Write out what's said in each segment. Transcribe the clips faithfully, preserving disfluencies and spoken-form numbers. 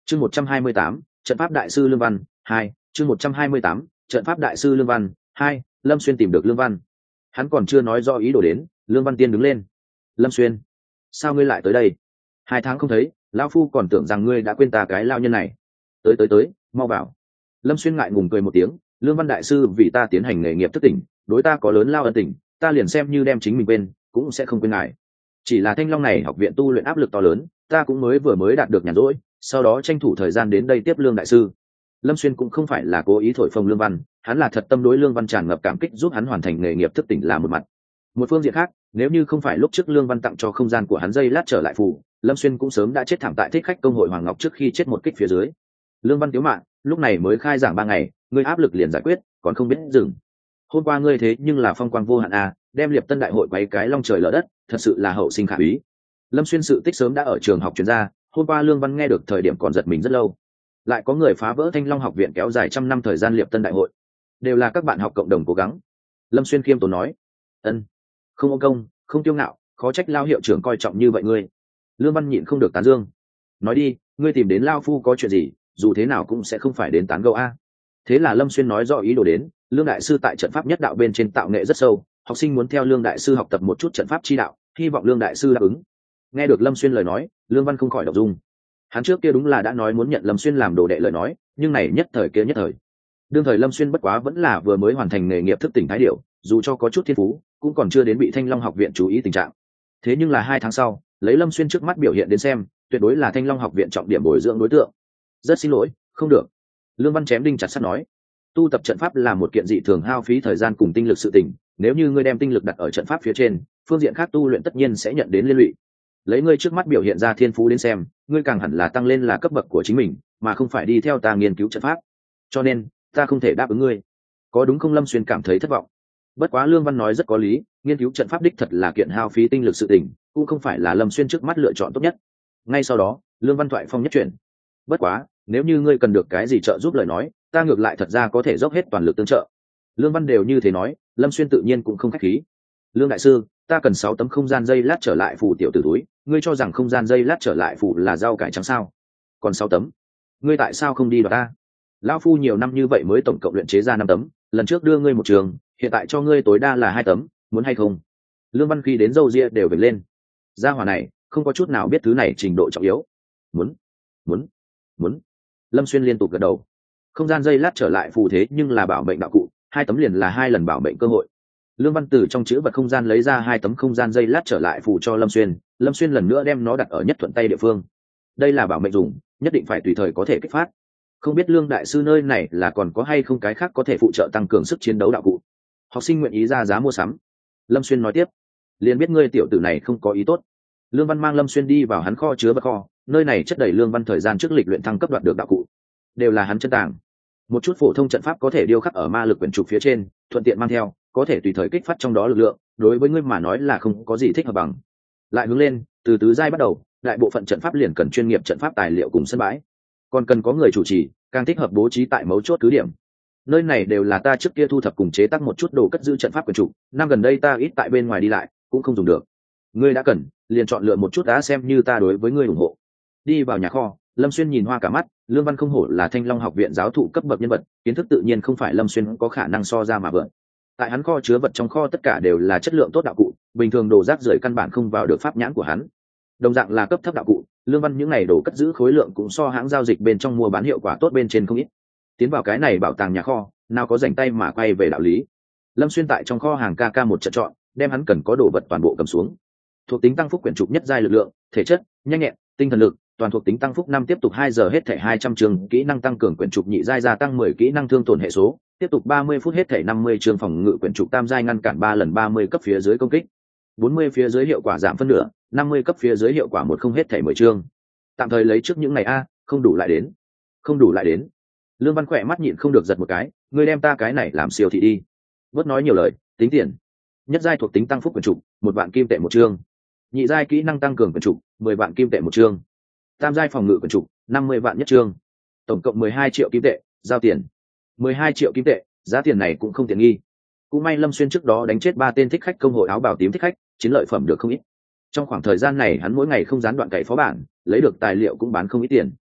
chương một trăm hai mươi tám trận pháp đại sư lương văn hai chương một trăm hai mươi tám trận pháp đại sư lương văn hai Lâm Xuyên tìm được lương văn. Hắn còn chưa nói rõ ý đồ đến, lương văn tiên đứng lên. Lâm Xuyên, sao ngươi lại tới đây? Hai tháng không thấy, lão phu còn tưởng rằng ngươi đã quên ta cái lao nhân này. Tới tới tới, mau vào. Lâm Xuyên ngại ngùng cười một tiếng. Lương văn đại sư vì ta tiến hành nghề nghiệp thức tỉnh, đối ta có lớn lao ân tình, ta liền xem như đem chính mình quên cũng sẽ không quên ngài. Chỉ là Thanh Long này học viện tu luyện áp lực to lớn, ta cũng mới vừa mới đạt được nhàn rỗi, sau đó tranh thủ thời gian đến đây tiếp lương đại sư. Lâm Xuyên cũng không phải là cố ý thổi phồng lương văn, hắn là thật tâm đối lương văn tràn ngập cảm kích, giúp hắn hoàn thành nghề nghiệp thức tỉnh là một mặt. Một phương diện khác, nếu như không phải lúc trước lương văn tặng cho không gian của hắn dây lát trở lại phù, Lâm Xuyên cũng sớm đã chết thảm tại thích khách công hội Hoàng Ngọc trước khi chết một kích phía dưới. Lương văn tiếu mạng, lúc này mới khai giảng ba ngày, ngươi áp lực liền giải quyết, còn không biết dừng. Hôm qua ngươi thế nhưng là phong quang vô hạn a, đem Liệp Tân đại hội quấy cái long trời lở đất, thật sự là hậu sinh khả úy. Lâm Xuyên sự tích sớm đã ở trường học truyền ra, hôm qua lương văn nghe được thời điểm còn giật mình rất lâu. Lại có người phá vỡ Thanh Long học viện kéo dài trăm năm thời gian Liệp Tân đại hội, đều là các bạn học cộng đồng cố gắng. Lâm Xuyên khiêm tốn nói. Ân, không ô công, không tiêu ngạo, khó trách lao hiệu trưởng coi trọng như vậy ngươi. Lương văn nhịn không được tán dương. Nói đi, ngươi tìm đến lao phu có chuyện gì, dù thế nào cũng sẽ không phải đến tán gẫu a. Thế là Lâm Xuyên nói rõ ý đồ đến. Lương đại sư tại trận pháp nhất đạo bên trên tạo nghệ rất sâu, học sinh muốn theo lương đại sư học tập một chút trận pháp chi đạo, hy vọng lương đại sư đáp ứng. Nghe được Lâm Xuyên lời nói, lương văn không khỏi động dung. Hắn trước kia đúng là đã nói muốn nhận Lâm Xuyên làm đồ đệ lời nói, nhưng này nhất thời kia nhất thời. Đương thời Lâm Xuyên bất quá vẫn là vừa mới hoàn thành nghề nghiệp thức tỉnh thái điệu, dù cho có chút thiên phú, cũng còn chưa đến bị Thanh Long học viện chú ý tình trạng. Thế nhưng là hai tháng sau, lấy Lâm Xuyên trước mắt biểu hiện đến xem, tuyệt đối là Thanh Long học viện trọng điểm bồi dưỡng đối tượng. Rất xin lỗi, không được. Lương văn chém đinh chặt sắt nói. Tu tập trận pháp là một kiện dị thường hao phí thời gian cùng tinh lực sự tình, nếu như ngươi đem tinh lực đặt ở trận pháp phía trên, phương diện khác tu luyện tất nhiên sẽ nhận đến liên lụy. Lấy ngươi trước mắt biểu hiện ra thiên phú đến xem, ngươi càng hẳn là tăng lên là cấp bậc của chính mình, mà không phải đi theo ta nghiên cứu trận pháp. Cho nên, ta không thể đáp ứng ngươi. Có đúng không? Lâm Xuyên cảm thấy thất vọng. Bất quá Lương Văn nói rất có lý, nghiên cứu trận pháp đích thật là kiện hao phí tinh lực sự tình, cũng không phải là Lâm Xuyên trước mắt lựa chọn tốt nhất. Ngay sau đó, Lương Văn thoại phong nhất chuyển. Bất quá, nếu như ngươi cần được cái gì trợ giúp lời nói, ta ngược lại thật ra có thể dốc hết toàn lực tương trợ. Lương Văn đều như thế nói, Lâm Xuyên tự nhiên cũng không khách khí. Lương đại sư, ta cần sáu tấm không gian dây lát trở lại phù tiểu tử túi, ngươi cho rằng không gian dây lát trở lại phù là rau cải trắng sao? Còn sáu tấm, ngươi tại sao không đi đoạt ta? Lão phu nhiều năm như vậy mới tổng cộng luyện chế ra năm tấm, lần trước đưa ngươi một trường, hiện tại cho ngươi tối đa là hai tấm, muốn hay không? Lương Văn khi đến râu ria đều về lên. Gia hỏa này, không có chút nào biết thứ này trình độ trọng yếu. Muốn, muốn, muốn. Lâm Xuyên liên tục gật đầu. Không gian dây lát trở lại phù thế nhưng là bảo mệnh đạo cụ, hai tấm liền là hai lần bảo mệnh cơ hội. Lương Văn từ trong chữ vật không gian lấy ra hai tấm không gian dây lát trở lại phù cho Lâm Xuyên, Lâm Xuyên lần nữa đem nó đặt ở nhất thuận tay địa phương. Đây là bảo mệnh dùng, nhất định phải tùy thời có thể kích phát. Không biết Lương đại sư nơi này là còn có hay không cái khác có thể phụ trợ tăng cường sức chiến đấu đạo cụ. Học sinh nguyện ý ra giá mua sắm. Lâm Xuyên nói tiếp, liền biết ngươi tiểu tử này không có ý tốt. Lương Văn mang Lâm Xuyên đi vào hắn kho chứa vật kho, nơi này chất đầy Lương Văn thời gian trước lịch luyện thăng cấp đoạt được đạo cụ, đều là hắn chân tàng. Một chút phổ thông trận pháp có thể điêu khắc ở ma lực quyển trục phía trên, thuận tiện mang theo, có thể tùy thời kích phát trong đó lực lượng, đối với ngươi mà nói là không có gì thích hợp bằng. Lại hướng lên, từ tứ giai bắt đầu, đại bộ phận trận pháp liền cần chuyên nghiệp trận pháp tài liệu cùng sân bãi, còn cần có người chủ trì, càng thích hợp bố trí tại mấu chốt cứ điểm. Nơi này đều là ta trước kia thu thập cùng chế tác một chút đồ cất giữ trận pháp quyển trục, năm gần đây ta ít tại bên ngoài đi lại, cũng không dùng được. Ngươi đã cần, liền chọn lựa một chút đã xem như ta đối với ngươi ủng hộ. Đi vào nhà kho, Lâm Xuyên nhìn hoa cả mắt, Lương Văn không hổ là Thanh Long học viện giáo thụ cấp bậc nhân vật, kiến thức tự nhiên không phải Lâm Xuyên có khả năng so ra mà vượn. Tại hắn kho chứa vật trong kho tất cả đều là chất lượng tốt đạo cụ, bình thường đồ rác rưởi căn bản không vào được pháp nhãn của hắn. Đồng dạng là cấp thấp đạo cụ, Lương Văn những này đồ cất giữ khối lượng cũng so hãng giao dịch bên trong mua bán hiệu quả tốt bên trên không ít. Tiến vào cái này bảo tàng nhà kho, nào có rảnh tay mà quay về đạo lý. Lâm Xuyên tại trong kho hàng ca ca một trận chọn, đem hắn cần có đồ vật toàn bộ cầm xuống. Thuộc tính tăng phúc quyển trục nhất giai lực lượng, thể chất, nhanh nhẹn, tinh thần lực, toàn thuộc tính tăng phúc năm tiếp tục hai giờ hết thể hai trăm trường, kỹ năng tăng cường quyển trục nhị giai gia tăng mười kỹ năng thương tổn hệ số, tiếp tục ba mươi phút hết thể năm mươi trường phòng ngự quyển trục tam giai ngăn cản ba lần ba mươi cấp phía dưới công kích, bốn mươi phía dưới hiệu quả giảm phân nửa, năm mươi cấp phía dưới hiệu quả một không hết thể mười chương. Tạm thời lấy trước những ngày a, không đủ lại đến. Không đủ lại đến. Lương Văn khỏe mắt nhịn không được giật một cái, ngươi đem ta cái này làm siêu thị đi. Bớt nói nhiều lời, tính tiền. Nhất giai thuộc tính tăng phúc quyển trục, một vạn kim tệ một chương. Nhị giai kỹ năng tăng cường quyển trục, mười vạn kim tệ một chương. Tam giai phòng ngự quyển trục, năm mươi vạn nhất chương. Tổng cộng mười hai triệu kim tệ, giao tiền. mười hai triệu kim tệ, giá tiền này cũng không tiện nghi. Cũng may Lâm Xuyên trước đó đánh chết ba tên thích khách công hội áo bào tím thích khách, chiến lợi phẩm được không ít. Trong khoảng thời gian này hắn mỗi ngày không gián đoạn cày phó bản, lấy được tài liệu cũng bán không ít tiền.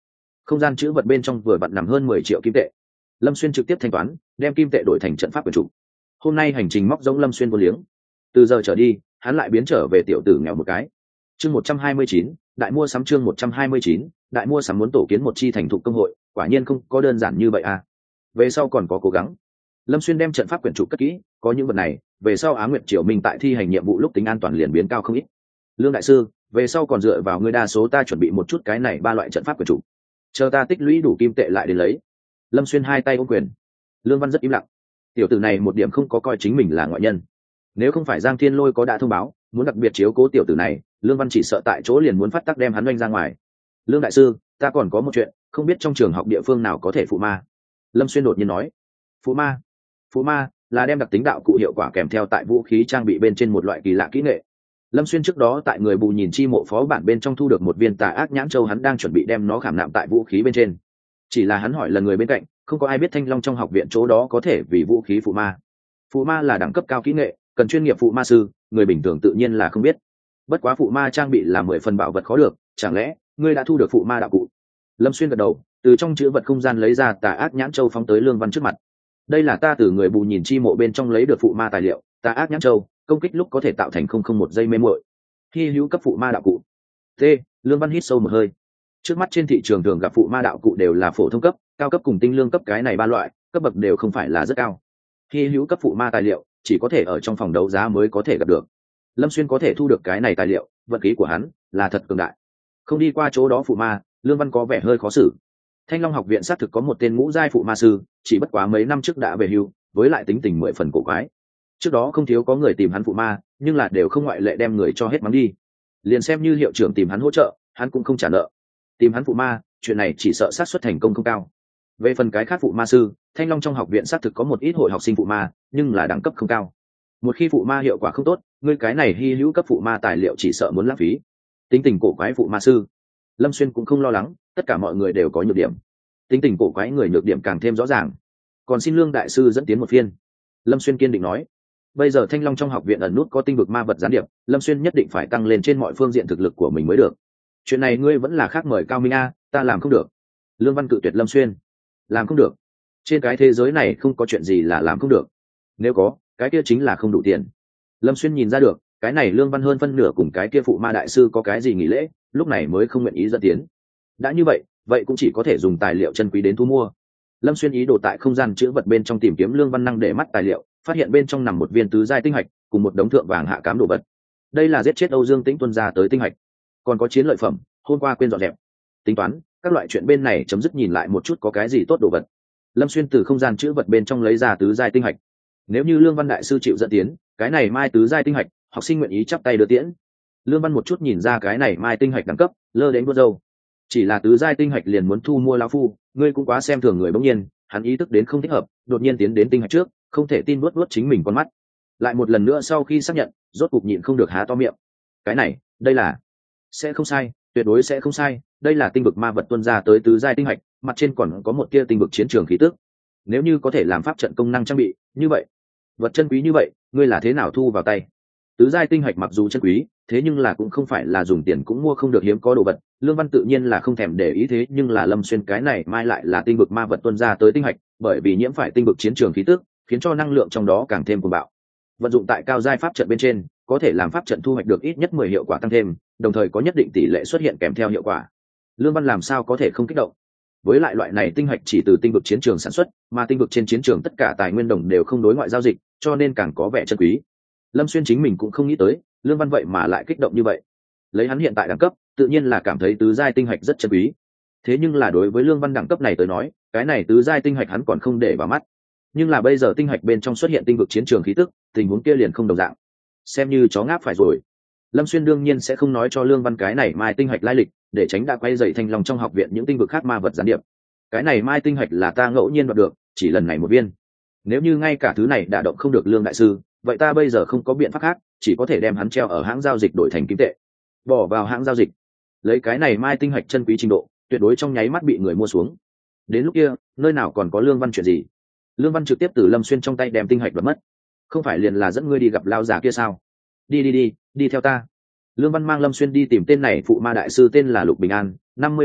không gian chữ vật bên trong vừa vặn nằm hơn mười triệu kim tệ. Lâm Xuyên trực tiếp thanh toán, đem kim tệ đổi thành trận pháp quyền chủ. Hôm nay hành trình móc giống Lâm Xuyên vô liếng, từ giờ trở đi hắn lại biến trở về tiểu tử nghèo một cái. Chương một trăm hai mươi chín, đại mua sắm. Chương một trăm hai mươi chín, đại mua sắm. Muốn tổ kiến một chi thành thục công hội, quả nhiên không có đơn giản như vậy à. Về sau còn có cố gắng. Lâm Xuyên đem trận pháp quyển trục cất kỹ, có những vật này, về sau Á Nguyệt Triều Minh tại thi hành nhiệm vụ lúc tính an toàn liền biến cao không ít. Lương đại sư, về sau còn dựa vào ngươi, đa số ta chuẩn bị một chút cái này ba loại trận pháp quyển trục. Chờ ta tích lũy đủ kim tệ lại đến lấy. Lâm Xuyên hai tay ôm quyền. Lương Văn rất im lặng. Tiểu tử này một điểm không có coi chính mình là ngoại nhân. Nếu không phải Giang Thiên Lôi có đã thông báo, muốn đặc biệt chiếu cố tiểu tử này, Lương Văn chỉ sợ tại chỗ liền muốn phát tác đem hắn oanh ra ngoài. Lương đại sư, ta còn có một chuyện, không biết trong trường học địa phương nào có thể phụ ma. Lâm Xuyên đột nhiên nói. Phụ ma? Phụ ma là đem đặc tính đạo cụ hiệu quả kèm theo tại vũ khí trang bị bên trên một loại kỳ lạ kỹ nghệ. Lâm Xuyên trước đó tại người bù nhìn chi mộ phó bản bên trong thu được một viên tà ác nhãn châu, hắn đang chuẩn bị đem nó khảm nạm tại vũ khí bên trên. Chỉ là hắn hỏi lần người bên cạnh, không có ai biết Thanh Long trong học viện chỗ đó có thể vì vũ khí phụ ma. Phụ ma là đẳng cấp cao kỹ nghệ, cần chuyên nghiệp phụ ma sư, người bình thường tự nhiên là không biết. Bất quá phụ ma trang bị là mười phần bảo vật khó được, chẳng lẽ ngươi đã thu được phụ ma đạo cụ? Lâm Xuyên gật đầu, từ trong chữ vật không gian lấy ra tà ác nhãn châu phóng tới Lương Văn trước mặt. Đây là ta từ người bù nhìn chi mộ bên trong lấy được phụ ma tài liệu, tà ác nhãn châu, công kích lúc có thể tạo thành không không một giây mê muội. Hy hữu cấp phụ ma đạo cụ. T. Lương Văn hít sâu một hơi. Trước mắt trên thị trường thường gặp phụ ma đạo cụ đều là phổ thông cấp, cao cấp cùng tinh lương cấp, cái này ba loại cấp bậc đều không phải là rất cao. Hy hữu cấp phụ ma tài liệu chỉ có thể ở trong phòng đấu giá mới có thể gặp được. Lâm Xuyên có thể thu được cái này tài liệu, vận khí của hắn là thật cường đại. Không đi qua chỗ đó phụ ma, Lương Văn có vẻ hơi khó xử. Thanh Long học viện xác thực có một tên ngũ giai phụ ma sư, chỉ bất quá mấy năm trước đã về hưu, với lại tính tình mười phần cổ quái. Trước đó không thiếu có người tìm hắn phụ ma, nhưng là đều không ngoại lệ đem người cho hết mắng đi. Liền xem như hiệu trưởng tìm hắn hỗ trợ, hắn cũng không trả nợ. Tìm hắn phụ ma, chuyện này chỉ sợ xác suất thành công không cao. Về phần cái khác phụ ma sư, Thanh Long trong học viện xác thực có một ít hội học sinh phụ ma, nhưng là đẳng cấp không cao. Một khi phụ ma hiệu quả không tốt, ngươi cái này hy hữu cấp phụ ma tài liệu chỉ sợ muốn lãng phí. Tính tình cổ quái phụ ma sư, Lâm Xuyên cũng không lo lắng, tất cả mọi người đều có nhược điểm. Tính tình cổ quái người nhược điểm càng thêm rõ ràng. Còn xin Lương đại sư dẫn tiến một phiên. Lâm Xuyên kiên định nói. Bây giờ Thanh Long trong học viện ẩn nút có tinh vực ma vật gián điệp, Lâm Xuyên nhất định phải tăng lên trên mọi phương diện thực lực của mình mới được. Chuyện này ngươi vẫn là khác mời Cao Minh a, ta làm không được. Lương Văn cự tuyệt Lâm Xuyên. Làm không được? Trên cái thế giới này không có chuyện gì là làm không được. Nếu có, cái kia chính là không đủ tiền. Lâm Xuyên nhìn ra được, cái này Lương Văn hơn phân nửa cùng cái kia phụ ma đại sư có cái gì nghỉ lễ, lúc này mới không nguyện ý dẫn tiến. Đã như vậy, vậy cũng chỉ có thể dùng tài liệu chân quý đến thu mua. Lâm Xuyên ý đồ tại không gian chữ vật bên trong tìm kiếm Lương Văn năng để mắt tài liệu, phát hiện bên trong nằm một viên tứ giai tinh hạch cùng một đống thượng vàng hạ cám đồ vật. Đây là giết chết Âu Dương Tĩnh tuân ra tới tinh hạch, còn có chiến lợi phẩm, hôm qua quên dọn dẹp. Tính toán, các loại chuyện bên này chấm dứt, nhìn lại một chút có cái gì tốt đồ vật. Lâm Xuyên từ không gian chữ vật bên trong lấy ra tứ giai tinh hạch. Nếu như Lương Văn đại sư chịu dẫn tiến, cái này mai tứ giai tinh hạch, học sinh nguyện ý chắp tay đưa tiễn. Lương Văn một chút nhìn ra cái này mai tinh hạch đẳng cấp, lơ đến vuốt râu. Chỉ là tứ giai tinh hạch liền muốn thu mua lão phu, ngươi cũng quá xem thường người. Bỗng nhiên, hắn ý thức đến không thích hợp, đột nhiên tiến đến tinh hạch trước, không thể tin vuốt vuốt chính mình con mắt. Lại một lần nữa sau khi xác nhận, rốt cục nhịn không được há to miệng. Cái này, đây là sẽ không sai, tuyệt đối sẽ không sai, đây là tinh vực ma vật tuôn ra tới tứ giai tinh hạch, mặt trên còn có một tia tinh vực chiến trường khí tức. Nếu như có thể làm pháp trận công năng trang bị, như vậy, vật chân quý như vậy, ngươi là thế nào thu vào tay? Tứ giai tinh hạch mặc dù chân quý, thế nhưng là cũng không phải là dùng tiền cũng mua không được hiếm có đồ vật. Lương Văn tự nhiên là không thèm để ý, thế nhưng là Lâm Xuyên cái này mai lại là tinh vực ma vật tuôn ra tới tinh hạch, bởi vì nhiễm phải tinh vực chiến trường khí tức, khiến cho năng lượng trong đó càng thêm cuồng bạo. Vận dụng tại cao giai pháp trận bên trên, có thể làm pháp trận thu hoạch được ít nhất mười hiệu quả tăng thêm, đồng thời có nhất định tỷ lệ xuất hiện kèm theo hiệu quả. Lương Văn làm sao có thể không kích động? Với lại loại này tinh hạch chỉ từ tinh vực chiến trường sản xuất, mà tinh vực trên chiến trường tất cả tài nguyên đồng đều không đối ngoại giao dịch, cho nên càng có vẻ chân quý. Lâm Xuyên chính mình cũng không nghĩ tới, Lương Văn vậy mà lại kích động như vậy. Lấy hắn hiện tại đẳng cấp, tự nhiên là cảm thấy tứ giai tinh hạch rất chân quý. Thế nhưng là đối với Lương Văn đẳng cấp này tới nói, cái này tứ giai tinh hạch hắn còn không để vào mắt. Nhưng là bây giờ tinh hạch bên trong xuất hiện tinh vực chiến trường khí tức, tình huống kia liền không đồng dạng. Xem như chó ngáp phải rồi. Lâm Xuyên đương nhiên sẽ không nói cho Lương Văn cái này mai tinh hạch lai lịch, để tránh đã quay dậy Thanh Long trong học viện những tinh vực khác ma vật gián điệp. Cái này mai tinh hạch là ta ngẫu nhiên đoạt được, chỉ lần này một viên. Nếu như ngay cả thứ này đả động không được Lương đại sư, vậy ta bây giờ không có biện pháp khác, chỉ có thể đem hắn treo ở hãng giao dịch đổi thành kim tệ, bỏ vào hãng giao dịch. Lấy cái này mai tinh hạch chân quý trình độ, tuyệt đối trong nháy mắt bị người mua xuống. Đến lúc kia, nơi nào còn có Lương Văn chuyện gì? Lương Văn trực tiếp từ Lâm Xuyên trong tay đem tinh hạch đoạt mất. Không phải liền là dẫn ngươi đi gặp lão già kia sao? Đi đi đi, đi theo ta. Lương Văn mang Lâm Xuyên đi tìm tên này phụ ma đại sư, tên là Lục Bình An, năm mươi chín cấp,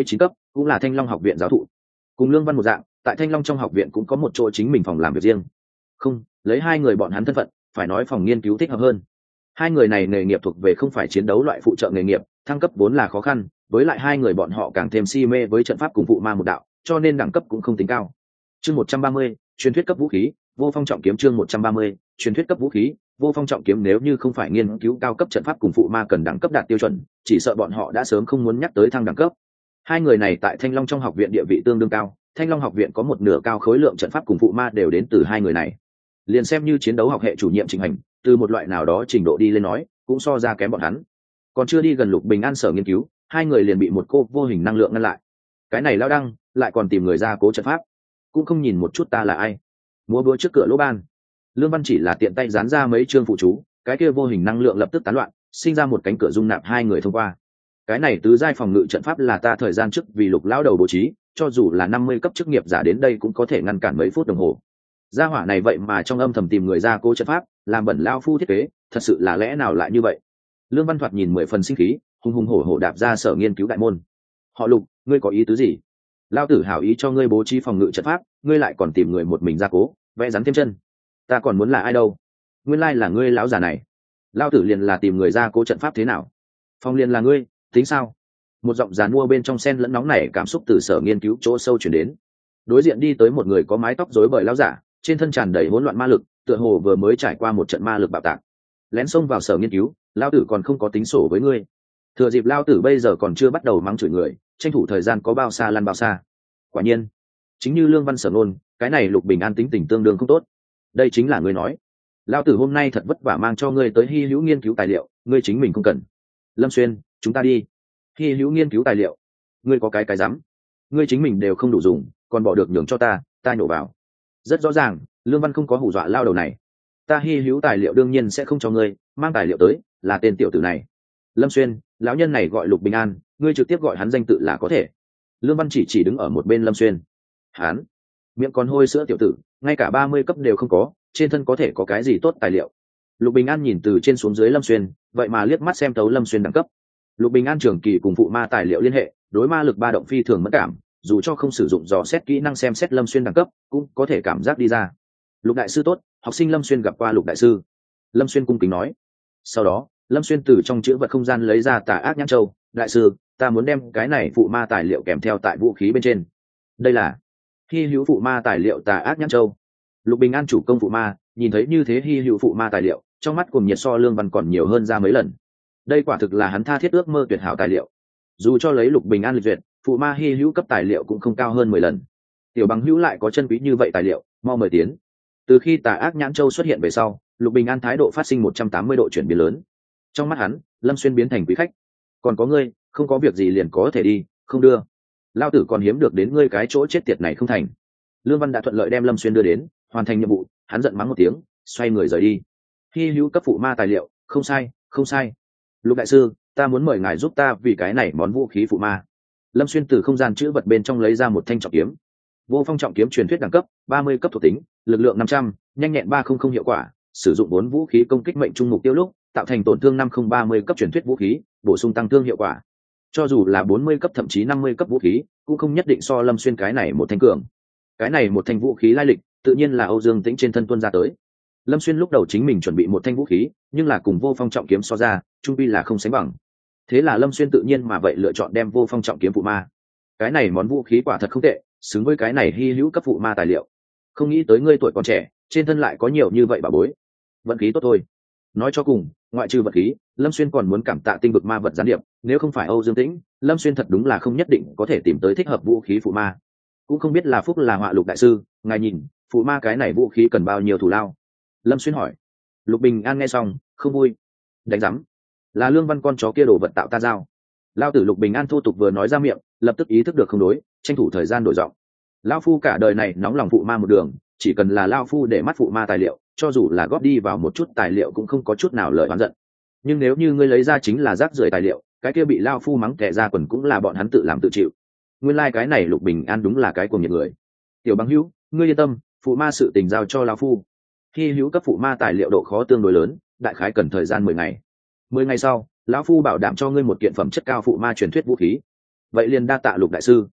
cũng là Thanh Long học viện giáo thụ. Cùng Lương Văn một dạng, tại Thanh Long trong học viện cũng có một chỗ chính mình phòng làm việc riêng. Không, lấy hai người bọn hắn thân phận, phải nói phòng nghiên cứu thích hợp hơn. Hai người này nghề nghiệp thuộc về không phải chiến đấu loại phụ trợ nghề nghiệp, thăng cấp vốn là khó khăn, với lại hai người bọn họ càng thêm si mê với trận pháp cùng phụ ma một đạo, cho nên đẳng cấp cũng không tính cao. Chương một trăm ba mươi, truyền thuyết cấp vũ khí, vô phong trọng kiếm. Chương một trăm ba mươi, truyền thuyết cấp vũ khí, vô phong trọng kiếm. Nếu như không phải nghiên cứu cao cấp trận pháp cùng phụ ma cần đẳng cấp đạt tiêu chuẩn, chỉ sợ bọn họ đã sớm không muốn nhắc tới thăng đẳng cấp. Hai người này tại Thanh Long trong học viện địa vị tương đương cao, Thanh Long học viện có một nửa cao khối lượng trận pháp cùng phụ ma đều đến từ hai người này. Liền xem như chiến đấu học hệ chủ nhiệm Trình Hành, từ một loại nào đó trình độ đi lên nói, cũng so ra kém bọn hắn. Còn chưa đi gần Lục Bình An sở nghiên cứu, hai người liền bị một cô vô hình năng lượng ngăn lại. Cái này lao đăng, lại còn tìm người ra cố trận pháp, cũng không nhìn một chút ta là ai. Múa búa trước cửa lỗ ban. Lương Văn chỉ là tiện tay dán ra mấy chương phụ chú, cái kia vô hình năng lượng lập tức tán loạn, sinh ra một cánh cửa dung nạp hai người thông qua. Cái này tứ giai phòng ngự trận pháp là ta thời gian trước vì Lục lão đầu bố trí, cho dù là năm mươi cấp chức nghiệp giả đến đây cũng có thể ngăn cản mấy phút đồng hồ. Gia hỏa này vậy mà trong âm thầm tìm người ra cố trận pháp, làm bẩn lao phu thiết kế, thật sự là lẽ nào lại như vậy? Lương Văn thoạt nhìn mười phần sinh khí, hùng hùng hổ hổ đạp ra sở nghiên cứu đại môn. Họ Lục, ngươi có ý tứ gì? Lao tử hảo ý cho ngươi bố trí phòng ngự trận pháp, ngươi lại còn tìm người một mình ra cố, vẽ rắn thêm chân. Ta còn muốn là ai đâu? Nguyên lai là ngươi lão già này. Lao tử liền là tìm người ra cố trận pháp thế nào? Phong liền là ngươi, tính sao? Một giọng giàn mua bên trong sen lẫn nóng nảy cảm xúc từ sở nghiên cứu chỗ sâu chuyển đến. Đối diện đi tới một người có mái tóc rối bời lão giả, trên thân tràn đầy hỗn loạn ma lực, tựa hồ vừa mới trải qua một trận ma lực bạo tạc. Lén xông vào sở nghiên cứu, lao tử còn không có tính sổ với ngươi. Thừa dịp lao tử bây giờ còn chưa bắt đầu mắng chửi người, tranh thủ thời gian có bao xa lăn bao xa. Quả nhiên, chính như Lương Văn sở ngôn, cái này Lục Bình An tính tình tương đương không tốt. Đây chính là ngươi nói. Lao tử hôm nay thật vất vả mang cho ngươi tới hy hữu nghiên cứu tài liệu, ngươi chính mình không cần. Lâm Xuyên, chúng ta đi. Hy hữu nghiên cứu tài liệu, ngươi có cái cái rắm, ngươi chính mình đều không đủ dùng, còn bỏ được nhường cho ta, ta nhổ vào. Rất rõ ràng, Lương Văn không có hù dọa lao đầu này. Ta hy hữu tài liệu đương nhiên sẽ không cho ngươi, mang tài liệu tới, là tên tiểu tử này. Lâm Xuyên, lão nhân này gọi Lục Bình An, ngươi trực tiếp gọi hắn danh tự là có thể. Lương Văn chỉ chỉ đứng ở một bên Lâm Xuyên. Hắn, miệng còn hôi sữa tiểu tử, ngay cả ba mươi cấp đều không có, trên thân có thể có cái gì tốt tài liệu. Lục Bình An nhìn từ trên xuống dưới Lâm Xuyên, vậy mà liếc mắt xem tấu Lâm Xuyên đẳng cấp. Lục Bình An trường kỳ cùng phụ ma tài liệu liên hệ, đối ma lực ba động phi thường mất cảm, dù cho không sử dụng dò xét kỹ năng xem xét Lâm Xuyên đẳng cấp, cũng có thể cảm giác đi ra. Lục đại sư tốt, học sinh Lâm Xuyên gặp qua Lục đại sư. Lâm Xuyên cung kính nói. Sau đó, Lâm Xuyên từ trong chữ vật không gian lấy ra Tà Ác Nhãn Châu. Đại sư, ta muốn đem cái này phụ ma tài liệu kèm theo tại vũ khí bên trên. Đây là hy hữu phụ ma tài liệu Tà Ác Nhãn Châu. Lục Bình An chủ công phụ ma, nhìn thấy như thế hy hữu phụ ma tài liệu, trong mắt cùng nhiệt so Lương Văn còn nhiều hơn ra mấy lần. Đây quả thực là hắn tha thiết ước mơ tuyệt hảo tài liệu. Dù cho lấy Lục Bình An lịch duyệt, phụ ma hy hữu cấp tài liệu cũng không cao hơn mười lần. Tiểu bằng hữu lại có chân quý như vậy tài liệu, mau mời tiến. Từ khi Tà Ác Nhãn Châu xuất hiện về sau, Lục Bình An thái độ phát sinh một trăm tám mươi độ chuyển biến lớn. Trong mắt hắn, Lâm Xuyên biến thành quý khách. Còn có ngươi, không có việc gì liền có thể đi, không đưa. Lao tử còn hiếm được đến ngươi cái chỗ chết tiệt này không thành. Lương Văn đã thuận lợi đem Lâm Xuyên đưa đến, hoàn thành nhiệm vụ, hắn giận mắng một tiếng, xoay người rời đi. Hy hữu cấp phụ ma tài liệu, không sai, không sai. Lục đại sư, ta muốn mời ngài giúp ta vì cái này món vũ khí phụ ma. Lâm Xuyên từ không gian chữ vật bên trong lấy ra một thanh trọng kiếm. Vô phong trọng kiếm truyền thuyết đẳng cấp ba mươi cấp thuộc tính, lực lượng năm trăm, nhanh nhẹn ba trăm hiệu quả, sử dụng bốn vũ khí công kích mệnh trung mục tiêu lúc tạo thành tổn thương năm không ba mươi cấp truyền thuyết vũ khí, bổ sung tăng thương hiệu quả. Cho dù là bốn mươi cấp thậm chí năm mươi cấp vũ khí, cũng không nhất định so Lâm Xuyên cái này một thanh cường. Cái này một thanh vũ khí lai lịch, tự nhiên là Âu Dương Tĩnh trên thân tuân ra tới. Lâm Xuyên lúc đầu chính mình chuẩn bị một thanh vũ khí, nhưng là cùng vô phong trọng kiếm so ra, trung quy là không sánh bằng. Thế là Lâm Xuyên tự nhiên mà vậy lựa chọn đem vô phong trọng kiếm phụ ma. Cái này món vũ khí quả thật không tệ, xứng với cái này hy hữu cấp phụ ma tài liệu. Không nghĩ tới ngươi tuổi còn trẻ, trên thân lại có nhiều như vậy bà bối. Vận khí tốt thôi. Nói cho cùng, ngoại trừ vận khí, Lâm Xuyên còn muốn cảm tạ tinh vực ma vật gián điệp, nếu không phải Âu Dương Tĩnh, Lâm Xuyên thật đúng là không nhất định có thể tìm tới thích hợp vũ khí phụ ma. Cũng không biết là phúc là họa. Lục đại sư, ngài nhìn, phụ ma cái này vũ khí cần bao nhiêu thù lao? Lâm Xuyên hỏi. Lục Bình An nghe xong, không vui. Đánh rắm, là Lương Văn con chó kia đồ vật tạo ta giao. Lao tử Lục Bình An thô tục vừa nói ra miệng, lập tức ý thức được không đối, tranh thủ thời gian đổi giọng. Lao phu cả đời này nóng lòng phụ ma một đường, chỉ cần là Lao phu để mắt phụ ma tài liệu, cho dù là góp đi vào một chút tài liệu cũng không có chút nào lời oán giận. Nhưng nếu như ngươi lấy ra chính là rác rưởi tài liệu, cái kia bị Lao phu mắng tè ra quần cũng là bọn hắn tự làm tự chịu. Nguyên lai like cái này Lục Bình An đúng là cái cuồng nhiệt người. Tiểu bằng hữu, ngươi yên tâm, phụ ma sự tình giao cho Lao phu. Hy hữu cấp phụ ma tài liệu độ khó tương đối lớn, đại khái cần thời gian mười ngày. Mười ngày sau, lão phu bảo đảm cho ngươi một kiện phẩm chất cao phụ ma truyền thuyết vũ khí. Vậy liền đa tạ Lục đại sư,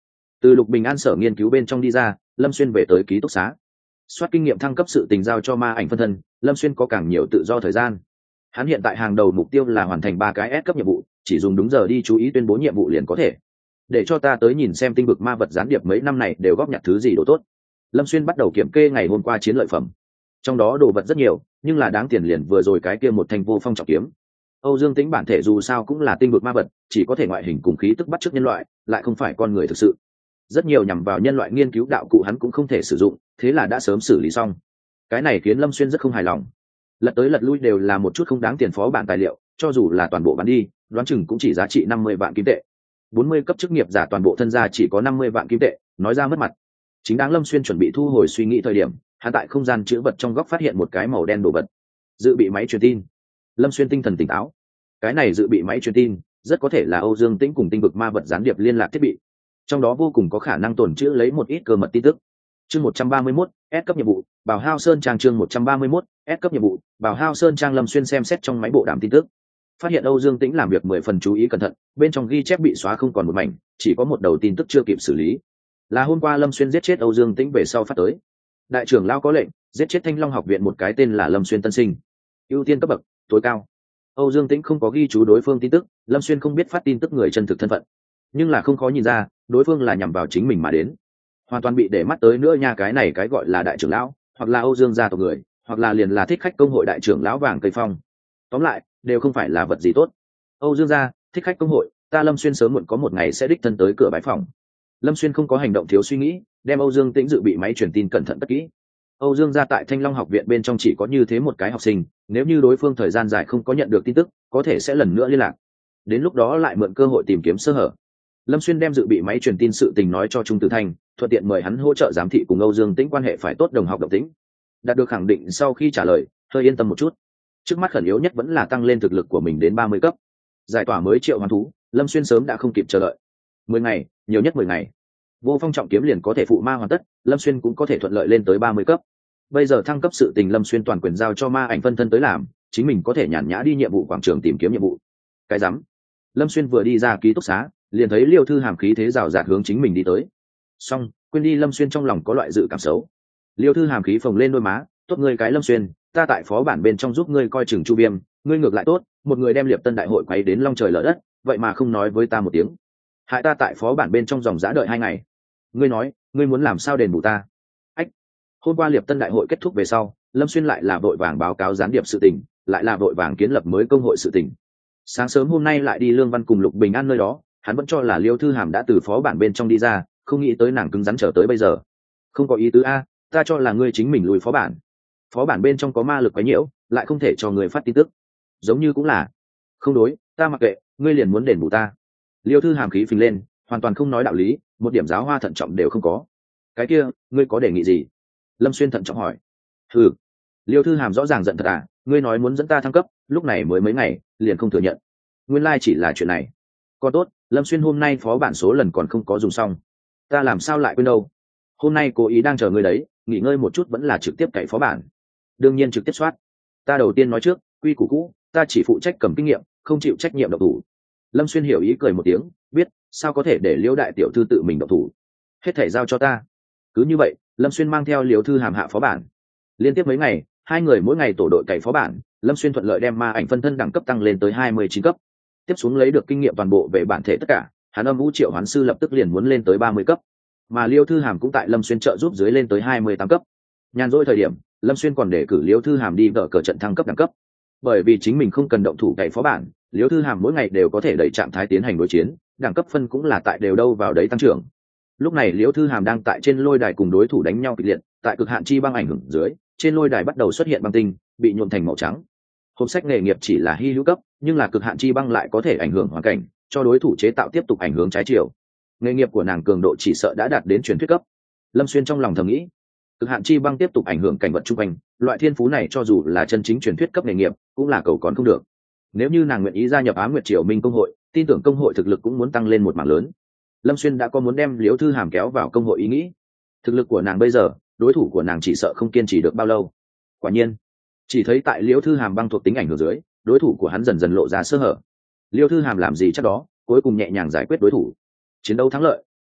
Từ Lục Bình An sở nghiên cứu bên trong đi ra, Lâm Xuyên về tới ký túc xá. Soát kinh nghiệm thăng cấp sự tình giao cho ma ảnh phân thân, Lâm Xuyên có càng nhiều tự do thời gian. Hắn hiện tại hàng đầu mục tiêu là hoàn thành ba cái S cấp nhiệm vụ, chỉ dùng đúng giờ đi chú ý tuyên bố nhiệm vụ liền có thể. Để cho ta tới nhìn xem tinh vực ma vật gián điệp mấy năm này đều góp nhặt thứ gì đồ tốt. Lâm Xuyên bắt đầu kiểm kê ngày hôm qua chiến lợi phẩm. Trong đó đồ vật rất nhiều, nhưng là đáng tiền liền vừa rồi cái kia một thanh vô phong trọng kiếm. Âu Dương Tĩnh bản thể dù sao cũng là tinh vực ma vật, chỉ có thể ngoại hình cùng khí tức bắt chước nhân loại, lại không phải con người thực sự. Rất nhiều nhằm vào nhân loại nghiên cứu đạo cụ hắn cũng không thể sử dụng, thế là đã sớm xử lý xong. Cái này khiến Lâm Xuyên rất không hài lòng. Lật tới lật lui đều là một chút không đáng tiền phó bản tài liệu, cho dù là toàn bộ bán đi, đoán chừng cũng chỉ giá trị năm mươi vạn kim tệ. bốn mươi cấp chức nghiệp giả toàn bộ thân gia chỉ có năm mươi vạn kim tệ, nói ra mất mặt. Chính đáng Lâm Xuyên chuẩn bị thu hồi suy nghĩ thời điểm, hắn tại không gian chữ vật trong góc phát hiện một cái màu đen đồ vật. Dự bị máy truyền tin. Lâm Xuyên tinh thần tỉnh táo. Cái này dự bị máy truyền tin, rất có thể là Âu Dương Tĩnh cùng tinh vực ma vật gián điệp liên lạc thiết bị. Trong đó vô cùng có khả năng tồn trữ lấy một ít cơ mật tin tức. Chương một trăm ba mươi mốt, S cấp nhiệm vụ, Bảo Hao Sơn Trang chương một trăm ba mươi mốt, S cấp nhiệm vụ, Bảo Hao Sơn Trang. Lâm Xuyên xem xét trong máy bộ đàm tin tức, phát hiện Âu Dương Tĩnh làm việc mười phần chú ý cẩn thận, bên trong ghi chép bị xóa không còn một mảnh, chỉ có một đầu tin tức chưa kịp xử lý. Là hôm qua Lâm Xuyên giết chết Âu Dương Tĩnh về sau phát tới. Đại trưởng lão có lệnh, giết chết Thanh Long học viện một cái tên là Lâm Xuyên tân sinh. Ưu tiên cấp bậc, tối cao. Âu Dương Tĩnh không có ghi chú đối phương tin tức, Lâm Xuyên không biết phát tin tức người chân thực thân phận. Nhưng là không khó nhìn ra, đối phương là nhằm vào chính mình mà đến. Hoàn toàn bị để mắt tới nữa nha, cái này cái gọi là đại trưởng lão, hoặc là Âu Dương gia tộc người, hoặc là liền là thích khách công hội đại trưởng lão Vàng Cây Phong. Tóm lại, đều không phải là vật gì tốt. Âu Dương gia, thích khách công hội, ta Lâm Xuyên sớm muộn có một ngày sẽ đích thân tới cửa bái phòng. Lâm Xuyên không có hành động thiếu suy nghĩ, đem Âu Dương Tĩnh dự bị máy truyền tin cẩn thận cất kỹ. Âu Dương gia tại Thanh Long học viện bên trong chỉ có như thế một cái học sinh, nếu như đối phương thời gian dài không có nhận được tin tức, có thể sẽ lần nữa liên lạc. Đến lúc đó lại mượn cơ hội tìm kiếm sơ hở. Lâm Xuyên đem dự bị máy truyền tin sự tình nói cho Trung Tử Thanh, thuận tiện mời hắn hỗ trợ giám thị cùng Âu Dương Tĩnh quan hệ phải tốt, đồng học đồng tính. Đạt được khẳng định sau khi trả lời, hơi yên tâm một chút. Trước mắt khẩn yếu nhất vẫn là tăng lên thực lực của mình đến ba mươi cấp. Giải tỏa mới triệu hoán thú, Lâm Xuyên sớm đã không kịp chờ đợi. mười ngày, nhiều nhất mười ngày. Vô phong trọng kiếm liền có thể phụ ma hoàn tất, Lâm Xuyên cũng có thể thuận lợi lên tới ba mươi cấp. Bây giờ thăng cấp sự tình Lâm Xuyên toàn quyền giao cho ma ảnh phân thân tới làm, chính mình có thể nhàn nhã đi nhiệm vụ quảng trường tìm kiếm nhiệm vụ. Cái rắm. Lâm Xuyên vừa đi ra ký túc xá, liền thấy Liêu Thư Hàm khí thế rào rạt hướng chính mình đi tới. Xong, quên đi, Lâm Xuyên trong lòng có loại dự cảm xấu. Liêu Thư Hàm khí phồng lên đôi má, tốt ngươi cái Lâm Xuyên, ta tại phó bản bên trong giúp ngươi coi chừng Chu Viêm, ngươi ngược lại tốt, một người đem Liệp Tân đại hội quấy đến long trời lở đất, vậy mà không nói với ta một tiếng, hại ta tại phó bản bên trong dòng giá đợi hai ngày. Ngươi nói, ngươi muốn làm sao đền bù ta? Ách. Hôm qua Liệp Tân đại hội kết thúc về sau, Lâm Xuyên lại là vội vàng báo cáo gián điệp sự tình, lại là vội vàng kiến lập mới công hội sự tình. Sáng sớm hôm nay lại đi Lương Văn cùng Lục Bình An nơi đó, hắn vẫn cho là Liêu Thư Hàm đã từ phó bản bên trong đi ra, không nghĩ tới nàng cứng rắn trở tới bây giờ. Không có ý tứ a, ta cho là ngươi chính mình lùi phó bản. Phó bản bên trong có ma lực quấy nhiễu, lại không thể cho người phát tin tức. Giống như cũng là. Không đối, ta mặc kệ, ngươi liền muốn đền bù ta. Liêu Thư Hàm khí phình lên, hoàn toàn không nói đạo lý, một điểm giáo hoa thận trọng đều không có. Cái kia, ngươi có đề nghị gì? Lâm Xuyên thận trọng hỏi. Ừ. Liêu Thư Hàm rõ ràng giận thật à, ngươi nói muốn dẫn ta thăng cấp, lúc này mới mấy ngày, liền không thừa nhận. Nguyên lai chỉ là chuyện này. Còn tốt, Lâm Xuyên hôm nay phó bản số lần còn không có dùng xong. Ta làm sao lại quên đâu? Hôm nay cố ý đang chờ ngươi đấy, nghỉ ngơi một chút vẫn là trực tiếp cày phó bản. Đương nhiên trực tiếp soát. Ta đầu tiên nói trước, quy củ cũ, ta chỉ phụ trách cầm kinh nghiệm, không chịu trách nhiệm độc thủ. Lâm Xuyên hiểu ý cười một tiếng, biết, sao có thể để Liễu đại tiểu thư tự mình độc thủ. Hết thể giao cho ta. Cứ như vậy, Lâm Xuyên mang theo Liễu Thư Hàm hạ phó bản. Liên tiếp mấy ngày, hai người mỗi ngày tổ đội cày phó bản, Lâm Xuyên thuận lợi đem ma ảnh phân thân đẳng cấp tăng lên tới hai mươi chín cấp. Tiếp xuống lấy được kinh nghiệm toàn bộ về bản thể tất cả, hắn Âm Vũ Triệu Hoán sư lập tức liền muốn lên tới ba mươi cấp. Mà Liêu Thư Hàm cũng tại Lâm Xuyên trợ giúp dưới lên tới hai mươi tám cấp. Nhàn rỗi thời điểm, Lâm Xuyên còn để cử Liêu Thư Hàm đi vở cờ trận thăng cấp đẳng cấp. Bởi vì chính mình không cần động thủ cày phó bản, Liêu Thư Hàm mỗi ngày đều có thể đẩy trạng thái tiến hành đối chiến, đẳng cấp phân cũng là tại đều đâu vào đấy tăng trưởng. Lúc này Liêu Thư Hàm đang tại trên lôi đài cùng đối thủ đánh nhau kịch liệt, tại cực hạn chi băng ảnh hưởng dưới, trên lôi đài bắt đầu xuất hiện băng tinh, bị nhuộm thành màu trắng. Hộp sách nghề nghiệp chỉ là hy hữu cấp, nhưng là cực hạn chi băng lại có thể ảnh hưởng hoàn cảnh, cho đối thủ chế tạo tiếp tục ảnh hưởng trái chiều. Nghề nghiệp của nàng cường độ chỉ sợ đã đạt đến truyền thuyết cấp. Lâm Xuyên trong lòng thầm nghĩ, cực hạn chi băng tiếp tục ảnh hưởng cảnh vật chung quanh, loại thiên phú này cho dù là chân chính truyền thuyết cấp nghề nghiệp, cũng là cầu còn không được. Nếu như nàng nguyện ý gia nhập Á Nguyệt Triều Minh công hội, tin tưởng công hội thực lực cũng muốn tăng lên một mảng lớn. Lâm Xuyên đã có muốn đem Liễu Thư Hàm kéo vào công hội ý nghĩ. Thực lực của nàng bây giờ, đối thủ của nàng chỉ sợ không kiên trì được bao lâu. Quả nhiên, chỉ thấy tại Liễu Thư Hàm băng thuộc tính ảnh hưởng dưới, đối thủ của hắn dần dần lộ ra sơ hở. Liễu Thư Hàm làm gì chắc đó, cuối cùng nhẹ nhàng giải quyết đối thủ. Chiến đấu thắng lợi,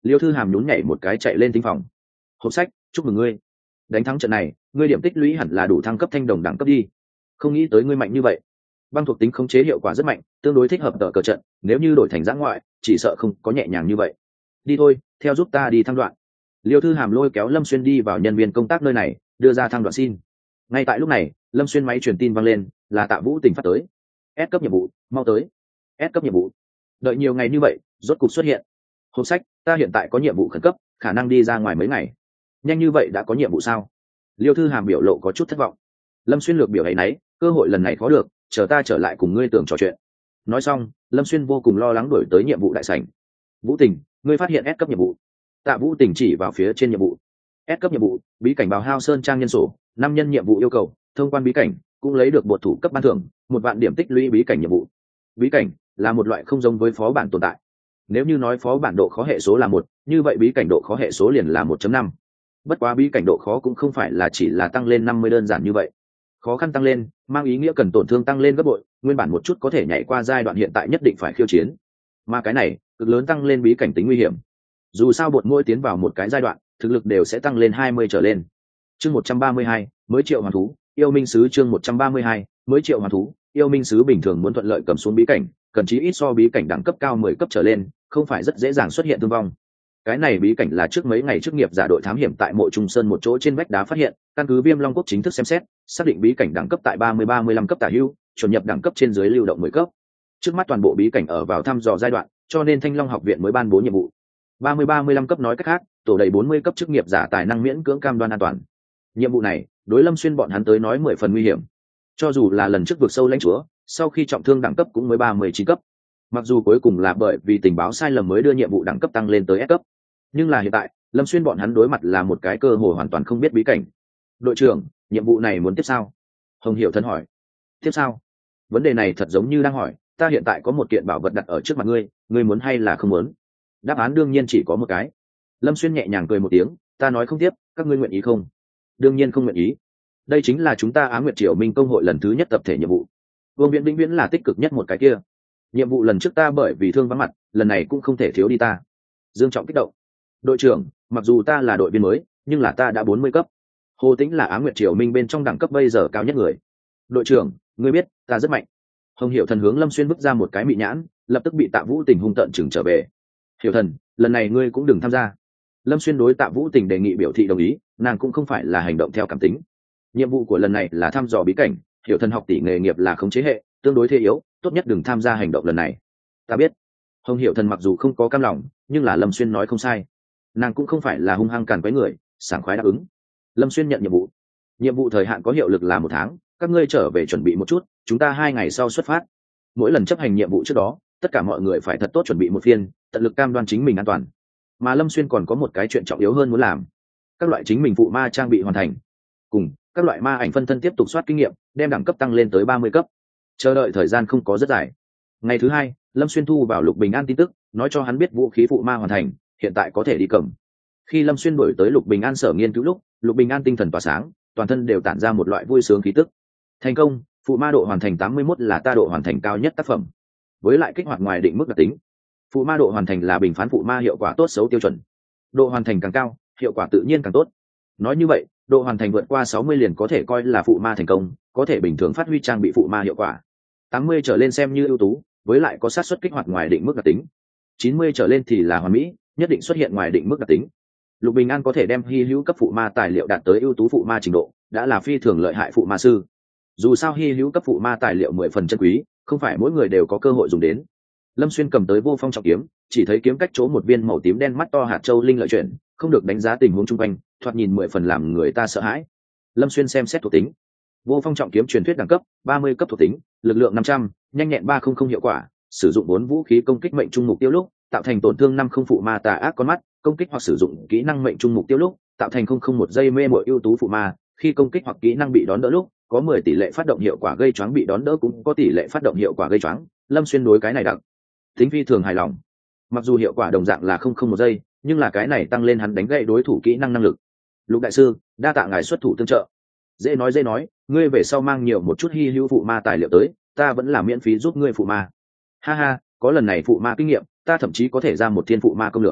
Liêu Thư Hàm nhún nhảy một cái chạy lên tinh phòng. Hộp sách, chúc mừng ngươi, đánh thắng trận này, ngươi điểm tích lũy hẳn là đủ thăng cấp thanh đồng đẳng cấp đi. Không nghĩ tới ngươi mạnh như vậy. Băng thuộc tính khống chế hiệu quả rất mạnh, tương đối thích hợp tờ cờ trận, nếu như đổi thành giã ngoại chỉ sợ không có nhẹ nhàng như vậy. Đi thôi, theo giúp ta đi thăng đoạn. Liêu Thư Hàm lôi kéo Lâm Xuyên đi vào nhân viên công tác nơi này, đưa ra thăng đoạn xin. Ngay tại lúc này, Lâm Xuyên máy truyền tin vang lên, là Tạ Vũ Tình phát tới. S cấp nhiệm vụ, mau tới. S cấp nhiệm vụ. Đợi nhiều ngày như vậy, rốt cục xuất hiện. Hộp sách, ta hiện tại có nhiệm vụ khẩn cấp, khả năng đi ra ngoài mấy ngày. Nhanh như vậy đã có nhiệm vụ sao? Liêu Thư Hàm biểu lộ có chút thất vọng. Lâm Xuyên lược biểu ấy nấy, cơ hội lần này khó được, chờ ta trở lại cùng ngươi tưởng trò chuyện. Nói xong, Lâm Xuyên vô cùng lo lắng đuổi tới nhiệm vụ đại sảnh. Vũ Tình, ngươi phát hiện S cấp nhiệm vụ. Tạ Vũ Tình chỉ vào phía trên nhiệm vụ. S cấp nhiệm vụ, bí cảnh Bào Hao Sơn trang nhân sổ, năm nhân nhiệm vụ yêu cầu, thông quan bí cảnh, cũng lấy được bột thủ cấp ban thưởng, một vạn điểm tích lũy bí cảnh nhiệm vụ. Bí cảnh là một loại không giống với phó bản tồn tại. Nếu như nói phó bản độ khó hệ số là một, như vậy bí cảnh độ khó hệ số liền là một chấm năm. Bất quá bí cảnh độ khó cũng không phải là chỉ là tăng lên năm mươi đơn giản như vậy. Khó khăn tăng lên, mang ý nghĩa cần tổn thương tăng lên gấp bội, nguyên bản một chút có thể nhảy qua giai đoạn hiện tại nhất định phải khiêu chiến. Mà cái này, cực lớn tăng lên bí cảnh tính nguy hiểm. Dù sao bột mỗi tiến vào một cái giai đoạn, thực lực đều sẽ tăng lên hai mươi trở lên. Chương một trăm ba mươi hai, mới triệu hoàn thú, yêu minh sứ chương một trăm ba mươi hai, mới triệu hoàn thú, yêu minh sứ bình thường muốn thuận lợi cầm xuống bí cảnh, cần chí ít so bí cảnh đẳng cấp cao mười cấp trở lên, không phải rất dễ dàng xuất hiện thương vong. Cái này bí cảnh là trước mấy ngày chức nghiệp giả đội thám hiểm tại Mộ Trung Sơn một chỗ trên vách đá phát hiện, căn cứ Viêm Long Quốc chính thức xem xét, xác định bí cảnh đẳng cấp tại ba mươi ba mươi lăm cấp tả hữu, chuẩn nhập đẳng cấp trên dưới lưu động mười cấp. Trước mắt toàn bộ bí cảnh ở vào thăm dò giai đoạn, cho nên Thanh Long học viện mới ban bố nhiệm vụ. ba mươi ba mươi lăm cấp nói cách khác, tổ đầy bốn mươi cấp chức nghiệp giả tài năng miễn cưỡng cam đoan an toàn. Nhiệm vụ này, đối Lâm Xuyên bọn hắn tới nói mười phần nguy hiểm. Cho dù là lần trước vượt sâu lãnh chúa, sau khi trọng thương đẳng cấp cũng mới ba mươi chín cấp. Mặc dù cuối cùng là bởi vì tình báo sai lầm mới đưa nhiệm vụ đẳng cấp tăng lên tới S cấp, nhưng là hiện tại, Lâm Xuyên bọn hắn đối mặt là một cái cơ hội hoàn toàn không biết bí cảnh. Đội trưởng, nhiệm vụ này muốn tiếp sao? Hồng Hiểu Thân hỏi. Tiếp sao? Vấn đề này thật giống như đang hỏi, ta hiện tại có một kiện bảo vật đặt ở trước mặt ngươi, ngươi muốn hay là không muốn? Đáp án đương nhiên chỉ có một cái. Lâm Xuyên nhẹ nhàng cười một tiếng, ta nói không tiếp, các ngươi nguyện ý không? Đương nhiên không nguyện ý. Đây chính là chúng ta Á Nguyệt Triều Minh công hội lần thứ nhất tập thể nhiệm vụ. Vương Viễn vĩnh viễn là tích cực nhất một cái kia. Nhiệm vụ lần trước ta bởi vì thương vắng mặt, lần này cũng không thể thiếu đi ta. Dương Trọng kích động. Đội trưởng, mặc dù ta là đội viên mới, nhưng là ta đã bốn mươi cấp. Hồ Tĩnh là Á Nguyệt Triều Minh bên trong đẳng cấp bây giờ cao nhất người. Đội trưởng, ngươi biết, ta rất mạnh. Hồng Hiểu Thần hướng Lâm Xuyên bước ra một cái mị nhãn, lập tức bị Tạ Vũ Tình hung tợn chừng trở về. Hiểu Thần, lần này ngươi cũng đừng tham gia. Lâm Xuyên đối Tạ Vũ Tình đề nghị biểu thị đồng ý, nàng cũng không phải là hành động theo cảm tính. Nhiệm vụ của lần này là thăm dò bí cảnh, Hiểu Thần học tỷ nghề nghiệp là khống chế hệ, tương đối thế yếu, tốt nhất đừng tham gia hành động lần này. Ta biết. Hồng Hiểu Thần mặc dù không có cam lòng, nhưng là Lâm Xuyên nói không sai. Nàng cũng không phải là hung hăng càn quấy người, sảng khoái đáp ứng. Lâm Xuyên nhận nhiệm vụ. Nhiệm vụ thời hạn có hiệu lực là một tháng, các ngươi trở về chuẩn bị một chút, chúng ta hai ngày sau xuất phát. Mỗi lần chấp hành nhiệm vụ trước đó, tất cả mọi người phải thật tốt chuẩn bị một phiên, tận lực cam đoan chính mình an toàn. Mà Lâm Xuyên còn có một cái chuyện trọng yếu hơn muốn làm. Các loại chính mình phụ ma trang bị hoàn thành, cùng các loại ma ảnh phân thân tiếp tục soát kinh nghiệm, đem đẳng cấp tăng lên tới ba mươi cấp. Chờ đợi thời gian không có rất dài. Ngày thứ hai, Lâm Xuyên thu vào Lục Bình An tin tức, nói cho hắn biết vũ khí phụ ma hoàn thành, hiện tại có thể đi cầm. Khi Lâm Xuyên đổi tới Lục Bình An sở nghiên cứu lúc, Lục Bình An tinh thần tỏa sáng, toàn thân đều tản ra một loại vui sướng khí tức. Thành công, phụ ma độ hoàn thành tám mươi mốt là ta độ hoàn thành cao nhất tác phẩm. Với lại kích hoạt ngoài định mức đặc tính. Phụ ma độ hoàn thành là bình phán phụ ma hiệu quả tốt xấu tiêu chuẩn. Độ hoàn thành càng cao, hiệu quả tự nhiên càng tốt. Nói như vậy, độ hoàn thành vượt qua sáu mươi liền có thể coi là phụ ma thành công, có thể bình thường phát huy trang bị phụ ma hiệu quả. tám mươi trở lên xem như ưu tú, với lại có xác suất kích hoạt ngoài định mức đặc tính. chín mươi trở lên thì là hoàn mỹ, nhất định xuất hiện ngoài định mức đặc tính. Lục Bình An có thể đem hy hữu cấp phụ ma tài liệu đạt tới ưu tú phụ ma trình độ, đã là phi thường lợi hại phụ ma sư. Dù sao hy hữu cấp phụ ma tài liệu mười phần chân quý, không phải mỗi người đều có cơ hội dùng đến. Lâm Xuyên cầm tới Vô Phong trọng kiếm, chỉ thấy kiếm cách chỗ một viên màu tím đen mắt to hạt châu linh lợi chuyển, không được đánh giá tình huống chung quanh, thoạt nhìn mười phần làm người ta sợ hãi. Lâm Xuyên xem xét thuộc tính. Vô Phong trọng kiếm truyền thuyết đẳng cấp ba mươi cấp thuộc tính, lực lượng năm trăm, nhanh nhẹn ba trăm hiệu quả, sử dụng bốn vũ khí công kích mệnh trung mục tiêu lúc, tạo thành tổn thương năm không phụ ma tà ác con mắt, công kích hoặc sử dụng kỹ năng mệnh trung mục tiêu lúc, tạo thành không không một giây mê muội ưu tú phụ ma, khi công kích hoặc kỹ năng bị đón đỡ lúc, có mười tỷ lệ phát động hiệu quả gây choáng bị đón đỡ cũng có tỷ lệ phát động hiệu quả gây choáng. Lâm Xuyên đối cái này đặc tính phi thường hài lòng. Mặc dù hiệu quả đồng dạng là không không một giây, nhưng là cái này tăng lên hắn đánh gãy đối thủ kỹ năng năng lực. Lục đại sư, đa tạ ngài xuất thủ tương trợ. Dễ nói dễ nói, ngươi về sau mang nhiều một chút hy hữu phụ ma tài liệu tới, ta vẫn là miễn phí giúp ngươi phụ ma. Ha ha, có lần này phụ ma kinh nghiệm, ta thậm chí có thể ra một thiên phụ ma công lược.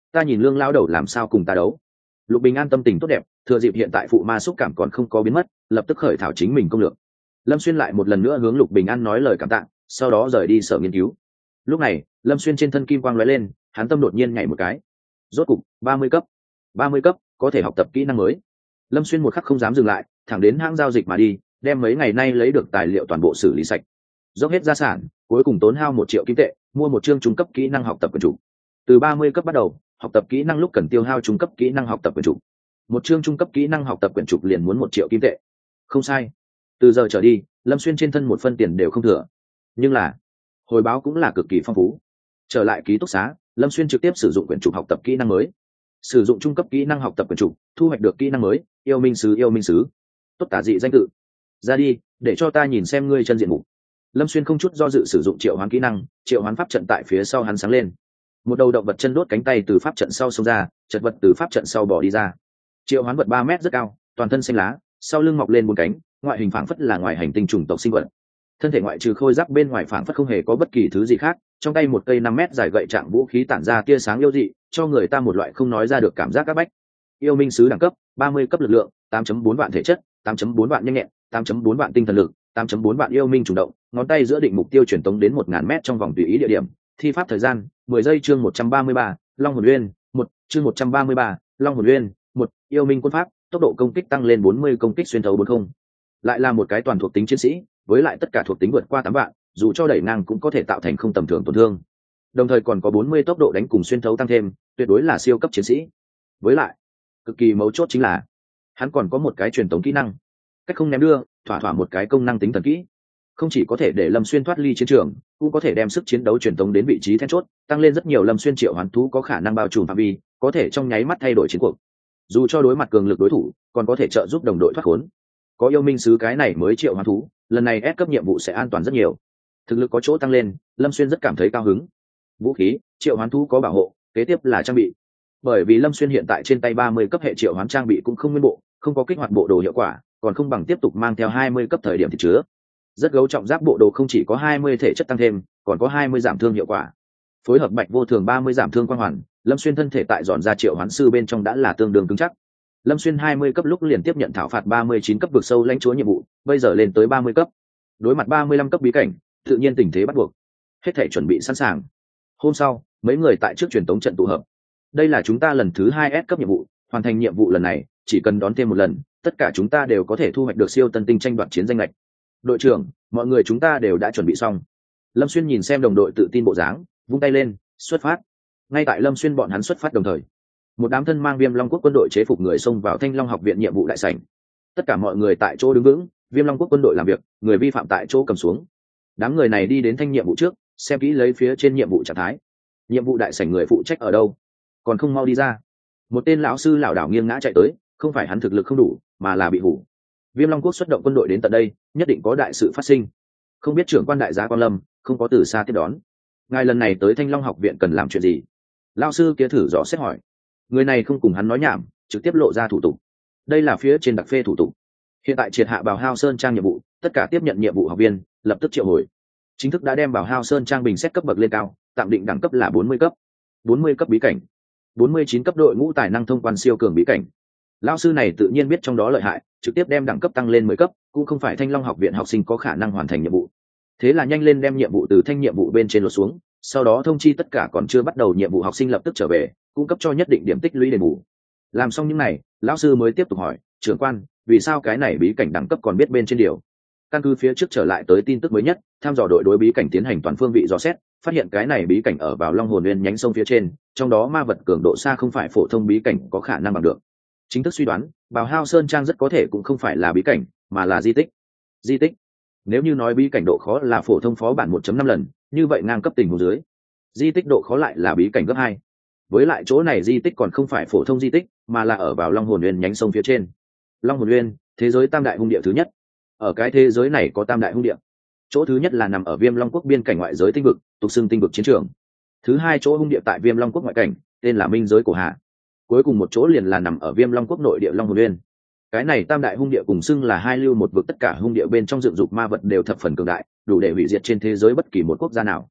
ta nhìn lương lao đầu làm sao cùng ta đấu. Lục Bình An tâm tình tốt đẹp, thừa dịp hiện tại phụ ma xúc cảm còn không có biến mất, lập tức khởi thảo chính mình công lược. Lâm Xuyên lại một lần nữa hướng Lục Bình An nói lời cảm tạ, sau đó rời đi sở nghiên cứu. Lúc này Lâm Xuyên trên thân kim quang lóe lên, hắn tâm đột nhiên nhảy một cái. Rốt cục ba mươi cấp, ba mươi cấp có thể học tập kỹ năng mới. Lâm Xuyên một khắc không dám dừng lại, thẳng đến hãng giao dịch mà đi, đem mấy ngày nay lấy được tài liệu toàn bộ xử lý sạch, dốc hết gia sản, cuối cùng tốn hao một triệu kim tệ mua một chương trung cấp kỹ năng học tập quyển trục. Từ ba mươi cấp bắt đầu, học tập kỹ năng lúc cần tiêu hao trung cấp kỹ năng học tập quyển trục. Một chương trung cấp kỹ năng học tập quyển trục liền muốn một triệu kim tệ. Không sai. Từ giờ trở đi, Lâm Xuyên trên thân một phân tiền đều không thừa. Nhưng là, hồi báo cũng là cực kỳ phong phú. Trở lại ký túc xá, Lâm Xuyên trực tiếp sử dụng quyển trục học tập kỹ năng mới. Sử dụng trung cấp kỹ năng học tập quyển trục, thu hoạch được kỹ năng mới, yêu minh sứ yêu minh sứ. Tốt tả dị danh tự. Ra đi, để cho ta nhìn xem ngươi chân diện mục. Lâm Xuyên không chút do dự sử dụng triệu hoán kỹ năng, triệu hoán pháp trận tại phía sau hắn sáng lên. Một đầu động vật chân đốt cánh tay từ pháp trận sau xông ra, chật vật từ pháp trận sau bỏ đi ra. Triệu hoán vật ba mét rất cao, toàn thân xanh lá, sau lưng mọc lên bốn cánh, ngoại hình phảng phất là ngoài hành tinh chủng tộc sinh vật. Thân thể ngoại trừ khôi giáp bên ngoài phảng phất không hề có bất kỳ thứ gì khác, trong tay một cây năm mét dài gậy trạng vũ khí tản ra tia sáng yêu dị, cho người ta một loại không nói ra được cảm giác các bách. Yêu minh sứ đẳng cấp ba mươi cấp lực lượng, tám chấm bốn vạn thể chất, tám chấm bốn vạn nhanh nhẹn, tám chấm bốn vạn tinh thần lực, tám chấm bốn vạn yêu minh chủ động, ngón tay giữa định mục tiêu truyền tống đến một ngàn mét trong vòng tùy ý địa điểm. Thi pháp thời gian mười giây. Chương một trăm ba mươi ba, Long Hồn Uyên, một, chương một trăm ba mươi ba, Long Hồn Uyên, một, yêu minh quân pháp, tốc độ công kích tăng lên bốn mươi, công kích xuyên thấu bốn mươi. Lại là một cái toàn thuộc tính chiến sĩ, với lại tất cả thuộc tính vượt qua tám vạn, dù cho đẩy ngang cũng có thể tạo thành không tầm thường tổn thương. Đồng thời còn có bốn mươi tốc độ đánh cùng xuyên thấu tăng thêm, tuyệt đối là siêu cấp chiến sĩ. Với lại, cực kỳ mấu chốt chính là hắn còn có một cái truyền tống kỹ năng, cách không ném đưa, thỏa thỏa một cái công năng tính thần kỹ, không chỉ có thể để Lâm Xuyên thoát ly chiến trường, cũng có thể đem sức chiến đấu truyền tống đến vị trí then chốt, tăng lên rất nhiều. Lâm Xuyên triệu hoán thú có khả năng bao trùm phạm vi, có thể trong nháy mắt thay đổi chiến cuộc, dù cho đối mặt cường lực đối thủ còn có thể trợ giúp đồng đội thoát khốn. Có yêu minh sứ cái này mới triệu hoán thú, lần này ép cấp nhiệm vụ sẽ an toàn rất nhiều, thực lực có chỗ tăng lên, Lâm Xuyên rất cảm thấy cao hứng. Vũ khí, triệu hoán thú có bảo hộ, kế tiếp là trang bị. Bởi vì Lâm Xuyên hiện tại trên tay ba mươi cấp hệ triệu hoán trang bị cũng không nguyên bộ, không có kích hoạt bộ đồ hiệu quả, còn không bằng tiếp tục mang theo hai mươi cấp thời điểm thì chứa. Rất gấu trọng giáp bộ đồ không chỉ có hai mươi thể chất tăng thêm, còn có hai mươi giảm thương hiệu quả. Phối hợp bạch vô thường ba mươi giảm thương quang hoàn, Lâm Xuyên thân thể tại dọn ra triệu hoán sư bên trong đã là tương đương cứng chắc. Lâm Xuyên hai mươi cấp lúc liền tiếp nhận thảo phạt ba mươi chín cấp vực sâu lãnh chúa nhiệm vụ, bây giờ lên tới ba mươi cấp. Đối mặt ba mươi lăm cấp bí cảnh, tự nhiên tình thế bắt buộc. Hết thể chuẩn bị sẵn sàng. Hôm sau, mấy người tại trước truyền tống trận tụ hợp. Đây là chúng ta lần thứ hai S cấp nhiệm vụ, hoàn thành nhiệm vụ lần này, chỉ cần đón thêm một lần, tất cả chúng ta đều có thể thu hoạch được siêu tân tinh tranh đoạt chiến danh lệch. Đội trưởng, mọi người chúng ta đều đã chuẩn bị xong. Lâm Xuyên nhìn xem đồng đội tự tin bộ dáng, vung tay lên, xuất phát. Ngay tại Lâm Xuyên bọn hắn xuất phát đồng thời, một đám thân mang Viêm Long Quốc quân đội chế phục người xông vào Thanh Long học viện nhiệm vụ đại sảnh. Tất cả mọi người tại chỗ đứng vững, Viêm Long Quốc quân đội làm việc, người vi phạm tại chỗ cầm xuống. Đám người này đi đến thanh nhiệm vụ trước, xem kỹ lấy phía trên nhiệm vụ trạng thái. Nhiệm vụ đại sảnh người phụ trách ở đâu? Còn không mau đi ra. Một tên lão sư lảo đảo nghiêng ngã chạy tới, không phải hắn thực lực không đủ, mà là bị hủ. Viêm Long Quốc xuất động quân đội đến tận đây, nhất định có đại sự phát sinh. Không biết trưởng quan đại giá Quan Lâm không có từ xa tiếp đón. Ngài lần này tới Thanh Long học viện cần làm chuyện gì? Lão sư kia thử dò xét hỏi. Người này không cùng hắn nói nhảm, trực tiếp lộ ra thủ tục. Đây là phía trên đặc phê thủ tục. Hiện tại triệt hạ Bảo Hao Sơn trang nhiệm vụ, tất cả tiếp nhận nhiệm vụ học viên lập tức triệu hồi. Chính thức đã đem Bảo Hao Sơn trang bình xét cấp bậc lên cao, tạm định đẳng cấp là bốn mươi cấp. bốn mươi cấp bí cảnh, bốn mươi chín cấp đội ngũ tài năng thông quan siêu cường bí cảnh. Lão sư này tự nhiên biết trong đó lợi hại, trực tiếp đem đẳng cấp tăng lên mười cấp, cũng không phải Thanh Long học viện học sinh có khả năng hoàn thành nhiệm vụ. Thế là nhanh lên đem nhiệm vụ từ thanh nhiệm vụ bên trên lột xuống, sau đó thông chi tất cả còn chưa bắt đầu nhiệm vụ học sinh lập tức trở về, cung cấp cho nhất định điểm tích lũy đền bù. Làm xong những này, lão sư mới tiếp tục hỏi, trưởng quan, vì sao cái này bí cảnh đẳng cấp còn biết bên trên điều? Căn cứ phía trước trở lại tới tin tức mới nhất, tham dò đội đối bí cảnh tiến hành toàn phương vị dò xét, phát hiện cái này bí cảnh ở vào Long Hồn Nguyên nhánh sông phía trên, trong đó ma vật cường độ xa không phải phổ thông bí cảnh có khả năng bằng được. Chính thức suy đoán, Bảo Hao Sơn trang rất có thể cũng không phải là bí cảnh, mà là di tích. Di tích. Nếu như nói bí cảnh độ khó là phổ thông phó bản một chấm năm lần, như vậy ngang cấp tình huống dưới, di tích độ khó lại là bí cảnh gấp hai. Với lại chỗ này di tích còn không phải phổ thông di tích, mà là ở vào Long Hồn Nguyên nhánh sông phía trên. Long Hồn Nguyên, thế giới tam đại hung địa thứ nhất. Ở cái thế giới này có tam đại hung địa. Chỗ thứ nhất là nằm ở Viêm Long Quốc biên cảnh ngoại giới tinh vực, tục xưng tinh vực chiến trường. Thứ hai chỗ hung địa tại Viêm Long Quốc ngoại cảnh, tên là Minh giới cổ hạ. Cuối cùng một chỗ liền là nằm ở Viêm Long Quốc nội địa Long Hồn Nguyên. Cái này tam đại hung địa cùng xưng là hai lưu một vực, tất cả hung địa bên trong dựng dục ma vật đều thập phần cường đại, đủ để hủy diệt trên thế giới bất kỳ một quốc gia nào.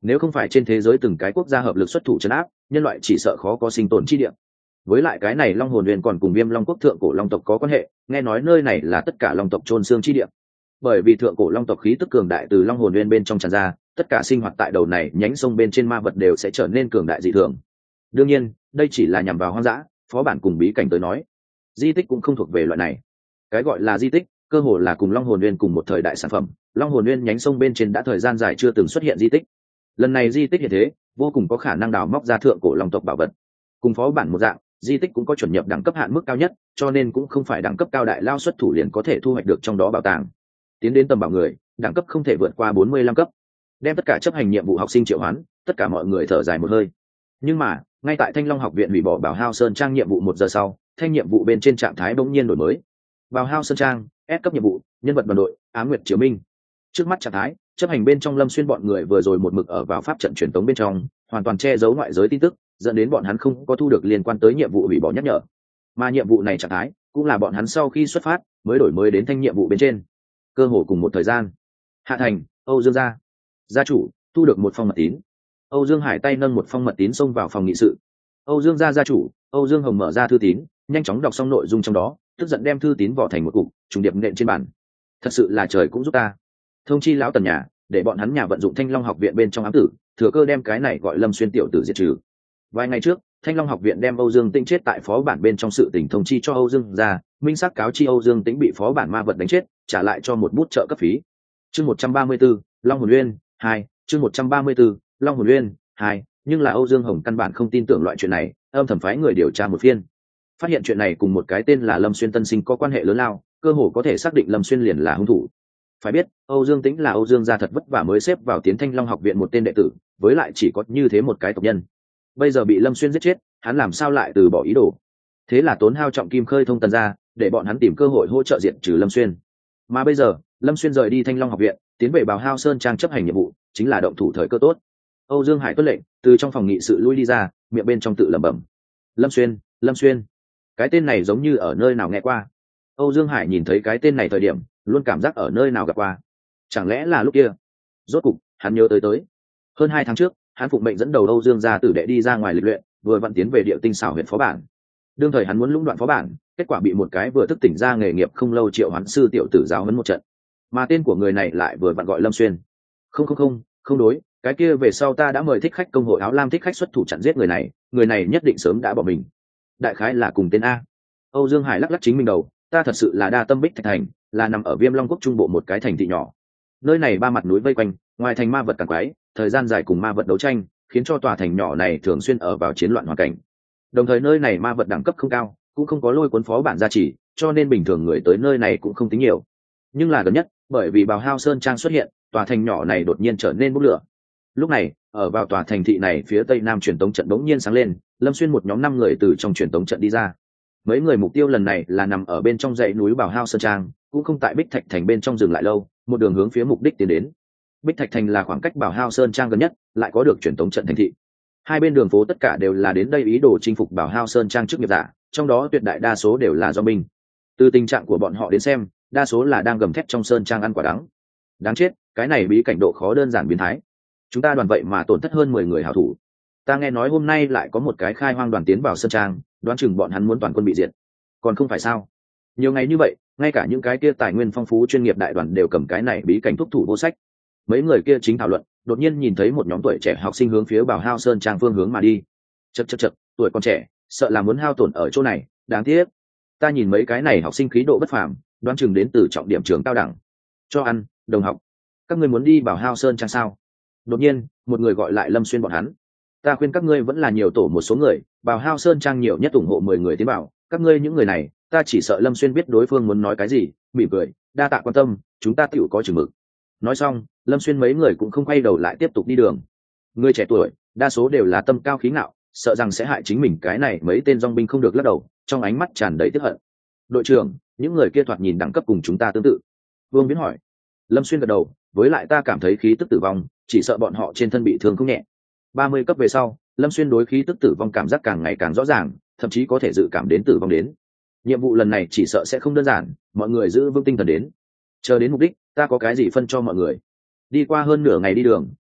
Nếu không phải trên thế giới từng cái quốc gia hợp lực xuất thủ trấn áp, nhân loại chỉ sợ khó có sinh tồn chi địa. Với lại cái này Long Hồn Nguyên còn cùng Viêm Long quốc thượng cổ long tộc có quan hệ, nghe nói nơi này là tất cả long tộc chôn xương chi địa. Bởi vì thượng cổ long tộc khí tức cường đại từ Long Hồn Nguyên bên trong tràn ra, tất cả sinh hoạt tại đầu này nhánh sông bên trên ma vật đều sẽ trở nên cường đại dị thường. Đương nhiên, đây chỉ là nhằm vào hoang dã, phó bản cùng bí cảnh tới nói, di tích cũng không thuộc về loại này. Cái gọi là di tích, cơ hồ là cùng Long Hồn Nguyên cùng một thời đại sản phẩm. Long Hồn Nguyên nhánh sông bên trên đã thời gian dài chưa từng xuất hiện di tích. Lần này di tích hiện thế, vô cùng có khả năng đào móc ra thượng cổ long tộc bảo vật. Cùng phó bản một dạng, di tích cũng có chuẩn nhập đẳng cấp hạn mức cao nhất, cho nên cũng không phải đẳng cấp cao đại lao xuất thủ liền có thể thu hoạch được trong đó bảo tàng. Tiến đến tầm bảo người, đẳng cấp không thể vượt qua bốn mươi lăm cấp. Đem tất cả chấp hành nhiệm vụ học sinh triệu hoán, tất cả mọi người thở dài một hơi. Nhưng mà, ngay tại Thanh Long học viện hủy bỏ Bảo Hao Sơn Trang nhiệm vụ một giờ sau, thanh nhiệm vụ bên trên trạng thái bỗng nhiên đổi mới. Bảo Hao Sơn Trang, S cấp nhiệm vụ, nhân vật đoàn đội, Ám Nguyệt Chiếu Minh. Trước mắt trạng thái, chấp hành bên trong Lâm Xuyên bọn người vừa rồi một mực ở vào pháp trận truyền tống bên trong, hoàn toàn che giấu ngoại giới tin tức, dẫn đến bọn hắn không có thu được liên quan tới nhiệm vụ hủy bỏ nhắc nhở. Mà nhiệm vụ này trạng thái, cũng là bọn hắn sau khi xuất phát mới đổi mới đến thanh nhiệm vụ bên trên. Cơ hồ cùng một thời gian. Hạ Thành, Âu Dương gia. Gia chủ, thu được một phong mật tín. Âu Dương Hải tay nâng một phong mật tín xông vào phòng nghị sự. Âu Dương gia gia chủ, Âu Dương Hồng mở ra thư tín, nhanh chóng đọc xong nội dung trong đó, tức giận đem thư tín vỏ thành một cục, trùng điệp nện trên bàn. Thật sự là trời cũng giúp ta. Thông chi lão Tần nhà, để bọn hắn nhà vận dụng Thanh Long học viện bên trong ám tử, thừa cơ đem cái này gọi Lâm Xuyên tiểu tử diệt trừ. Vài ngày trước, Thanh Long học viện đem Âu Dương Tĩnh chết tại phó bản bên trong sự tình thông chi cho Âu Dương gia, minh xác cáo chi Âu Dương Tĩnh bị phó bản ma vật đánh chết, trả lại cho một bút trợ cấp phí. Chương một trăm ba mươi 134, Long Hồn Nguyên hai, chương một trăm ba mươi 134, Long Hồn Nguyên hai, nhưng là Âu Dương Hồng căn bản không tin tưởng loại chuyện này, âm thầm phái người điều tra một phiên. Phát hiện chuyện này cùng một cái tên là Lâm Xuyên tân sinh có quan hệ lớn lao, cơ hồ có thể xác định Lâm Xuyên liền là hung thủ. Phải biết, Âu Dương Tĩnh là Âu Dương gia thật vất vả mới xếp vào Tiến Thanh Long học viện một tên đệ tử, với lại chỉ có như thế một cái tộc nhân. Bây giờ bị Lâm Xuyên giết chết, hắn làm sao lại từ bỏ ý đồ? Thế là tốn hao trọng kim khơi thông Tần gia, để bọn hắn tìm cơ hội hỗ trợ diệt trừ Lâm Xuyên. Mà bây giờ, Lâm Xuyên rời đi Thanh Long học viện, tiến về Bảo Hao Sơn Trang chấp hành nhiệm vụ, chính là động thủ thời cơ tốt. Âu Dương Hải tuân lệnh, từ trong phòng nghị sự lui đi ra, miệng bên trong tự lẩm bẩm: Lâm Xuyên, Lâm Xuyên, cái tên này giống như ở nơi nào nghe qua. Âu Dương Hải nhìn thấy cái tên này thời điểm, luôn cảm giác ở nơi nào gặp qua. Chẳng lẽ là lúc kia? Rốt cục, hắn nhớ tới tới. Hơn hai tháng trước, hắn phụng mệnh dẫn đầu Âu Dương gia tử đệ đi ra ngoài lịch luyện, vừa vặn tiến về địa tinh xảo huyện phó bản. Đương thời hắn muốn lũng đoạn phó bản, kết quả bị một cái vừa thức tỉnh ra nghề nghiệp không lâu triệu hoán sư tiểu tử giáo huấn một trận. Mà tên của người này lại vừa vặn gọi Lâm Xuyên. Không không không, không đối, cái kia về sau ta đã mời thích khách công hội áo lam thích khách xuất thủ chặn giết người này, người này nhất định sớm đã bỏ mình. Đại khái là cùng tên A. Âu Dương Hải lắc lắc chính mình đầu, ta thật sự là Đa Tâm Bích Thạch Thành, là nằm ở Viêm Long quốc trung bộ một cái thành thị nhỏ. Nơi này ba mặt núi vây quanh, ngoài thành ma vật càng quái, thời gian dài cùng ma vật đấu tranh, khiến cho tòa thành nhỏ này thường xuyên ở vào chiến loạn hoàn cảnh. Đồng thời nơi này ma vật đẳng cấp không cao, cũng không có lôi cuốn phó bản gia trì, cho nên bình thường người tới nơi này cũng không tính nhiều. Nhưng là gần nhất, bởi vì Bảo Hao Sơn Trang xuất hiện, tòa thành nhỏ này đột nhiên trở nên bốc lửa. Lúc này, ở vào tòa thành thị này phía tây nam truyền tống trận bỗng nhiên sáng lên, Lâm Xuyên một nhóm năm người từ trong truyền tống trận đi ra. Mấy người mục tiêu lần này là nằm ở bên trong dãy núi Bảo Hao Sơn Trang, cũng không tại Bích Thạch Thành bên trong dừng lại lâu, một đường hướng phía mục đích tiến đến. Bích Thạch Thành là khoảng cách Bảo Hao Sơn Trang gần nhất, lại có được truyền tống trận thành thị. Hai bên đường phố tất cả đều là đến đây ý đồ chinh phục Bảo Hao Sơn Trang trước nghiệp giả, trong đó tuyệt đại đa số đều là do binh. Từ tình trạng của bọn họ đến xem, đa số là đang gầm thét trong sơn trang ăn quả đắng. Đáng chết, cái này bí cảnh độ khó đơn giản biến thái. Chúng ta đoàn vậy mà tổn thất hơn mười người hảo thủ. Ta nghe nói hôm nay lại có một cái khai hoang đoàn tiến vào sơn trang, đoán chừng bọn hắn muốn toàn quân bị diệt. Còn không phải sao? Nhiều ngày như vậy, ngay cả những cái kia tài nguyên phong phú chuyên nghiệp đại đoàn đều cầm cái này bí cảnh thúc thủ vô sách. Mấy người kia chính thảo luận, đột nhiên nhìn thấy một nhóm tuổi trẻ học sinh hướng phía Bảo Hao Sơn Trang phương hướng mà đi. Chậc chậc chậc, tuổi còn trẻ, sợ là muốn hao tổn ở chỗ này, đáng tiếc. Ta nhìn mấy cái này học sinh khí độ bất phàm, đoán chừng đến từ trọng điểm trường cao đẳng. Cho ăn, đồng học. Các ngươi muốn đi Bảo Hao Sơn Trang sao? Đột nhiên, một người gọi lại Lâm Xuyên bọn hắn. Ta khuyên các ngươi vẫn là nhiều tổ một số người, Bảo Hao Sơn Trang nhiều nhất ủng hộ mười người tiến bảo, các ngươi những người này, ta chỉ sợ Lâm Xuyên biết đối phương muốn nói cái gì, mỉm cười, đa tạ quan tâm, chúng ta tựu có chừng mực. Nói xong, Lâm Xuyên mấy người cũng không quay đầu lại tiếp tục đi đường. Người trẻ tuổi, đa số đều là tâm cao khí ngạo, sợ rằng sẽ hại chính mình, cái này mấy tên dòng binh không được lắc đầu, trong ánh mắt tràn đầy tức hận. Đội trưởng, những người kia thoạt nhìn đẳng cấp cùng chúng ta tương tự. Vương Viễn hỏi. Lâm Xuyên gật đầu, với lại ta cảm thấy khí tức tử vong, chỉ sợ bọn họ trên thân bị thương không nhẹ. Ba mươi cấp về sau, Lâm Xuyên đối khí tức tử vong cảm giác càng ngày càng rõ ràng, thậm chí có thể dự cảm đến tử vong đến. Nhiệm vụ lần này chỉ sợ sẽ không đơn giản, mọi người giữ vững tinh thần đến. Chờ đến mục đích, ta có cái gì phân cho mọi người. Đi qua hơn nửa ngày đi đường,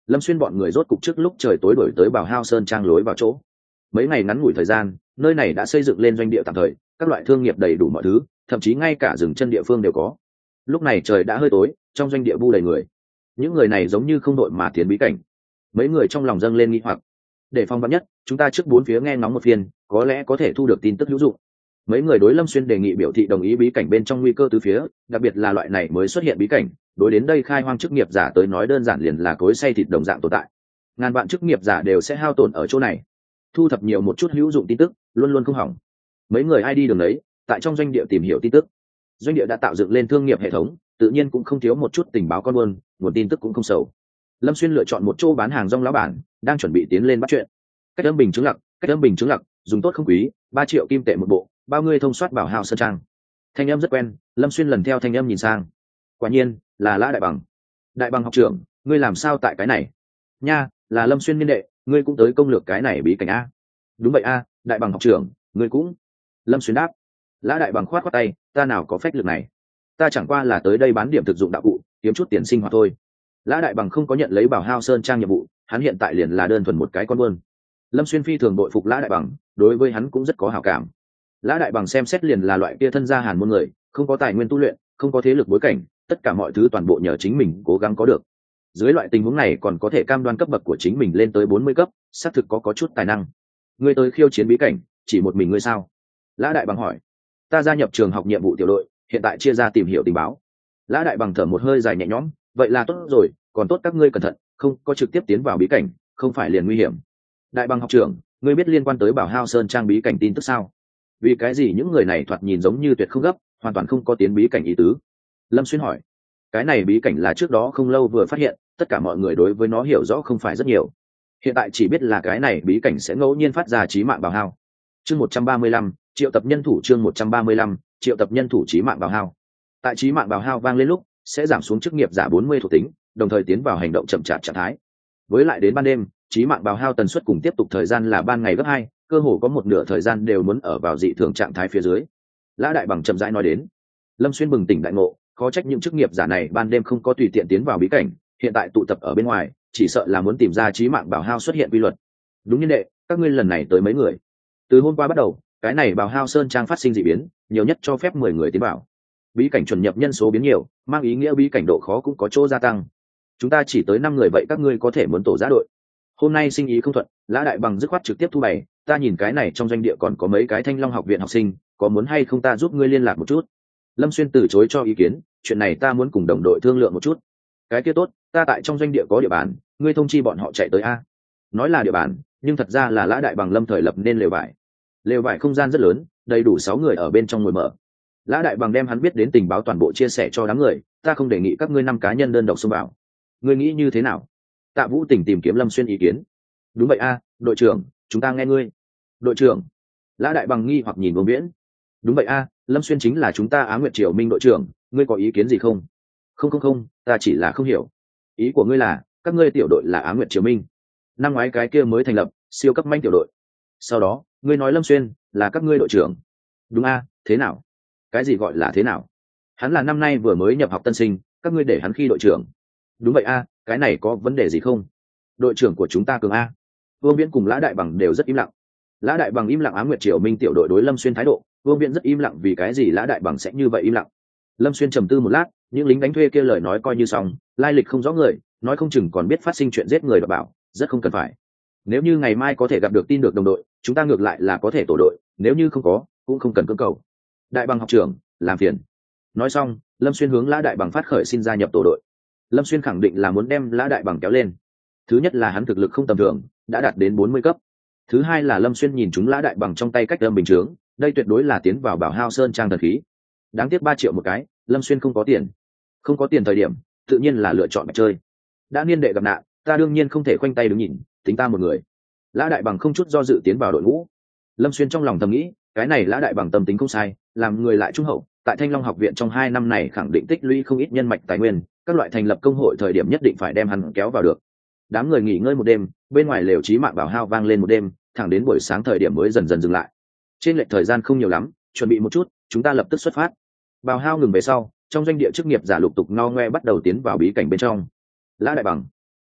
Lâm Xuyên bọn người rốt cục trước lúc trời tối đổi tới Bảo Hao Sơn trang lối vào chỗ. Mấy ngày ngắn ngủi thời gian, nơi này đã xây dựng lên doanh địa tạm thời, các loại thương nghiệp đầy đủ mọi thứ, thậm chí ngay cả dừng chân địa phương đều có. Lúc này trời đã hơi tối, trong doanh địa bu đầy người. Những người này giống như không đội mà tiến bí cảnh. Mấy người trong lòng dâng lên nghi hoặc. Để phòng vắn nhất, chúng ta trước bốn phía nghe ngóng một phiên, có lẽ có thể thu được tin tức hữu dụng. Mấy người đối Lâm Xuyên đề nghị biểu thị đồng ý. Bí cảnh bên trong nguy cơ từ phía, đặc biệt là loại này mới xuất hiện bí cảnh, đối đến đây khai hoang chức nghiệp giả tới nói đơn giản liền là cối xay thịt đồng dạng tồn tại. Ngàn vạn chức nghiệp giả đều sẽ hao tổn ở chỗ này. Thu thập nhiều một chút hữu dụng tin tức luôn luôn không hỏng. Mấy người ai đi đường đấy, tại trong doanh địa tìm hiểu tin tức. Doanh địa đã tạo dựng lên thương nghiệp hệ thống, tự nhiên cũng không thiếu một chút tình báo con buôn, nguồn tin tức cũng không xấu. Lâm Xuyên lựa chọn một chỗ bán hàng rong lão bản, đang chuẩn bị tiến lên bắt chuyện. Cách âm bình chứng lặc, cách âm bình chứng lặc, dùng tốt không quý, ba triệu kim tệ một bộ, bao ngươi thông soát Bảo Hao Sơn trang. Thanh âm rất quen, Lâm Xuyên lần theo thanh âm nhìn sang. Quả nhiên là Lã Đại Bằng. Đại Bằng học trưởng, ngươi làm sao tại cái này? Nha, là Lâm Xuyên niên đệ, ngươi cũng tới công lược cái này bí cảnh a? Đúng vậy a, Đại Bằng học trưởng, ngươi cũng. Lâm Xuyên đáp. Lã Đại Bằng khoát khoát tay, ta nào có phách lực này, ta chẳng qua là tới đây bán điểm thực dụng đạo cụ, kiếm chút tiền sinh hoạt thôi. Lã Đại Bằng không có nhận lấy Bảo Hao Sơn trang nhiệm vụ, hắn hiện tại liền là đơn thuần một cái con buôn. Lâm Xuyên phi thường bội phục Lã Đại Bằng, đối với hắn cũng rất có hảo cảm. Lã Đại Bằng xem xét liền là loại kia thân gia hàn môn người, không có tài nguyên tu luyện, không có thế lực bối cảnh, tất cả mọi thứ toàn bộ nhờ chính mình cố gắng có được. Dưới loại tình huống này còn có thể cam đoan cấp bậc của chính mình lên tới bốn mươi cấp, xác thực có có chút tài năng. Ngươi tới khiêu chiến bí cảnh, chỉ một mình ngươi sao? Lã Đại Bằng hỏi. Ta gia nhập trường học nhiệm vụ tiểu đội, hiện tại chia ra tìm hiểu tình báo. Lã Đại Bằng thở một hơi dài nhẹ nhõm, vậy là tốt rồi, còn tốt các ngươi cẩn thận, không có trực tiếp tiến vào bí cảnh, không phải liền nguy hiểm. Đại Bằng học trưởng, ngươi biết liên quan tới Bảo Hao Sơn trang bí cảnh tin tức sao? Vì cái gì những người này thoạt nhìn giống như tuyệt không gấp, hoàn toàn không có tiến bí cảnh ý tứ? Lâm Xuyên hỏi. Cái này bí cảnh là trước đó không lâu vừa phát hiện, tất cả mọi người đối với nó hiểu rõ không phải rất nhiều. Hiện tại chỉ biết là cái này bí cảnh sẽ ngẫu nhiên phát ra chí mạng Bảo Hao. Chương một trăm ba mươi lăm, triệu tập nhân thủ. Chương một trăm ba mươi lăm, triệu tập nhân thủ chí mạng Bảo Hao. Tại chí mạng Bảo Hao vang lên lúc, sẽ giảm xuống chức nghiệp giả bốn mươi thuộc tính, đồng thời tiến vào hành động chậm chạp trạng thái. Với lại đến ban đêm, chí mạng Bảo Hao tần suất cùng tiếp tục thời gian là ban ngày gấp hai, cơ hồ có một nửa thời gian đều muốn ở vào dị thường trạng thái phía dưới. Lã Đại Bằng chậm rãi nói đến. Lâm Xuyên bừng tỉnh đại ngộ, khó trách những chức nghiệp giả này ban đêm không có tùy tiện tiến vào bí cảnh, hiện tại tụ tập ở bên ngoài, chỉ sợ là muốn tìm ra chí mạng Bảo Hao xuất hiện quy luật. Đúng như đệ, các ngươi lần này tới mấy người? Từ hôm qua bắt đầu, cái này Bảo Hao Sơn trang phát sinh dị biến, nhiều nhất cho phép mười người tiến vào. Bí cảnh chuẩn nhập nhân số biến nhiều, mang ý nghĩa bí cảnh độ khó cũng có chỗ gia tăng. Chúng ta chỉ tới năm người, vậy các ngươi có thể muốn tổ giã đội. Hôm nay sinh ý không thuận, Lã Đại Bằng dứt khoát trực tiếp thu bày, ta nhìn cái này trong doanh địa còn có mấy cái Thanh Long học viện học sinh, có muốn hay không ta giúp ngươi liên lạc một chút? Lâm Xuyên từ chối cho ý kiến, chuyện này ta muốn cùng đồng đội thương lượng một chút. Cái kia tốt, ta tại trong doanh địa có địa bàn, ngươi thông chi bọn họ chạy tới a. Nói là địa bàn, nhưng thật ra là Lã Đại Bằng lâm thời lập nên lều vải. Lều vải không gian rất lớn, đầy đủ sáu người ở bên trong ngồi mở. Lã Đại Bằng đem hắn biết đến tình báo toàn bộ chia sẻ cho đám người, ta không đề nghị các ngươi năm cá nhân đơn độc xông vào. Ngươi nghĩ như thế nào? Tạ Vũ Tỉnh tìm kiếm Lâm Xuyên ý kiến. Đúng vậy a, đội trưởng, chúng ta nghe ngươi. Đội trưởng? Lã Đại Bằng nghi hoặc nhìn Vương Viễn. Đúng vậy a, Lâm Xuyên chính là chúng ta Á Nguyệt Triều Minh đội trưởng, ngươi có ý kiến gì không? Không không không, ta chỉ là không hiểu. Ý của ngươi là các ngươi tiểu đội là Á Nguyệt Triều Minh? Năm ngoái cái kia mới thành lập siêu cấp manh tiểu đội, sau đó ngươi nói Lâm Xuyên là các ngươi đội trưởng. Đúng a, thế nào? Cái gì gọi là thế nào? Hắn là năm nay vừa mới nhập học tân sinh, các ngươi để hắn khi đội trưởng. Đúng vậy a, cái này có vấn đề gì không? Đội trưởng của chúng ta cường a. Vương Viễn cùng Lã Đại Bằng đều rất im lặng. Lã Đại Bằng im lặng, Á Nguyệt Triều Minh tiểu đội đối Lâm Xuyên thái độ, Vương Viễn rất im lặng, vì cái gì Lã Đại Bằng sẽ như vậy im lặng. Lâm Xuyên trầm tư một lát, những lính đánh thuê kia lời nói coi như xong, lai lịch không rõ người, nói không chừng còn biết phát sinh chuyện giết người đọc bảo, rất không cần phải. Nếu như ngày mai có thể gặp được tin được đồng đội, chúng ta ngược lại là có thể tổ đội, nếu như không có, cũng không cần cưỡng cầu. Đại Bằng học trưởng, làm phiền. Nói xong, Lâm Xuyên hướng Lã Đại Bằng phát khởi xin gia nhập tổ đội. Lâm Xuyên khẳng định là muốn đem Lã Đại Bằng kéo lên. Thứ nhất là hắn thực lực không tầm thường, đã đạt đến bốn mươi cấp. Thứ hai là Lâm Xuyên nhìn chúng Lã Đại Bằng trong tay cách âm bình chướng, đây tuyệt đối là tiến vào Bảo Hao Sơn trang thần khí. Đáng tiếc ba triệu một cái, Lâm Xuyên không có tiền. Không có tiền thời điểm, tự nhiên là lựa chọn chơi. Đã niên đệ gặp nạn, ta đương nhiên không thể khoanh tay đứng nhìn, tính ta một người. Lã Đại Bằng không chút do dự tiến vào đội ngũ. Lâm Xuyên trong lòng thầm nghĩ, cái này Lã Đại Bằng tâm tính không sai, làm người lại trung hậu, tại Thanh Long học viện trong hai năm này khẳng định tích lũy không ít nhân mạch tài nguyên, các loại thành lập công hội thời điểm nhất định phải đem hắn kéo vào được. Đám người nghỉ ngơi một đêm, bên ngoài lều chí mạng Bảo Hao vang lên một đêm, thẳng đến buổi sáng thời điểm mới dần dần dừng lại. Trên lệch thời gian không nhiều lắm, chuẩn bị một chút, chúng ta lập tức xuất phát. Bảo Hao ngừng về sau, trong doanh địa chức nghiệp giả lục tục no ngoe bắt đầu tiến vào bí cảnh bên trong. Lã Đại Bằng,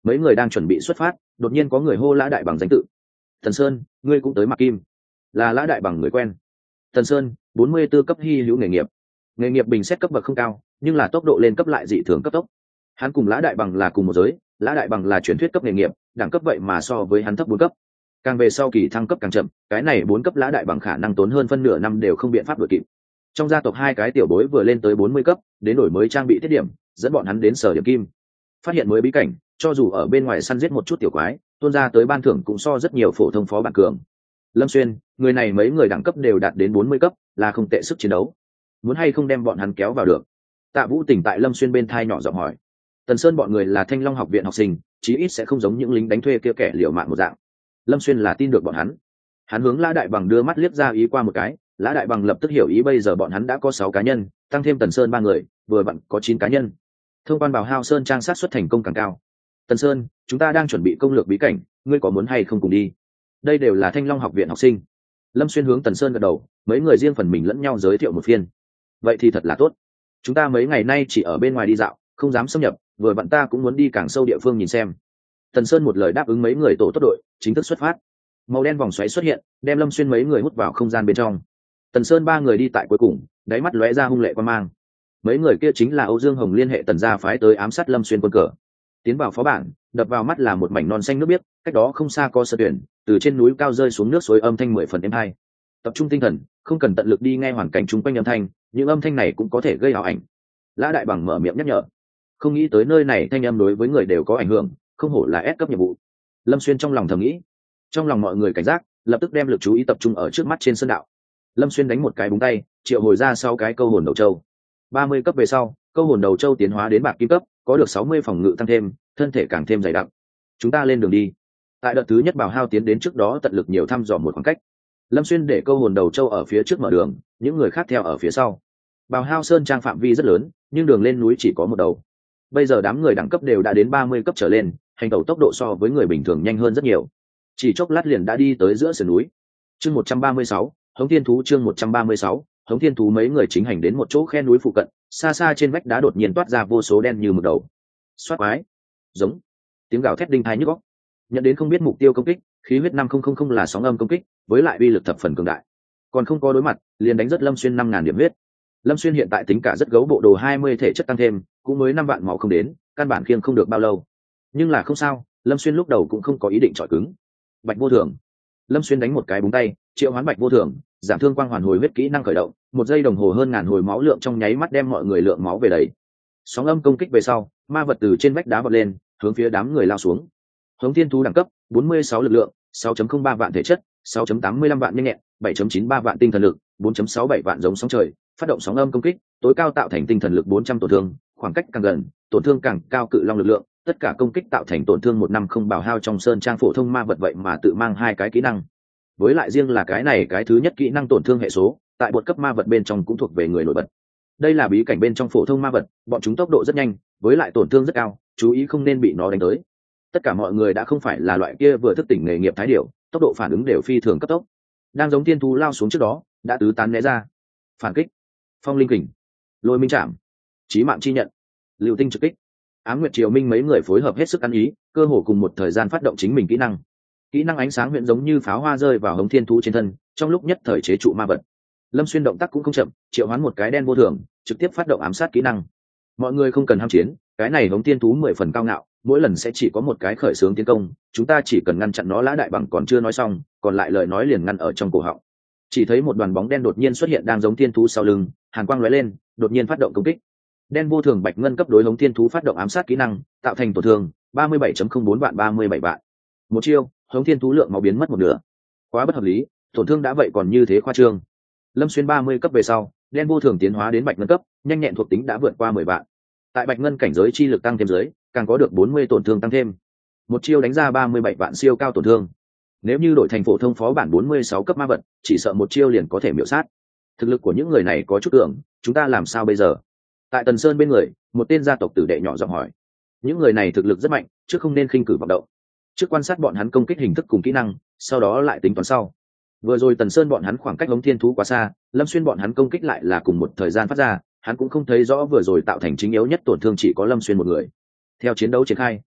mấy người đang chuẩn bị xuất phát, đột nhiên có người hô Lã Đại Bằng danh tự. Thần Sơn, ngươi cũng tới Mạc Kim? Là Lã Đại Bằng người quen. Thần Sơn, bốn mươi 44 cấp hy hữu nghề nghiệp. Nghề nghiệp bình xét cấp bậc không cao, nhưng là tốc độ lên cấp lại dị thường cấp tốc. Hắn cùng Lã Đại Bằng là cùng một giới, Lã Đại Bằng là truyền thuyết cấp nghề nghiệp, đẳng cấp vậy mà so với hắn thấp bốn cấp. Càng về sau kỳ thăng cấp càng chậm, cái này bốn cấp Lã Đại Bằng khả năng tốn hơn phân nửa năm đều không biện pháp đuổi kịp. Trong gia tộc hai cái tiểu bối vừa lên tới bốn mươi cấp, đến đổi mới trang bị tiết điểm, dẫn bọn hắn đến sở điểm kim. Phát hiện mới bí cảnh, cho dù ở bên ngoài săn giết một chút tiểu quái, tuôn ra tới ban thưởng cũng so rất nhiều phổ thông phó bản cường. Lâm Xuyên, người này mấy người đẳng cấp đều đạt đến bốn mươi cấp, là không tệ sức chiến đấu. Muốn hay không đem bọn hắn kéo vào được? Tạ Vũ tỉnh tại Lâm Xuyên bên thai nhỏ giọng hỏi. Tần Sơn bọn người là Thanh Long học viện học sinh, chí ít sẽ không giống những lính đánh thuê kia kẻ liều mạng một dạng. Lâm Xuyên là tin được bọn hắn. Hắn hướng Lã Đại Bằng đưa mắt liếc ra ý qua một cái, Lã Đại Bằng lập tức hiểu ý, bây giờ bọn hắn đã có sáu cá nhân, tăng thêm Tần Sơn ba người, vừa vặn có chín cá nhân. Thông quan Bảo Hao Sơn trang sát xuất thành công càng cao. Tần Sơn, chúng ta đang chuẩn bị công lược bí cảnh, ngươi có muốn hay không cùng đi? Đây đều là Thanh Long học viện học sinh. Lâm Xuyên hướng Tần Sơn gật đầu, mấy người riêng phần mình lẫn nhau giới thiệu một phiên. Vậy thì thật là tốt. Chúng ta mấy ngày nay chỉ ở bên ngoài đi dạo, không dám xâm nhập, vừa vặn ta cũng muốn đi càng sâu địa phương nhìn xem. Tần Sơn một lời đáp ứng, mấy người tổ tốt đội chính thức xuất phát. Màu đen vòng xoáy xuất hiện, đem Lâm Xuyên mấy người hút vào không gian bên trong. Tần Sơn ba người đi tại cuối cùng, đáy mắt lóe ra hung lệ quan mang. Mấy người kia chính là Âu Dương Hồng liên hệ Tần gia phái tới ám sát Lâm Xuyên quân cờ. Tiến vào phó bản, đập vào mắt là một mảnh non xanh nước biếc, cách đó không xa có sơ tuyển, từ trên núi cao rơi xuống nước suối, âm thanh mười phần êm hay. Tập trung tinh thần, không cần tận lực đi nghe hoàn cảnh chung quanh âm thanh, những âm thanh này cũng có thể gây ảo ảnh. Lã Đại Bằng mở miệng nhắc nhở. Không nghĩ tới nơi này thanh âm đối với người đều có ảnh hưởng, không hổ là ép cấp nhiệm vụ. Lâm Xuyên trong lòng thầm nghĩ. Trong lòng mọi người cảnh giác, lập tức đem lực chú ý tập trung ở trước mắt trên sơn đạo. Lâm Xuyên đánh một cái búng tay, triệu hồi ra sau cái câu hồn đầu châu. ba mươi cấp về sau, câu hồn đầu châu tiến hóa đến bạc kim cấp, có được sáu mươi phòng ngự tăng thêm, thân thể càng thêm dày đặc. Chúng ta lên đường đi. Tại đợt thứ nhất Bảo Hao tiến đến trước đó tận lực nhiều thăm dò một khoảng cách. Lâm Xuyên để câu hồn đầu châu ở phía trước mở đường, những người khác theo ở phía sau. Bảo Hao Sơn trang phạm vi rất lớn, nhưng đường lên núi chỉ có một đầu. Bây giờ đám người đẳng cấp đều đã đến ba mươi cấp trở lên, hành tẩu tốc độ so với người bình thường nhanh hơn rất nhiều. Chỉ chốc lát liền đã đi tới giữa sườn núi. Chương một trăm ba mươi sáu, Hống Thiên Thú. Chương một trăm ba mươi sáu, Hống Thiên Thú. Mấy người chính hành đến một chỗ khe núi phụ cận, xa xa trên vách đá đột nhiên toát ra vô số đen như mực đầu. Xoát quái, giống, tiếng gào thét đinh tai nhức óc. Nhận đến không biết mục tiêu công kích, khí huyết năm không không không là sóng âm công kích, với lại uy lực thập phần cường đại. Còn không có đối mặt, liền đánh rất Lâm Xuyên năm ngàn điểm huyết. Lâm Xuyên hiện tại tính cả rất gấu bộ đồ hai mươi thể chất tăng thêm, cũng mới năm vạn máu không đến, căn bản khiêng không được bao lâu. Nhưng là không sao, Lâm Xuyên lúc đầu cũng không có ý định chọi cứng. Bạch vô thường. Lâm Xuyên đánh một cái búng tay, triệu hoán Bạch vô thường, giảm thương quang hoàn hồi huyết kỹ năng khởi động, một giây đồng hồ hơn ngàn hồi máu lượng trong nháy mắt đem mọi người lượng máu về đầy. Sóng âm công kích về sau, ma vật từ trên vách đá vọt lên, hướng phía đám người lao xuống. Hống Thiên Thú đẳng cấp bốn mươi sáu lực lượng, sáu phẩy không ba vạn thể chất, sáu phẩy tám mươi lăm vạn nhanh nhẹn, bảy phẩy chín ba vạn tinh thần lực, bốn phẩy sáu bảy vạn giống sóng trời, phát động sóng âm công kích, tối cao tạo thành tinh thần lực bốn trăm tổn thương, khoảng cách càng gần, tổn thương càng cao. Cự long lực lượng, tất cả công kích tạo thành tổn thương một năm không. Bảo Hao trong sơn trang phổ thông ma vật vậy mà tự mang hai cái kỹ năng. Với lại riêng là cái này cái thứ nhất kỹ năng tổn thương hệ số, tại bột cấp ma vật bên trong cũng thuộc về người nổi bật. Đây là bí cảnh bên trong phổ thông ma vật, bọn chúng tốc độ rất nhanh, với lại tổn thương rất cao, chú ý không nên bị nó đánh tới. Tất cả mọi người đã không phải là loại kia vừa thức tỉnh nghề nghiệp thái điểu, tốc độ phản ứng đều phi thường cấp tốc. Đang giống Thiên Thú lao xuống trước đó, đã tứ tán né ra. Phản kích, phong linh kình, lôi minh chạm, chí mạng chi nhận, lưu tinh trực kích. Ám Nguyệt Triều Minh mấy người phối hợp hết sức ăn ý, cơ hồ cùng một thời gian phát động chính mình kỹ năng. Kỹ năng ánh sáng huyện giống như pháo hoa rơi vào Hống Thiên Thú trên thân, trong lúc nhất thời chế trụ ma vật. Lâm Xuyên động tác cũng không chậm, triệu hoán một cái đen vô thường, trực tiếp phát động ám sát kỹ năng. Mọi người không cần ham chiến, cái này Hống Thiên Thú mười phần cao ngạo, mỗi lần sẽ chỉ có một cái khởi xướng tiến công, chúng ta chỉ cần ngăn chặn nó. Lã Đại Bằng còn chưa nói xong, còn lại lời nói liền ngăn ở trong cổ họng. Chỉ thấy một đoàn bóng đen đột nhiên xuất hiện đang giống Thiên Thú sau lưng, hàn quang lóe lên, đột nhiên phát động công kích. Đen vô thường bạch ngân cấp đối Hống Thiên Thú phát động ám sát kỹ năng, tạo thành tổn thương ba mươi bảy phẩy không bốn vạn ba mươi bảy vạn. Một chiêu, Hống Thiên Thú lượng máu biến mất một nửa. Quá bất hợp lý, tổn thương đã vậy còn như thế khoa trương. Lâm Xuyên ba mươi cấp về sau, đen vô thường tiến hóa đến bạch ngân cấp, nhanh nhẹn thuộc tính đã vượt qua mười vạn. Tại bạch ngân cảnh giới chi lực tăng thêm giới, càng có được bốn mươi tổn thương tăng thêm. Một chiêu đánh ra ba mươi bảy vạn siêu cao tổn thương. Nếu như đổi thành phổ thông phó bản bốn mươi sáu cấp ma vật, chỉ sợ một chiêu liền có thể miểu sát. Thực lực của những người này có chút tưởng, chúng ta làm sao bây giờ? Tại Tần Sơn bên người, một tên gia tộc tử đệ nhỏ giọng hỏi. Những người này thực lực rất mạnh, chứ không nên khinh cử vọng động. Trước quan sát bọn hắn công kích hình thức cùng kỹ năng, sau đó lại tính toán sau. Vừa rồi Tần Sơn bọn hắn khoảng cách Hống Thiên Thú quá xa, Lâm Xuyên bọn hắn công kích lại là cùng một thời gian phát ra, hắn cũng không thấy rõ vừa rồi tạo thành chính yếu nhất tổn thương chỉ có Lâm Xuyên một người. Theo chiến đấu triển khai,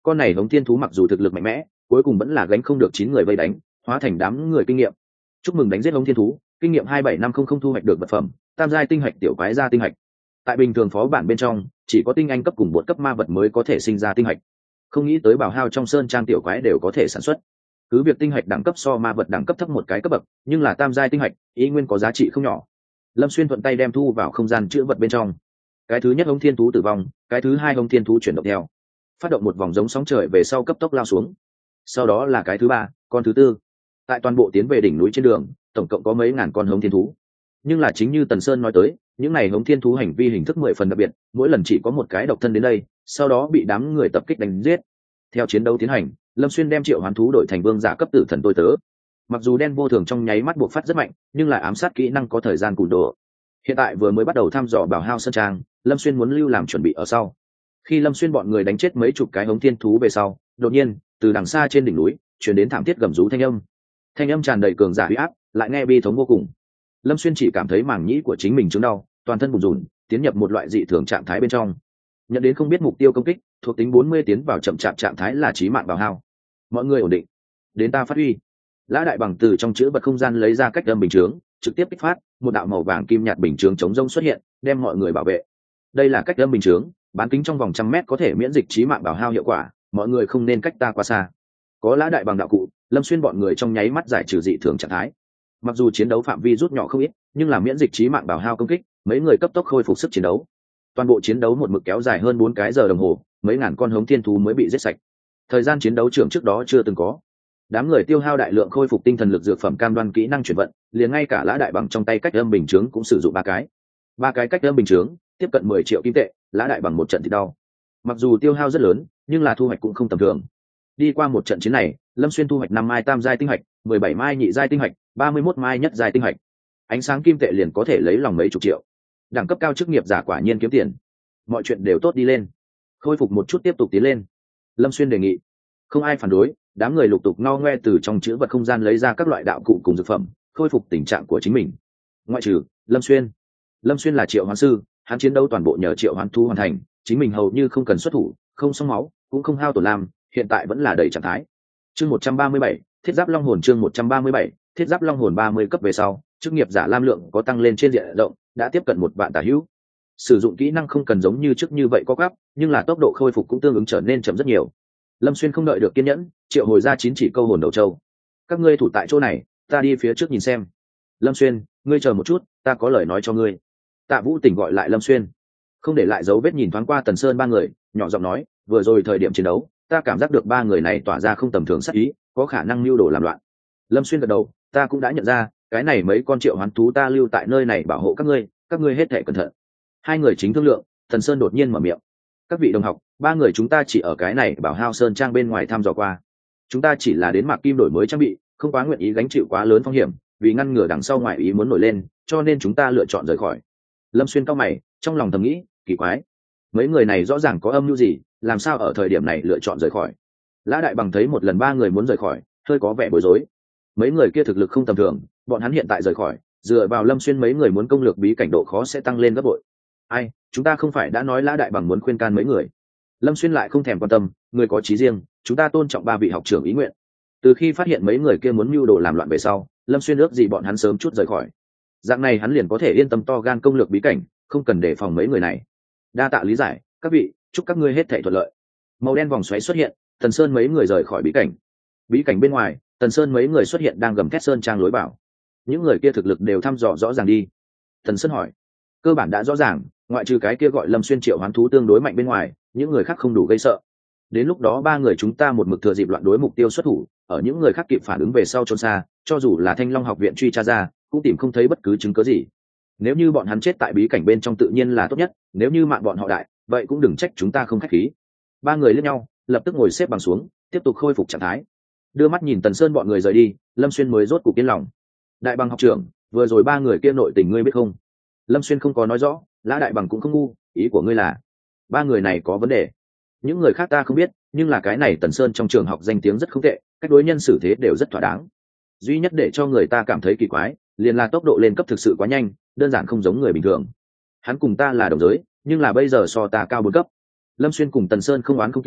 con này hống thiên thú mặc dù thực lực mạnh mẽ, cuối cùng vẫn là gánh không được chín người vây đánh, hóa thành đám người kinh nghiệm. Chúc mừng đánh giết hống thiên thú, kinh nghiệm hai bảy năm không không thu hoạch được vật phẩm tam giai tinh hạch tiểu quái ra tinh hạch. Tại bình thường phó bản bên trong chỉ có tinh anh cấp cùng bột cấp ma vật mới có thể sinh ra tinh hạch, không nghĩ tới bảo hao trong sơn trang tiểu quái đều có thể sản xuất. Cứ việc tinh hạch đẳng cấp so ma vật đẳng cấp thấp một cái cấp bậc, nhưng là tam giai tinh hạch ý nguyên có giá trị không nhỏ. Lâm Xuyên thuận tay đem thu vào không gian chữ vật bên trong. Cái thứ nhất hống thiên thú tử vong, cái thứ hai hống thiên thú chuyển động theo, phát động một vòng giống sóng trời về sau cấp tốc lao xuống. Sau đó là cái thứ ba, con thứ tư. Tại toàn bộ tiến về đỉnh núi trên đường, tổng cộng có mấy ngàn con hống thiên thú. Nhưng là chính như Tần Sơn nói tới, những này hống thiên thú hành vi hình thức mười phần đặc biệt, mỗi lần chỉ có một cái độc thân đến đây, sau đó bị đám người tập kích đánh giết. Theo chiến đấu tiến hành, Lâm Xuyên đem triệu hoán thú đổi thành vương giả cấp tử thần tôi tớ. Mặc dù đen vô thường trong nháy mắt buộc phát rất mạnh, nhưng lại ám sát kỹ năng có thời gian cùn đồ. Hiện tại vừa mới bắt đầu thăm dò bảo hao sơn trang, Lâm Xuyên muốn lưu làm chuẩn bị ở sau. Khi Lâm Xuyên bọn người đánh chết mấy chục cái hống thiên thú về sau, đột nhiên từ đằng xa trên đỉnh núi truyền đến thảm thiết gầm rú thanh âm. Thanh âm tràn đầy cường giả uy áp, lại nghe bi thống vô cùng. Lâm Xuyên chỉ cảm thấy màng nhĩ của chính mình chứng đau, toàn thân bùn rùn, tiến nhập một loại dị thường trạng thái bên trong. Nhận đến không biết mục tiêu công kích, thuộc tính bốn mươi tiến vào chậm chạp trạng thái là chí mạng bảo hao. Mọi người ổn định, đến ta phát huy. Lã Đại Bằng từ trong chữ vật không gian lấy ra cách âm bình chướng, trực tiếp kích phát, một đạo màu vàng kim nhạt bình chướng chống rông xuất hiện, đem mọi người bảo vệ. Đây là cách âm bình chướng, bán kính trong vòng trăm mét có thể miễn dịch chí mạng bảo hao hiệu quả, mọi người không nên cách ta quá xa. Có Lã Đại Bằng đạo cụ, Lâm Xuyên bọn người trong nháy mắt giải trừ dị thường trạng thái. Mặc dù chiến đấu phạm vi rút nhỏ không ít, nhưng là miễn dịch chí mạng bảo hao công kích, mấy người cấp tốc khôi phục sức chiến đấu. Toàn bộ chiến đấu một mực kéo dài hơn bốn cái giờ đồng hồ, mấy ngàn con hống thiên thú mới bị giết sạch. Thời gian chiến đấu trưởng trước đó chưa từng có. Đám người tiêu hao đại lượng khôi phục tinh thần lực dược phẩm cam đoan kỹ năng chuyển vận, liền ngay cả Lã Đại Bằng trong tay cách âm bình chướng cũng sử dụng ba cái. Ba cái cách âm bình chướng, tiếp cận mười triệu kim tệ, Lã Đại Bằng một trận thì đau. Mặc dù tiêu hao rất lớn, nhưng là thu hoạch cũng không tầm thường. Đi qua một trận chiến này, Lâm Xuyên thu hoạch năm mai tam giai tinh hạch, mười bảy mai nhị giai tinh hạch, ba mươi mốt mai nhất giai tinh hạch. Ánh sáng kim tệ liền có thể lấy lòng mấy chục triệu. Đẳng cấp cao chức nghiệp giả quả nhiên kiếm tiền. Mọi chuyện đều tốt đi lên. Khôi phục một chút tiếp tục tiến lên. Lâm Xuyên đề nghị. Không ai phản đối, đám người lục tục ngao ngoe từ trong chữ vật không gian lấy ra các loại đạo cụ cùng dược phẩm, khôi phục tình trạng của chính mình. Ngoại trừ Lâm Xuyên. Lâm Xuyên là triệu hoán sư, hắn chiến đấu toàn bộ nhờ triệu hoán thú hoàn thành, chính mình hầu như không cần xuất thủ, không xông máu, cũng không hao tổn làm, hiện tại vẫn là đầy trạng thái. Chương một trăm ba mươi bảy, Thiết Giáp Long Hồn chương một trăm ba mươi bảy, Thiết Giáp Long Hồn ba mươi cấp về sau, chức nghiệp giả lam lượng có tăng lên trên diện rộng, đã tiếp cận một vạn tả hữu. Sử dụng kỹ năng không cần giống như trước như vậy có gấp, nhưng là tốc độ khôi phục cũng tương ứng trở nên chậm rất nhiều. Lâm Xuyên không đợi được kiên nhẫn, triệu hồi ra chín chỉ câu hồn đầu châu. Các ngươi thủ tại chỗ này, ta đi phía trước nhìn xem. Lâm Xuyên, ngươi chờ một chút, ta có lời nói cho ngươi. Tạ Vũ Tỉnh gọi lại Lâm Xuyên, không để lại dấu vết nhìn thoáng qua Tần Sơn ba người, nhỏ giọng nói, vừa rồi thời điểm chiến đấu, ta cảm giác được ba người này tỏa ra không tầm thường sát ý, có khả năng mưu đồ làm loạn. Lâm Xuyên gật đầu, ta cũng đã nhận ra, cái này mấy con triệu hoán thú ta lưu tại nơi này bảo hộ các ngươi, các ngươi hết thảy cẩn thận. Hai người chính thương lượng, Tần Sơn đột nhiên mở miệng. Các vị đồng học, ba người chúng ta chỉ ở cái này bảo hao sơn trang bên ngoài thăm dò qua. Chúng ta chỉ là đến Mạc Kim đổi mới trang bị, không quá nguyện ý gánh chịu quá lớn phong hiểm, vì ngăn ngừa đằng sau ngoại ý muốn nổi lên, cho nên chúng ta lựa chọn rời khỏi. Lâm Xuyên cau mày, trong lòng thầm nghĩ, kỳ quái, mấy người này rõ ràng có âm mưu gì, làm sao ở thời điểm này lựa chọn rời khỏi. Lã Đại Bằng thấy một lần ba người muốn rời khỏi, hơi có vẻ bối rối. Mấy người kia thực lực không tầm thường, bọn hắn hiện tại rời khỏi, dựa vào Lâm Xuyên mấy người muốn công lược bí cảnh độ khó sẽ tăng lên gấp bội. Ai, chúng ta không phải đã nói Lã Đại Bằng muốn khuyên can mấy người. Lâm Xuyên lại không thèm quan tâm, người có chí riêng, chúng ta tôn trọng ba vị học trưởng ý nguyện. Từ khi phát hiện mấy người kia muốn mưu đồ làm loạn về sau, Lâm Xuyên ước gì bọn hắn sớm chút rời khỏi. Dạng này hắn liền có thể yên tâm to gan công lược bí cảnh, không cần đề phòng mấy người này. Đa tạ lý giải, các vị, chúc các ngươi hết thảy thuận lợi. Màu đen vòng xoáy xuất hiện, Tần Sơn mấy người rời khỏi bí cảnh. Bí cảnh bên ngoài, Tần Sơn mấy người xuất hiện đang gầm thét sơn trang lối vào. Những người kia thực lực đều thăm dò rõ ràng đi. Tần Sơn hỏi, cơ bản đã rõ ràng, ngoại trừ cái kia gọi Lâm Xuyên triệu hoán thú tương đối mạnh bên ngoài, những người khác không đủ gây sợ. Đến lúc đó ba người chúng ta một mực thừa dịp loạn đối mục tiêu xuất thủ, ở những người khác kịp phản ứng về sau trốn xa, cho dù là Thanh Long học viện truy tra ra, cũng tìm không thấy bất cứ chứng cứ gì. Nếu như bọn hắn chết tại bí cảnh bên trong tự nhiên là tốt nhất, nếu như mạng bọn họ đại, vậy cũng đừng trách chúng ta không khách khí. Ba người liếc nhau, lập tức ngồi xếp bằng xuống, tiếp tục khôi phục trạng thái. Đưa mắt nhìn Tần Sơn bọn người rời đi, Lâm Xuyên mới rốt cục yên lòng. Đại Bằng học trưởng, vừa rồi ba người kia nội tình ngươi biết không? Lâm Xuyên không có nói rõ, Lã Đại Bằng cũng không ngu, ý của ngươi là ba người này có vấn đề. Những người khác ta không biết, nhưng là cái này Tần Sơn trong trường học danh tiếng rất không tệ, cách đối nhân xử thế đều rất thỏa đáng. Duy nhất để cho người ta cảm thấy kỳ quái, liền là tốc độ lên cấp thực sự quá nhanh, đơn giản không giống người bình thường. Hắn cùng ta là đồng giới, nhưng là bây giờ so ta cao bốn cấp. Lâm Xuyên cùng Tần Sơn không oán không cừu,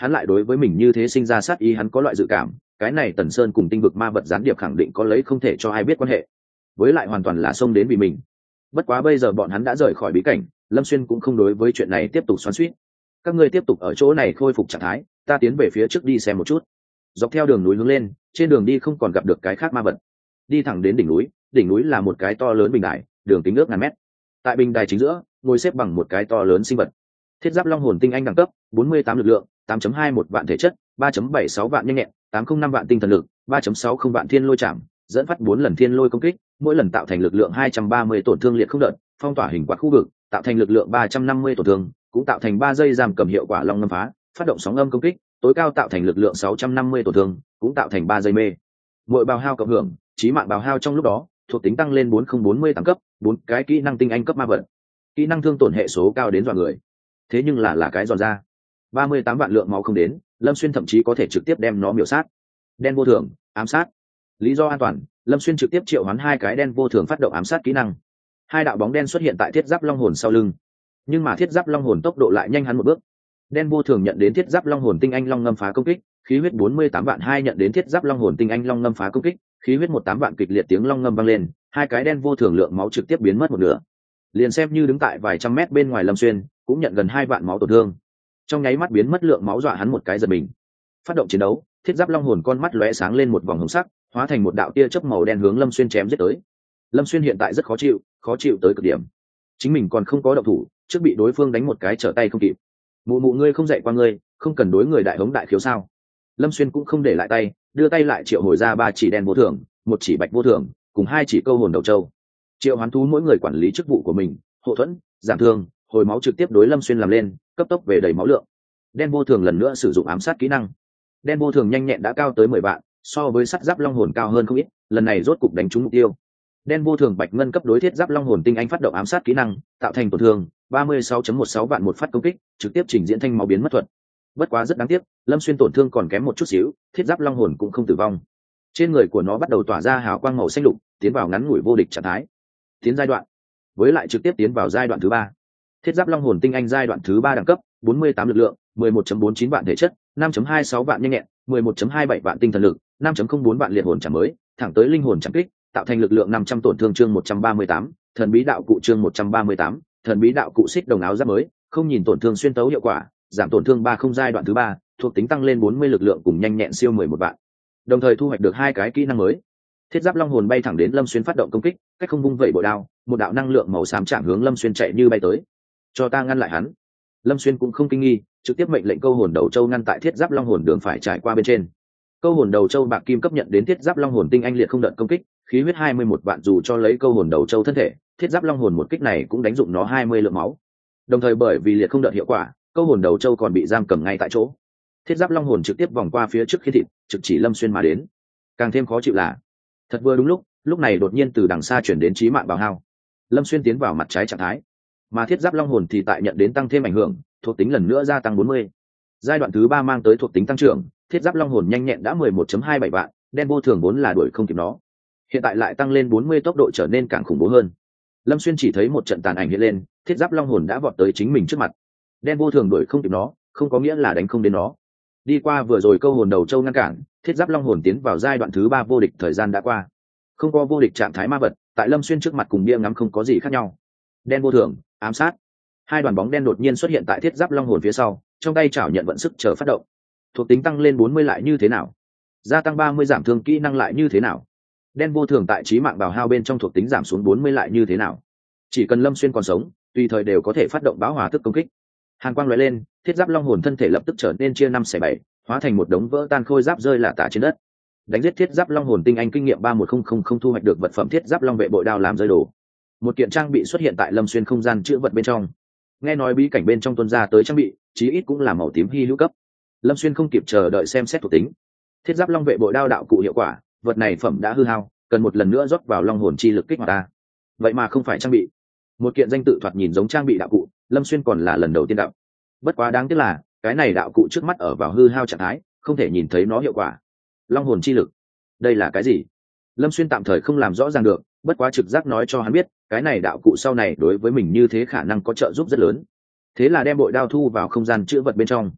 hắn lại đối với mình như thế sinh ra sát ý, hắn có loại dự cảm cái này Tần Sơn cùng tinh vực ma vật gián điệp khẳng định có lấy không thể cho ai biết quan hệ, với lại hoàn toàn là xông đến vì mình. Bất quá bây giờ bọn hắn đã rời khỏi bí cảnh, Lâm Xuyên cũng không đối với chuyện này tiếp tục xoắn xuýt. Các ngươi tiếp tục ở chỗ này khôi phục trạng thái, ta tiến về phía trước đi xem một chút. Dọc theo đường núi hướng lên, trên đường đi không còn gặp được cái khác ma vật, đi thẳng đến đỉnh núi. Đỉnh núi là một cái to lớn bình đài, đường kính ước ngàn mét. Tại bình đài chính giữa ngồi xếp bằng một cái to lớn sinh vật. Thiết giáp long hồn tinh anh đẳng cấp bốn mươi tám lực lượng, tám phẩy hai một vạn thể chất, ba phẩy bảy sáu vạn nhanh nhẹn, tám phẩy không năm vạn tinh thần lực, ba phẩy sáu không vạn thiên lôi chạm, dẫn phát bốn lần thiên lôi công kích, mỗi lần tạo thành lực lượng hai trăm ba mươi tổn thương liệt không đợt, phong tỏa hình quạt khu vực, tạo thành lực lượng ba trăm năm mươi tổn thương, cũng tạo thành ba giây giam cầm hiệu quả long ngâm phá, phát động sóng âm công kích, tối cao tạo thành lực lượng sáu trăm năm mươi tổn thương, cũng tạo thành ba giây mê. Mỗi bào hao cộng hưởng, chí mạng bào hao trong lúc đó, thuộc tính tăng lên bốn không bốn mươi tám cấp, bốn cái kỹ năng tinh anh cấp ma vật. Kỹ năng thương tổn hệ số cao đến dọa người. Thế nhưng là là cái giòn ra. ba mươi tám vạn lượng máu không đến, Lâm Xuyên thậm chí có thể trực tiếp đem nó miểu sát. Đen vô thường, ám sát. Lý do an toàn, Lâm Xuyên trực tiếp triệu hoán hai cái đen vô thường phát động ám sát kỹ năng. Hai đạo bóng đen xuất hiện tại thiết giáp long hồn sau lưng, nhưng mà thiết giáp long hồn tốc độ lại nhanh hắn một bước. Đen vô thường nhận đến thiết giáp long hồn tinh anh long ngâm phá công kích, khí huyết bốn mươi tám vạn hai nhận đến thiết giáp long hồn tinh anh long ngâm phá công kích, khí huyết một tám vạn kịch liệt tiếng long ngâm vang lên, hai cái đen vô thường lượng máu trực tiếp biến mất một nửa. Liền xem như đứng tại vài trăm mét bên ngoài Lâm Xuyên, cũng nhận gần hai vạn máu tổn thương. Trong nháy mắt biến mất lượng máu dọa hắn một cái giật mình. Phát động chiến đấu, thiết giáp long hồn con mắt lóe sáng lên một vòng hồng sắc, hóa thành một đạo tia chớp màu đen hướng Lâm Xuyên chém giết tới. Lâm Xuyên hiện tại rất khó chịu, khó chịu tới cực điểm. Chính mình còn không có động thủ, trước bị đối phương đánh một cái trở tay không kịp. Mụ mụ ngươi không dạy qua ngươi, không cần đối người đại hống đại khiếu sao? Lâm Xuyên cũng không để lại tay, đưa tay lại triệu hồi ra ba chỉ đen vô thường, một chỉ bạch vô thường, cùng hai chỉ câu hồn đầu châu. Triệu hoán thú mỗi người quản lý chức vụ của mình, hộ thuẫn, giảm thương, hồi máu trực tiếp đối Lâm Xuyên làm lên, cấp tốc về đầy máu lượng. Đen vô thường lần nữa sử dụng ám sát kỹ năng. Đen vô thường nhanh nhẹn đã cao tới mười vạn, so với sắt giáp long hồn cao hơn không ít, lần này rốt cục đánh trúng mục tiêu. Đen vô thường bạch ngân cấp đối thiết giáp long hồn tinh anh phát động ám sát kỹ năng, tạo thành tổn thương ba mươi sáu phẩy mười sáu vạn một phát công kích, trực tiếp trình diễn thanh máu biến mất thuật. Bất quá rất đáng tiếc, Lâm Xuyên tổn thương còn kém một chút xíu, thiết giáp long hồn cũng không tử vong. Trên người của nó bắt đầu tỏa ra hào quang màu xanh lục, tiến vào ngắn ngủi vô địch trạng thái. Tiến giai đoạn, với lại trực tiếp tiến vào giai đoạn thứ ba. Thiết giáp long hồn tinh anh giai đoạn thứ ba đẳng cấp, bốn mươi tám lực lượng, mười một phẩy bốn chín vạn thể chất, năm phẩy hai sáu vạn nhanh nhẹn, mười một phẩy hai bảy vạn tinh thần lực, năm phẩy không bốn vạn liệt hồn chạm mới, thẳng tới linh hồn chạm kích, tạo thành lực lượng năm trăm tổn thương chương một trăm ba mươi tám, thần bí đạo cụ chương một trăm ba mươi tám, thần bí đạo cụ xích đồng áo giáp mới, không nhìn tổn thương xuyên tấu hiệu quả, giảm tổn thương ba không giai đoạn thứ ba, thuộc tính tăng lên bốn mươi lực lượng cùng nhanh nhẹn siêu mười một vạn. Đồng thời thu hoạch được hai cái kỹ năng mới. Thiết giáp long hồn bay thẳng đến Lâm Xuyên phát động công kích, cách không vung vẩy bội đao, một đạo năng lượng màu xám chạm hướng Lâm Xuyên chạy như bay tới. Cho ta ngăn lại hắn. Lâm Xuyên cũng không kinh nghi, trực tiếp mệnh lệnh câu hồn đầu châu ngăn tại thiết giáp long hồn đường phải trải qua bên trên. Câu hồn đầu châu bạc kim cấp nhận đến thiết giáp long hồn tinh anh liệt không đợt công kích, khí huyết hai mươi mốt vạn dù cho lấy câu hồn đầu châu thân thể, thiết giáp long hồn một kích này cũng đánh dụng nó hai mươi lượng máu. Đồng thời bởi vì liệt không đợt hiệu quả, câu hồn đầu châu còn bị giam cầm ngay tại chỗ. Thiết giáp long hồn trực tiếp vòng qua phía trước khi thịt, trực chỉ Lâm Xuyên mà đến. Càng thêm khó chịu là, thật vừa đúng lúc, lúc này đột nhiên từ đằng xa chuyển đến chí mạng bào hao. Lâm Xuyên tiến vào mặt trái trạng thái, mà thiết giáp long hồn thì tại nhận đến tăng thêm ảnh hưởng, thuộc tính lần nữa gia tăng bốn mươi. Giai đoạn thứ ba mang tới thuộc tính tăng trưởng, thiết giáp long hồn nhanh nhẹn đã mười một phẩy hai bảy vạn, đen vô thường vốn là đuổi không kịp nó, hiện tại lại tăng lên bốn mươi, tốc độ trở nên càng khủng bố hơn. Lâm Xuyên chỉ thấy một trận tàn ảnh hiện lên, thiết giáp long hồn đã vọt tới chính mình trước mặt. Đen vô thường đuổi không kịp nó, không có nghĩa là đánh không đến nó. Đi qua vừa rồi câu hồn đầu châu ngăn cản, thiết giáp long hồn tiến vào giai đoạn thứ ba vô địch thời gian đã qua. Không có vô địch trạng thái ma vật, tại Lâm Xuyên trước mặt cùng bia ngắm không có gì khác nhau. Đen vô thường, ám sát. Hai đoàn bóng đen đột nhiên xuất hiện tại thiết giáp long hồn phía sau, trong tay chảo nhận vận sức chờ phát động. Thuộc tính tăng lên bốn mươi lại như thế nào? Gia tăng ba mươi giảm thương kỹ năng lại như thế nào? Đen vô thường tại trí mạng bào hao bên trong thuộc tính giảm xuống bốn mươi lại như thế nào? Chỉ cần Lâm Xuyên còn sống, tùy thời đều có thể phát động báo hòa thức công kích. Hàn quang lóe lên, thiết giáp long hồn thân thể lập tức trở nên chia năm xẻ bảy, hóa thành một đống vỡ tan khôi giáp rơi lả tả trên đất. Đánh giết thiết giáp long hồn tinh anh kinh nghiệm ba một không không không thu hoạch được vật phẩm thiết giáp long vệ bội đao làm rơi đồ. Một kiện trang bị xuất hiện tại Lâm Xuyên không gian chứa vật bên trong. Nghe nói bí cảnh bên trong tuôn ra tới trang bị, chí ít cũng là màu tím hy hữu cấp. Lâm Xuyên không kịp chờ đợi xem xét thuộc tính. Thiết giáp long vệ bội đao đạo cụ hiệu quả, vật này phẩm đã hư hao, cần một lần nữa rót vào long hồn chi lực kích hoạt ta. Vậy mà không phải trang bị. Một kiện danh tự thoạt nhìn giống trang bị đạo cụ, Lâm Xuyên còn là lần đầu tiên đạo. Bất quá đáng tiếc là, cái này đạo cụ trước mắt ở vào hư hao trạng thái, không thể nhìn thấy nó hiệu quả. Long hồn chi lực, đây là cái gì? Lâm Xuyên tạm thời không làm rõ ràng được, bất quá trực giác nói cho hắn biết, cái này đạo cụ sau này đối với mình như thế khả năng có trợ giúp rất lớn. Thế là đem bội đao thu vào không gian chữ vật bên trong.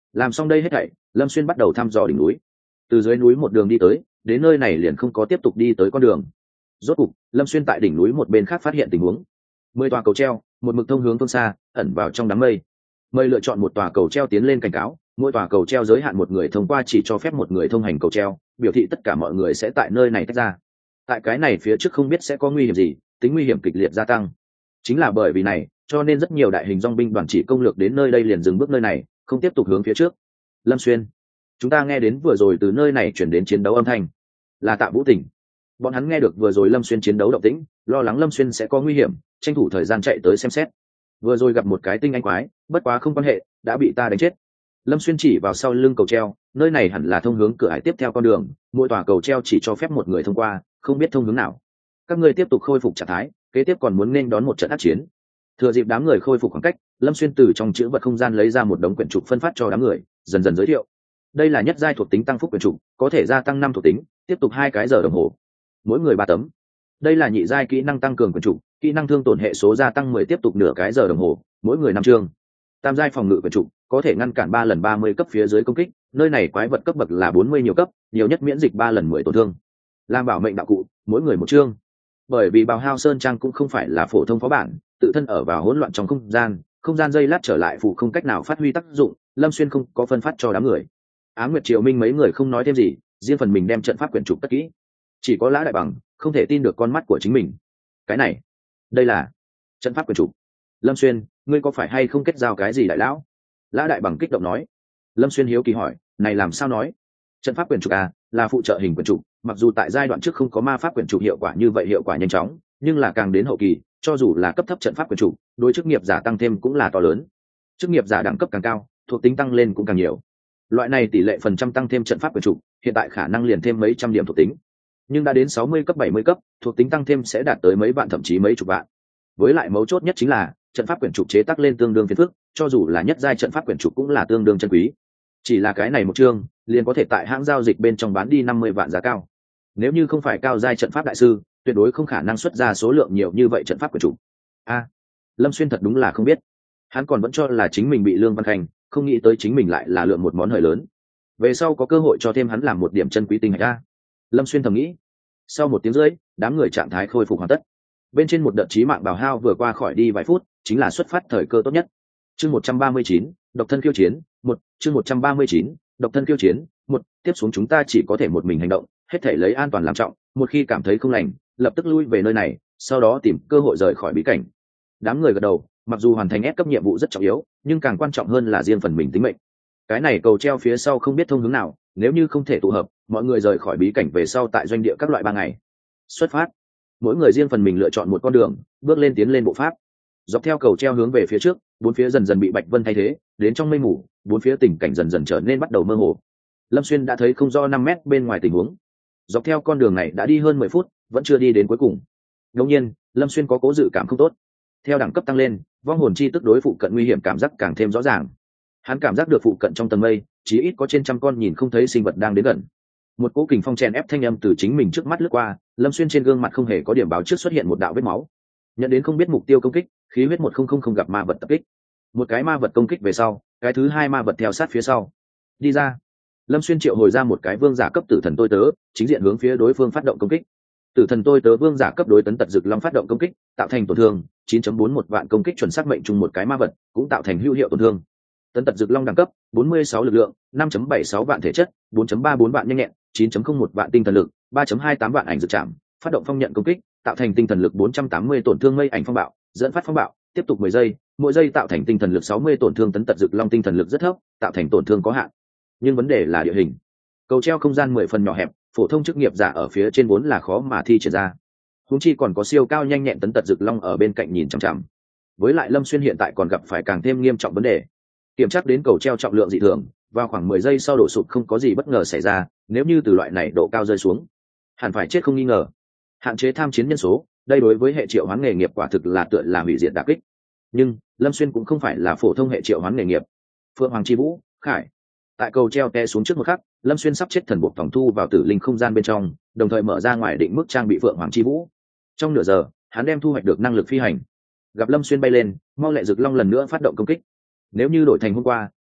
Làm xong đây hết thảy, Lâm Xuyên bắt đầu thăm dò đỉnh núi. Từ dưới núi một đường đi tới, đến nơi này liền không có tiếp tục đi tới con đường. Rốt cục, Lâm Xuyên tại đỉnh núi một bên khác phát hiện tình huống. Mười tòa cầu treo, một mực thông hướng phương xa, ẩn vào trong đám mây. Mời lựa chọn một tòa cầu treo tiến lên cảnh cáo, mỗi tòa cầu treo giới hạn một người thông qua, chỉ cho phép một người thông hành cầu treo, biểu thị tất cả mọi người sẽ tại nơi này tách ra. Tại cái này phía trước không biết sẽ có nguy hiểm gì, tính nguy hiểm kịch liệt gia tăng. Chính là bởi vì này, cho nên rất nhiều đại hình dòng binh đoàn chỉ công lược đến nơi đây liền dừng bước nơi này, không tiếp tục hướng phía trước. Lâm Xuyên, chúng ta nghe đến vừa rồi từ nơi này chuyển đến chiến đấu âm thanh, là Tạ Vũ Tỉnh. Bọn hắn nghe được vừa rồi Lâm Xuyên chiến đấu động tĩnh, lo lắng Lâm Xuyên sẽ có nguy hiểm, tranh thủ thời gian chạy tới xem xét. Vừa rồi gặp một cái tinh anh quái, bất quá không quan hệ, đã bị ta đánh chết. Lâm Xuyên chỉ vào sau lưng cầu treo, nơi này hẳn là thông hướng cửa ải tiếp theo con đường, mỗi tòa cầu treo chỉ cho phép một người thông qua, không biết thông hướng nào. Các ngươi tiếp tục khôi phục trạng thái, kế tiếp còn muốn nên đón một trận ác chiến. Thừa dịp đám người khôi phục khoảng cách, Lâm Xuyên từ trong chữ vật không gian lấy ra một đống quyển trục phân phát cho đám người, dần dần giới thiệu. Đây là nhất giai thuộc tính tăng phúc quyển trục, có thể gia tăng năm thuộc tính, tiếp tục hai cái giờ đồng hồ, mỗi người ba tấm. Đây là nhị giai kỹ năng tăng cường quyển trục, kỹ năng thương tổn hệ số gia tăng mười, tiếp tục nửa cái giờ đồng hồ, mỗi người năm chương. Tam giai phòng ngự quyển trục, có thể ngăn cản ba lần ba mươi cấp phía dưới công kích, nơi này quái vật cấp bậc là bốn mươi nhiều cấp, nhiều nhất miễn dịch ba lần mười tổn thương. Làm bảo mệnh đạo cụ, mỗi người một chương. Bởi vì Bào Hao Sơn Trang cũng không phải là phổ thông phó bản, tự thân ở vào hỗn loạn trong không gian, không gian dây lát trở lại phụ không cách nào phát huy tác dụng, Lâm Xuyên không có phân phát cho đám người. Ám Nguyệt Triều Minh mấy người không nói thêm gì, riêng phần mình đem trận pháp quyển trục tất kỹ. Chỉ có Lã Đại Bằng không thể tin được con mắt của chính mình. Cái này, đây là trận pháp quyển trục. Lâm Xuyên, ngươi có phải hay không kết giao cái gì đại lão? Lã Đại Bằng kích động nói. Lâm Xuyên hiếu kỳ hỏi, này làm sao nói? Trận pháp quyển trục à, là phụ trợ hình quyển trục, mặc dù tại giai đoạn trước không có ma pháp quyển trục hiệu quả như vậy, hiệu quả nhanh chóng, nhưng là càng đến hậu kỳ, cho dù là cấp thấp trận pháp quyển trục, đối chức nghiệp giả tăng thêm cũng là to lớn. Chức nghiệp giả đẳng cấp càng cao, thuộc tính tăng lên cũng càng nhiều. Loại này tỷ lệ phần trăm tăng thêm trận pháp quyển trục, hiện tại khả năng liền thêm mấy trăm điểm thuộc tính. Nhưng đã đến sáu mươi cấp bảy mươi cấp, thuộc tính tăng thêm sẽ đạt tới mấy vạn thậm chí mấy chục vạn. Với lại mấu chốt nhất chính là, trận pháp quyển trục chế tác lên tương đương phiền phức, cho dù là nhất giai trận pháp quyển trục cũng là tương đương chân quý. Chỉ là cái này một chương, liền có thể tại hãng giao dịch bên trong bán đi năm mươi vạn giá cao. Nếu như không phải cao giai trận pháp đại sư, tuyệt đối không khả năng xuất ra số lượng nhiều như vậy trận pháp quyển trục. A, Lâm Xuyên thật đúng là không biết. Hắn còn vẫn cho là chính mình bị Lương Văn Khanh, không nghĩ tới chính mình lại là lượng một món hời lớn. Về sau có cơ hội cho thêm hắn làm một điểm chân quý tinh hạch a. Lâm Xuyên thầm nghĩ. Sau một tiếng rưỡi, đám người trạng thái khôi phục hoàn tất. Bên trên một đợt chí mạng Bào Hao vừa qua khỏi đi vài phút, chính là xuất phát thời cơ tốt nhất. Chương một trăm ba mươi chín, độc thân khiêu chiến, một, chương một trăm ba mươi chín, độc thân khiêu chiến, một, tiếp xuống chúng ta chỉ có thể một mình hành động, hết thể lấy an toàn làm trọng, một khi cảm thấy không lành, lập tức lui về nơi này, sau đó tìm cơ hội rời khỏi bí cảnh. Đám người gật đầu, mặc dù hoàn thành ép cấp nhiệm vụ rất trọng yếu, nhưng càng quan trọng hơn là riêng phần mình tính mệnh. Cái này cầu treo phía sau không biết thông hướng nào, nếu như không thể tụ hợp, mọi người rời khỏi bí cảnh về sau tại doanh địa các loại ba ngày. Xuất phát. Mỗi người riêng phần mình lựa chọn một con đường, bước lên tiến lên bộ pháp. Dọc theo cầu treo hướng về phía trước, bốn phía dần dần bị bạch vân thay thế, đến trong mây mù, bốn phía tình cảnh dần dần trở nên bắt đầu mơ hồ. Lâm Xuyên đã thấy không rõ năm mét bên ngoài tình huống. Dọc theo con đường này đã đi hơn mười phút, vẫn chưa đi đến cuối cùng. Đột nhiên, Lâm Xuyên có cố dự cảm không tốt. Theo đẳng cấp tăng lên, vong hồn chi tức đối phụ cận nguy hiểm cảm giác càng thêm rõ ràng. Hắn cảm giác được phụ cận trong tầng mây, chí ít có trên trăm con nhìn không thấy sinh vật đang đến gần. Một cỗ kình phong chèn ép thanh âm từ chính mình trước mắt lướt qua, Lâm Xuyên trên gương mặt không hề có điểm báo trước xuất hiện một đạo vết máu. Nhận đến không biết mục tiêu công kích, khí huyết một không không không gặp ma vật tập kích. Một cái ma vật công kích về sau, cái thứ hai ma vật theo sát phía sau. Đi ra. Lâm Xuyên triệu hồi ra một cái vương giả cấp tử thần tôi tớ, chính diện hướng phía đối phương phát động công kích. Tử thần tôi tớ vương giả cấp đối tấn tật dực long phát động công kích, tạo thành tổn thương chín chấm bốn một vạn công kích chuẩn xác mệnh trùng một cái ma vật, cũng tạo thành hữu hiệu tổn thương. Tấn tật dực long đẳng cấp bốn mươi sáu lực lượng, năm chấm bảy sáu vạn thể chất, bốn chấm ba bốn vạn nhanh nhẹn, chín chấm không một vạn tinh thần lực, ba chấm hai tám vạn ảnh dược chạm, phát động phong nhận công kích, tạo thành tinh thần lực bốn trăm tám mươi tổn thương mây ảnh phong bạo, dẫn phát phong bạo, tiếp tục mười giây, mỗi giây tạo thành tinh thần lực sáu mươi tổn thương. Tấn tật dực long tinh thần lực rất thấp, tạo thành tổn thương có hạn. Nhưng vấn đề là địa hình. Cầu treo không gian mười phần nhỏ hẹp, phổ thông chức nghiệp giả ở phía trên vốn là khó mà thi triển ra. Huống chi còn có siêu cao nhanh nhẹn tấn tật dực long ở bên cạnh nhìn chằm chằm. Với lại Lâm Xuyên hiện tại còn gặp phải càng thêm nghiêm trọng vấn đề. Kiểm tra đến cầu treo trọng lượng dị thường, vào khoảng mười giây sau đổ sụt không có gì bất ngờ xảy ra, nếu như từ loại này độ cao rơi xuống, hẳn phải chết không nghi ngờ. Hạn chế tham chiến nhân số, đây đối với hệ triệu hoán nghề nghiệp quả thực là tựa là hủy diệt đả kích. Nhưng Lâm Xuyên cũng không phải là phổ thông hệ triệu hoán nghề nghiệp. Phượng Hoàng Chi Vũ, Khải. Tại cầu treo té xuống trước một khắc, Lâm Xuyên sắp chết thần buộc phòng thu vào tử linh không gian bên trong, đồng thời mở ra ngoài định mức trang bị Phượng Hoàng Chi Vũ. Trong nửa giờ, hắn đem thu hoạch được năng lực phi hành. Gặp Lâm Xuyên bay lên, mau lẹ rực long lần nữa phát động công kích. Nếu như đổi thành hôm qua,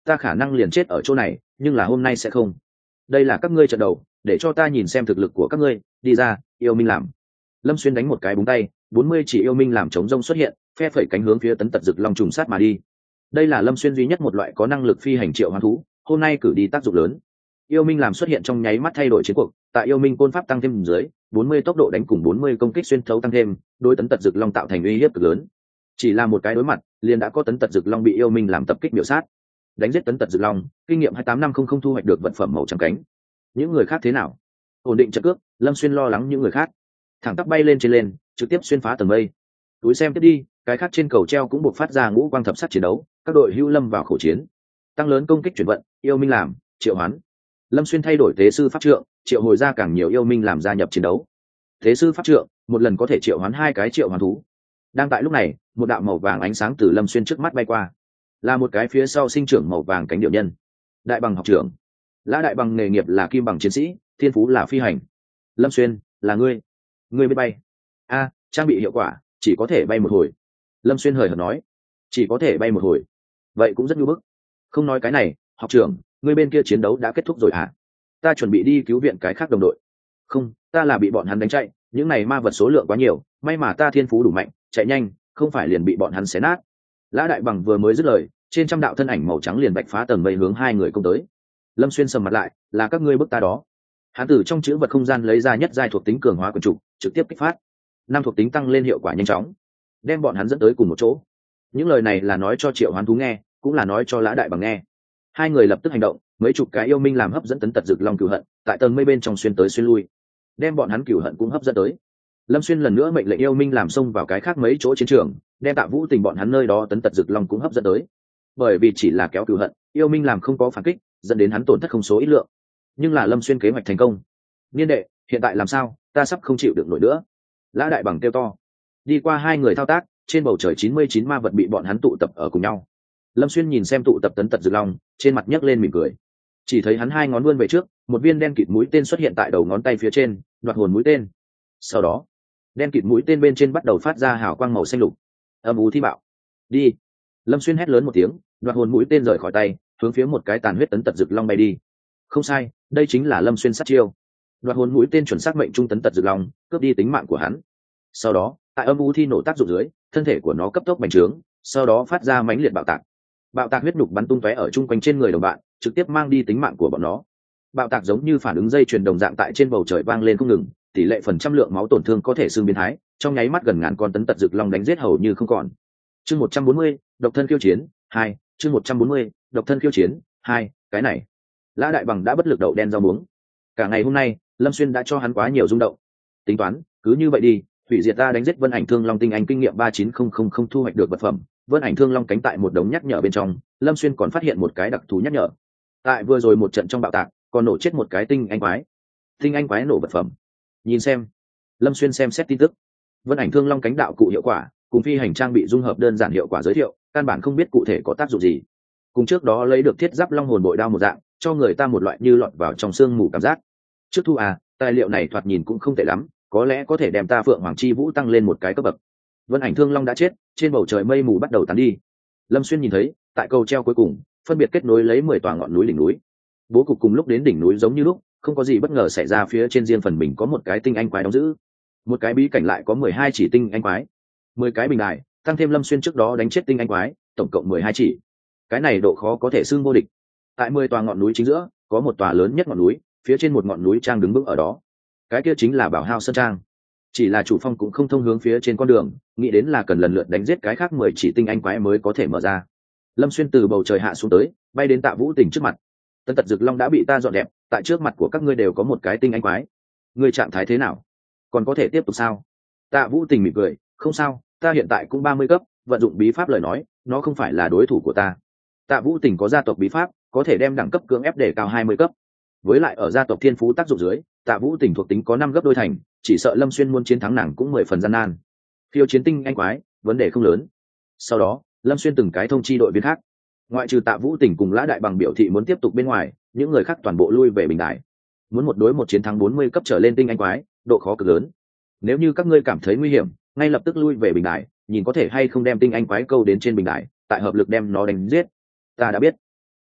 ta khả năng liền chết ở chỗ này, nhưng là hôm nay sẽ không. Đây là các ngươi trận đầu, để cho ta nhìn xem thực lực của các ngươi, đi ra, yêu minh làm. Lâm Xuyên đánh một cái búng tay, bốn mươi chỉ yêu minh làm chống rông xuất hiện, phe phẩy cánh hướng phía Tấn Tật Dực Long trùng sát mà đi. Đây là Lâm Xuyên duy nhất một loại có năng lực phi hành triệu hoán thú, hôm nay cử đi tác dụng lớn. Yêu minh làm xuất hiện trong nháy mắt thay đổi chiến cuộc, tại yêu minh côn pháp tăng thêm dưới, bốn mươi tốc độ đánh cùng bốn mươi công kích xuyên thấu tăng thêm, đối Tấn Tật Dực Long tạo thành uy hiếp cực lớn. Chỉ là một cái đối mặt, liền đã có Tấn Tật Dực Long bị yêu minh làm tập kích biểu sát. Đánh giết Tấn Tật Dực Long, kinh nghiệm hai tám năm không không thu hoạch được vật phẩm màu trắng cánh. Những người khác thế nào? Ổn định trận cước, Lâm Xuyên lo lắng những người khác. Thẳng tắp bay lên trên lên, trực tiếp xuyên phá tầng mây. Túi xem tiếp đi, cái khác trên cầu treo cũng buộc phát ra ngũ quang thập sát chiến đấu, các đội hưu lâm vào khẩu chiến. Tăng lớn công kích chuyển vận, yêu minh làm, triệu hoán. Lâm Xuyên thay đổi tế sư pháp trượng, triệu hồi ra càng nhiều yêu minh làm gia nhập chiến đấu. Tế sư pháp trượng, một lần có thể triệu hoán hai cái triệu hoán thú. Đang tại lúc này, một đạo màu vàng ánh sáng từ Lâm Xuyên trước mắt bay qua, là một cái phía sau sinh trưởng màu vàng cánh điệu nhân. Đại bằng học trưởng. Lã Đại Bằng nghề nghiệp là kim bằng chiến sĩ, thiên phú là phi hành. Lâm Xuyên, là ngươi. Ngươi biết bay? A, trang bị hiệu quả, chỉ có thể bay một hồi. Lâm Xuyên hời hợt nói, chỉ có thể bay một hồi. Vậy cũng rất nhu bức. Không nói cái này, học trưởng, ngươi bên kia chiến đấu đã kết thúc rồi hả? Ta chuẩn bị đi cứu viện cái khác đồng đội. Không, ta là bị bọn hắn đánh chạy, những này ma vật số lượng quá nhiều, may mà ta thiên phú đủ mạnh, chạy nhanh, không phải liền bị bọn hắn xé nát. Lã Đại Bằng vừa mới dứt lời, trên trăm đạo thân ảnh màu trắng liền bạch phá tầng mây hướng hai người công tới. Lâm Xuyên sầm mặt lại, là các ngươi bức ta đó. Hắn từ trong chữ vật không gian lấy ra nhất giai thuộc tính cường hóa quyển trục, trực tiếp kích phát. Năm thuộc tính tăng lên hiệu quả nhanh chóng, đem bọn hắn dẫn tới cùng một chỗ. Những lời này là nói cho Triệu Hoán thú nghe, cũng là nói cho Lã Đại Bằng nghe. Hai người lập tức hành động, mấy chục cái yêu minh làm hấp dẫn Tấn Tật Dực Long cửu hận, tại tầng mây bên trong xuyên tới xuyên lui, đem bọn hắn cửu hận cũng hấp dẫn tới. Lâm Xuyên lần nữa mệnh lệnh yêu minh làm xông vào cái khác mấy chỗ chiến trường, đem Tạ Vũ Tình bọn hắn nơi đó Tấn Tật Dực Long cũng hấp dẫn tới. Bởi vì chỉ là kéo cửu hận, yêu minh làm không có phản kích, dẫn đến hắn tổn thất không số ít lượng. Nhưng là Lâm Xuyên kế hoạch thành công. Niên đệ, hiện tại làm sao? Ta sắp không chịu được nổi nữa. Lã Đại Bằng kêu to. Đi qua hai người thao tác, trên bầu trời chín mươi chín ma vật bị bọn hắn tụ tập ở cùng nhau. Lâm Xuyên nhìn xem tụ tập Tấn Tật Dực Long, trên mặt nhấc lên mỉm cười. Chỉ thấy hắn hai ngón vươn về trước, một viên đen kịt mũi tên xuất hiện tại đầu ngón tay phía trên, đoạt hồn mũi tên. Sau đó, đen kịt mũi tên bên trên bắt đầu phát ra hào quang màu xanh lục. Âm u thi bạo. Đi. Lâm Xuyên hét lớn một tiếng, đoạt hồn mũi tên rời khỏi tay, hướng phía một cái tàn huyết Tấn Tật Dực Long bay đi. Không sai, đây chính là Lâm Xuyên sát chiêu. Đoạt hồn mũi tên chuẩn xác mệnh trung Tấn Tật Dực Long, cướp đi tính mạng của hắn. Sau đó, tại âm u thi nổ tác dụng dưới, thân thể của nó cấp tốc bành trướng, sau đó phát ra mãnh liệt bạo tạc. Bạo tạc huyết nhục bắn tung tóe ở chung quanh trên người đồng bạn, trực tiếp mang đi tính mạng của bọn nó. Bạo tạc giống như phản ứng dây chuyền đồng dạng tại trên bầu trời vang lên không ngừng, tỷ lệ phần trăm lượng máu tổn thương có thể xương biến thái, trong nháy mắt gần ngàn con Tấn Tật Dực Long đánh giết hầu như không còn. Chương một trăm bốn mươi, độc thân khiêu chiến hai, chương một trăm bốn mươi, độc thân khiêu chiến hai, cái này. Lã Đại Bằng đã bất lực đậu đen rau muống. Cả ngày hôm nay, Lâm Xuyên đã cho hắn quá nhiều rung động. Tính toán, cứ như vậy đi, hủy diệt ta đánh giết Vân Ảnh Thương Long tinh anh kinh nghiệm ba chín không không không thu hoạch được vật phẩm. Vân Ảnh Thương Long cánh tại một đống nhắc nhở bên trong, Lâm Xuyên còn phát hiện một cái đặc thù nhắc nhở. Tại vừa rồi một trận trong bạo tạc, còn nổ chết một cái tinh anh quái. Tinh anh quái nổ vật phẩm. Nhìn xem. Lâm Xuyên xem xét tin tức. Vân Ảnh Thương Long cánh đạo cụ hiệu quả, cùng phi hành trang bị dung hợp đơn giản hiệu quả giới thiệu, căn bản không biết cụ thể có tác dụng gì. Cùng trước đó lấy được thiết giáp long hồn bội đao một dạng, cho người ta một loại như lọt vào trong xương mù cảm giác. Trước thu à, tài liệu này thoạt nhìn cũng không tệ lắm, có lẽ có thể đem ta Phượng Hoàng Chi Vũ tăng lên một cái cấp bậc. Vân Ảnh Thương Long đã chết, trên bầu trời mây mù bắt đầu tán đi. Lâm Xuyên nhìn thấy, tại cầu treo cuối cùng, phân biệt kết nối lấy mười tòa ngọn núi đỉnh núi. Bố cục cùng lúc đến đỉnh núi giống như lúc, không có gì bất ngờ xảy ra, phía trên riêng phần mình có một cái tinh anh quái đóng giữ. Một cái bí cảnh lại có mười hai chỉ tinh anh quái. mười cái bình đài, tăng thêm Lâm Xuyên trước đó đánh chết tinh anh quái, tổng cộng mười hai chỉ. Cái này độ khó có thể xưng vô địch. Tại mười tòa ngọn núi chính giữa, có một tòa lớn nhất ngọn núi, phía trên một ngọn núi trang đứng vững ở đó. Cái kia chính là Bảo Hao Sơn Trang. Chỉ là chủ phong cũng không thông hướng phía trên con đường, nghĩ đến là cần lần lượt đánh giết cái khác mười chỉ tinh anh quái mới có thể mở ra. Lâm Xuyên từ bầu trời hạ xuống tới, bay đến Tạ Vũ Tình trước mặt. Tấn Tật Dực Long đã bị ta dọn đẹp, tại trước mặt của các ngươi đều có một cái tinh anh quái. Ngươi trạng thái thế nào? Còn có thể tiếp tục sao? Tạ Vũ Tình mỉm cười, không sao, ta hiện tại cũng ba mươi cấp, vận dụng bí pháp lời nói, nó không phải là đối thủ của ta. Tạ Vũ Tình có gia tộc bí pháp, có thể đem đẳng cấp cưỡng ép để cao hai mươi cấp. Với lại ở gia tộc thiên phú tác dụng dưới, Tạ Vũ Tình thuộc tính có năm gấp đôi thành, chỉ sợ Lâm Xuyên muốn chiến thắng nàng cũng mười phần gian nan. Phiêu chiến tinh anh quái, vấn đề không lớn. Sau đó, Lâm Xuyên từng cái thông chi đội viên khác. Ngoại trừ Tạ Vũ Tình cùng Lã Đại Bằng biểu thị muốn tiếp tục bên ngoài, những người khác toàn bộ lui về bình đài. Muốn một đối một chiến thắng bốn mươi cấp trở lên tinh anh quái, độ khó cực lớn. Nếu như các ngươi cảm thấy nguy hiểm, ngay lập tức lui về bình đài, nhìn có thể hay không đem tinh anh quái câu đến trên bình đài, tại hợp lực đem nó đánh giết. Ta đã biết.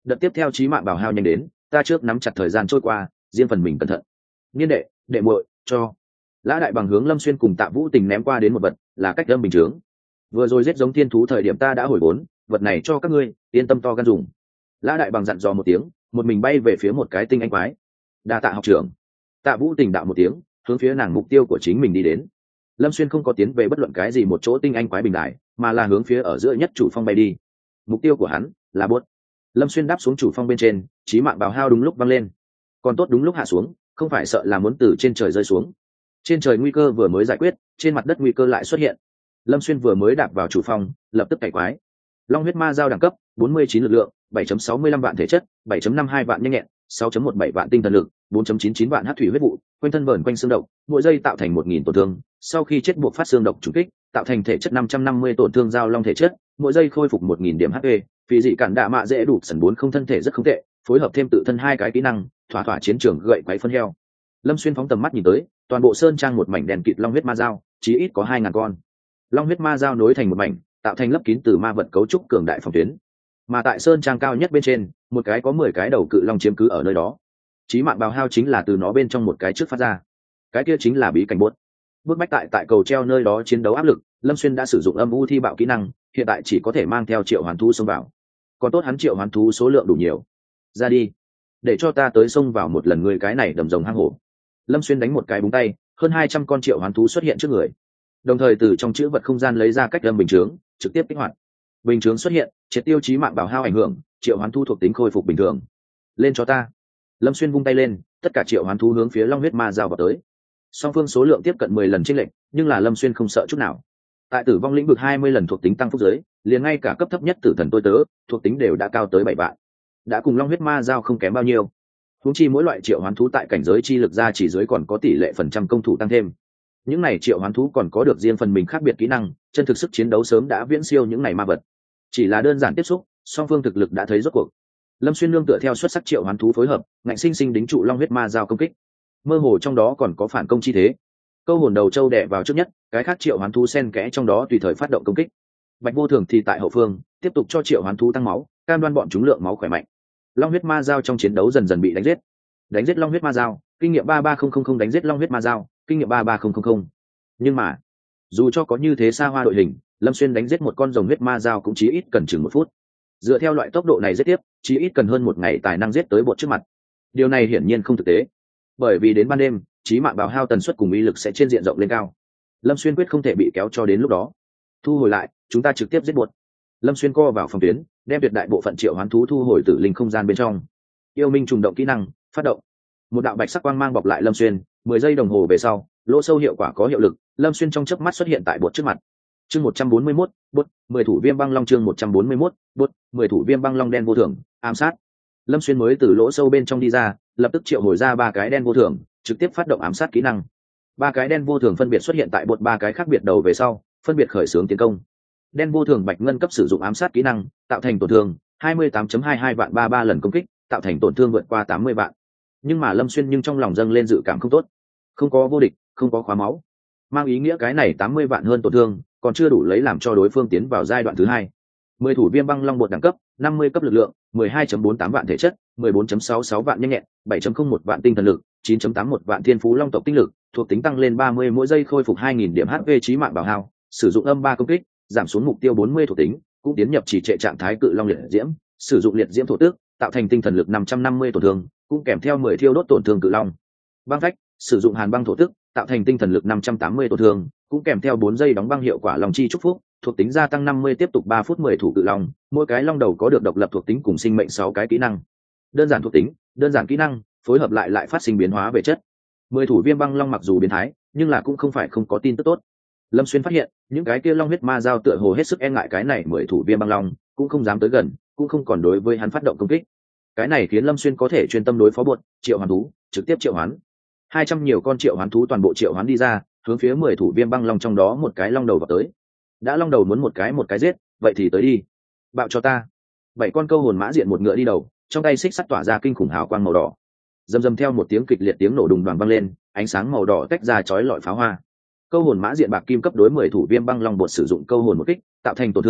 Đợt tiếp theo chí mạng bảo hao nhanh đến, ta trước nắm chặt thời gian trôi qua, riêng phần mình cẩn thận. Niên đệ, đệ muội, cho. Lã Đại Bằng hướng Lâm Xuyên cùng Tạ Vũ Tình ném qua đến một vật, là cách âm bình chướng. Vừa rồi giết giống thiên thú thời điểm ta đã hồi vốn, vật này cho các ngươi, yên tâm to gan dùng. Lã Đại Bằng dặn dò một tiếng, một mình bay về phía một cái tinh anh quái. Đa tạ học trưởng. Tạ Vũ Tình đạo một tiếng, hướng phía nàng mục tiêu của chính mình đi đến. Lâm Xuyên không có tiến về bất luận cái gì một chỗ tinh anh quái bình đại, mà là hướng phía ở giữa nhất chủ phong bay đi. Mục tiêu của hắn là bốt. Lâm Xuyên đáp xuống chủ phong bên trên, chí mạng bào hao đúng lúc văng lên. Còn tốt đúng lúc hạ xuống, không phải sợ là muốn từ trên trời rơi xuống. Trên trời nguy cơ vừa mới giải quyết, trên mặt đất nguy cơ lại xuất hiện. Lâm Xuyên vừa mới đạp vào chủ phong, lập tức cày quái. Long huyết ma giao đẳng cấp bốn mươi chín lực lượng, bảy phẩy sáu mươi lăm vạn thể chất, bảy phẩy năm hai vạn nhanh nhẹn, sáu phẩy một bảy vạn tinh thần lực, bốn phẩy chín chín vạn hắc thủy huyết vụ, quanh thân vờn quanh xương độc, mỗi giây tạo thành một nghìn tổn thương, sau khi chết buộc phát xương độc trúng kích, tạo thành thể chất năm trăm năm mươi tổn thương giao long thể chất, mỗi giây khôi phục một nghìn điểm hát pê, vì dị cản đạ mạ dễ đủ sần bốn không thân thể rất không tệ, phối hợp thêm tự thân hai cái kỹ năng, thỏa thỏa chiến trường gậy quái phân heo. Lâm Xuyên phóng tầm mắt nhìn tới, toàn bộ sơn trang một mảnh đèn kịt long huyết ma dao, chí ít có hai ngàn con. Long huyết ma dao nối thành một mảnh, tạo thành lấp kín từ ma vật cấu trúc cường đại phòng tuyến. Mà tại sơn trang cao nhất bên trên, một cái có mười cái đầu cự long chiếm cứ ở nơi đó. Chí mạng bào hao chính là từ nó bên trong một cái trước phát ra. Cái kia chính là bí cảnh bốt. Bước bách tại tại cầu treo nơi đó chiến đấu áp lực, Lâm Xuyên đã sử dụng âm u thi bạo kỹ năng, hiện tại chỉ có thể mang theo triệu hoán thú xông vào. Còn tốt hắn triệu hoán thú số lượng đủ nhiều. Ra đi, để cho ta tới xông vào một lần người cái này đầm rồng hang hổ. Lâm Xuyên đánh một cái búng tay, hơn hai trăm con triệu hoán thú xuất hiện trước người. Đồng thời từ trong chữ vật không gian lấy ra cách âm bình chướng, trực tiếp kích hoạt. Bình chướng xuất hiện, triệt tiêu chí mạng bảo hao ảnh hưởng, triệu hoán thú thuộc tính khôi phục bình thường. Lên cho ta. Lâm Xuyên vung tay lên, tất cả triệu hoán thú hướng phía long huyết ma giao vào tới. Song phương số lượng tiếp cận mười lần chênh lệch, nhưng là Lâm Xuyên không sợ chút nào. Tại tử vong lĩnh vực hai mươi lần thuộc tính tăng phúc giới, liền ngay cả cấp thấp nhất tử thần tôi tớ, thuộc tính đều đã cao tới bảy vạn. Đã cùng long huyết ma giao không kém bao nhiêu. Huống chi mỗi loại triệu hoán thú tại cảnh giới chi lực ra chỉ dưới còn có tỷ lệ phần trăm công thủ tăng thêm. Những này triệu hoán thú còn có được riêng phần mình khác biệt kỹ năng, chân thực sức chiến đấu sớm đã viễn siêu những này ma vật. Chỉ là đơn giản tiếp xúc, song phương thực lực đã thấy rốt cuộc. Lâm Xuyên nương tựa theo xuất sắc triệu hoán thú phối hợp, ngạnh sinh sinh đính trụ long huyết ma giao công kích. Mơ hồ trong đó còn có phản công chi thế. Câu hồn đầu châu đè vào trước nhất, cái khác triệu hoán thú xen kẽ trong đó tùy thời phát động công kích. Bạch Vô Thường thì tại hậu phương, tiếp tục cho triệu hoán thú tăng máu, cam đoan bọn chúng lượng máu khỏe mạnh. Long huyết ma giao trong chiến đấu dần dần bị đánh giết. Đánh giết long huyết ma giao, kinh nghiệm ba ba không không không đánh giết long huyết ma giao, kinh nghiệm ba ba không không không. Nhưng mà, dù cho có như thế xa hoa đội hình, Lâm Xuyên đánh giết một con rồng huyết ma giao cũng chỉ ít cần chừng một phút. Dựa theo loại tốc độ này giết tiếp, chỉ ít cần hơn một ngày tài năng giết tới bột trước mặt. Điều này hiển nhiên không thực tế, bởi vì đến ban đêm, chí mạng bào hao tần suất cùng uy lực sẽ trên diện rộng lên cao. Lâm Xuyên quyết không thể bị kéo cho đến lúc đó. Thu hồi lại, chúng ta trực tiếp giết bột. Lâm Xuyên co vào phòng tuyến, đem tuyệt đại bộ phận triệu hoán thú thu hồi tử linh không gian bên trong. Yêu minh trùng động kỹ năng phát động. Một đạo bạch sắc quang mang bọc lại Lâm Xuyên, mười giây đồng hồ về sau, lỗ sâu hiệu quả có hiệu lực, Lâm Xuyên trong chớp mắt xuất hiện tại bột trước mặt. Chương một trăm bốn mươi mốt, bột, mười thủ viêm băng long chương một trăm bốn mươi mốt, bột, mười thủ viêm băng long đen vô thường, ám sát. Lâm Xuyên mới từ lỗ sâu bên trong đi ra, lập tức triệu hồi ra ba cái đen vô thường, trực tiếp phát động ám sát kỹ năng. Ba cái đen vô thường phân biệt xuất hiện tại bột ba cái khác biệt đầu về sau, phân biệt khởi xướng tiến công. Đen vô thường bạch ngân cấp sử dụng ám sát kỹ năng, tạo thành tổn thương hai mươi tám phẩy hai hai vạn ba ba lần công kích, tạo thành tổn thương vượt qua tám mươi vạn. Nhưng mà Lâm Xuyên nhưng trong lòng dâng lên dự cảm không tốt. Không có vô địch, không có khóa máu. Mang ý nghĩa cái này tám mươi vạn hơn tổn thương, còn chưa đủ lấy làm cho đối phương tiến vào giai đoạn thứ hai. mười thủ viêm băng long bột đẳng cấp, năm mươi cấp lực lượng, mười hai phẩy bốn tám vạn thể chất, mười bốn phẩy sáu sáu vạn nhanh nhẹn, bảy phẩy không một vạn tinh thần lực, chín phẩy tám một vạn thiên phú long tộc tinh lực, thuộc tính tăng lên ba mươi mỗi giây khôi phục hai nghìn điểm hát pê chí mạng bảo hao, sử dụng âm ba công kích, giảm xuống mục tiêu bốn mươi thuộc tính, cũng tiến nhập chỉ trệ trạng thái cự long liệt diễm, sử dụng liệt diễm thổ tước, tạo thành tinh thần lực năm trăm năm mươi tổn thương, cũng kèm theo mười thiêu đốt tổn thương cự long. Băng phách, sử dụng hàn băng thổ tước, tạo thành tinh thần lực năm trăm tám mươi tổn thương, cũng kèm theo bốn giây đóng băng hiệu quả long chi chúc phúc, thuộc tính gia tăng năm mươi tiếp tục ba phút mười thủ cự long, mỗi cái long đầu có được độc lập thuộc tính cùng sinh mệnh sáu cái kỹ năng. Đơn giản thuộc tính, đơn giản kỹ năng, phối hợp lại lại phát sinh biến hóa về chất. mười thủ viêm băng long mặc dù biến thái, nhưng là cũng không phải không có tin tức tốt. Lâm Xuyên phát hiện, những cái kia long huyết ma giao tựa hồ hết sức e ngại cái này mười thủ viêm băng long, cũng không dám tới gần, cũng không còn đối với hắn phát động công kích. Cái này khiến Lâm Xuyên có thể chuyên tâm đối phó bột, triệu hoán thú, trực tiếp triệu hoán. hai trăm nhiều con triệu hoán thú toàn bộ triệu hoán đi ra, hướng phía mười thủ viêm băng long trong đó một cái long đầu vào tới. Đã long đầu muốn một cái một cái giết, vậy thì tới đi. Bạo cho ta. Bảy con câu hồn mã diện một ngựa đi đầu, trong tay xích sắt tỏa ra kinh khủng hào quang màu đỏ. Dầm dầm theo một tiếng kịch liệt tiếng nổ đùng đoàng vang lên, ánh sáng màu đỏ tách ra chói lọi pháo hoa. Câu hồn mã diện bạc kim cấp đối mười thủ viêm băng long bột sử dụng câu hồn một kích, tạo thành tổn thương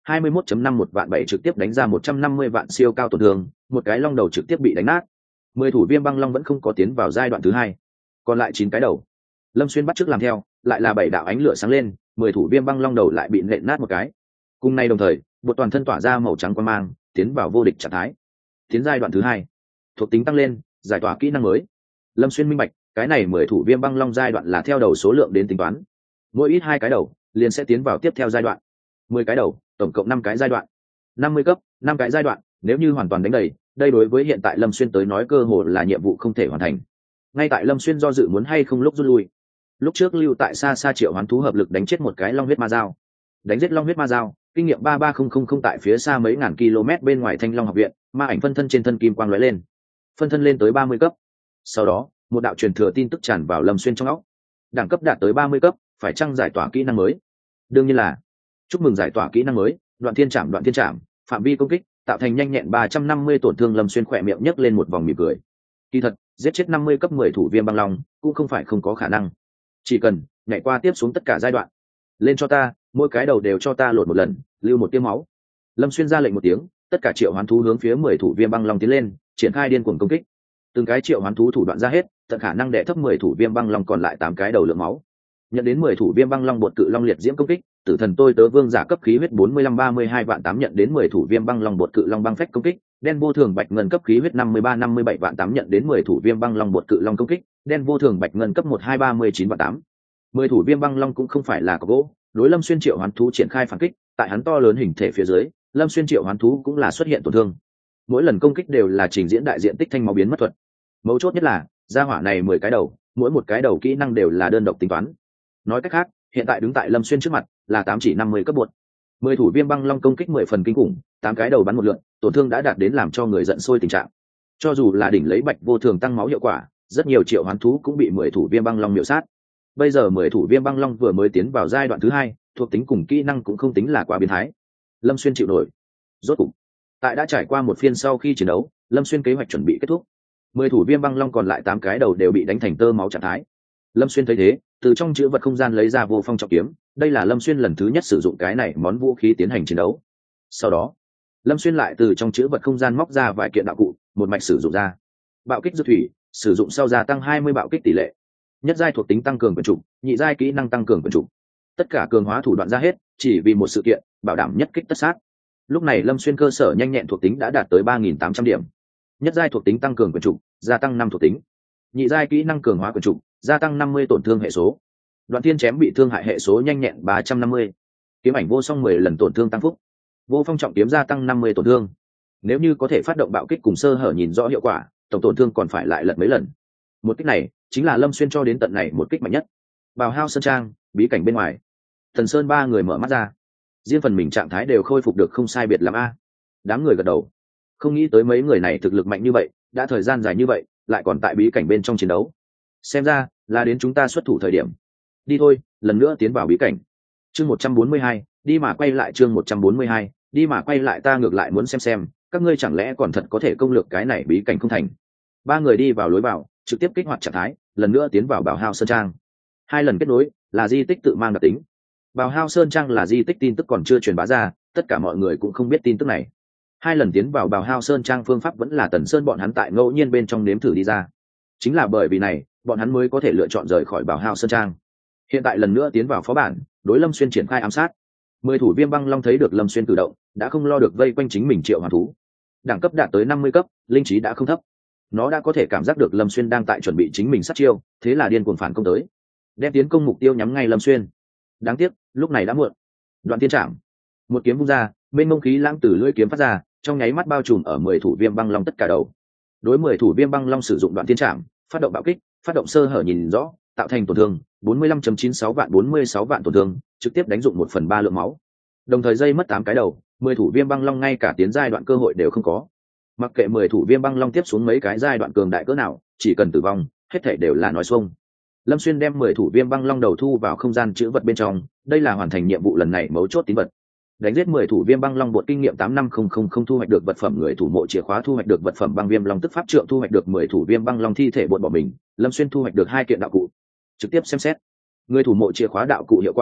hai mươi mốt phẩy năm một vạn bảy trực tiếp đánh ra một trăm năm mươi vạn siêu cao tổn thương, một cái long đầu trực tiếp bị đánh nát. Mười thủ viêm băng long vẫn không có tiến vào giai đoạn thứ hai, còn lại chín cái đầu. Lâm Xuyên bắt chước làm theo, lại là bảy đạo ánh lửa sáng lên, mười thủ viêm băng long đầu lại bị nện nát một cái. Cùng nay đồng thời, bộ toàn thân tỏa ra màu trắng quang mang, tiến vào vô địch trạng thái. Tiến giai đoạn thứ hai, thuộc tính tăng lên, giải tỏa kỹ năng mới. Lâm Xuyên minh bạch, cái này mười thủ viêm băng long giai đoạn là theo đầu số lượng đến tính toán, mỗi ít hai cái đầu liền sẽ tiến vào tiếp theo giai đoạn. Mười cái đầu, tổng cộng năm cái giai đoạn, năm mươi cấp, năm cái giai đoạn. Nếu như hoàn toàn đánh đầy, đây đối với hiện tại Lâm Xuyên tới nói cơ hội là nhiệm vụ không thể hoàn thành. Ngay tại Lâm Xuyên do dự muốn hay không lúc rút lui, lúc trước lưu tại xa xa triệu hoán thú hợp lực đánh chết một cái long huyết ma dao, đánh giết long huyết ma dao, kinh nghiệm ba ba không không không tại phía xa mấy ngàn km bên ngoài Thanh Long học viện, ma ảnh phân thân trên thân kim quang lóe lên, phân thân lên tới ba mươi cấp. Sau đó, một đạo truyền thừa tin tức tràn vào Lâm Xuyên trong óc, đẳng cấp đạt tới ba mươi cấp, phải chăng giải tỏa kỹ năng mới? Đương nhiên là. Chúc mừng giải tỏa kỹ năng mới, Đoạn Thiên Trảm. Đoạn Thiên Trảm, phạm vi công kích tạo thành nhanh nhẹn ba trăm năm mươi tổn thương. Lâm Xuyên khỏe miệng nhấc lên một vòng mỉm cười. Kỳ thật, giết chết năm mươi cấp mười thủ viêm băng long cũng không phải không có khả năng, chỉ cần nhảy qua tiếp xuống tất cả giai đoạn. Lên cho ta, mỗi cái đầu đều cho ta lột một lần, lưu một tiêm máu. Lâm Xuyên ra lệnh một tiếng, tất cả triệu hoán thú hướng phía mười thủ viêm băng long tiến lên, triển khai điên cuồng công kích. Từng cái triệu hoán thú thủ đoạn ra hết, tận khả năng đè thấp mười thủ viêm băng long còn lại tám cái đầu lượng máu. Nhận đến mười thủ viêm băng long bột cự long liệt diễm công kích, tử thần tôi tớ vương giả cấp khí huyết bốn mươi lăm ba mươi hai vạn tám nhận đến mười thủ viêm băng long bột cự long băng phách công kích, đen vô thường bạch ngân cấp khí huyết năm mươi ba năm mươi bảy vạn tám nhận đến mười thủ viêm băng long bột cự long công kích, đen vô thường bạch ngân cấp một hai ba mươi chín vạn tám. Mười thủ viêm băng long cũng không phải là có gỗ, đối Lâm Xuyên triệu hoán thú triển khai phản kích, tại hắn to lớn hình thể phía dưới, Lâm Xuyên triệu hoán thú cũng là xuất hiện tổn thương. Mỗi lần công kích đều là trình diễn đại diện tích thanh máu biến mất thuật. Mấu chốt nhất là, gia hỏa này mười cái đầu, mỗi một cái đầu kỹ năng đều là đơn độc tính toán. Nói cách khác, hiện tại đứng tại Lâm Xuyên trước mặt là tám chỉ năm mươi cấp bột. Mười thủ viêm băng long công kích mười phần kinh khủng, tám cái đầu bắn một lượt, tổn thương đã đạt đến làm cho người giận sôi tình trạng. Cho dù là đỉnh lấy bạch vô thường tăng máu hiệu quả, rất nhiều triệu hoán thú cũng bị mười thủ viêm băng long miểu sát. Bây giờ mười thủ viêm băng long vừa mới tiến vào giai đoạn thứ hai, thuộc tính cùng kỹ năng cũng không tính là quá biến thái. Lâm Xuyên chịu nổi. Rốt cục, tại đã trải qua một phiên sau khi chiến đấu, Lâm Xuyên kế hoạch chuẩn bị kết thúc. Mười thủ viêm băng long còn lại tám cái đầu đều bị đánh thành tơ máu trạng thái. Lâm Xuyên thấy thế, từ trong chữ vật không gian lấy ra vô phong trọng kiếm, đây là Lâm Xuyên lần thứ nhất sử dụng cái này món vũ khí tiến hành chiến đấu. Sau đó, Lâm Xuyên lại từ trong chữ vật không gian móc ra vài kiện đạo cụ, một mạch sử dụng ra. Bạo kích dược thủy, sử dụng sau gia tăng hai mươi bạo kích tỷ lệ. Nhất giai thuộc tính tăng cường quyền trục, nhị giai kỹ năng tăng cường quyền trục. Tất cả cường hóa thủ đoạn ra hết, chỉ vì một sự kiện, bảo đảm nhất kích tất sát. Lúc này Lâm Xuyên cơ sở nhanh nhẹn thuộc tính đã đạt tới ba nghìn tám trăm điểm. Nhất giai thuộc tính tăng cường quyền trục, gia tăng năm thuộc tính. Nhị giai kỹ năng cường hóa quyền trục, gia tăng năm mươi tổn thương hệ số. Đoạn Thiên chém bị thương hại hệ số nhanh nhẹn ba trăm năm mươi. Kiếm ảnh vô song mười lần tổn thương tăng phúc. Vô phong trọng kiếm gia tăng năm mươi tổn thương. Nếu như có thể phát động bạo kích cùng sơ hở nhìn rõ hiệu quả, tổng tổn thương còn phải lại lật mấy lần. Một kích này chính là Lâm Xuyên cho đến tận này một kích mạnh nhất. Bào Hao Sơn Trang, bí cảnh bên ngoài, Thần Sơn ba người mở mắt ra, riêng phần mình trạng thái đều khôi phục được không sai biệt lắm a. Đám người gật đầu, không nghĩ tới mấy người này thực lực mạnh như vậy, đã thời gian dài như vậy, lại còn tại bí cảnh bên trong chiến đấu. Xem ra là đến chúng ta xuất thủ thời điểm. Đi thôi, lần nữa tiến vào bí cảnh. Chương một trăm bốn mươi hai, đi mà quay lại. Chương một trăm bốn mươi hai, đi mà quay lại. Ta ngược lại muốn xem xem, các ngươi chẳng lẽ còn thật có thể công lược cái này bí cảnh không thành. Ba người đi vào lối vào, trực tiếp kích hoạt trạng thái, lần nữa tiến vào Bảo Hao Sơn Trang. Hai lần kết nối là di tích tự mang đặc tính. Bảo Hao Sơn Trang là di tích tin tức còn chưa truyền bá ra, tất cả mọi người cũng không biết tin tức này. Hai lần tiến vào Bảo Hao Sơn Trang phương pháp vẫn là Tần Sơn bọn hắn tại ngẫu nhiên bên trong nếm thử đi ra. Chính là bởi vì này, bọn hắn mới có thể lựa chọn rời khỏi Bảo Hao Sơn Trang. Hiện tại lần nữa tiến vào phó bản, đối Lâm Xuyên triển khai ám sát. Mười thủ viêm băng long thấy được Lâm Xuyên cử động, đã không lo được vây quanh chính mình triệu hoàn thú. Đẳng cấp đạt tới năm mươi cấp, linh trí đã không thấp. Nó đã có thể cảm giác được Lâm Xuyên đang tại chuẩn bị chính mình sát chiêu, thế là điên cuồng phản công tới, đem tiến công mục tiêu nhắm ngay Lâm Xuyên. Đáng tiếc, lúc này đã muộn. Đoạn Thiên Trảm, một kiếm vung ra, mênh mông khí lãng từ lưỡi kiếm phát ra, trong nháy mắt bao trùm ở mười thủ viêm băng long tất cả đầu. Đối mười thủ viêm băng long sử dụng Đoạn Thiên Trảm, phát động bạo kích, phát động sơ hở nhìn rõ, tạo thành tổn thương bốn mươi lăm phẩy chín sáu vạn bốn mươi sáu vạn tổn thương, trực tiếp đánh dụng một phần ba lượng máu. Đồng thời dây mất tám cái đầu, mười thủ viêm băng long ngay cả tiến giai đoạn cơ hội đều không có. Mặc kệ mười thủ viêm băng long tiếp xuống mấy cái giai đoạn cường đại cỡ nào, chỉ cần tử vong, hết thảy đều là nói xuông. Lâm Xuyên đem mười thủ viêm băng long đầu thu vào không gian chữ vật bên trong, đây là hoàn thành nhiệm vụ lần này mấu chốt tín vật. Đánh giết mười thủ viêm băng long bột kinh nghiệm tám năm không không không thu hoạch được vật phẩm người thủ mộ chìa khóa, thu hoạch được vật phẩm băng viêm long tức pháp trượng, thu hoạch được mười thủ viêm băng long thi thể bột bỏ mình. Lâm Xuyên thu hoạch được hai kiện đạo cụ. Trực tiếp xem xét. Người thủ mộ chìa khóa đạo cụ hiệu quả,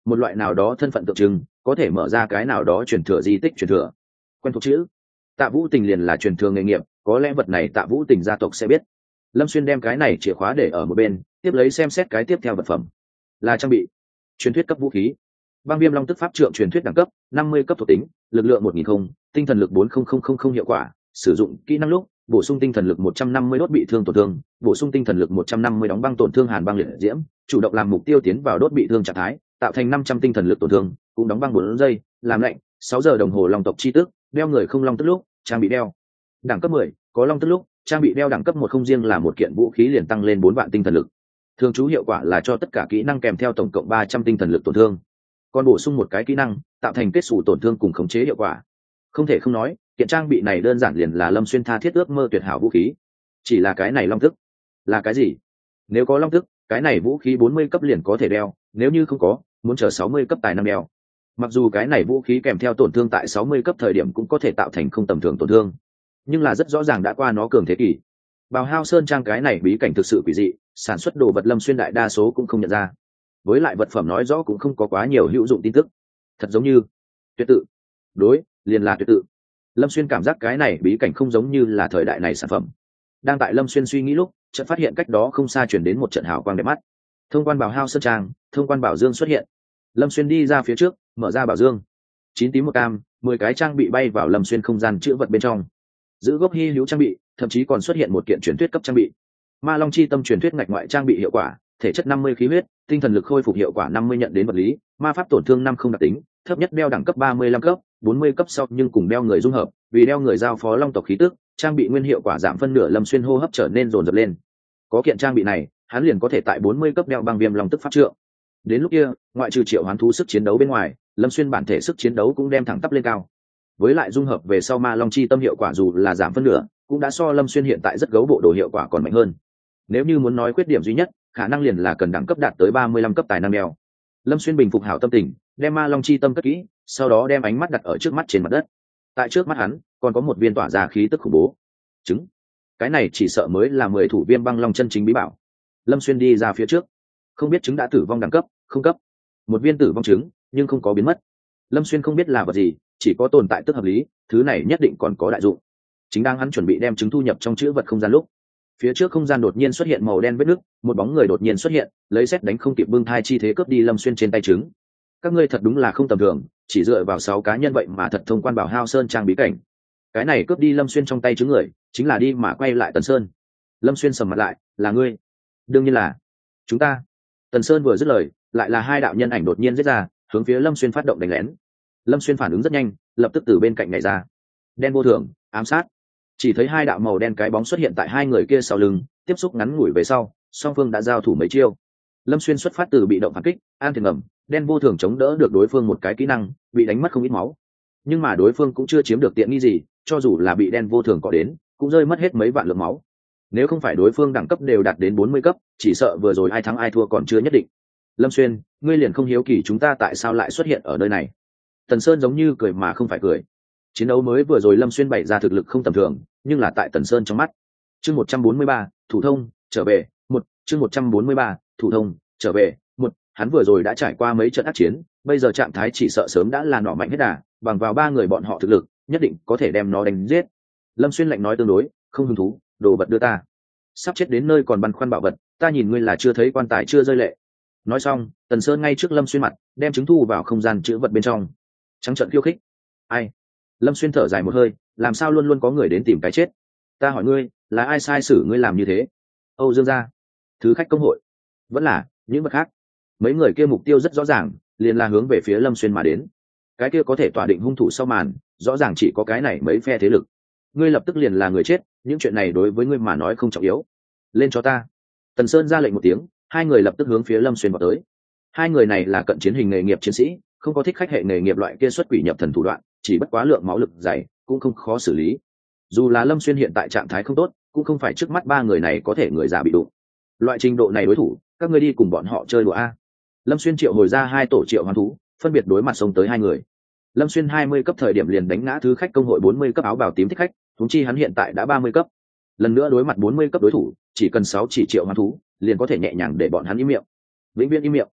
một loại nào đó thân phận tượng trưng, có thể mở ra cái nào đó truyền thừa di tích truyền thừa. Quen thuộc chữ. Tạ Vũ Tình liền là truyền thừa nghề nghiệp, có lẽ vật này Tạ Vũ Tình gia tộc sẽ biết. Lâm Xuyên đem cái này chìa khóa để ở một bên, tiếp lấy xem xét cái tiếp theo vật phẩm. Là trang bị. Truyền thuyết cấp vũ khí. Băng Viêm Long Tức Pháp Trượng truyền thuyết đẳng cấp, năm mươi cấp thuộc tính, lực lượng một nghìn không, tinh thần lực bốn nghìn hiệu quả, sử dụng kỹ năng lúc, bổ sung tinh thần lực một trăm năm mươi đốt bị thương tổn thương, bổ sung tinh thần lực một trăm năm mươi đóng băng tổn thương hàn băng liệt diễm, chủ động làm mục tiêu tiến vào đốt bị thương trạng thái, tạo thành năm trăm tinh thần lực tổn thương, cũng đóng băng bốn giây, làm lạnh, sáu giờ đồng hồ long tộc chi tức, đeo người không long tức lúc, trang bị đeo. Đẳng cấp mười, có long tức lúc, trang bị đeo đẳng cấp một không riêng là một kiện vũ khí liền tăng lên bốn vạn tinh thần lực. Thường trú hiệu quả là cho tất cả kỹ năng kèm theo tổng cộng ba trăm tinh thần lực tổn thương. Còn bổ sung một cái kỹ năng, tạo thành kết xù tổn thương cùng khống chế hiệu quả. Không thể không nói, kiện trang bị này đơn giản liền là Lâm Xuyên tha thiết ước mơ tuyệt hảo vũ khí. Chỉ là cái này long tức là cái gì? Nếu có long tức, cái này vũ khí bốn mươi cấp liền có thể đeo, nếu như không có, muốn chờ sáu mươi cấp tài năng đeo. Mặc dù cái này vũ khí kèm theo tổn thương tại sáu mươi cấp thời điểm cũng có thể tạo thành không tầm thường tổn thương, nhưng là rất rõ ràng đã qua nó cường thế kỷ. Bào Hao Sơn Trang cái này bí cảnh thực sự quỷ dị, sản xuất đồ vật Lâm Xuyên đại đa số cũng không nhận ra. Với lại vật phẩm nói rõ cũng không có quá nhiều hữu dụng tin tức. Thật giống như tuyệt tự. Đối, liền là tuyệt tự. Lâm Xuyên cảm giác cái này bí cảnh không giống như là thời đại này sản phẩm. Đang tại Lâm Xuyên suy nghĩ lúc, chợt phát hiện cách đó không xa chuyển đến một trận hào quang đẹp mắt. Thông quan Bào Hao Sơn Trang, thông quan Bảo Dương xuất hiện. Lâm Xuyên đi ra phía trước, mở ra Bảo Dương. Chín tím một cam, mười cái trang bị bay vào Lâm Xuyên không gian chữ vật bên trong. Giữ gốc hy hữu trang bị, thậm chí còn xuất hiện một kiện truyền thuyết cấp trang bị. Ma Long Chi Tâm truyền thuyết ngạch ngoại trang bị hiệu quả, thể chất năm mươi khí huyết, tinh thần lực khôi phục hiệu quả năm mươi nhận đến vật lý, ma pháp tổn thương năm không đặc tính, thấp nhất đeo đẳng cấp ba mươi lăm cấp, bốn mươi cấp sau nhưng cùng đeo người dung hợp, vì đeo người giao phó long tộc khí tức, trang bị nguyên hiệu quả giảm phân nửa Lâm Xuyên hô hấp trở nên dồn dập lên. Có kiện trang bị này, hắn liền có thể tại bốn mươi cấp đeo Băng Viêm Long Tức Pháp Trượng. Đến lúc kia, ngoại trừ triệu hoán thú sức chiến đấu bên ngoài, Lâm Xuyên bản thể sức chiến đấu cũng đem thẳng tắp lên cao. Với lại dung hợp về sau Ma Long Chi Tâm hiệu quả dù là giảm phân nửa, cũng đã so Lâm Xuyên hiện tại rất gấu bộ đồ hiệu quả còn mạnh hơn. Nếu như muốn nói khuyết điểm duy nhất, khả năng liền là cần đẳng cấp đạt tới ba mươi lăm cấp tài năng đeo. Lâm Xuyên bình phục hảo tâm tình, đem Ma Long Chi Tâm cất kỹ, sau đó đem ánh mắt đặt ở trước mắt trên mặt đất. Tại trước mắt hắn, còn có một viên tỏa ra khí tức khủng bố. Trứng. Cái này chỉ sợ mới là mười thủ Viêm Băng Long chân chính bí bảo. Lâm Xuyên đi ra phía trước, không biết trứng đã tử vong đẳng cấp, không cấp. Một viên tử vong trứng, nhưng không có biến mất. Lâm Xuyên không biết là vật gì, chỉ có tồn tại tức hợp lý, thứ này nhất định còn có đại dụng. Chính đang hắn chuẩn bị đem trứng thu nhập trong chữ vật không gian lúc, phía trước không gian đột nhiên xuất hiện màu đen vết nứt, một bóng người đột nhiên xuất hiện, lấy sét đánh không kịp bưng thai chi thế cướp đi Lâm Xuyên trên tay trứng. Các ngươi thật đúng là không tầm thường, chỉ dựa vào sáu cá nhân vậy mà thật thông quan Bảo Hao Sơn Trang bí cảnh. Cái này cướp đi Lâm Xuyên trong tay trứng người, chính là đi mà quay lại Tần Sơn. Lâm Xuyên sầm mặt lại, là ngươi? Đương nhiên là chúng ta. Tần Sơn vừa dứt lời, lại là hai đạo nhân ảnh đột nhiên giết ra, hướng phía Lâm Xuyên phát động đánh lén. Lâm Xuyên phản ứng rất nhanh, lập tức từ bên cạnh nhảy ra. Đen vô thường, ám sát. Chỉ thấy hai đạo màu đen cái bóng xuất hiện tại hai người kia sau lưng, tiếp xúc ngắn ngủi về sau, song phương đã giao thủ mấy chiêu. Lâm Xuyên xuất phát từ bị động phản kích, an thiền ngầm, đen vô thường chống đỡ được đối phương một cái kỹ năng, bị đánh mất không ít máu. Nhưng mà đối phương cũng chưa chiếm được tiện nghi gì, cho dù là bị đen vô thường cọ đến, cũng rơi mất hết mấy vạn lượng máu. Nếu không phải đối phương đẳng cấp đều đạt đến bốn mươi cấp, chỉ sợ vừa rồi ai thắng ai thua còn chưa nhất định. Lâm Xuyên, ngươi liền không hiếu kỳ chúng ta tại sao lại xuất hiện ở nơi này? Tần Sơn giống như cười mà không phải cười. Chiến đấu mới vừa rồi Lâm Xuyên bày ra thực lực không tầm thường, nhưng là tại Tần Sơn trong mắt. Chương một trăm bốn mươi ba, thủ thông, trở về, một, chương một trăm bốn mươi ba, thủ thông, trở về, một, hắn vừa rồi đã trải qua mấy trận ác chiến, bây giờ trạng thái chỉ sợ sớm đã là nỏ mạnh hết đà, bằng vào ba người bọn họ thực lực, nhất định có thể đem nó đánh giết. Lâm Xuyên lạnh nói tương đối, không hứng thú, đồ vật đưa ta. Sắp chết đến nơi còn băn khoăn bảo vật, ta nhìn ngươi là chưa thấy quan tài chưa rơi lệ. Nói xong, Tần Sơn ngay trước Lâm Xuyên mặt, đem trứng thu vào không gian chữ vật bên trong. Trắng trợn khiêu khích. Ai? Lâm Xuyên thở dài một hơi, làm sao luôn luôn có người đến tìm cái chết. Ta hỏi ngươi, là ai sai xử ngươi làm như thế? Âu Dương gia, thứ khách công hội, vẫn là những vật khác? Mấy người kia mục tiêu rất rõ ràng, liền là hướng về phía Lâm Xuyên mà đến. Cái kia có thể tỏa định hung thủ sau màn, rõ ràng chỉ có cái này mấy phe thế lực. Ngươi lập tức liền là người chết, những chuyện này đối với ngươi mà nói không trọng yếu. Lên cho ta. Tần Sơn ra lệnh một tiếng, hai người lập tức hướng phía Lâm Xuyên vào tới. Hai người này là cận chiến hình nghề nghiệp chiến sĩ, không có thích khách hệ nghề nghiệp loại kia xuất quỷ nhập thần thủ đoạn, chỉ bất quá lượng máu lực dày, cũng không khó xử lý. Dù là Lâm Xuyên hiện tại trạng thái không tốt, cũng không phải trước mắt ba người này có thể người già bị đụng. Loại trình độ này đối thủ, các ngươi đi cùng bọn họ chơi đùa a. Lâm Xuyên triệu hồi ra hai tổ triệu hoán thú, phân biệt đối mặt xông tới hai người. Lâm Xuyên hai mươi cấp thời điểm liền đánh ngã thứ khách công hội bốn mươi cấp áo bào tím thích khách, huống chi hắn hiện tại đã ba mươi cấp. Lần nữa đối mặt bốn mươi cấp đối thủ, chỉ cần sáu chỉ triệu hoán thú, liền có thể nhẹ nhàng để bọn hắn im miệng. Vĩnh viễn im miệng.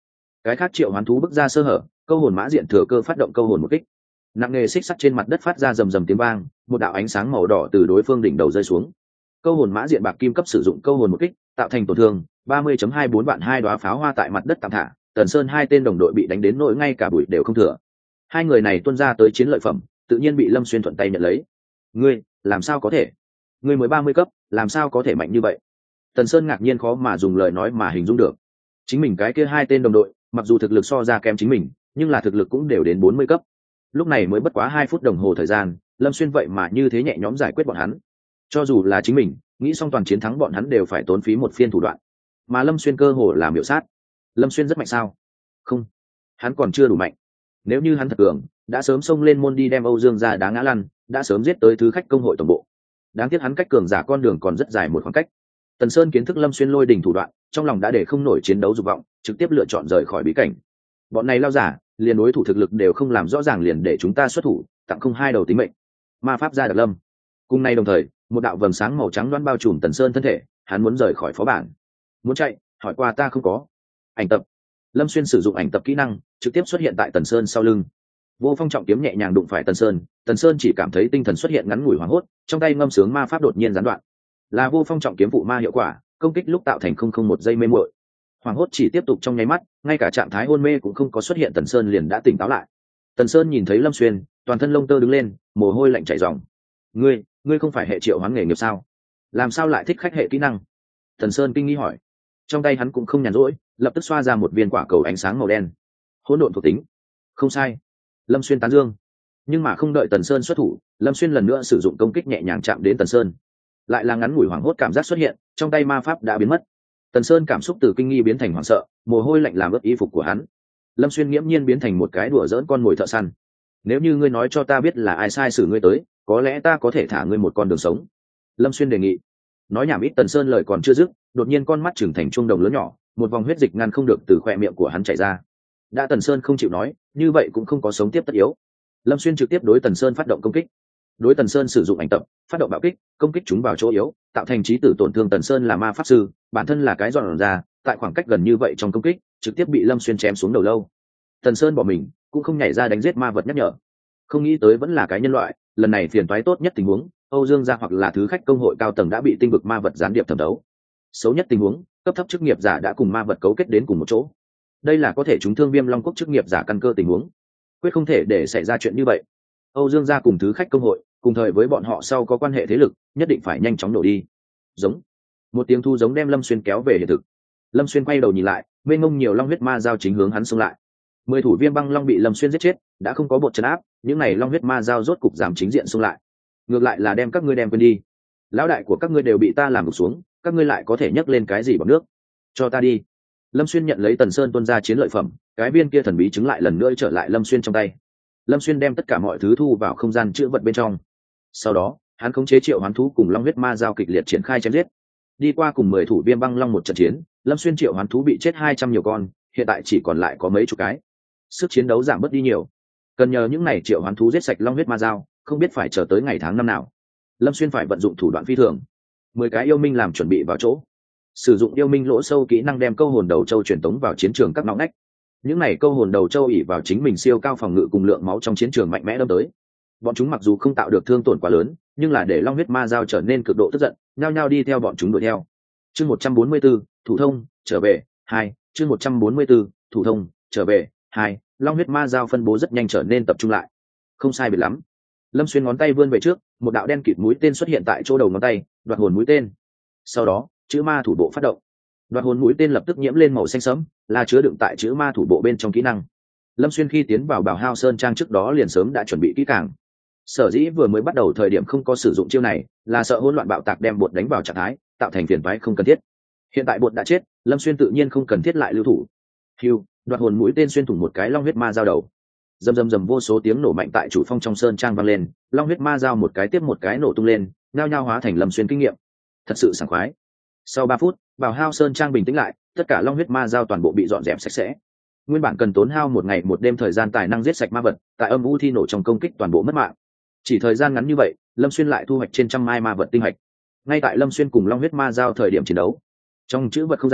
cái khác triệu hoán thú bước ra sơ hở, câu hồn mã diện thừa cơ phát động câu hồn một kích, nặng nề xích sắt trên mặt đất phát ra rầm rầm tiếng vang, một đạo ánh sáng màu đỏ từ đối phương đỉnh đầu rơi xuống. Câu hồn mã diện bạc kim cấp sử dụng câu hồn một kích, tạo thành tổn thương ba mươi phẩy hai bốn vạn hai đóa pháo hoa tại mặt đất tạm thả. Tần Sơn hai tên đồng đội bị đánh đến nỗi ngay cả bụi đều không thừa. Hai người này tuôn ra tới chiến lợi phẩm, tự nhiên bị Lâm Xuyên thuận tay nhận lấy. Ngươi, làm sao có thể? Ngươi mới ba mươi cấp, làm sao có thể mạnh như vậy? Tần Sơn ngạc nhiên khó mà dùng lời nói mà hình dung được. Chính mình cái kia hai tên đồng đội, mặc dù thực lực so ra kém chính mình, nhưng là thực lực cũng đều đến bốn mươi cấp. Lúc này mới bất quá hai phút đồng hồ thời gian, Lâm Xuyên vậy mà như thế nhẹ nhõm giải quyết bọn hắn. Cho dù là chính mình, nghĩ xong toàn chiến thắng bọn hắn đều phải tốn phí một phiên thủ đoạn. Mà Lâm Xuyên cơ hồ là miểu sát. Lâm Xuyên rất mạnh sao? Không, hắn còn chưa đủ mạnh. Nếu như hắn thật cường, đã sớm xông lên môn đi đem Âu Dương ra đá ngã lăn, đã sớm giết tới thứ khách công hội tổng bộ. Đáng tiếc hắn cách cường giả con đường còn rất dài một khoảng cách. Tần Sơn kiến thức Lâm Xuyên lôi đỉnh thủ đoạn, trong lòng đã để không nổi chiến đấu dục vọng, trực tiếp lựa chọn rời khỏi bí cảnh. Bọn này lao giả, liền đối thủ thực lực đều không làm rõ ràng liền để chúng ta xuất thủ, tặng không hai đầu tính mệnh. Ma pháp gia Đặc Lâm. Cùng nay đồng thời, một đạo vầng sáng màu trắng đoán bao trùm Tần Sơn thân thể, hắn muốn rời khỏi phó bản. Muốn chạy, hỏi qua ta không có. Ảnh tập. Lâm Xuyên sử dụng ảnh tập kỹ năng, trực tiếp xuất hiện tại Tần Sơn sau lưng. Vô Phong trọng kiếm nhẹ nhàng đụng phải Tần Sơn, Tần Sơn chỉ cảm thấy tinh thần xuất hiện ngắn ngủi hoảng hốt, trong tay ngâm sướng ma pháp đột nhiên gián đoạn. Là Vô Phong trọng kiếm phụ ma hiệu quả, công kích lúc tạo thành không không một giây mê muội. Hoảng hốt chỉ tiếp tục trong nháy mắt, ngay cả trạng thái hôn mê cũng không có xuất hiện, Tần Sơn liền đã tỉnh táo lại. Tần Sơn nhìn thấy Lâm Xuyên, toàn thân lông tơ đứng lên, mồ hôi lạnh chảy ròng. "Ngươi, ngươi không phải hệ triệu hoán nghề nghiệp sao? Làm sao lại thích khách hệ kỹ năng?" Tần Sơn kinh nghi hỏi. Trong tay hắn cũng không nhàn rỗi, lập tức xoa ra một viên quả cầu ánh sáng màu đen. Hỗn độn thuộc tính. Không sai. Lâm Xuyên tán dương. Nhưng mà không đợi Tần Sơn xuất thủ, Lâm Xuyên lần nữa sử dụng công kích nhẹ nhàng chạm đến Tần Sơn. Lại là ngắn ngủi hoảng hốt cảm giác xuất hiện, trong tay ma pháp đã biến mất. Tần Sơn cảm xúc từ kinh nghi biến thành hoảng sợ, mồ hôi lạnh làm ướt y phục của hắn. Lâm Xuyên nghiễm nhiên biến thành một cái đùa giỡn con mồi thợ săn. "Nếu như ngươi nói cho ta biết là ai sai xử ngươi tới, có lẽ ta có thể thả ngươi một con đường sống." Lâm Xuyên đề nghị. Nói nhảm ít, Tần Sơn lời còn chưa dứt, đột nhiên con mắt trừng thành chuông đồng lớn nhỏ, một vòng huyết dịch ngăn không được từ khóe miệng của hắn chảy ra. Đã Tần Sơn không chịu nói, như vậy cũng không có sống tiếp tất yếu. Lâm Xuyên trực tiếp đối Tần Sơn phát động công kích. Đối Tần Sơn sử dụng ảnh tập, phát động bạo kích, công kích chúng vào chỗ yếu, tạo thành chí tử tổn thương. Tần Sơn là ma pháp sư, bản thân là cái dọn ra, tại khoảng cách gần như vậy trong công kích, trực tiếp bị Lâm Xuyên chém xuống đầu lâu. Tần Sơn bỏ mình, cũng không nhảy ra đánh giết ma vật nhắc nhở. Không nghĩ tới vẫn là cái nhân loại, lần này phiền toái tốt nhất tình huống, Âu Dương gia hoặc là thứ khách công hội cao tầng đã bị tinh vực ma vật gián điệp thẩm thấu. Xấu nhất tình huống, cấp thấp chức nghiệp giả đã cùng ma vật cấu kết đến cùng một chỗ. Đây là có thể chúng thương Viêm Long quốc chức nghiệp giả căn cơ tình huống. Quyết không thể để xảy ra chuyện như vậy. Âu Dương gia cùng thứ khách công hội, cùng thời với bọn họ sau có quan hệ thế lực, nhất định phải nhanh chóng đổ đi. Giống. Một tiếng thu giống đem Lâm Xuyên kéo về hiện thực. Lâm Xuyên quay đầu nhìn lại, bên ngông nhiều long huyết ma giao chính hướng hắn xông lại. Mười thủ Viêm băng long bị Lâm Xuyên giết chết, đã không có bột trấn áp, những này long huyết ma giao rốt cục dám chính diện xông lại. Ngược lại là đem các ngươi đem quên đi. Lão đại của các ngươi đều bị ta làm gục xuống, các ngươi lại có thể nhấc lên cái gì bằng nước? Cho ta đi. Lâm Xuyên nhận lấy Tần Sơn tuôn ra chiến lợi phẩm, cái viên kia thần bí chứng lại lần nữa trở lại Lâm Xuyên trong tay. Lâm Xuyên đem tất cả mọi thứ thu vào không gian chữ vật bên trong. Sau đó, hắn khống chế triệu hoán thú cùng long huyết ma giao kịch liệt triển khai chém giết. Đi qua cùng mười thủ Viêm băng long một trận chiến, Lâm Xuyên triệu hoán thú bị chết hai trăm nhiều con, hiện tại chỉ còn lại có mấy chục cái. Sức chiến đấu giảm bớt đi nhiều. Cần nhờ những này triệu hoán thú giết sạch long huyết ma giao, không biết phải chờ tới ngày tháng năm nào. Lâm Xuyên phải vận dụng thủ đoạn phi thường. Mười cái yêu minh làm chuẩn bị vào chỗ, sử dụng yêu minh lỗ sâu kỹ năng đem câu hồn đầu châu truyền tống vào chiến trường các ngõ ngách. Những này câu hồn đầu châu ỉ vào chính mình siêu cao phòng ngự cùng lượng máu trong chiến trường mạnh mẽ đâm tới. Bọn chúng mặc dù không tạo được thương tổn quá lớn, nhưng là để long huyết ma giao trở nên cực độ tức giận, nhao nhao đi theo bọn chúng đuổi theo. Chương một trăm bốn mươi 4, thủ thông trở về hai. Chương một trăm bốn mươi 4, thủ thông trở về hai. Long huyết ma giao phân bố rất nhanh trở nên tập trung lại. Không sai biệt lắm. Lâm Xuyên ngón tay vươn về trước, một đạo đen kịt mũi tên xuất hiện tại chỗ đầu ngón tay, đoạt hồn mũi tên. Sau đó, chữ ma thủ bộ phát động. Đoạt hồn mũi tên lập tức nhiễm lên màu xanh sẫm, là chứa đựng tại chữ ma thủ bộ bên trong kỹ năng. Lâm Xuyên khi tiến vào Bảo Hao Sơn trang trước đó liền sớm đã chuẩn bị kỹ càng. Sở dĩ vừa mới bắt đầu thời điểm không có sử dụng chiêu này, là sợ hỗn loạn bạo tạc đem bột đánh vào trạng thái, tạo thành phiền toái không cần thiết. Hiện tại bột đã chết, Lâm Xuyên tự nhiên không cần thiết lại lưu thủ. Hưu, đoạt hồn mũi tên xuyên thủng một cái long huyết ma giao đầu. Rầm rầm rầm vô số tiếng nổ mạnh tại chủ phong trong sơn trang vang lên, long huyết ma giao một cái tiếp một cái nổ tung lên, nhao nhao hóa thành Lâm Xuyên kinh nghiệm. Thật sự sảng khoái. Sau ba phút, Bảo Hao Sơn trang bình tĩnh lại, tất cả long huyết ma giao toàn bộ bị dọn dẹp sạch sẽ. Nguyên bản cần tốn hao một ngày một đêm thời gian tài năng giết sạch ma vật, tại âm u thi nổ trong công kích toàn bộ mất mạng. Chỉ thời gian ngắn như vậy, Lâm Xuyên lại thu hoạch trên trăm mai ma vật tinh hạch. Ngay tại Lâm Xuyên cùng long huyết ma giao thời điểm chiến đấu, trong chữ vật không gian,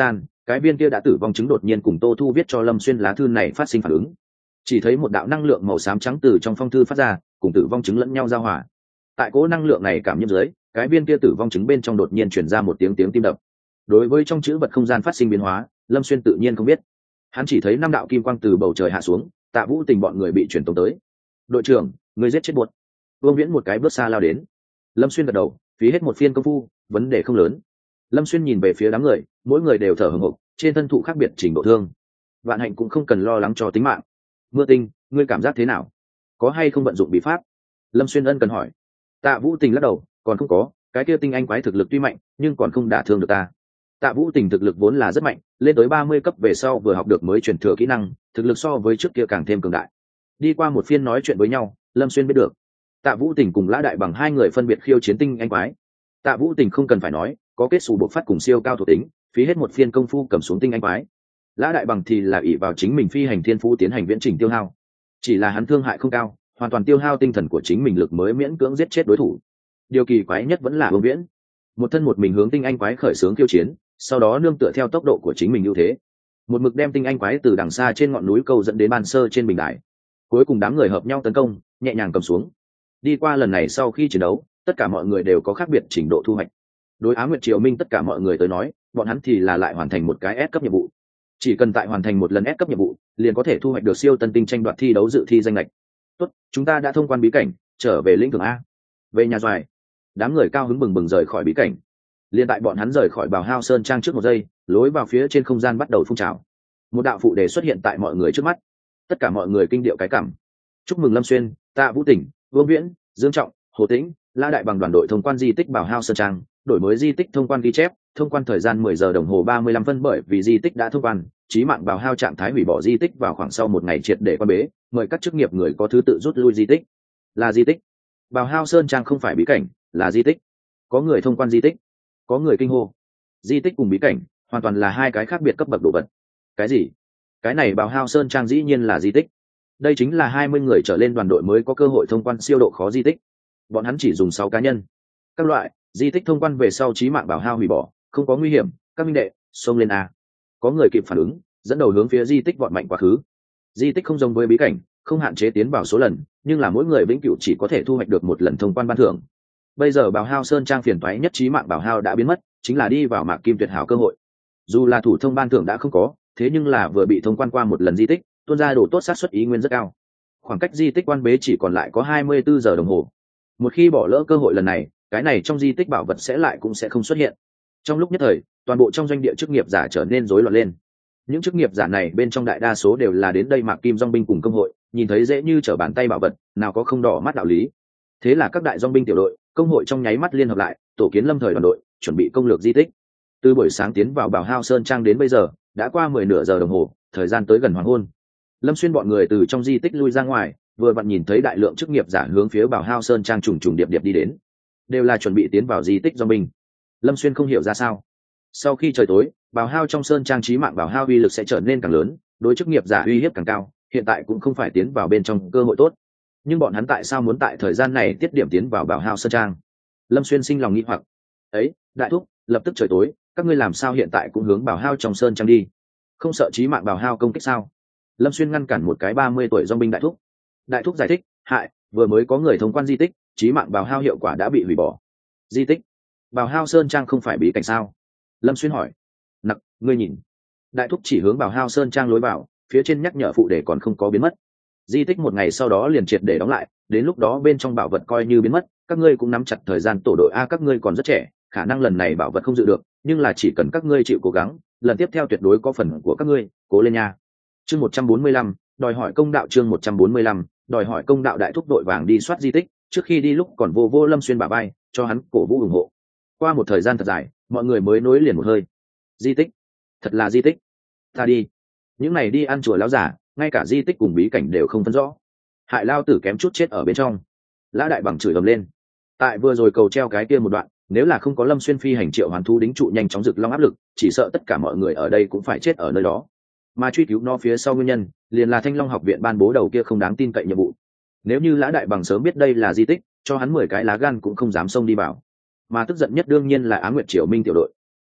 cái viên kia đã tử vong chứng đột nhiên cùng Tô Thu viết cho Lâm Xuyên lá thư này phát sinh phản ứng. Chỉ thấy một đạo năng lượng màu xám trắng từ trong phong thư phát ra, cùng tử vong chứng lẫn nhau giao hòa. Tại cố năng lượng này cảm nhiễm dưới, cái viên kia tử vong chứng bên trong đột nhiên truyền ra một tiếng tiếng tim đập. Đối với trong chữ vật không gian phát sinh biến hóa, Lâm Xuyên tự nhiên không biết. Hắn chỉ thấy năm đạo kim quang từ bầu trời hạ xuống, Tạ Vũ Tình bọn người bị truyền tống tới. "Đội trưởng, người giết chết buột." Vương Viễn một cái bước xa lao đến. Lâm Xuyên gật đầu, phí hết một phiên công phu, vấn đề không lớn. Lâm Xuyên nhìn về phía đám người, mỗi người đều thở hổn hộc, trên thân thụ khác biệt trình độ thương. Vạn Hạnh cũng không cần lo lắng cho tính mạng. "Mưa Tinh, ngươi cảm giác thế nào? Có hay không vận dụng bí pháp?" Lâm Xuyên ân cần hỏi. Tạ Vũ Tình lắc đầu, "Còn không có, cái kia tinh anh quái thực lực tuy mạnh, nhưng còn không đả thương được ta." Tạ Vũ Tình thực lực vốn là rất mạnh, lên tới ba mươi cấp về sau vừa học được mới truyền thừa kỹ năng, thực lực so với trước kia càng thêm cường đại. Đi qua một phiên nói chuyện với nhau, Lâm Xuyên biết được, Tạ Vũ Tình cùng Lã Đại Bằng hai người phân biệt khiêu chiến tinh anh quái. Tạ Vũ Tình không cần phải nói, có kết xù bộc phát cùng siêu cao thuộc tính, phí hết một phiên công phu cầm xuống tinh anh quái. Lã Đại Bằng thì là ỷ vào chính mình phi hành thiên phú tiến hành viễn trình tiêu hao, chỉ là hắn thương hại không cao, hoàn toàn tiêu hao tinh thần của chính mình lực mới miễn cưỡng giết chết đối thủ. Điều kỳ quái nhất vẫn là Vương Viễn, một thân một mình hướng tinh anh quái khởi xướng khiêu chiến, sau đó nương tựa theo tốc độ của chính mình ưu thế, một mực đem tinh anh quái từ đằng xa trên ngọn núi câu dẫn đến ban sơ trên bình đài. Cuối cùng đám người hợp nhau tấn công, nhẹ nhàng cầm xuống. Đi qua lần này sau khi chiến đấu, tất cả mọi người đều có khác biệt trình độ thu hoạch. Đối Á Nguyệt Triều Minh tất cả mọi người tới nói, bọn hắn thì là lại hoàn thành một cái S cấp nhiệm vụ. Chỉ cần tại hoàn thành một lần S cấp nhiệm vụ, liền có thể thu hoạch được siêu tân tinh tranh đoạt thi đấu dự thi danh lệch. Tốt, chúng ta đã thông quan bí cảnh, trở về lĩnh thưởng a. Về nhà Doài. Đám người cao hứng bừng bừng rời khỏi bí cảnh. Liên tại bọn hắn rời khỏi Bào Hao Sơn Trang trước một giây, lối vào phía trên không gian bắt đầu phun trào. Một đạo phụ đề xuất hiện tại mọi người trước mắt. Tất cả mọi người kinh điệu cái cảm. Chúc mừng Lâm Xuyên, Tạ Vũ Tỉnh, Vương Viễn, Dương Trọng, Hồ Tĩnh, La Đại Bằng đoàn đội thông quan di tích Bào Hao Sơn Trang, đổi mới di tích thông quan ghi chép, thông quan thời gian mười giờ đồng hồ ba mươi lăm phân bởi vì di tích đã thông quan, chí mạng Bào Hao trạng thái hủy bỏ di tích vào khoảng sau một ngày triệt để quan bế, mời các chức nghiệp người có thứ tự rút lui di tích. Là di tích. Bào Hao Sơn Trang không phải bí cảnh, là di tích. Có người thông quan di tích, có người kinh hô. Di tích cùng bí cảnh hoàn toàn là hai cái khác biệt cấp bậc đồ vật. Cái gì? Cái này Bào Hao Sơn Trang dĩ nhiên là di tích. Đây chính là hai mươi người trở lên đoàn đội mới có cơ hội thông quan siêu độ khó di tích. Bọn hắn chỉ dùng sáu cá nhân. Các loại di tích thông quan về sau chí mạng Bào Hao hủy bỏ, không có nguy hiểm, các minh đệ, xông lên a. Có người kịp phản ứng, dẫn đầu hướng phía di tích vọt mạnh quá khứ. Di tích không giống với bí cảnh, không hạn chế tiến vào số lần, nhưng là mỗi người vĩnh cửu chỉ có thể thu hoạch được một lần thông quan ban thưởng. Bây giờ Bào Hao Sơn Trang phiền toái nhất chí mạng Bào Hao đã biến mất, chính là đi vào Mạc Kim Tuyệt hảo cơ hội. Dù là thủ thông ban thưởng đã không có, thế nhưng là vừa bị thông quan qua một lần di tích, tuôn ra đồ tốt sát suất ý nguyên rất cao. Khoảng cách di tích quan bế chỉ còn lại có hai mươi bốn giờ đồng hồ. Một khi bỏ lỡ cơ hội lần này, cái này trong di tích bảo vật sẽ lại cũng sẽ không xuất hiện. Trong lúc nhất thời, toàn bộ trong doanh địa chức nghiệp giả trở nên rối loạn lên. Những chức nghiệp giả này bên trong đại đa số đều là đến đây Mạc Kim Dòng binh cùng công hội, nhìn thấy dễ như trở bàn tay bảo vật, nào có không đỏ mắt đạo lý. Thế là các đại dòng binh tiểu đội, công hội trong nháy mắt liên hợp lại, tổ kiến lâm thời đoàn đội, chuẩn bị công lược di tích. Từ buổi sáng tiến vào Bào Hao Sơn Trang đến bây giờ, đã qua mười nửa giờ đồng hồ, thời gian tới gần hoàng hôn. Lâm Xuyên bọn người từ trong di tích lui ra ngoài, vừa vặn nhìn thấy đại lượng chức nghiệp giả hướng phía Bào Hao Sơn Trang trùng trùng điệp điệp đi đến, đều là chuẩn bị tiến vào di tích do mình. Lâm Xuyên không hiểu ra sao. Sau khi trời tối, Bào Hao trong sơn trang chí mạng Bào Hao uy lực sẽ trở nên càng lớn, đối chức nghiệp giả uy hiếp càng cao, hiện tại cũng không phải tiến vào bên trong cơ hội tốt. Nhưng bọn hắn tại sao muốn tại thời gian này tiết điểm tiến vào Bào Hao sơn trang? Lâm Xuyên sinh lòng nghi hoặc. Ấy, đại thúc, lập tức trời tối, các ngươi làm sao hiện tại cũng hướng Bào Hao trong sơn trang đi? Không sợ chí mạng Bào Hao công kích sao? Lâm Xuyên ngăn cản một cái ba mươi tuổi dòng binh đại thúc. Đại thúc giải thích, hại, vừa mới có người thông quan di tích, chí mạng Bào Hao hiệu quả đã bị hủy bỏ. Di tích? Bào Hao sơn trang không phải bí cảnh sao? Lâm Xuyên hỏi. Nặc, ngươi nhìn. Đại thúc chỉ hướng Bào Hao sơn trang lối vào, phía trên nhắc nhở phụ đề còn không có biến mất. Di tích một ngày sau đó liền triệt để đóng lại, đến lúc đó bên trong bảo vật coi như biến mất, các ngươi cũng nắm chặt thời gian tổ đội a, các ngươi còn rất trẻ, khả năng lần này bảo vật không dự được, nhưng là chỉ cần các ngươi chịu cố gắng, lần tiếp theo tuyệt đối có phần của các ngươi, cố lên nha. Chương một trăm bốn mươi lăm, đòi hỏi công đạo. Chương một trăm bốn mươi lăm, đòi hỏi công đạo. Đại thúc đội vàng đi soát di tích, trước khi đi lúc còn vô vô Lâm Xuyên bả vai, cho hắn cổ vũ ủng hộ. Qua một thời gian thật dài, mọi người mới nối liền một hơi. Di tích, thật là di tích. Ta đi. Những này đi ăn chùa lão giả, ngay cả di tích cùng bí cảnh đều không phân rõ. Hại lao tử kém chút chết ở bên trong. Lã Đại Bằng chửi ầm lên. Tại vừa rồi cầu treo cái kia một đoạn, nếu là không có Lâm Xuyên phi hành triệu hoàn thu đính trụ nhanh chóng rực long áp lực, chỉ sợ tất cả mọi người ở đây cũng phải chết ở nơi đó. Mà truy cứu nó phía sau nguyên nhân, liền là Thanh Long học viện ban bố đầu kia không đáng tin cậy nhiệm vụ. Nếu như Lã Đại Bằng sớm biết đây là di tích, cho hắn mười cái lá gan cũng không dám xông đi vào. Mà tức giận nhất đương nhiên là Á Nguyệt Triều Minh tiểu đội. Không được,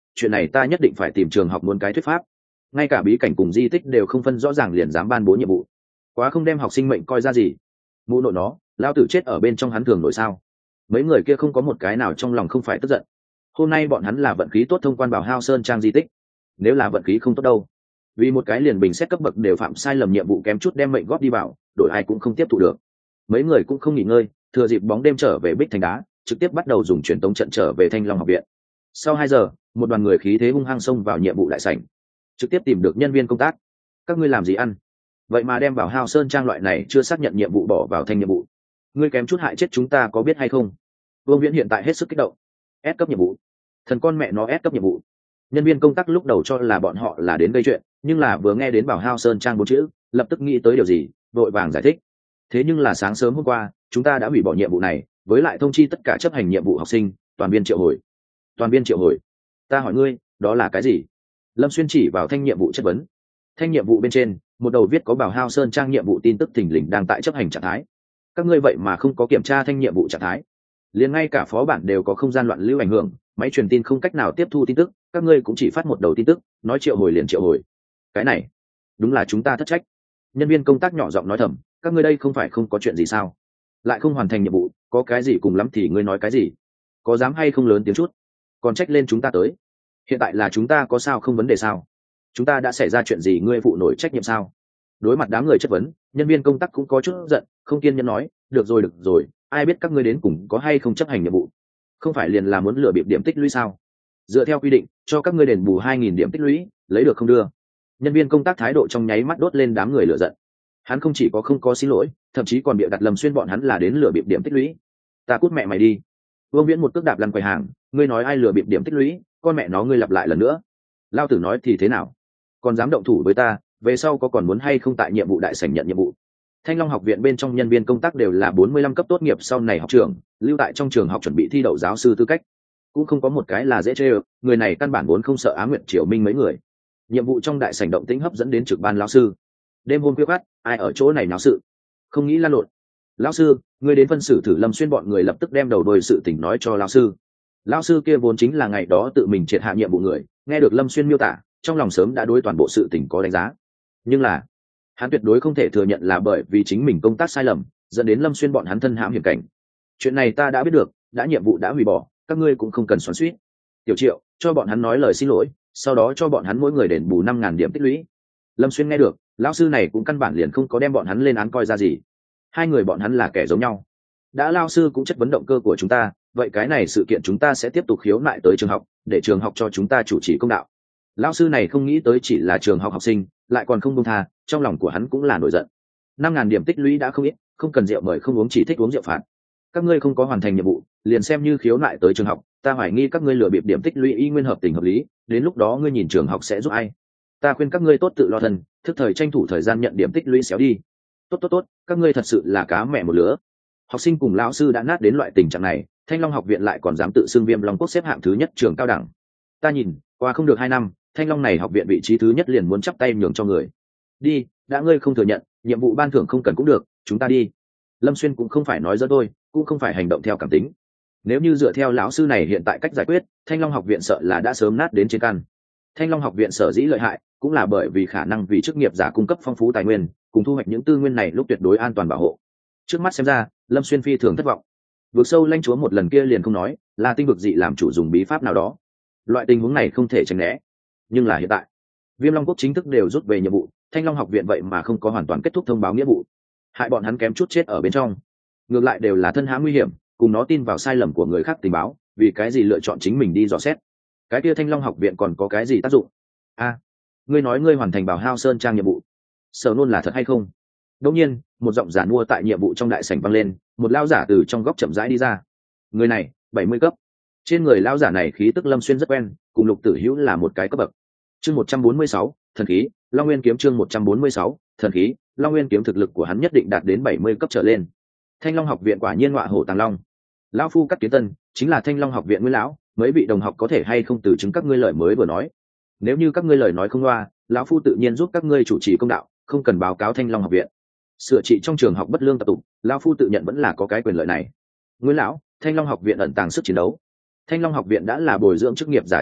chuyện này ta nhất định phải tìm trường học muốn cái thuyết pháp. Ngay cả bí cảnh cùng di tích đều không phân rõ ràng liền dám ban bố nhiệm vụ, quá không đem học sinh mệnh coi ra gì. Mụ nội nó, lao tử chết ở bên trong hắn thường nổi sao? Mấy người kia không có một cái nào trong lòng không phải tức giận. Hôm nay bọn hắn là vận khí tốt thông quan Bảo Hao Sơn trang di tích, nếu là vận khí không tốt đâu, vì một cái liền bình xét cấp bậc đều phạm sai lầm nhiệm vụ kém chút đem mệnh góp đi vào, đổi ai cũng không tiếp thụ được. Mấy người cũng không nghỉ ngơi, thừa dịp bóng đêm trở về Bích Thành Đá, trực tiếp bắt đầu dùng truyền tống trận trở về Thanh Long học viện. Sau hai giờ, một đoàn người khí thế hung hăng xông vào nhiệm vụ đại sảnh, trực tiếp tìm được nhân viên công tác. Các ngươi làm gì ăn? Vậy mà đem Bảo Hao Sơn trang loại này chưa xác nhận nhiệm vụ bỏ vào thanh nhiệm vụ, ngươi kém chút hại chết chúng ta có biết hay không? Vương Viễn hiện tại hết sức kích động. S cấp nhiệm vụ, thần con mẹ nó S cấp nhiệm vụ. Nhân viên công tác lúc đầu cho là bọn họ là đến gây chuyện, nhưng là vừa nghe đến Bảo Hao Sơn trang bốn chữ, lập tức nghĩ tới điều gì, vội vàng giải thích. Thế nhưng là sáng sớm hôm qua, chúng ta đã hủy bỏ nhiệm vụ này, với lại thông chi tất cả chấp hành nhiệm vụ học sinh, toàn viên triệu hồi. Toàn viên triệu hồi? Ta hỏi ngươi, đó là cái gì? Lâm Xuyên chỉ vào thanh nhiệm vụ chất vấn. Thanh nhiệm vụ bên trên, một đầu viết có Bảo Hao Sơn trang nhiệm vụ tin tức thình lình đang tại chấp hành trạng thái. Các ngươi vậy mà không có kiểm tra thanh nhiệm vụ trạng thái, liền ngay cả phó bản đều có không gian loạn lưu ảnh hưởng, máy truyền tin không cách nào tiếp thu tin tức, các ngươi cũng chỉ phát một đầu tin tức, nói triệu hồi liền triệu hồi. Cái này đúng là chúng ta thất trách. Nhân viên công tác nhỏ giọng nói thầm, các ngươi đây không phải không có chuyện gì sao? Lại không hoàn thành nhiệm vụ, có cái gì cùng lắm thì ngươi nói cái gì? Có dám hay không lớn tiếng chút, còn trách lên chúng ta tới. Hiện tại là chúng ta có sao không vấn đề sao? Chúng ta đã xảy ra chuyện gì ngươi phụ nổi trách nhiệm sao? Đối mặt đám người chất vấn, nhân viên công tác cũng có chút giận, không kiên nhẫn nói, được rồi được rồi, ai biết các ngươi đến cùng có hay không chấp hành nhiệm vụ, không phải liền là muốn lừa bịp điểm tích lũy sao? Dựa theo quy định, cho các ngươi đền bù hai nghìn điểm tích lũy, lấy được không đưa? Nhân viên công tác thái độ trong nháy mắt đốt lên đám người lửa giận. Hắn không chỉ có không có xin lỗi, thậm chí còn bịa đặt Lâm Xuyên bọn hắn là đến lừa bịp điểm tích lũy. Ta cút mẹ mày đi. Vương Viễn một cước đạp lăn quầy hàng, ngươi nói ai lừa bịp điểm tích lũy, con mẹ nó ngươi lặp lại lần nữa. Lao tử nói thì thế nào? Còn dám động thủ với ta, về sau có còn muốn hay không tại nhiệm vụ đại sảnh nhận nhiệm vụ? Thanh Long học viện bên trong nhân viên công tác đều là bốn mươi lăm cấp tốt nghiệp sau này học trưởng, lưu tại trong trường học chuẩn bị thi đậu giáo sư tư cách, cũng không có một cái là dễ chơi, người này căn bản vốn không sợ Á Nguyệt Triều Minh mấy người. Nhiệm vụ trong đại sảnh động tĩnh hấp dẫn đến trực ban lão sư. Đêm hôm khuya khoắt, ai ở chỗ này náo sự? Không nghĩ lan lộn. Lão sư, người đến phân xử thử Lâm Xuyên bọn người lập tức đem đầu đuôi sự tình nói cho lão sư. Lão sư kia vốn chính là ngày đó tự mình triệt hạ nhiệm vụ người, nghe được Lâm Xuyên miêu tả, trong lòng sớm đã đối toàn bộ sự tình có đánh giá. Nhưng là, hắn tuyệt đối không thể thừa nhận là bởi vì chính mình công tác sai lầm, dẫn đến Lâm Xuyên bọn hắn thân hãm hiểm cảnh. Chuyện này ta đã biết được, đã nhiệm vụ đã hủy bỏ, các ngươi cũng không cần xoắn xuýt. Tiểu Triệu, cho bọn hắn nói lời xin lỗi, sau đó cho bọn hắn mỗi người đền bù năm ngàn điểm tích lũy. Lâm Xuyên nghe được, lão sư này cũng căn bản liền không có đem bọn hắn lên án coi ra gì. Hai người bọn hắn là kẻ giống nhau. Đã lão sư cũng chất vấn động cơ của chúng ta, vậy cái này sự kiện chúng ta sẽ tiếp tục khiếu nại tới trường học, để trường học cho chúng ta chủ trì công đạo. Lão sư này không nghĩ tới chỉ là trường học học sinh, lại còn không buông tha, trong lòng của hắn cũng là nổi giận. Năm ngàn điểm tích lũy đã không ít, không cần rượu mời không uống, chỉ thích uống rượu phạt. Các ngươi không có hoàn thành nhiệm vụ, liền xem như khiếu nại tới trường học, ta hoài nghi các ngươi lừa bịp điểm tích lũy y nguyên hợp tình hợp lý, đến lúc đó ngươi nhìn trường học sẽ giúp ai? Ta khuyên các ngươi tốt tự lo thân, thức thời tranh thủ thời gian nhận điểm tích lũy xéo đi. Tốt tốt tốt, các ngươi thật sự là cá mẹ một lứa. Học sinh cùng lão sư đã nát đến loại tình trạng này, Thanh Long học viện lại còn dám tự xưng Viêm Long quốc xếp hạng thứ nhất trường cao đẳng. Ta nhìn, qua không được hai năm, Thanh Long này học viện vị trí thứ nhất liền muốn chắp tay nhường cho người. Đi, đã ngươi không thừa nhận, nhiệm vụ ban thưởng không cần cũng được, chúng ta đi. Lâm Xuyên cũng không phải nói dẫn tôi, cũng không phải hành động theo cảm tính. Nếu như dựa theo lão sư này hiện tại cách giải quyết, Thanh Long học viện sợ là đã sớm nát đến trên căn. Thanh Long học viện sở dĩ lợi hại, cũng là bởi vì khả năng vì chức nghiệp giả cung cấp phong phú tài nguyên, cùng thu hoạch những tư nguyên này lúc tuyệt đối an toàn bảo hộ. Trước mắt xem ra, Lâm Xuyên phi thường thất vọng. Vực sâu lãnh chúa một lần kia liền không nói, là tinh vực dị làm chủ dùng bí pháp nào đó. Loại tình huống này không thể tránh né. Nhưng là hiện tại, Viêm Long quốc chính thức đều rút về nhiệm vụ, Thanh Long học viện vậy mà không có hoàn toàn kết thúc thông báo nghĩa vụ, hại bọn hắn kém chút chết ở bên trong. Ngược lại đều là thân hãm nguy hiểm, cùng nó tin vào sai lầm của người khác tình báo, vì cái gì lựa chọn chính mình đi dò xét. Cái kia Thanh Long học viện còn có cái gì tác dụng? A, ngươi nói ngươi hoàn thành Bảo Hao Sơn trang nhiệm vụ, sở nôn là thật hay không? Đột nhiên, một giọng giả mua tại nhiệm vụ trong đại sảnh vang lên, một lão giả từ trong góc chậm rãi đi ra. Người này, bảy mươi cấp. Trên người lão giả này khí tức Lâm Xuyên rất quen, cùng Lục Tử Hữu là một cái cấp bậc. Chương một trăm bốn mươi sáu, thần khí, Long Nguyên kiếm chương một trăm bốn mươi sáu, thần khí, Long Nguyên kiếm thực lực của hắn nhất định đạt đến bảy mươi cấp trở lên. Thanh Long học viện quả nhiên ngọa hổ tàng long. Lão phu cắt kiến tân, chính là Thanh Long học viện nguyên lão, mấy vị đồng học có thể hay không từ chứng các ngươi lời mới vừa nói. Nếu như các ngươi lời nói không loa, lão phu tự nhiên giúp các ngươi chủ trì công đạo, không cần báo cáo Thanh Long học viện. Sửa trị trong trường học bất lương tập tục, lão phu tự nhận vẫn là có cái quyền lợi này. Nguyên lão, Thanh Long học viện ẩn tàng sức chiến đấu. Thanh Long học viện đã là bồi dưỡng chức nghiệp giả trường học,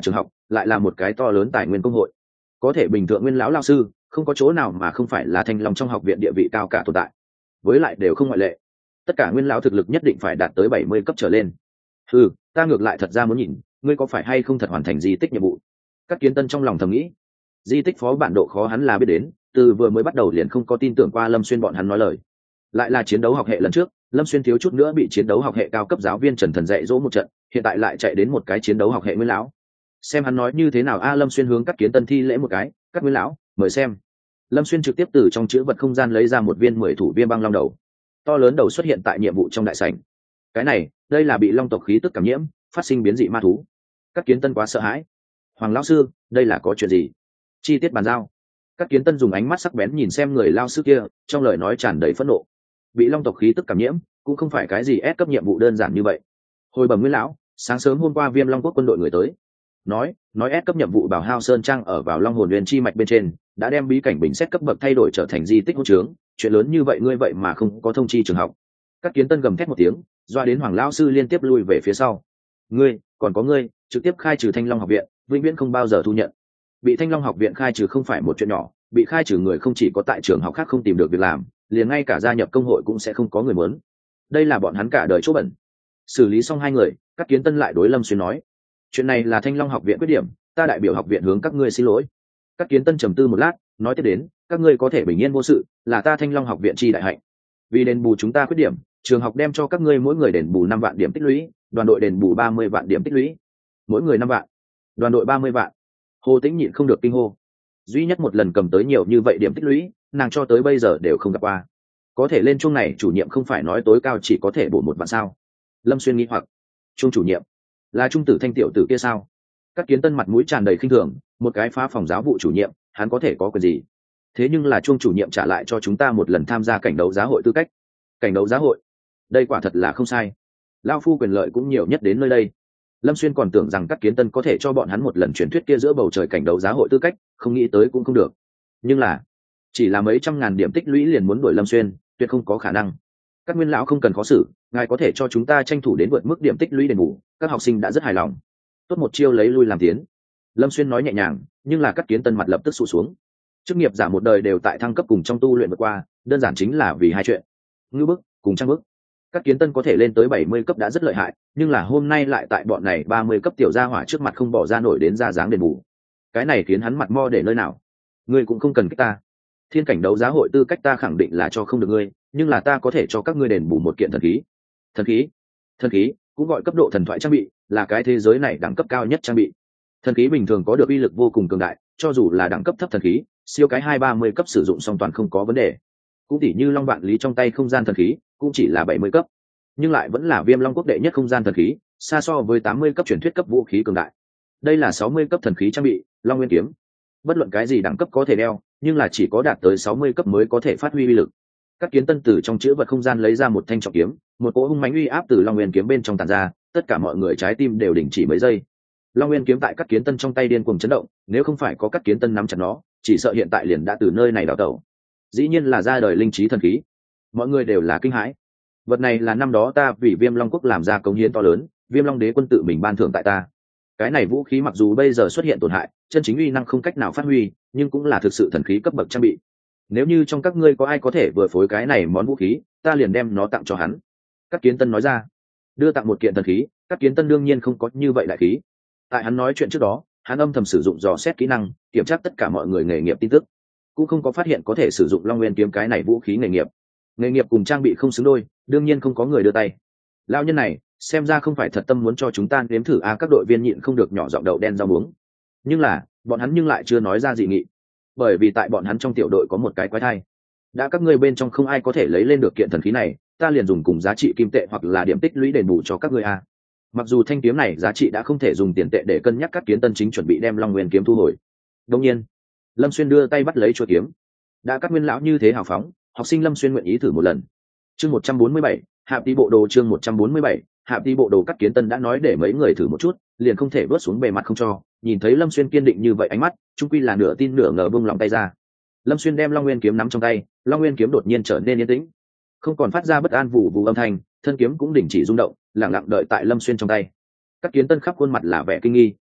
lại là một cái to lớn tài nguyên công hội, có thể bình thường nguyên lão lao sư không có chỗ nào mà không phải là thanh long trong học viện địa vị cao cả tồn tại, với lại đều không ngoại lệ. Tất cả nguyên lão thực lực nhất định phải đạt tới bảy mươi cấp trở lên. Ừ, ta ngược lại thật ra muốn nhìn ngươi có phải hay không thật hoàn thành di tích nhiệm vụ. Các Kiến Tân trong lòng thầm nghĩ, di tích phó bản độ khó hắn là biết đến, từ vừa mới bắt đầu liền không có tin tưởng qua Lâm Xuyên bọn hắn nói lời. Lại là chiến đấu học hệ lần trước, Lâm Xuyên thiếu chút nữa bị chiến đấu học hệ cao cấp giáo viên Trần Thần dạy dỗ một trận, hiện tại lại chạy đến một cái chiến đấu học hệ nguyên lão. Xem hắn nói như thế nào a. Lâm Xuyên hướng Các Kiến Tân thi lễ một cái, các nguyên lão mời xem. Lâm Xuyên trực tiếp từ trong chữ vật không gian lấy ra một viên mười thủ viêm băng long đầu, to lớn đầu xuất hiện tại nhiệm vụ trong đại sảnh. Cái này, đây là bị long tộc khí tức cảm nhiễm, phát sinh biến dị ma thú. Các Kiến Tân quá sợ hãi. Hoàng lão sư, đây là có chuyện gì? Chi tiết bàn giao. Các Kiến Tân dùng ánh mắt sắc bén nhìn xem người lao sư kia, trong lời nói tràn đầy phẫn nộ. Bị long tộc khí tức cảm nhiễm cũng không phải cái gì ép cấp nhiệm vụ đơn giản như vậy. Hồi bẩm nguyên lão, sáng sớm hôm qua Viêm Long quốc quân đội người tới, nói nói ép cấp nhiệm vụ Bảo Hao Sơn Trang ở vào Long Hồn Nguyên chi mạch bên trên, đã đem bí cảnh bình xét cấp bậc thay đổi trở thành di tích hỗn trướng, chuyện lớn như vậy ngươi vậy mà không có thông chi trường học. Các Kiến Tân gầm thét một tiếng, doa đến Hoàng lão sư liên tiếp lui về phía sau. Ngươi, còn có ngươi, trực tiếp khai trừ Thanh Long học viện, vĩnh viễn không bao giờ thu nhận. Bị Thanh Long học viện khai trừ không phải một chuyện nhỏ, bị khai trừ người không chỉ có tại trường học khác không tìm được việc làm, liền ngay cả gia nhập công hội cũng sẽ không có người muốn. Đây là bọn hắn cả đời chỗ bẩn. Xử lý xong hai người, Các Kiến Tân lại đối Lâm Xuyên nói, chuyện này là Thanh Long học viện quyết điểm, ta đại biểu học viện hướng các ngươi xin lỗi. Các Kiến Tân trầm tư một lát, nói tiếp đến, các ngươi có thể bình yên vô sự, là ta Thanh Long học viện chi đại hạnh. Vì đền bù chúng ta khuyết điểm, trường học đem cho các ngươi mỗi người đền bù năm vạn điểm tích lũy, đoàn đội đền bù ba mươi vạn điểm tích lũy. Mỗi người năm vạn, đoàn đội ba mươi vạn. Hồ Tĩnh nhịn không được kinh hô. Duy nhất một lần cầm tới nhiều như vậy điểm tích lũy, nàng cho tới bây giờ đều không gặp qua. Có thể lên chung này chủ nhiệm không phải nói tối cao chỉ có thể bổ một vạn sao? Lâm Xuyên nghĩ hoặc, chung chủ nhiệm là trung tử Thanh tiểu tử kia sao? Các Kiến Tân mặt mũi tràn đầy khinh thường, một cái phá phòng giáo vụ chủ nhiệm, hắn có thể có quyền gì? Thế nhưng là chung chủ nhiệm trả lại cho chúng ta một lần tham gia cảnh đấu giá hội tư cách. Cảnh đấu giá hội, đây quả thật là không sai. Lao phu quyền lợi cũng nhiều nhất đến nơi đây. Lâm Xuyên còn tưởng rằng Các Kiến Tân có thể cho bọn hắn một lần truyền thuyết kia giữa bầu trời cảnh đấu giá hội tư cách, không nghĩ tới cũng không được. Nhưng là, chỉ là mấy trăm ngàn điểm tích lũy liền muốn đuổi Lâm Xuyên, tuyệt không có khả năng. Các nguyên lão không cần khó xử, ngài có thể cho chúng ta tranh thủ đến vượt mức điểm tích lũy đền bù, các học sinh đã rất hài lòng. Tốt một chiêu lấy lui làm tiến. Lâm Xuyên nói nhẹ nhàng, nhưng là Các Kiến Tân mặt lập tức sụt xuống. Chức nghiệp giả một đời đều tại thăng cấp cùng trong tu luyện vượt qua, đơn giản chính là vì hai chuyện: ngư bức cùng trang bức. Các Kiến Tân có thể lên tới bảy mươi cấp đã rất lợi hại, nhưng là hôm nay lại tại bọn này ba mươi cấp tiểu gia hỏa trước mặt không bỏ ra nổi đến ra dáng đền bù. Cái này khiến hắn mặt mo để nơi nào. Ngươi cũng không cần cách ta. Thiên cảnh đấu giá hội tư cách ta khẳng định là cho không được ngươi, nhưng là ta có thể cho các ngươi đền bù một kiện thần khí. Thần khí? Thần khí cũng gọi cấp độ thần thoại trang bị, là cái thế giới này đẳng cấp cao nhất trang bị. Thần khí bình thường có được uy lực vô cùng cường đại, cho dù là đẳng cấp thấp thần khí, siêu cái hai ba mươi cấp sử dụng song toàn không có vấn đề. Cũng tỉ như Long Vạn Lý trong tay không gian thần khí, cũng chỉ là bảy mươi cấp, nhưng lại vẫn là Viêm Long quốc đệ nhất không gian thần khí, xa so với tám mươi cấp truyền thuyết cấp vũ khí cường đại. Đây là sáu mươi cấp thần khí trang bị, Long Nguyên kiếm. Bất luận cái gì đẳng cấp có thể đeo, nhưng là chỉ có đạt tới sáu mươi cấp mới có thể phát huy uy lực. Các Kiến Tân từ trong chữ vật không gian lấy ra một thanh trọng kiếm, một cỗ hung mãnh uy áp từ Long Nguyên kiếm bên trong tản ra, tất cả mọi người trái tim đều đình chỉ mấy giây. Long Nguyên kiếm tại Các Kiến Tân trong tay điên cuồng chấn động, nếu không phải có Các Kiến Tân nắm chặt nó, chỉ sợ hiện tại liền đã từ nơi này đào tẩu. Dĩ nhiên là ra đời linh trí thần khí. Mọi người đều là kinh hãi. Vật này là năm đó ta vì Viêm Long quốc làm ra công hiến to lớn, Viêm Long đế quân tự mình ban thưởng tại ta. Cái này vũ khí mặc dù bây giờ xuất hiện tổn hại, chân chính uy năng không cách nào phát huy, nhưng cũng là thực sự thần khí cấp bậc trang bị. Nếu như trong các ngươi có ai có thể vừa phối cái này món vũ khí, ta liền đem nó tặng cho hắn. Các Kiến Tân nói ra. Đưa tặng một kiện thần khí, Các Kiến Tân đương nhiên không có như vậy đại khí. Tại hắn nói chuyện trước đó, hắn âm thầm sử dụng dò xét kỹ năng, kiểm tra tất cả mọi người nghề nghiệp tin tức, cũng không có phát hiện có thể sử dụng Long Nguyên kiếm cái này vũ khí nghề nghiệp. Nghề nghiệp cùng trang bị không xứng đôi, đương nhiên không có người đưa tay. Lão nhân này, xem ra không phải thật tâm muốn cho chúng ta nếm thử a. Các đội viên nhịn không được nhỏ giọng đậu đen rau muống. Nhưng là, bọn hắn nhưng lại chưa nói ra dị nghị, bởi vì tại bọn hắn trong tiểu đội có một cái quái thai. Đã các ngươi bên trong không ai có thể lấy lên được kiện thần khí này, ta liền dùng cùng giá trị kim tệ hoặc là điểm tích lũy đền bù cho các ngươi a. Mặc dù thanh kiếm này giá trị đã không thể dùng tiền tệ để cân nhắc, Các Kiến Tân chính chuẩn bị đem Long Nguyên kiếm thu hồi. Đương nhiên, Lâm Xuyên đưa tay bắt lấy chuôi kiếm. Đã các nguyên lão như thế hào phóng, học sinh Lâm Xuyên nguyện ý thử một lần. Chương một trăm bốn mươi bảy, Hạp đi bộ đồ. Chương một trăm bốn mươi bảy, Hạp đi bộ đồ. Các Kiến Tân đã nói để mấy người thử một chút, liền không thể vớt xuống bề mặt không cho. Nhìn thấy Lâm Xuyên kiên định như vậy ánh mắt, chung quy là nửa tin nửa ngờ buông lòng tay ra. Lâm Xuyên đem Long Nguyên kiếm nắm trong tay, Long Nguyên kiếm đột nhiên trở nên yên tĩnh, không còn phát ra bất an vụ vụ âm thanh, thân kiếm cũng đình chỉ rung động, lặng lặng đợi tại Lâm Xuyên trong tay. Các Kiến Tân khắp khuôn mặt là vẻ kinh nghi,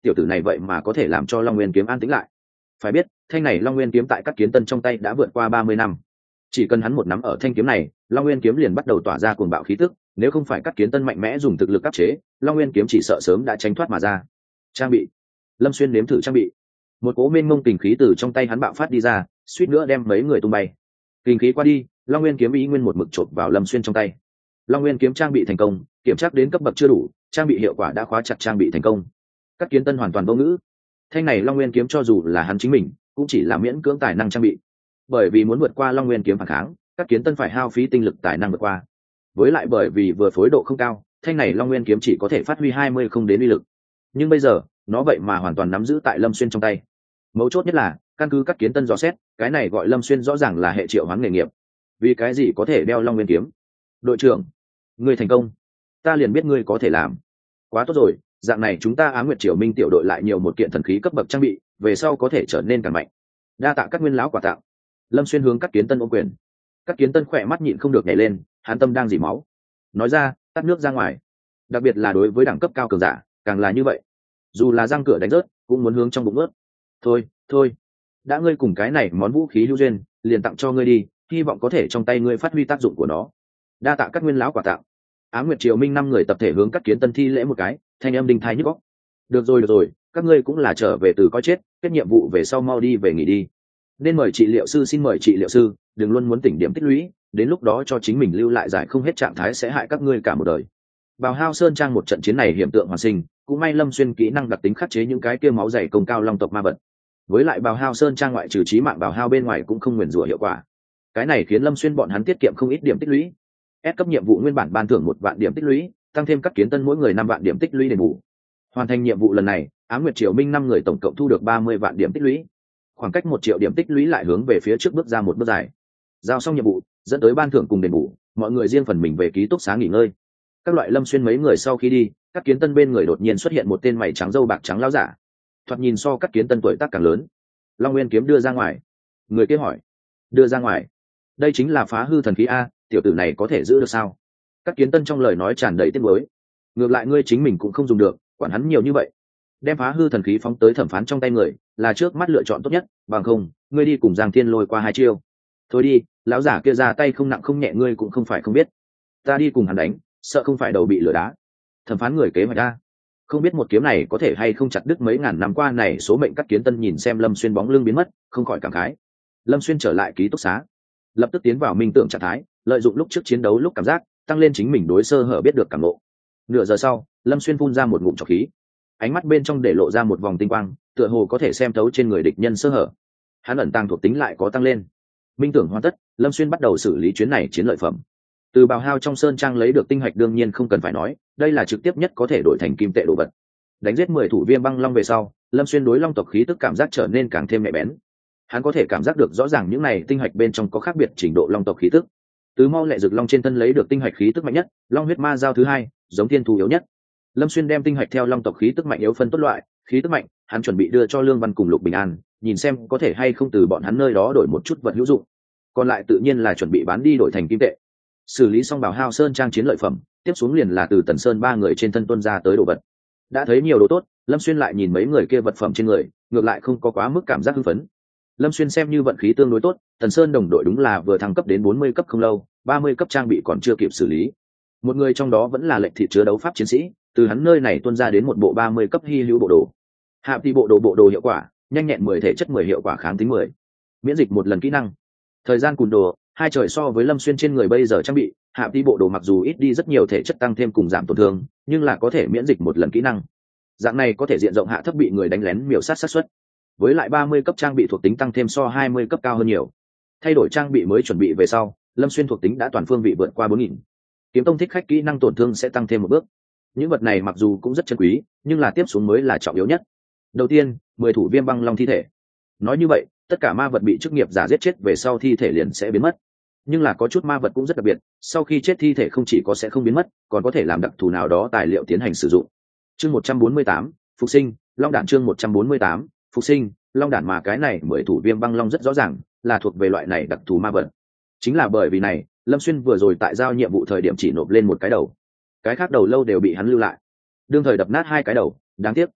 tiểu tử này vậy mà có thể làm cho Long Nguyên kiếm an tĩnh lại. Phải biết thanh này Long Nguyên kiếm tại Cát Kiến Tân trong tay đã vượt qua ba mươi năm, chỉ cần hắn một nắm ở thanh kiếm này, Long Nguyên kiếm liền bắt đầu tỏa ra cuồng bạo khí tức, nếu không phải Cát Kiến Tân mạnh mẽ dùng thực lực áp chế, Long Nguyên kiếm chỉ sợ sớm đã tránh thoát mà ra. Trang bị. Lâm Xuyên nếm thử trang bị. Một cỗ mênh mông kình khí từ trong tay hắn bạo phát đi ra, suýt nữa đem mấy người tung bay. Kình khí qua đi, Long Nguyên kiếm ý nguyên một mực chộp vào Lâm Xuyên trong tay. Long Nguyên kiếm trang bị thành công, kiểm tra đến cấp bậc chưa đủ, trang bị hiệu quả đã khóa chặt trang bị thành công. Cát Kiến Tân hoàn toàn vô ngữ. Thanh này Long Nguyên kiếm cho dù là hắn chính mình, cũng chỉ là miễn cưỡng tài năng trang bị. Bởi vì muốn vượt qua Long Nguyên kiếm phản kháng, Cát Kiến Tân phải hao phí tinh lực tài năng vượt qua. Với lại bởi vì vừa phối độ không cao, thanh này Long Nguyên kiếm chỉ có thể phát huy hai mươi không đến uy lực. Nhưng bây giờ, nó vậy mà hoàn toàn nắm giữ tại Lâm Xuyên trong tay. Mấu chốt nhất là, căn cứ Cát Kiến Tân dò xét, cái này gọi Lâm Xuyên rõ ràng là hệ triệu hoán nghề nghiệp. Vì cái gì có thể đeo Long Nguyên kiếm? Đội trưởng, ngươi thành công, ta liền biết ngươi có thể làm. Quá tốt rồi, dạng này chúng ta Ám Nguyệt Triều Minh tiểu đội lại nhiều một kiện thần khí cấp bậc trang bị, về sau có thể trở nên càng mạnh. Đa tạ các nguyên lão quà tặng. Lâm Xuyên hướng Cát Kiến Tân ôm quyền. Cát Kiến Tân khỏe mắt nhịn không được nhảy lên, hắn tâm đang dỉ máu. Nói ra, tắt nước ra ngoài. Đặc biệt là đối với đẳng cấp cao cường giả, càng là như vậy. Dù là răng cửa đánh rớt, cũng muốn hướng trong bụng ướt. Thôi, thôi, đã ngươi cùng cái này món vũ khí hữu duyên, liền tặng cho ngươi đi, hy vọng có thể trong tay ngươi phát huy tác dụng của nó. Đa tạ các nguyên lão quà tặng. Ám Nguyệt Triều Minh năm người tập thể hướng Cát Kiến Tân thi lễ một cái, thanh âm đinh thai nhức óc. Được rồi được rồi, các ngươi cũng là trở về từ coi chết, kết nhiệm vụ về sau mau đi về nghỉ đi. Nên mời trị liệu sư xin mời trị liệu sư, đừng luôn muốn tỉnh điểm tích lũy, đến lúc đó cho chính mình lưu lại giải không hết trạng thái sẽ hại các ngươi cả một đời. Bào Hao Sơn Trang một trận chiến này hiểm tượng hoàn sinh, cũng may Lâm Xuyên kỹ năng đặc tính khắc chế những cái kia máu dày công cao long tộc ma vật. Với lại Bào Hao Sơn Trang ngoại trừ chí mạng Bào Hao bên ngoài cũng không nguyền rủa hiệu quả. Cái này khiến Lâm Xuyên bọn hắn tiết kiệm không ít điểm tích lũy. S cấp nhiệm vụ nguyên bản ban thưởng một vạn điểm tích lũy, tăng thêm Cát Kiến Tân mỗi người năm vạn điểm tích lũy đền bù. Hoàn thành nhiệm vụ lần này, Ám Nguyệt Triều Minh năm người tổng cộng thu được ba mươi vạn điểm tích lũy. Khoảng cách một triệu điểm tích lũy lại hướng về phía trước bước ra một bước dài. Giao xong nhiệm vụ, dẫn tới ban thưởng cùng đền bù, mọi người riêng phần mình về ký túc xá nghỉ ngơi. Các loại Lâm Xuyên mấy người sau khi đi, Cát Kiến Tân bên người đột nhiên xuất hiện một tên mày trắng râu bạc trắng lão giả. Thoạt nhìn so Cát Kiến Tân tuổi tác càng lớn. Long Nguyên kiếm đưa ra ngoài. Người kia hỏi, đưa ra ngoài? Đây chính là phá hư thần khí a, tiểu tử này có thể giữ được sao? Cát Kiến Tân trong lời nói tràn đầy tiếc nuối. Ngược lại ngươi chính mình cũng không dùng được, quản hắn nhiều như vậy. Đem phá hư thần khí phóng tới thẩm phán trong tay người, là trước mắt lựa chọn tốt nhất, bằng không, ngươi đi cùng Giang Thiên Lôi qua hai chiêu. Thôi đi, lão giả kia ra tay không nặng không nhẹ ngươi cũng không phải không biết. Ta đi cùng hắn đánh, sợ không phải đầu bị lửa đá. Thẩm phán người kế hoạch ra, không biết một kiếm này có thể hay không chặt đứt mấy ngàn năm qua này số mệnh. Cát Kiến Tân nhìn xem Lâm Xuyên bóng lưng biến mất, không khỏi cảm khái. Lâm Xuyên trở lại ký túc xá, lập tức tiến vào minh tưởng trạng thái, lợi dụng lúc trước chiến đấu lúc cảm giác, tăng lên chính mình đối sơ hở biết được cảm ngộ. Nửa giờ sau, Lâm Xuyên phun ra một ngụm trọc khí, ánh mắt bên trong để lộ ra một vòng tinh quang, tựa hồ có thể xem thấu trên người địch nhân sơ hở. Hắn ẩn tàng thuộc tính lại có tăng lên. Minh tưởng hoàn tất, Lâm Xuyên bắt đầu xử lý chuyến này chiến lợi phẩm. Từ Bào Hao trong sơn trang lấy được tinh hạch đương nhiên không cần phải nói, đây là trực tiếp nhất có thể đổi thành kim tệ đồ vật. Đánh giết mười thủ viêm băng long về sau, Lâm Xuyên đối long tộc khí tức cảm giác trở nên càng thêm nhạy bén. Hắn có thể cảm giác được rõ ràng những này tinh hạch bên trong có khác biệt trình độ long tộc khí tức. Từ Mau Lệ Dực Long trên thân lấy được tinh hạch khí tức mạnh nhất, Long Huyết Ma Giao thứ hai, giống thiên thú yếu nhất. Lâm Xuyên đem tinh hạch theo long tộc khí tức mạnh yếu phân tốt loại, khí tức mạnh, hắn chuẩn bị đưa cho Lương Văn cùng Lục Bình An, nhìn xem có thể hay không từ bọn hắn nơi đó đổi một chút vật hữu dụng. Còn lại tự nhiên là chuẩn bị bán đi đổi thành kim tệ. Xử lý xong Bào Hao Sơn trang chiến lợi phẩm, tiếp xuống liền là từ Tần Sơn ba người trên thân tuân ra tới đồ vật. Đã thấy nhiều đồ tốt, Lâm Xuyên lại nhìn mấy người kia vật phẩm trên người, ngược lại không có quá mức cảm giác hưng phấn. Lâm Xuyên xem như vận khí tương đối tốt, Tần Sơn đồng đội đúng là vừa thăng cấp đến bốn mươi cấp không lâu, ba mươi cấp trang bị còn chưa kịp xử lý. Một người trong đó vẫn là lệnh thị chứa đấu pháp chiến sĩ, từ hắn nơi này tuân ra đến một bộ ba mươi cấp hy hữu bộ đồ. Hạ tỷ bộ đồ bộ đồ hiệu quả, nhanh nhẹn mười thể chất mười hiệu quả kháng tính mười. Miễn dịch một lần kỹ năng. Thời gian cùn đồ, hai trời so với Lâm Xuyên trên người bây giờ trang bị, Hạ tỷ bộ đồ mặc dù ít đi rất nhiều thể chất tăng thêm cùng giảm tổn thương, nhưng là có thể miễn dịch một lần kỹ năng. Dạng này có thể diện rộng hạ thấp bị người đánh lén miểu sát sát suất. Với lại ba mươi cấp trang bị thuộc tính tăng thêm so hai mươi cấp cao hơn nhiều. Thay đổi trang bị mới chuẩn bị về sau, Lâm Xuyên thuộc tính đã toàn phương vị vượt qua bốn nghìn. Kiếm tông thích khách kỹ năng tổn thương sẽ tăng thêm một bước. Những vật này mặc dù cũng rất chân quý, nhưng là tiếp xuống mới là trọng yếu nhất. Đầu tiên, mười thủ viêm băng long thi thể. Nói như vậy, tất cả ma vật bị chức nghiệp giả giết chết về sau thi thể liền sẽ biến mất. Nhưng là có chút ma vật cũng rất đặc biệt, sau khi chết thi thể không chỉ có sẽ không biến mất, còn có thể làm đặc thù nào đó tài liệu tiến hành sử dụng. Chương một trăm bốn mươi tám, phục sinh, long đản chương một trăm bốn mươi tám, phục sinh, long đản mà cái này mười thủ viêm băng long rất rõ ràng, là thuộc về loại này đặc thù ma vật. Chính là bởi vì này, Lâm Xuyên vừa rồi tại giao nhiệm vụ thời điểm chỉ nộp lên một cái đầu, cái khác đầu lâu đều bị hắn lưu lại. Đương thời đập nát hai cái đầu, đáng tiếc.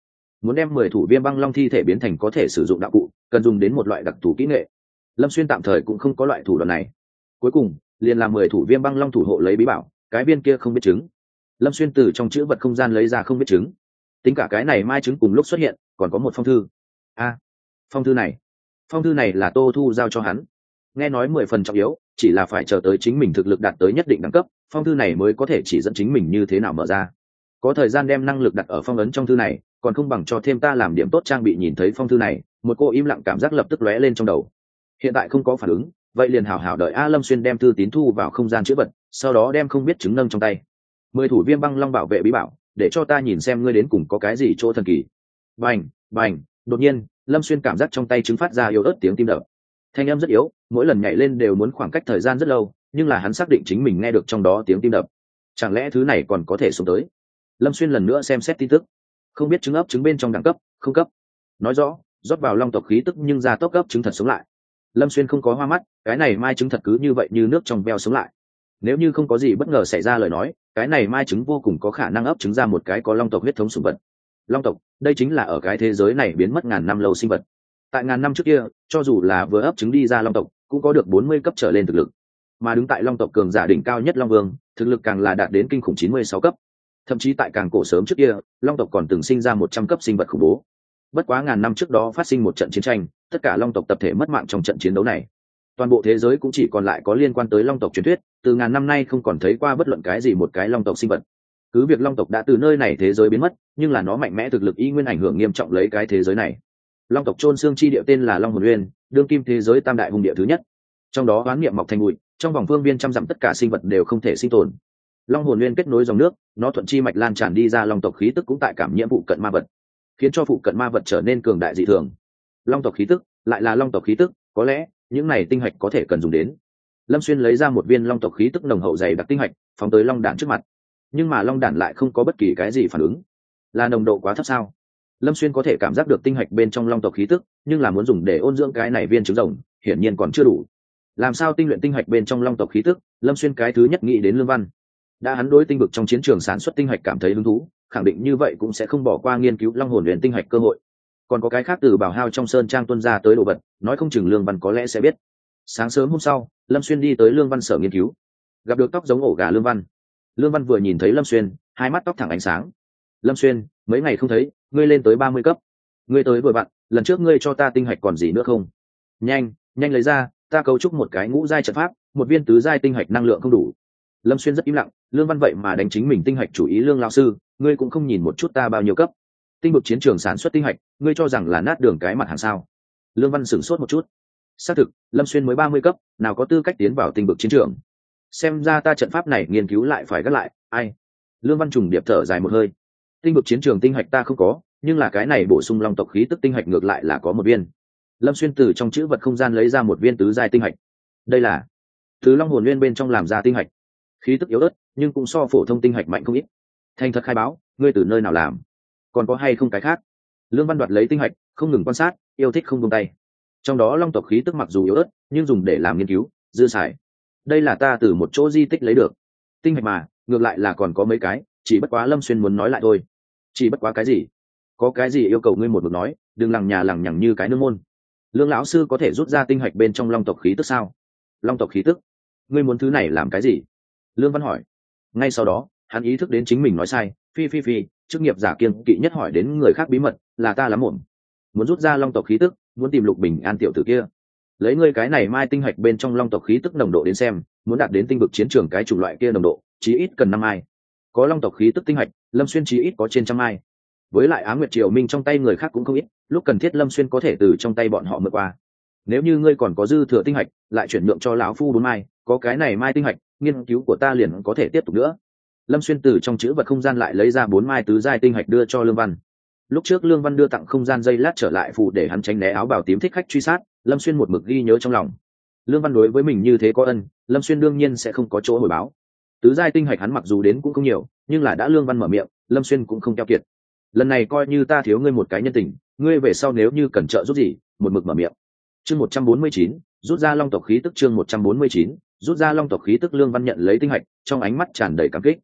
muốn đem mười thủ viêm băng long thi thể biến thành có thể sử dụng đạo cụ cần dùng đến một loại đặc thù kỹ nghệ. Lâm Xuyên tạm thời cũng không có loại thủ đoạn này. Cuối cùng liền làm mười thủ viêm băng long thủ hộ lấy bí bảo, cái viên kia không biết trứng. Lâm Xuyên từ trong chữ vật không gian lấy ra không biết trứng. Tính cả cái này mai trứng cùng lúc xuất hiện còn có một phong thư. A, phong thư này phong thư này là Tô Thu giao cho hắn. Nghe nói mười phần trọng yếu, chỉ là phải chờ tới chính mình thực lực đạt tới nhất định đẳng cấp, phong thư này mới có thể chỉ dẫn chính mình như thế nào mở ra. Có thời gian đem năng lực đặt ở phong ấn trong thư này, còn không bằng cho thêm ta làm điểm tốt trang bị. Nhìn thấy phong thư này, một cô im lặng cảm giác lập tức lóe lên trong đầu. Hiện tại không có phản ứng, vậy liền hảo hảo đợi. A Lâm Xuyên đem thư tín thu vào không gian chữ vật, sau đó đem không biết chứng nâng trong tay. Mười thủ viêm băng long bảo vệ bí bảo, để cho ta nhìn xem ngươi đến cùng có cái gì chỗ thần kỳ. Bành, bành, đột nhiên, Lâm Xuyên cảm giác trong tay trứng phát ra yếu ớt tiếng tim đập. Thanh âm rất yếu, mỗi lần nhảy lên đều muốn khoảng cách thời gian rất lâu, nhưng là hắn xác định chính mình nghe được trong đó tiếng tim đập. Chẳng lẽ thứ này còn có thể xuống tới? Lâm Xuyên lần nữa xem xét tin tức. Không biết trứng ấp trứng bên trong đẳng cấp, không cấp. Nói rõ, rót vào long tộc khí tức nhưng ra tốc cấp trứng thật sống lại. Lâm Xuyên không có hoa mắt, cái này mai trứng thật cứ như vậy như nước trong veo sống lại. Nếu như không có gì bất ngờ xảy ra lời nói, cái này mai trứng vô cùng có khả năng ấp trứng ra một cái có long tộc huyết thống sủng vật. Long tộc, đây chính là ở cái thế giới này biến mất ngàn năm lâu sinh vật. Tại ngàn năm trước kia, cho dù là vừa ấp trứng đi ra long tộc, cũng có được bốn mươi cấp trở lên thực lực. Mà đứng tại long tộc cường giả đỉnh cao nhất Long Vương, thực lực càng là đạt đến kinh khủng chín mươi sáu cấp. Thậm chí tại càng cổ sớm trước kia, long tộc còn từng sinh ra một trăm cấp sinh vật khủng bố. Bất quá ngàn năm trước đó phát sinh một trận chiến tranh, tất cả long tộc tập thể mất mạng trong trận chiến đấu này. Toàn bộ thế giới cũng chỉ còn lại có liên quan tới long tộc truyền thuyết, từ ngàn năm nay không còn thấy qua bất luận cái gì một cái long tộc sinh vật. Cứ việc long tộc đã từ nơi này thế giới biến mất, nhưng là nó mạnh mẽ thực lực y nguyên ảnh hưởng nghiêm trọng lấy cái thế giới này. Long tộc chôn xương chi địa tên là Long Hồn Nguyên, đương kim thế giới tam đại hung địa thứ nhất. Trong đó oán niệm mọc thành bụi, trong vòng phương viên trăm dặm tất cả sinh vật đều không thể sinh tồn. Long Hồn Nguyên kết nối dòng nước, nó thuận chi mạch lan tràn đi ra long tộc khí tức cũng tại cảm nhiễm phụ cận ma vật, khiến cho phụ cận ma vật trở nên cường đại dị thường. Long tộc khí tức, lại là long tộc khí tức, có lẽ những này tinh hạch có thể cần dùng đến. Lâm Xuyên lấy ra một viên long tộc khí tức nồng hậu dày đặc tinh hạch, phóng tới long đản trước mặt. Nhưng mà long đản lại không có bất kỳ cái gì phản ứng. Là nồng độ quá thấp sao? Lâm Xuyên có thể cảm giác được tinh hạch bên trong long tộc khí tức, nhưng là muốn dùng để ôn dưỡng cái này viên trứng rồng, hiển nhiên còn chưa đủ. Làm sao tinh luyện tinh hạch bên trong long tộc khí tức? Lâm Xuyên cái thứ nhất nghĩ đến Lương Văn. Đã hắn đối tinh vực trong chiến trường sản xuất tinh hạch cảm thấy hứng thú, khẳng định như vậy cũng sẽ không bỏ qua nghiên cứu long hồn luyện tinh hạch cơ hội. Còn có cái khác từ bảo hao trong sơn trang tuân ra tới đồ vật, nói không chừng Lương Văn có lẽ sẽ biết. Sáng sớm hôm sau, Lâm Xuyên đi tới Lương Văn sở nghiên cứu, gặp được tóc giống ổ gà Lương Văn. Lương Văn vừa nhìn thấy Lâm Xuyên, hai mắt tóc thẳng ánh sáng. Lâm Xuyên, mấy ngày không thấy, ngươi lên tới ba mươi cấp. Ngươi tới vừa vặn, lần trước ngươi cho ta tinh hạch còn gì nữa không? Nhanh, nhanh lấy ra, ta cấu trúc một cái ngũ giai trận pháp, một viên tứ giai tinh hạch năng lượng không đủ. Lâm Xuyên rất im lặng, Lương Văn vậy mà đánh chính mình tinh hạch chủ ý. Lương lão sư, ngươi cũng không nhìn một chút ta bao nhiêu cấp? Tinh vực chiến trường sản xuất tinh hạch, ngươi cho rằng là nát đường cái mặt hàng sao? Lương Văn sửng sốt một chút. Xác thực, Lâm Xuyên mới ba mươi cấp, nào có tư cách tiến vào tinh vực chiến trường. Xem ra ta trận pháp này nghiên cứu lại phải gác lại, ai? Lương Văn trùng điệp thở dài một hơi. Tinh vực chiến trường tinh hạch ta không có, nhưng là cái này bổ sung long tộc khí tức tinh hạch ngược lại là có một viên. Lâm Xuyên từ trong chữ vật không gian lấy ra một viên tứ giai tinh hạch. Đây là từ long hồn nguyên bên trong làm ra tinh hạch, khí tức yếu ớt nhưng cũng so phổ thông tinh hạch mạnh không ít. Thành thật khai báo, ngươi từ nơi nào làm? Còn có hay không cái khác? Lương Văn đoạt lấy tinh hạch, không ngừng quan sát, yêu thích không buông tay. Trong đó long tộc khí tức mặc dù yếu ớt, nhưng dùng để làm nghiên cứu, dư xài. Đây là ta từ một chỗ di tích lấy được. Tinh hạch mà, ngược lại là còn có mấy cái, chỉ bất quá Lâm Xuyên muốn nói lại thôi. Chỉ bất quá cái gì? Có cái gì yêu cầu ngươi một mực nói, đừng lằng nhà lằng nhằng như cái nương môn. Lương lão sư có thể rút ra tinh hạch bên trong long tộc khí tức sao? Long tộc khí tức? Ngươi muốn thứ này làm cái gì? Lương Văn hỏi. Ngay sau đó, hắn ý thức đến chính mình nói sai, phi phi phi, chức nghiệp giả kiêng kỵ nhất hỏi đến người khác bí mật, là ta lắm muộn. Muốn rút ra long tộc khí tức, muốn tìm Lục Bình An tiểu tử kia. Lấy ngươi cái này mai tinh hạch bên trong long tộc khí tức nồng độ đến xem, muốn đạt đến tinh vực chiến trường cái chủng loại kia nồng độ, chí ít cần năm mai. Có long tộc khí tức tinh hạch, Lâm Xuyên chí ít có trên trăm mai. Với lại Á Nguyệt Triều Minh trong tay người khác cũng không ít, lúc cần thiết Lâm Xuyên có thể từ trong tay bọn họ mượn qua. Nếu như ngươi còn có dư thừa tinh hạch, lại chuyển nhượng cho lão phu bốn mai, có cái này mai tinh hạch, nghiên cứu của ta liền có thể tiếp tục nữa. Lâm Xuyên từ trong chữ vật không gian lại lấy ra bốn mai tứ giai tinh hạch đưa cho Lương Văn. Lúc trước Lương Văn đưa tặng không gian dây lát trở lại phù để hắn tránh né áo bào tím thích khách truy sát, Lâm Xuyên một mực ghi nhớ trong lòng. Lương Văn đối với mình như thế có ân, Lâm Xuyên đương nhiên sẽ không có chỗ hồi báo. Tứ giai tinh hạch hắn mặc dù đến cũng không nhiều, nhưng là đã Lương Văn mở miệng, Lâm Xuyên cũng không keo kiệt. Lần này coi như ta thiếu ngươi một cái nhân tình, ngươi về sau nếu như cần trợ giúp gì, một mực mở miệng. Chương một trăm bốn mươi chín, rút ra long tộc khí tức. Chương một trăm bốn mươi chín, rút ra long tộc khí tức. Lương Văn nhận lấy tinh hạch, trong ánh mắt tràn đầy cảm kích.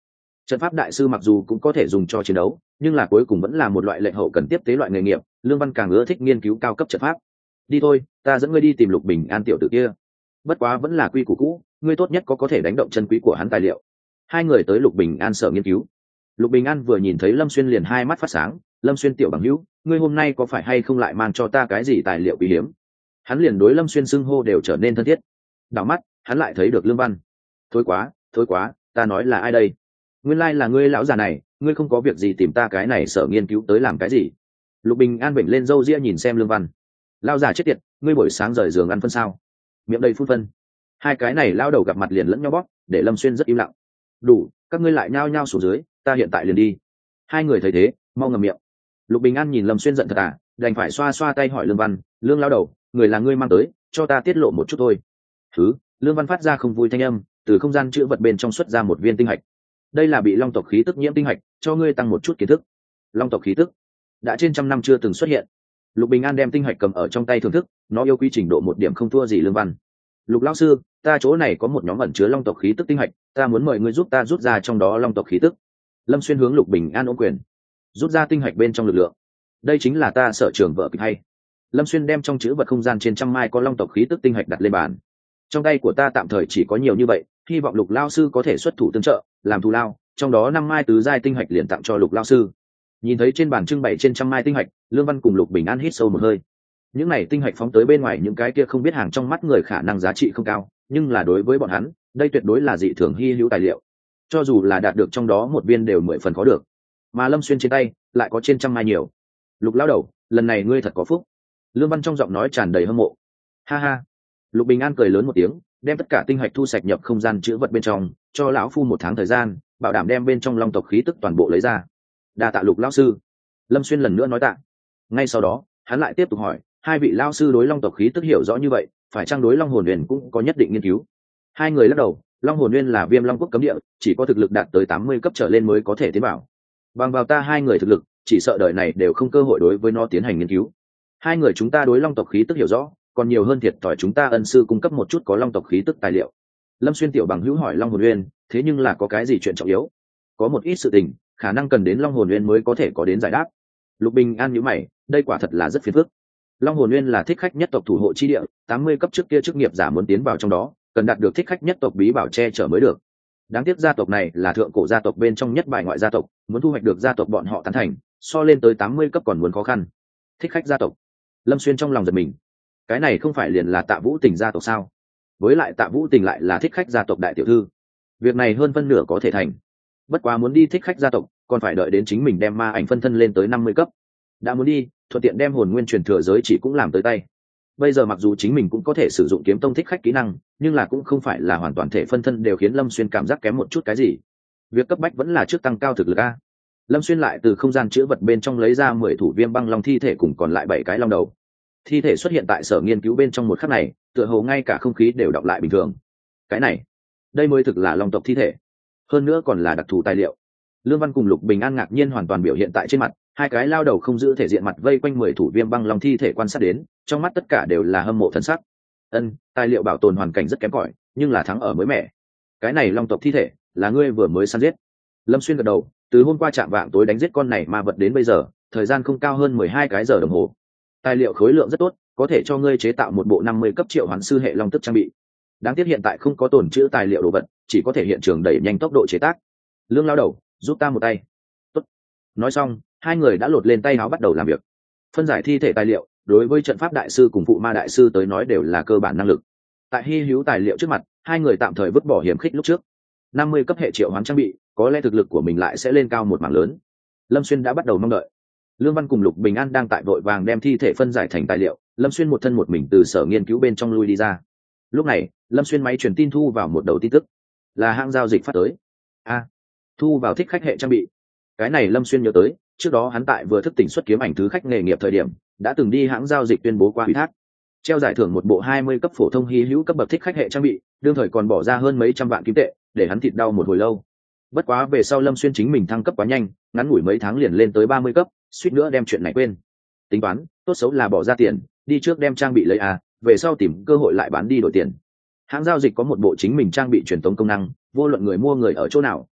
Trận pháp đại sư mặc dù cũng có thể dùng cho chiến đấu, nhưng là cuối cùng vẫn là một loại lệnh hậu cần tiếp tế loại nghề nghiệp. Lương Văn càng ưa thích nghiên cứu cao cấp trận pháp. Đi thôi, ta dẫn ngươi đi tìm Lục Bình An tiểu tử kia. Bất quá vẫn là quy củ cũ, ngươi tốt nhất có có thể đánh động chân quý của hắn tài liệu. Hai người tới Lục Bình An sở nghiên cứu. Lục Bình An vừa nhìn thấy Lâm Xuyên liền hai mắt phát sáng. Lâm Xuyên tiểu bằng hữu, ngươi hôm nay có phải hay không lại mang cho ta cái gì tài liệu quý hiếm? Hắn liền đối Lâm Xuyên xưng hô đều trở nên thân thiết. Đảo mắt, hắn lại thấy được Lương Văn. Thối quá, thối quá, ta nói là ai đây? Nguyên lai là ngươi lão già này, ngươi không có việc gì tìm ta cái này sở nghiên cứu tới làm cái gì? Lục Bình An bệnh lên râu ria nhìn xem Lương Văn. Lão già chết tiệt, ngươi buổi sáng rời giường ăn phân sao? Miệng đầy phun phân. Hai cái này lao đầu gặp mặt liền lẫn nhau bóp, để Lâm Xuyên rất im lặng. Đủ, các ngươi lại nhao nhao xuống dưới, ta hiện tại liền đi. Hai người thấy thế, mau ngậm miệng. Lục Bình An nhìn Lâm Xuyên giận thật à, đành phải xoa xoa tay hỏi Lương Văn, Lương lao đầu, người là ngươi mang tới, cho ta tiết lộ một chút thôi. Thứ, Lương Văn phát ra không vui thanh âm, từ không gian chữ vật bên trong xuất ra một viên tinh hạch. Đây là bị long tộc khí tức nhiễm tinh hạch, cho ngươi tăng một chút kiến thức. Long tộc khí tức đã trên trăm năm chưa từng xuất hiện. Lục Bình An đem tinh hạch cầm ở trong tay thưởng thức, nó yêu quý trình độ một điểm không thua gì Lương Văn. Lục lão sư, ta chỗ này có một nhóm ẩn chứa long tộc khí tức tinh hạch, ta muốn mời ngươi giúp ta rút ra trong đó long tộc khí tức. Lâm Xuyên hướng Lục Bình An ôm quyền, rút ra tinh hạch bên trong lực lượng. Đây chính là ta sở trường vợ kịch hay. Lâm Xuyên đem trong chữ vật không gian trên trăm mai có long tộc khí tức tinh hạch đặt lên bàn. Trong tay của ta tạm thời chỉ có nhiều như vậy, hy vọng Lục lão sư có thể xuất thủ tương trợ, làm thù lao, trong đó năm mai tứ giai tinh hạch liền tặng cho Lục lão sư. Nhìn thấy trên bàn trưng bày trên trăm mai tinh hạch, Lương Văn cùng Lục Bình An hít sâu một hơi. Những này tinh hạch phóng tới bên ngoài những cái kia không biết hàng trong mắt người khả năng giá trị không cao, nhưng là đối với bọn hắn, đây tuyệt đối là dị thường hy hữu tài liệu. Cho dù là đạt được trong đó một viên đều mười phần có được. Mà Lâm Xuyên trên tay lại có trên trăm mai nhiều. Lục lão đầu, lần này ngươi thật có phúc. Lương Văn trong giọng nói tràn đầy hâm mộ. Ha ha. Lục Bình An cười lớn một tiếng, đem tất cả tinh hạch thu sạch nhập không gian chứa vật bên trong, cho lão phu một tháng thời gian, bảo đảm đem bên trong long tộc khí tức toàn bộ lấy ra. Đa tạ Lục lão sư. Lâm Xuyên lần nữa nói tạ. Ngay sau đó, hắn lại tiếp tục hỏi, hai vị lão sư đối long tộc khí tức hiểu rõ như vậy, phải chăng đối long hồn huyền cũng có nhất định nghiên cứu? Hai người lắc đầu, long hồn huyền là Viêm Long quốc cấm địa, chỉ có thực lực đạt tới tám mươi cấp trở lên mới có thể tiến vào. Bằng vào ta hai người thực lực, chỉ sợ đời này đều không cơ hội đối với nó tiến hành nghiên cứu. Hai người chúng ta đối long tộc khí tức hiểu rõ, còn nhiều hơn thiệt thòi chúng ta ân sư cung cấp một chút có long tộc khí tức tài liệu. Lâm Xuyên tiểu bằng hữu hỏi long hồn huyền, thế nhưng là có cái gì chuyện trọng yếu? Có một ít sự tình, khả năng cần đến long hồn huyền mới có thể có đến giải đáp. Lục Bình An nhíu mày, đây quả thật là rất phiền phức. Long hồn nguyên là thích khách nhất tộc thủ hộ chi địa, tám mươi cấp trước kia chức nghiệp giả muốn tiến vào trong đó, cần đạt được thích khách nhất tộc bí bảo che chở mới được. Đáng tiếc gia tộc này là thượng cổ gia tộc bên trong nhất bài ngoại gia tộc, muốn thu hoạch được gia tộc bọn họ tán thành, so lên tới tám mươi cấp còn muốn khó khăn. Thích khách gia tộc. Lâm Xuyên trong lòng giật mình. Cái này không phải liền là Tạ Vũ Tình gia tộc sao? Với lại Tạ Vũ Tình lại là thích khách gia tộc đại tiểu thư. Việc này hơn phân nửa có thể thành. Bất quá muốn đi thích khách gia tộc, còn phải đợi đến chính mình đem ma ảnh phân thân lên tới năm mươi cấp. Đã muốn đi, thuận tiện đem hồn nguyên truyền thừa giới chỉ cũng làm tới tay. Bây giờ mặc dù chính mình cũng có thể sử dụng kiếm tông thích khách kỹ năng, nhưng là cũng không phải là hoàn toàn thể phân thân đều khiến Lâm Xuyên cảm giác kém một chút cái gì. Việc cấp bách vẫn là trước tăng cao thực lực a. Lâm Xuyên lại từ không gian chứa vật bên trong lấy ra mười thủ viêm băng long thi thể cùng còn lại bảy cái long đầu. Thi thể xuất hiện tại sở nghiên cứu bên trong một khắc này, tựa hồ ngay cả không khí đều đọng lại bình thường. Cái này, đây mới thực là long tộc thi thể, hơn nữa còn là đặc thù tài liệu. Lương Văn cùng Lục Bình An ngạc nhiên hoàn toàn biểu hiện tại trên mặt, hai cái lao đầu không giữ thể diện mặt vây quanh mười thủ viêm băng long thi thể quan sát đến, trong mắt tất cả đều là hâm mộ thần sắc. Ân, tài liệu bảo tồn hoàn cảnh rất kém cỏi, nhưng là thắng ở mới mẻ. Cái này long tộc thi thể là ngươi vừa mới săn giết? Lâm Xuyên gật đầu, từ hôm qua chạm vạng tối đánh giết con này ma vật đến bây giờ, thời gian không cao hơn mười hai cái giờ đồng hồ. Tài liệu khối lượng rất tốt, có thể cho ngươi chế tạo một bộ năm mươi cấp triệu hoán sư hệ long tức trang bị. Đáng tiếc hiện tại không có tồn trữ tài liệu đồ vật, chỉ có thể hiện trường đẩy nhanh tốc độ chế tác. Lương lao đầu, giúp ta một tay. Tốt. Nói xong, hai người đã lột lên tay áo bắt đầu làm việc. Phân giải thi thể tài liệu, đối với trận pháp đại sư cùng phụ ma đại sư tới nói đều là cơ bản năng lực. Tại hy hữu tài liệu trước mặt, hai người tạm thời vứt bỏ hiểm khích lúc trước. năm mươi cấp hệ triệu hoán trang bị, có lẽ thực lực của mình lại sẽ lên cao một mảng lớn. Lâm Xuyên đã bắt đầu mong đợi. Lương Văn cùng Lục Bình An đang tại vội vàng đem thi thể phân giải thành tài liệu, Lâm Xuyên một thân một mình từ sở nghiên cứu bên trong lui đi ra. Lúc này, Lâm Xuyên máy truyền tin thu vào một đầu tin tức, là hãng giao dịch phát tới. A, thu vào thích khách hệ trang bị. Cái này Lâm Xuyên nhớ tới, trước đó hắn tại vừa thức tỉnh xuất kiếm ảnh thứ khách nghề nghiệp thời điểm, đã từng đi hãng giao dịch tuyên bố qua ủy thác, treo giải thưởng một bộ hai mươi cấp phổ thông hy hữu cấp bậc thích khách hệ trang bị, đương thời còn bỏ ra hơn mấy trăm vạn kim tệ, để hắn thịt đau một hồi lâu. Bất quá về sau Lâm Xuyên chính mình thăng cấp quá nhanh, ngắn ngủi mấy tháng liền lên tới ba mươi cấp, suýt nữa đem chuyện này quên. Tính toán, tốt xấu là bỏ ra tiền, đi trước đem trang bị lấy à, về sau tìm cơ hội lại bán đi đổi tiền. Hãng giao dịch có một bộ chính mình trang bị truyền tống công năng, vô luận người mua người ở chỗ nào,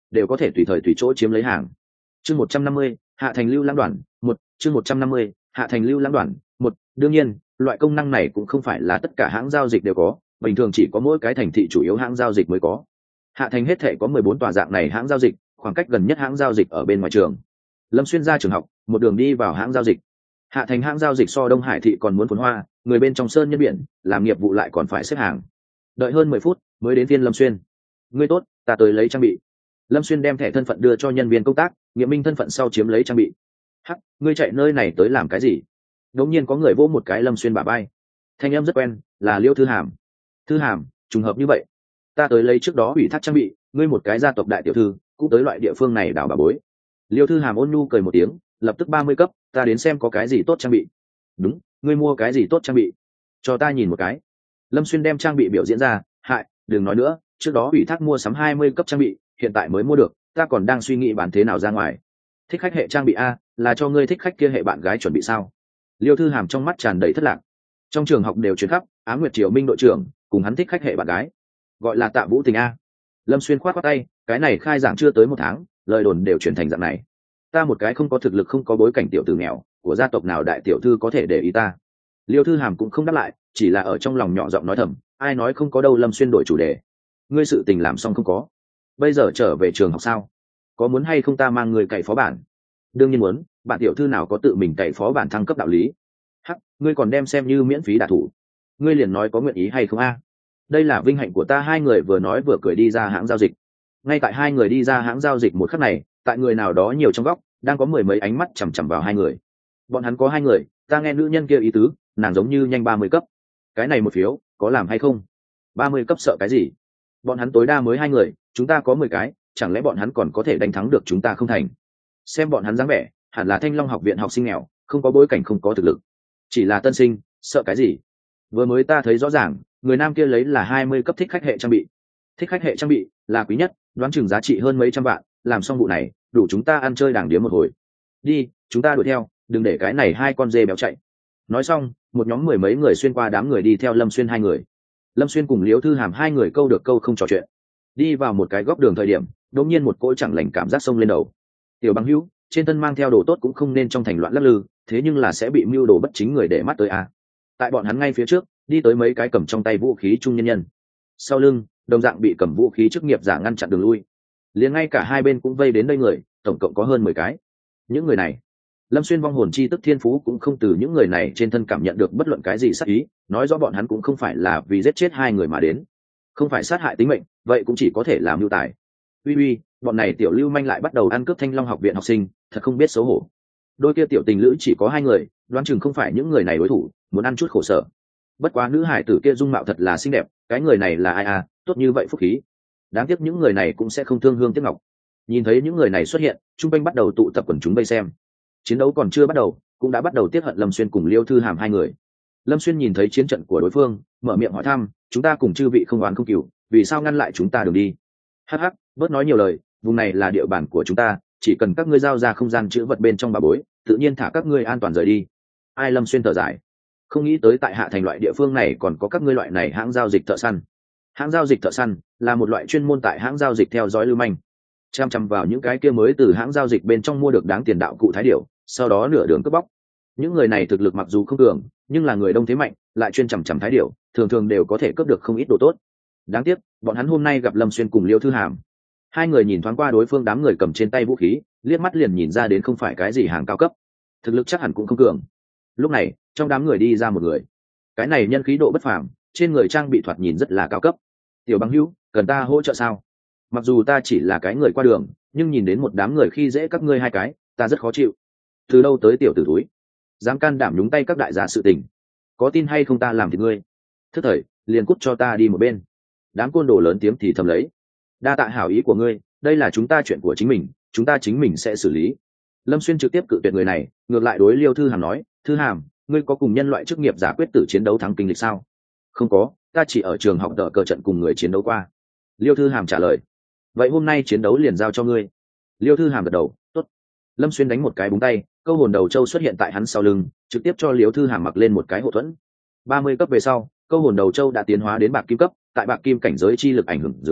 đều có thể tùy thời tùy chỗ chiếm lấy hàng. Chương một trăm năm mươi, hạ thành lưu lãng đoàn một. Chương một trăm năm mươi, hạ thành lưu lãng đoàn một. Đương nhiên, loại công năng này cũng không phải là tất cả hãng giao dịch đều có, bình thường chỉ có mỗi cái thành thị chủ yếu hãng giao dịch mới có. Hạ thành hết thể có mười bốn tòa dạng này hãng giao dịch, khoảng cách gần nhất hãng giao dịch ở bên ngoài trường. Lâm Xuyên ra trường học, một đường đi vào hãng giao dịch. Hạ thành hãng giao dịch so Đông Hải thị còn muốn phồn hoa, người bên trong sơn nhân biển, làm nghiệp vụ lại còn phải xếp hàng. Đợi hơn mười phút mới đến phiên Lâm Xuyên. Ngươi tốt, ta tới lấy trang bị. Lâm Xuyên đem thẻ thân phận đưa cho nhân viên công tác, nghiệm minh thân phận sau chiếm lấy trang bị. Hắc, ngươi chạy nơi này tới làm cái gì? Đột nhiên có người vỗ một cái Lâm Xuyên bả vai. Thanh âm rất quen, là Liêu Thư Hàm. Thư Hàm, trùng hợp như vậy. Ta tới lấy trước đó ủy thác trang bị, ngươi một cái gia tộc đại tiểu thư, cũng tới loại địa phương này đào bà bối. Liêu Thư Hàm ôn nhu cười một tiếng, lập tức ba mươi cấp, ta đến xem có cái gì tốt trang bị. Đúng, ngươi mua cái gì tốt trang bị? Cho ta nhìn một cái. Lâm Xuyên đem trang bị biểu diễn ra, hại, đừng nói nữa, trước đó ủy thác mua sắm hai mươi cấp trang bị, hiện tại mới mua được, ta còn đang suy nghĩ bán thế nào ra ngoài. Thích khách hệ trang bị a, là cho ngươi thích khách kia hệ bạn gái chuẩn bị sao? Liêu Thư Hàm trong mắt tràn đầy thất lạc. Trong trường học đều truyền khắp, Á Nguyệt Triều Minh đội trưởng cùng hắn thích khách hệ bạn gái, gọi là Tạ Vũ Tình a. Lâm Xuyên khoát khoát tay, cái này khai giảng chưa tới một tháng, lời đồn đều chuyển thành dạng này. Ta một cái không có thực lực không có bối cảnh tiểu tử nghèo, của gia tộc nào đại tiểu thư có thể để ý ta? Liêu Thư Hàm cũng không đáp lại, chỉ là ở trong lòng nhỏ giọng nói thầm, ai nói không có đâu. Lâm Xuyên đổi chủ đề. Ngươi sự tình làm xong không có? Bây giờ trở về trường học sao? Có muốn hay không ta mang người cày phó bản? Đương nhiên muốn, bạn tiểu thư nào có tự mình cày phó bản thăng cấp đạo lý. Hắc, ngươi còn đem xem như miễn phí đả thủ. Ngươi liền nói có nguyện ý hay không a? Đây là vinh hạnh của ta. Hai người vừa nói vừa cười đi ra hãng giao dịch. Ngay tại hai người đi ra hãng giao dịch một khắc này, tại người nào đó nhiều trong góc đang có mười mấy ánh mắt chằm chằm vào hai người. Bọn hắn có hai người, ta nghe nữ nhân kia ý tứ, nàng giống như nhanh ba mươi cấp. Cái này một phiếu có làm hay không? Ba mươi cấp sợ cái gì? Bọn hắn tối đa mới hai người, chúng ta có mười cái, chẳng lẽ bọn hắn còn có thể đánh thắng được chúng ta không thành? Xem bọn hắn dáng vẻ, hẳn là Thanh Long học viện học sinh nghèo, không có bối cảnh không có thực lực, chỉ là tân sinh, sợ cái gì? Vừa mới ta thấy rõ ràng, người nam kia lấy là hai mươi cấp thích khách hệ trang bị. Thích khách hệ trang bị là quý nhất, đoán chừng giá trị hơn mấy trăm vạn, làm xong vụ này đủ chúng ta ăn chơi đàng điếm một hồi. Đi, chúng ta đuổi theo, đừng để cái này hai con dê béo chạy. Nói xong, một nhóm mười mấy người xuyên qua đám người đi theo Lâm Xuyên hai người. Lâm Xuyên cùng Liễu Thư Hàm hai người câu được câu không trò chuyện. Đi vào một cái góc đường thời điểm, đột nhiên một cỗ chẳng lành cảm giác xông lên đầu. Tiểu Bằng Hữu, trên thân mang theo đồ tốt cũng không nên trong thành loạn lắc lư, thế nhưng là sẽ bị mưu đồ bất chính người để mắt tới à. Tại bọn hắn ngay phía trước, đi tới mấy cái cầm trong tay vũ khí trung nhân nhân. Sau lưng, đồng dạng bị cầm vũ khí chức nghiệp giả ngăn chặn đường lui. Liền ngay cả hai bên cũng vây đến đây người, tổng cộng có hơn mười cái. Những người này, Lâm Xuyên vong hồn chi tức thiên phú cũng không từ những người này trên thân cảm nhận được bất luận cái gì sát ý, nói rõ bọn hắn cũng không phải là vì giết chết hai người mà đến, không phải sát hại tính mệnh, vậy cũng chỉ có thể làm mưu tài. Uy uy, bọn này tiểu lưu manh lại bắt đầu ăn cướp Thanh Long học viện học sinh, thật không biết xấu hổ. Đôi kia tiểu tình lữ chỉ có hai người, đoán chừng không phải những người này đối thủ, muốn ăn chút khổ sở. Bất quá nữ hải tử kia dung mạo thật là xinh đẹp, cái người này là ai à, tốt như vậy phúc khí. Đáng tiếc những người này cũng sẽ không thương hương tiếc ngọc. Nhìn thấy những người này xuất hiện, trung quanh bắt đầu tụ tập quần chúng vây xem. Chiến đấu còn chưa bắt đầu, cũng đã bắt đầu tiết hận Lâm Xuyên cùng Liêu Thư Hàm hai người. Lâm Xuyên nhìn thấy chiến trận của đối phương, mở miệng hỏi thăm, chúng ta cùng chư vị không oán không cừu, vì sao ngăn lại chúng ta đường đi? Hắc hắc, bớt nói nhiều lời, vùng này là địa bàn của chúng ta, chỉ cần các ngươi giao ra không gian chữ vật bên trong bà bối, tự nhiên thả các ngươi an toàn rời đi. Ai? Lâm Xuyên thở dài, không nghĩ tới tại hạ thành loại địa phương này còn có các ngươi loại này hãng giao dịch thợ săn. Hãng giao dịch thợ săn là một loại chuyên môn tại hãng giao dịch theo dõi lưu manh, chăm chăm vào những cái kia mới từ hãng giao dịch bên trong mua được đáng tiền đạo cụ thái điểu, sau đó nửa đường cướp bóc. Những người này thực lực mặc dù không cường, nhưng là người đông thế mạnh, lại chuyên chằm chằm thái điểu, thường thường đều có thể cướp được không ít đồ tốt. Đáng tiếc, bọn hắn hôm nay gặp Lâm Xuyên cùng Liêu Thư Hàm. Hai người nhìn thoáng qua đối phương đám người cầm trên tay vũ khí, liếc mắt liền nhìn ra đến không phải cái gì hàng cao cấp, thực lực chắc hẳn cũng không cường. Lúc này, trong đám người đi ra một người, cái này nhân khí độ bất phàm, trên người trang bị thoạt nhìn rất là cao cấp. Tiểu Bằng Hữu, cần ta hỗ trợ sao? Mặc dù ta chỉ là cái người qua đường, nhưng nhìn đến một đám người khi dễ các ngươi hai cái, ta rất khó chịu. Từ đâu tới tiểu tử túi, dám can đảm nhúng tay các đại gia sự tình, có tin hay không ta làm thì ngươi thức thời liền cút cho ta đi một bên. Đám côn đồ lớn tiếng thì thầm lấy, đa tạ hảo ý của ngươi, đây là chúng ta chuyện của chính mình, chúng ta chính mình sẽ xử lý. Lâm Xuyên trực tiếp cự tuyệt người này, ngược lại đối Liêu Thư Hàm nói, Thư Hàm, ngươi có cùng nhân loại chức nghiệp giả quyết tử chiến đấu thắng kinh lịch sao? Không có, ta chỉ ở trường học đỡ cờ trận cùng người chiến đấu qua. Liêu Thư Hàm trả lời. Vậy hôm nay chiến đấu liền giao cho ngươi. Liêu Thư Hàm gật đầu, tốt. Lâm Xuyên đánh một cái búng tay, câu hồn đầu châu xuất hiện tại hắn sau lưng, trực tiếp cho Liêu Thư Hàm mặc lên một cái hộ thuẫn. ba mươi cấp về sau, câu hồn đầu châu đã tiến hóa đến bạc kim cấp, tại bạc kim cảnh giới chi lực ảnh hưởng dưới,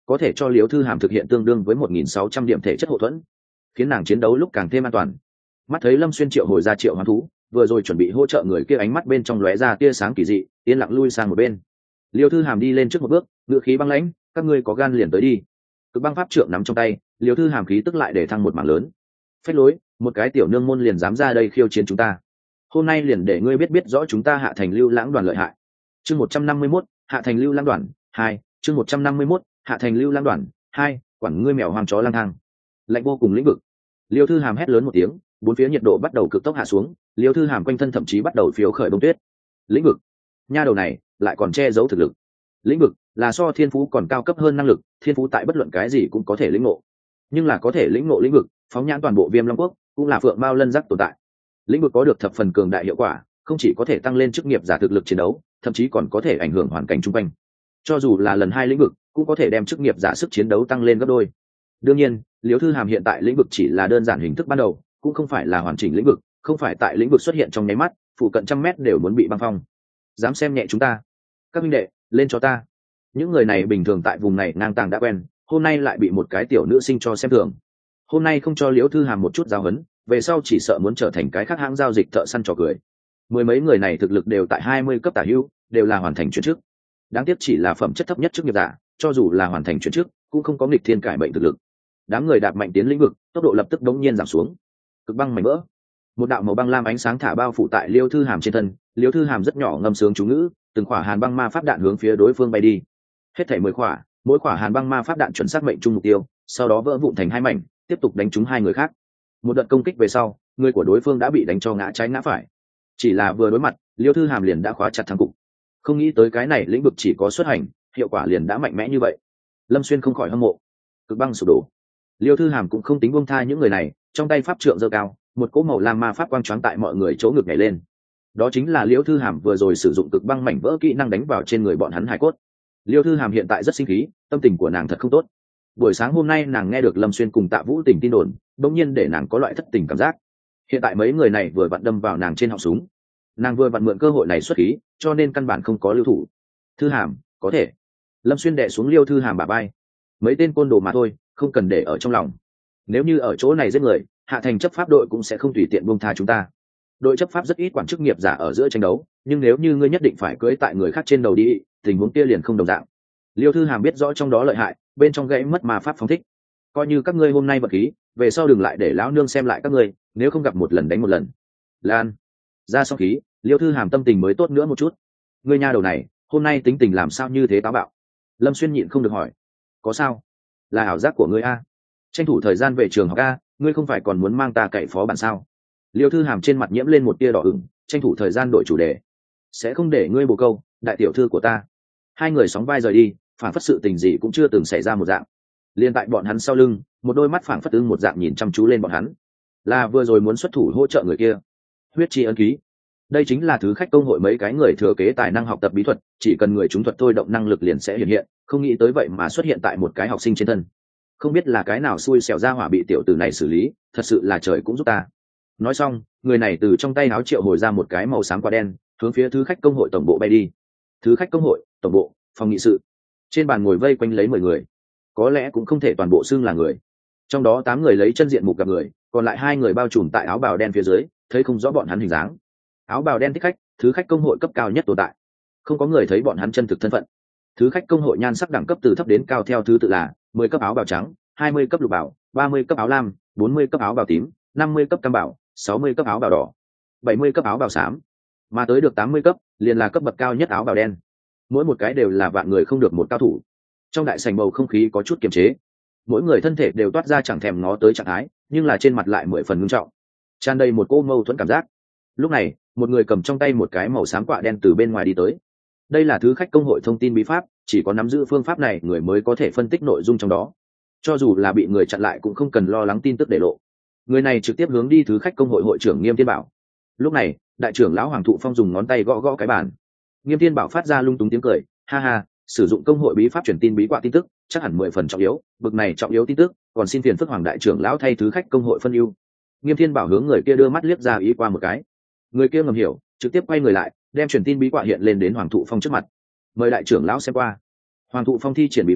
có thể cho Liễu Thư Hàm thực hiện tương đương với một nghìn sáu trăm điểm thể chất hộ thuẫn, khiến nàng chiến đấu lúc càng thêm an toàn. Mắt thấy Lâm Xuyên triệu hồi ra triệu hoán thú, vừa rồi chuẩn bị hỗ trợ người kia, ánh mắt bên trong lóe ra tia sáng kỳ dị, yên lặng lui sang một bên. Liễu Thư Hàm đi lên trước một bước, ngữ khí băng lãnh, các ngươi có gan liền tới đi. Cực băng pháp trượng nắm trong tay, Liễu Thư Hàm khí tức lại để thăng một mảng lớn. Phách lối, một cái tiểu nương môn liền dám ra đây khiêu chiến chúng ta, hôm nay liền để ngươi biết biết rõ chúng ta Hạ Thành Lưu Lãng đoàn lợi hại. Chương một trăm năm mươi mốt, Hạ Thành Lưu Lãng đoàn hai, chương một trăm năm mươi mốt, Hạ Thành Lưu Lãng đoàn hai, quản ngươi mèo hoang chó lang thang. Lạnh vô cùng lĩnh vực. Liêu Thư Hàm hét lớn một tiếng, bốn phía nhiệt độ bắt đầu cực tốc hạ xuống, Liêu Thư Hàm quanh thân thậm chí bắt đầu phiêu khởi bông tuyết. Lĩnh vực, nha đầu này lại còn che giấu thực lực. Lĩnh vực là so thiên phú còn cao cấp hơn năng lực, thiên phú tại bất luận cái gì cũng có thể lĩnh ngộ, nhưng là có thể lĩnh ngộ lĩnh vực, phóng nhãn toàn bộ Viêm Long Quốc, cũng là phượng mao lân giác tồn tại. Lĩnh vực có được thập phần cường đại hiệu quả, không chỉ có thể tăng lên chức nghiệp giả thực lực chiến đấu, thậm chí còn có thể ảnh hưởng hoàn cảnh xung quanh. Cho dù là lần hai lĩnh vực, cũng có thể đem chức nghiệp giả sức chiến đấu tăng lên gấp đôi. Đương nhiên, Liễu Thư Hàm hiện tại lĩnh vực chỉ là đơn giản hình thức ban đầu, cũng không phải là hoàn chỉnh lĩnh vực, không phải tại lĩnh vực xuất hiện trong nháy mắt, phụ cận trăm mét đều muốn bị băng phong. Dám xem nhẹ chúng ta? Các minh đệ, lên cho ta! Những người này bình thường tại vùng này ngang tàng đã quen, hôm nay lại bị một cái tiểu nữ sinh cho xem thường. Hôm nay không cho Liễu Thư Hàm một chút giáo huấn, về sau chỉ sợ muốn trở thành cái khác hãng giao dịch thợ săn trò cười. Mười mấy người này thực lực đều tại hai mươi cấp tả hữu, đều là hoàn thành chuyển chức. Đáng tiếc chỉ là phẩm chất thấp nhất chức nghiệp giả, cho dù là hoàn thành chuyển chức, cũng không có nghịch thiên cải bệnh thực lực. Đám người đạp mạnh tiến lĩnh vực, tốc độ lập tức đống nhiên giảm xuống. Cực băng mảnh vỡ, một đạo màu băng lam ánh sáng thả bao phủ tại Liêu Thư Hàm trên thân, Liêu Thư Hàm rất nhỏ ngâm sướng chú ngữ, từng khỏa hàn băng ma pháp đạn hướng phía đối phương bay đi. Hết thảy mười khỏa, mỗi khỏa hàn băng ma pháp đạn chuẩn xác mệnh trung mục tiêu, sau đó vỡ vụn thành hai mảnh, tiếp tục đánh trúng hai người khác. Một đợt công kích về sau, người của đối phương đã bị đánh cho ngã trái ngã phải. Chỉ là vừa đối mặt, Liêu Thư Hàm liền đã khóa chặt thắng cục. Không nghĩ tới cái này lĩnh vực chỉ có xuất hành, hiệu quả liền đã mạnh mẽ như vậy. Lâm Xuyên không khỏi hâm mộ. Cực băng sụp đổ. Liêu Thư Hàm cũng không tính buông tha những người này, trong tay pháp trượng giơ cao, một cỗ màu lam ma pháp quang choáng tại mọi người chỗ ngực nhảy lên. Đó chính là Liêu Thư Hàm vừa rồi sử dụng cực băng mảnh vỡ kỹ năng đánh vào trên người bọn hắn hải cốt. Liêu Thư Hàm hiện tại rất sinh khí, tâm tình của nàng thật không tốt. Buổi sáng hôm nay nàng nghe được Lâm Xuyên cùng Tạ Vũ Tình tin đồn, đột nhiên để nàng có loại thất tình cảm giác. Hiện tại mấy người này vừa vặn đâm vào nàng trên họng súng, nàng vừa vặn mượn cơ hội này xuất khí, cho nên căn bản không có lưu thủ. Thư Hàm, có thể. Lâm Xuyên đè xuống Liêu Thư Hàm bả vai. Mấy tên côn đồ mà thôi, không cần để ở trong lòng. Nếu như ở chỗ này giết người, Hạ Thành chấp pháp đội cũng sẽ không tùy tiện buông tha chúng ta. Đội chấp pháp rất ít quản chức nghiệp giả ở giữa tranh đấu, nhưng nếu như ngươi nhất định phải cưỡi tại người khác trên đầu đi, tình huống kia liền không đồng dạng. Liêu Thư Hàm biết rõ trong đó lợi hại, bên trong gãy mất mà pháp phóng thích. Coi như các ngươi hôm nay vật khí, về sau đừng lại để lão nương xem lại các ngươi, nếu không gặp một lần đánh một lần. Lan ra xong khí, Liêu Thư Hàm tâm tình mới tốt nữa một chút. Ngươi nha đầu này, hôm nay tính tình làm sao như thế táo bạo? Lâm Xuyên nhịn không được hỏi. Có sao? Là ảo giác của ngươi a? Tranh thủ thời gian về trường học a, ngươi không phải còn muốn mang ta cậy phó bản sao? Liêu Thư Hàm trên mặt nhiễm lên một tia đỏ ửng, tranh thủ thời gian đổi chủ đề. Sẽ không để ngươi bồ câu, đại tiểu thư của ta. Hai người sóng vai rời đi, phản phất sự tình gì cũng chưa từng xảy ra một dạng. Liên tại bọn hắn sau lưng, một đôi mắt phản phất ưng một dạng nhìn chăm chú lên bọn hắn. Là vừa rồi muốn xuất thủ hỗ trợ người kia. Huyết chi ấn ký. Đây chính là thứ khách công hội mấy cái người thừa kế tài năng học tập bí thuật, chỉ cần người chúng thuật thôi động năng lực liền sẽ hiện hiện, không nghĩ tới vậy mà xuất hiện tại một cái học sinh trên thân. Không biết là cái nào xui xẻo ra hỏa bị tiểu tử này xử lý, thật sự là trời cũng giúp ta. Nói xong, người này từ trong tay áo triệu hồi ra một cái màu xám quả đen, hướng phía thứ khách công hội tổng bộ bay đi. Thứ khách công hội, tổng bộ, phòng nghị sự. Trên bàn ngồi vây quanh lấy mười người, có lẽ cũng không thể toàn bộ xưng là người. Trong đó tám người lấy chân diện mục gặp người, còn lại hai người bao trùm tại áo bào đen phía dưới, thấy không rõ bọn hắn hình dáng. Áo bào đen thích khách, thứ khách công hội cấp cao nhất tồn tại, không có người thấy bọn hắn chân thực thân phận. Thứ khách công hội nhan sắc đẳng cấp từ thấp đến cao theo thứ tự là mười cấp áo bào trắng, hai mươi cấp lục bảo, ba mươi cấp áo lam, bốn mươi cấp áo bào tím, năm mươi cấp cam bảo, sáu mươi cấp áo bào đỏ, bảy mươi cấp áo bào xám, mà tới được tám mươi cấp liền là cấp bậc cao nhất áo bào đen. Mỗi một cái đều là vạn người không được một cao thủ. Trong đại sảnh bầu không khí có chút kiềm chế, mỗi người thân thể đều toát ra chẳng thèm ngó tới trạng thái, nhưng là trên mặt lại mười phần nghiêm trọng, tràn đầy một cô mâu thuẫn cảm giác. Lúc này, một người cầm trong tay một cái màu xám quạ đen từ bên ngoài đi tới. Đây là thứ khách công hội thông tin bí pháp, chỉ có nắm giữ phương pháp này người mới có thể phân tích nội dung trong đó. Cho dù là bị người chặn lại cũng không cần lo lắng tin tức để lộ. Người này trực tiếp hướng đi thứ khách công hội hội trưởng Nghiêm Thiên Bảo. Lúc này, đại trưởng lão Hoàng Thụ Phong dùng ngón tay gõ gõ cái bàn. Nghiêm Thiên Bảo phát ra lung túng tiếng cười, ha ha, sử dụng công hội bí pháp truyền tin bí quạ tin tức, chắc hẳn mười phần trọng yếu, bực này trọng yếu tin tức, còn xin phiền phức Hoàng đại trưởng lão thay thứ khách công hội phân ưu. Nghiêm Thiên Bảo hướng người kia đưa mắt liếc ra ý qua một cái. Người kia ngầm hiểu, trực tiếp quay người lại, đem truyền tin bí quạ hiện lên đến Hoàng Thụ Phong trước mặt. Mời đại trưởng lão xem qua. Hoàng Thụ Phong thi triển bí pháp,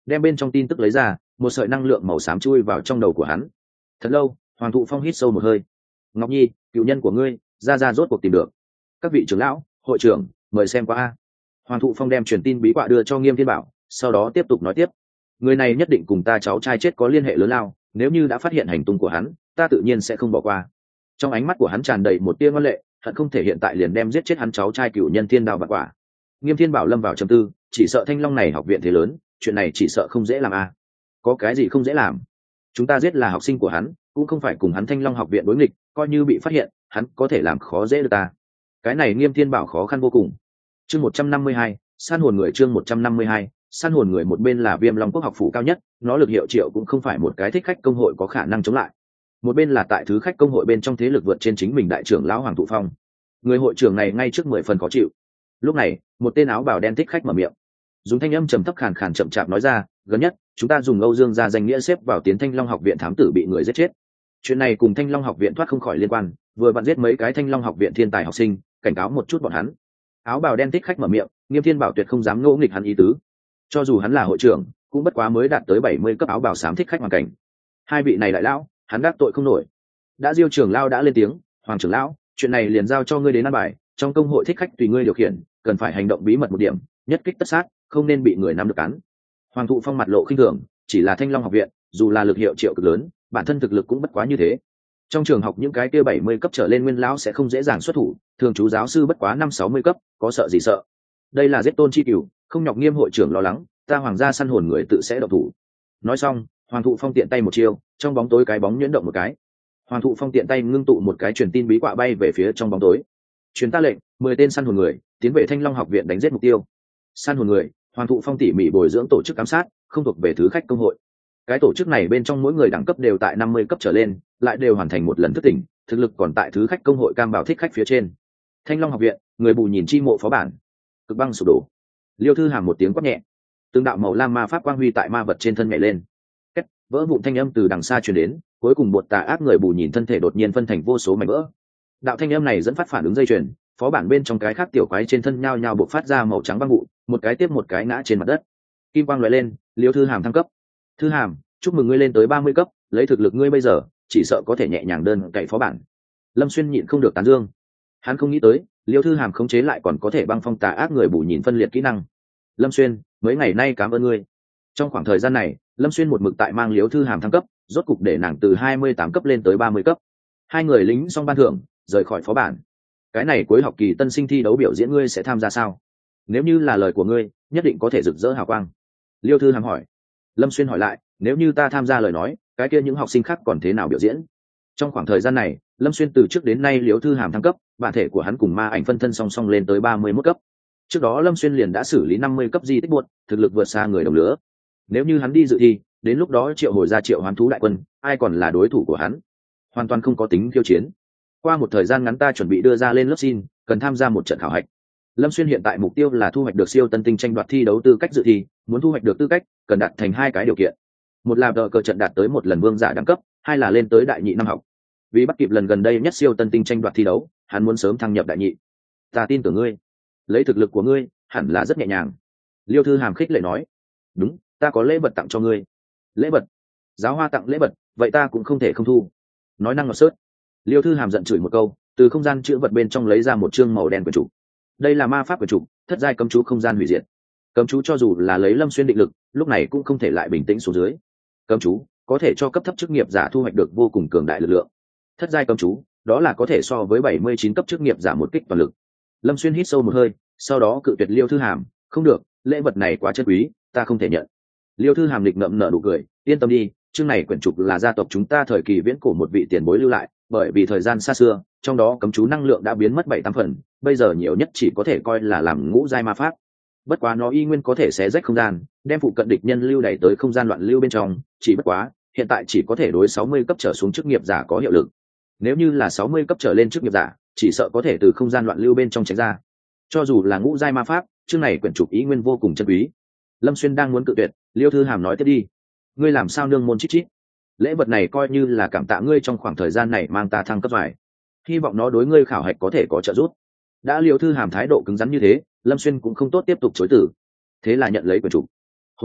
đem bên trong tin tức lấy ra, một sợi năng lượng màu xám chui vào trong đầu của hắn. Thật lâu, Hoàng thụ phong hít sâu một hơi. Ngọc Nhi, cựu nhân của ngươi ra ra rốt cuộc tìm được. Các vị trưởng lão, hội trưởng, mời xem qua a. Hoàng thụ phong đem truyền tin bí quạ đưa cho Nghiêm Thiên Bảo, sau đó tiếp tục nói tiếp. Người này nhất định cùng ta cháu trai chết có liên hệ lớn lao, nếu như đã phát hiện hành tung của hắn, ta tự nhiên sẽ không bỏ qua. Trong ánh mắt của hắn tràn đầy một tia ngoan lệ, hận không thể hiện tại liền đem giết chết hắn cháu trai cựu nhân Thiên Đao Vạn Quả. Nghiêm Thiên Bảo lâm vào trầm tư, chỉ sợ Thanh Long này học viện thế lớn, chuyện này chỉ sợ không dễ làm a. Có cái gì không dễ làm? Chúng ta giết là học sinh của hắn, cũng không phải cùng hắn Thanh Long học viện đối nghịch, coi như bị phát hiện, hắn có thể làm khó dễ được ta. Cái này Nghiêm Thiên Bảo khó khăn vô cùng. Chương một trăm năm mươi hai, san hồn người chương một trăm năm mươi hai, san hồn người. Một bên là Viêm Long Quốc học phủ cao nhất, nó lực hiệu triệu cũng không phải một cái thích khách công hội có khả năng chống lại. Một bên là tại thứ khách công hội bên trong thế lực vượt trên chính mình đại trưởng lão Hoàng Thụ Phong. Người hội trưởng này ngay trước mười phần khó chịu. Lúc này, một tên áo bào đen thích khách mở miệng, dùng thanh âm trầm thấp khàn khàn chậm chạp nói ra, gần nhất, chúng ta dùng Âu Dương gia danh nghĩa xếp vào Tiến Thanh Long học viện thám tử bị người giết chết. Chuyện này cùng Thanh Long học viện thoát không khỏi liên quan, vừa vặn giết mấy cái Thanh Long học viện thiên tài học sinh, cảnh cáo một chút bọn hắn. Áo bào đen thích khách mở miệng, Nghiêm Thiên Bảo tuyệt không dám ngỗ nghịch hắn ý tứ. Cho dù hắn là hội trưởng, cũng bất quá mới đạt tới bảy mươi cấp áo bào xám thích khách hoàn cảnh. Hai vị này đại lão, hắn đắc tội không nổi. Đã Diêu trưởng lão đã lên tiếng, Hoàng trưởng lão, chuyện này liền giao cho ngươi đến an bài, trong công hội thích khách tùy ngươi điều khiển, cần phải hành động bí mật một điểm, nhất kích tất sát, không nên bị người nắm được cắn. Hoàng Thụ Phong mặt lộ khinh thường, chỉ là Thanh Long học viện, dù là lực hiệu triệu cực lớn, bản thân thực lực cũng bất quá như thế. Trong trường học những cái kia bảy mươi cấp trở lên nguyên lão sẽ không dễ dàng xuất thủ, thường chú giáo sư bất quá năm sáu mươi cấp, có sợ gì sợ. Đây là giết tôn chi cửu, không nhọc Nghiêm hội trưởng lo lắng, ta Hoàng gia săn hồn người tự sẽ động thủ. Nói xong, Hoàng Thụ Phong tiện tay một chiêu, trong bóng tối cái bóng nhuyễn động một cái. Hoàng Thụ Phong tiện tay ngưng tụ một cái truyền tin bí quạ bay về phía trong bóng tối. Truyền ta lệnh, mười tên săn hồn người, tiến về Thanh Long học viện đánh giết mục tiêu. Săn hồn người, Hoàng Thụ Phong tỉ mỉ bồi dưỡng tổ chức giám sát, không thuộc về thứ khách công hội. Cái tổ chức này bên trong mỗi người đẳng cấp đều tại năm mươi cấp trở lên, lại đều hoàn thành một lần thức tỉnh, thực lực còn tại thứ khách công hội cam bảo thích khách phía trên. Thanh Long học viện, người bù nhìn chi mộ phó bản. Cực băng sụp đổ. Liêu Thư Hàm một tiếng quát nhẹ, từng đạo màu lam ma pháp quang huy tại ma vật trên thân nhảy lên. Két, vỡ vụn thanh âm từ đằng xa truyền đến, cuối cùng bột tà ác người bù nhìn thân thể đột nhiên phân thành vô số mảnh vỡ. Đạo thanh âm này dẫn phát phản ứng dây chuyền, phó bản bên trong cái khác tiểu quái trên thân nhao nhao bộc phát ra màu trắng băng vụ, một cái tiếp một cái ngã trên mặt đất. Kim quang lóe lên, Liêu Thư Hàm thăng cấp. Thư Hàm, chúc mừng ngươi lên tới ba mươi cấp, lấy thực lực ngươi bây giờ, chỉ sợ có thể nhẹ nhàng đơn cậy phó bản. Lâm Xuyên nhịn không được tán dương. Hắn không nghĩ tới, Liêu Thư Hàm khống chế lại còn có thể băng phong tà ác người bù nhìn phân liệt kỹ năng. Lâm Xuyên, mấy ngày nay cảm ơn ngươi. Trong khoảng thời gian này, Lâm Xuyên một mực tại mang Liêu Thư Hàm thăng cấp, rốt cục để nàng từ hai mươi tám cấp lên tới ba mươi cấp. Hai người lính xong ban thưởng, rời khỏi phó bản. Cái này cuối học kỳ tân sinh thi đấu biểu diễn ngươi sẽ tham gia sao? Nếu như là lời của ngươi, nhất định có thể rực rỡ hào quang. Liêu Thư Hàm hỏi. Lâm Xuyên hỏi lại, nếu như ta tham gia lời nói, cái kia những học sinh khác còn thế nào biểu diễn? Trong khoảng thời gian này, Lâm Xuyên từ trước đến nay Liêu Thư Hàm thăng cấp, bản thể của hắn cùng ma ảnh phân thân song song lên tới ba mươi mốt cấp. Trước đó Lâm Xuyên liền đã xử lý năm mươi cấp di tích buột, thực lực vượt xa người đồng lứa. Nếu như hắn đi dự thi, đến lúc đó triệu hồi ra triệu hoán thú đại quân, ai còn là đối thủ của hắn? Hoàn toàn không có tính khiêu chiến. Qua một thời gian ngắn ta chuẩn bị đưa ra lên lớp xin, cần tham gia một trận khảo hạch. Lâm Xuyên hiện tại mục tiêu là thu hoạch được siêu tân tinh tranh đoạt thi đấu tư cách dự thi, muốn thu hoạch được tư cách, cần đạt thành hai cái điều kiện. Một là đờ cờ trận đạt tới một lần vương giả đẳng cấp, hai là lên tới đại nhị năm học. Vì bắt kịp lần gần đây nhất siêu tân tinh tranh đoạt thi đấu, hắn muốn sớm thăng nhập đại nhị. Ta tin tưởng ngươi, lấy thực lực của ngươi, hẳn là rất nhẹ nhàng. Liêu Thư Hàm khích lệ nói. Đúng, ta có lễ vật tặng cho ngươi. Lễ vật? Giáo hoa tặng lễ vật, vậy ta cũng không thể không thu. Nói năng ngọt sớt. Liêu Thư Hàm giận chửi một câu, từ không gian chữ vật bên trong lấy ra một chương màu đen quyển trục. Đây là ma pháp quyển trục, thất giai cấm chú không gian hủy diệt. Cấm chú cho dù là lấy Lâm Xuyên định lực, lúc này cũng không thể lại bình tĩnh xuống dưới. Cấm chú có thể cho cấp thấp chức nghiệp giả thu hoạch được vô cùng cường đại lực lượng. Thất giai cấm chú, đó là có thể so với bảy mươi chín cấp chức nghiệp giả một kích toàn lực. Lâm Xuyên hít sâu một hơi, sau đó cự tuyệt Liêu Thư Hàm, không được, lễ vật này quá chân quý, ta không thể nhận. Liêu Thư Hàm lịch ngậm nở nụ cười, yên tâm đi, chương này quyển trục là gia tộc chúng ta thời kỳ viễn cổ một vị tiền bối lưu lại, bởi vì thời gian xa xưa, trong đó cấm chú năng lượng đã biến mất bảy tám phần, bây giờ nhiều nhất chỉ có thể coi là làm ngũ giai ma pháp. Bất quá nó y nguyên có thể xé rách không gian, đem phụ cận địch nhân lưu đẩy tới không gian loạn lưu bên trong, chỉ bất quá, hiện tại chỉ có thể đối sáu mươi cấp trở xuống chức nghiệp giả có hiệu lực. Nếu như là sáu mươi cấp trở lên chức nghiệp giả, chỉ sợ có thể từ không gian loạn lưu bên trong tránh ra. Cho dù là ngũ giai ma pháp, chương này quyển trục ý nguyên vô cùng chân quý. Lâm Xuyên đang muốn cự tuyệt, Liêu Thư Hàm nói tiếp đi. Ngươi làm sao nương môn chít chít? Lễ vật này coi như là cảm tạ ngươi trong khoảng thời gian này mang ta thăng cấp vải, hy vọng nó đối ngươi khảo hạch có thể có trợ giúp. Đã Liêu Thư Hàm thái độ cứng rắn như thế, Lâm Xuyên cũng không tốt tiếp tục chối từ, thế là nhận lấy quyển trục. Hộp sách,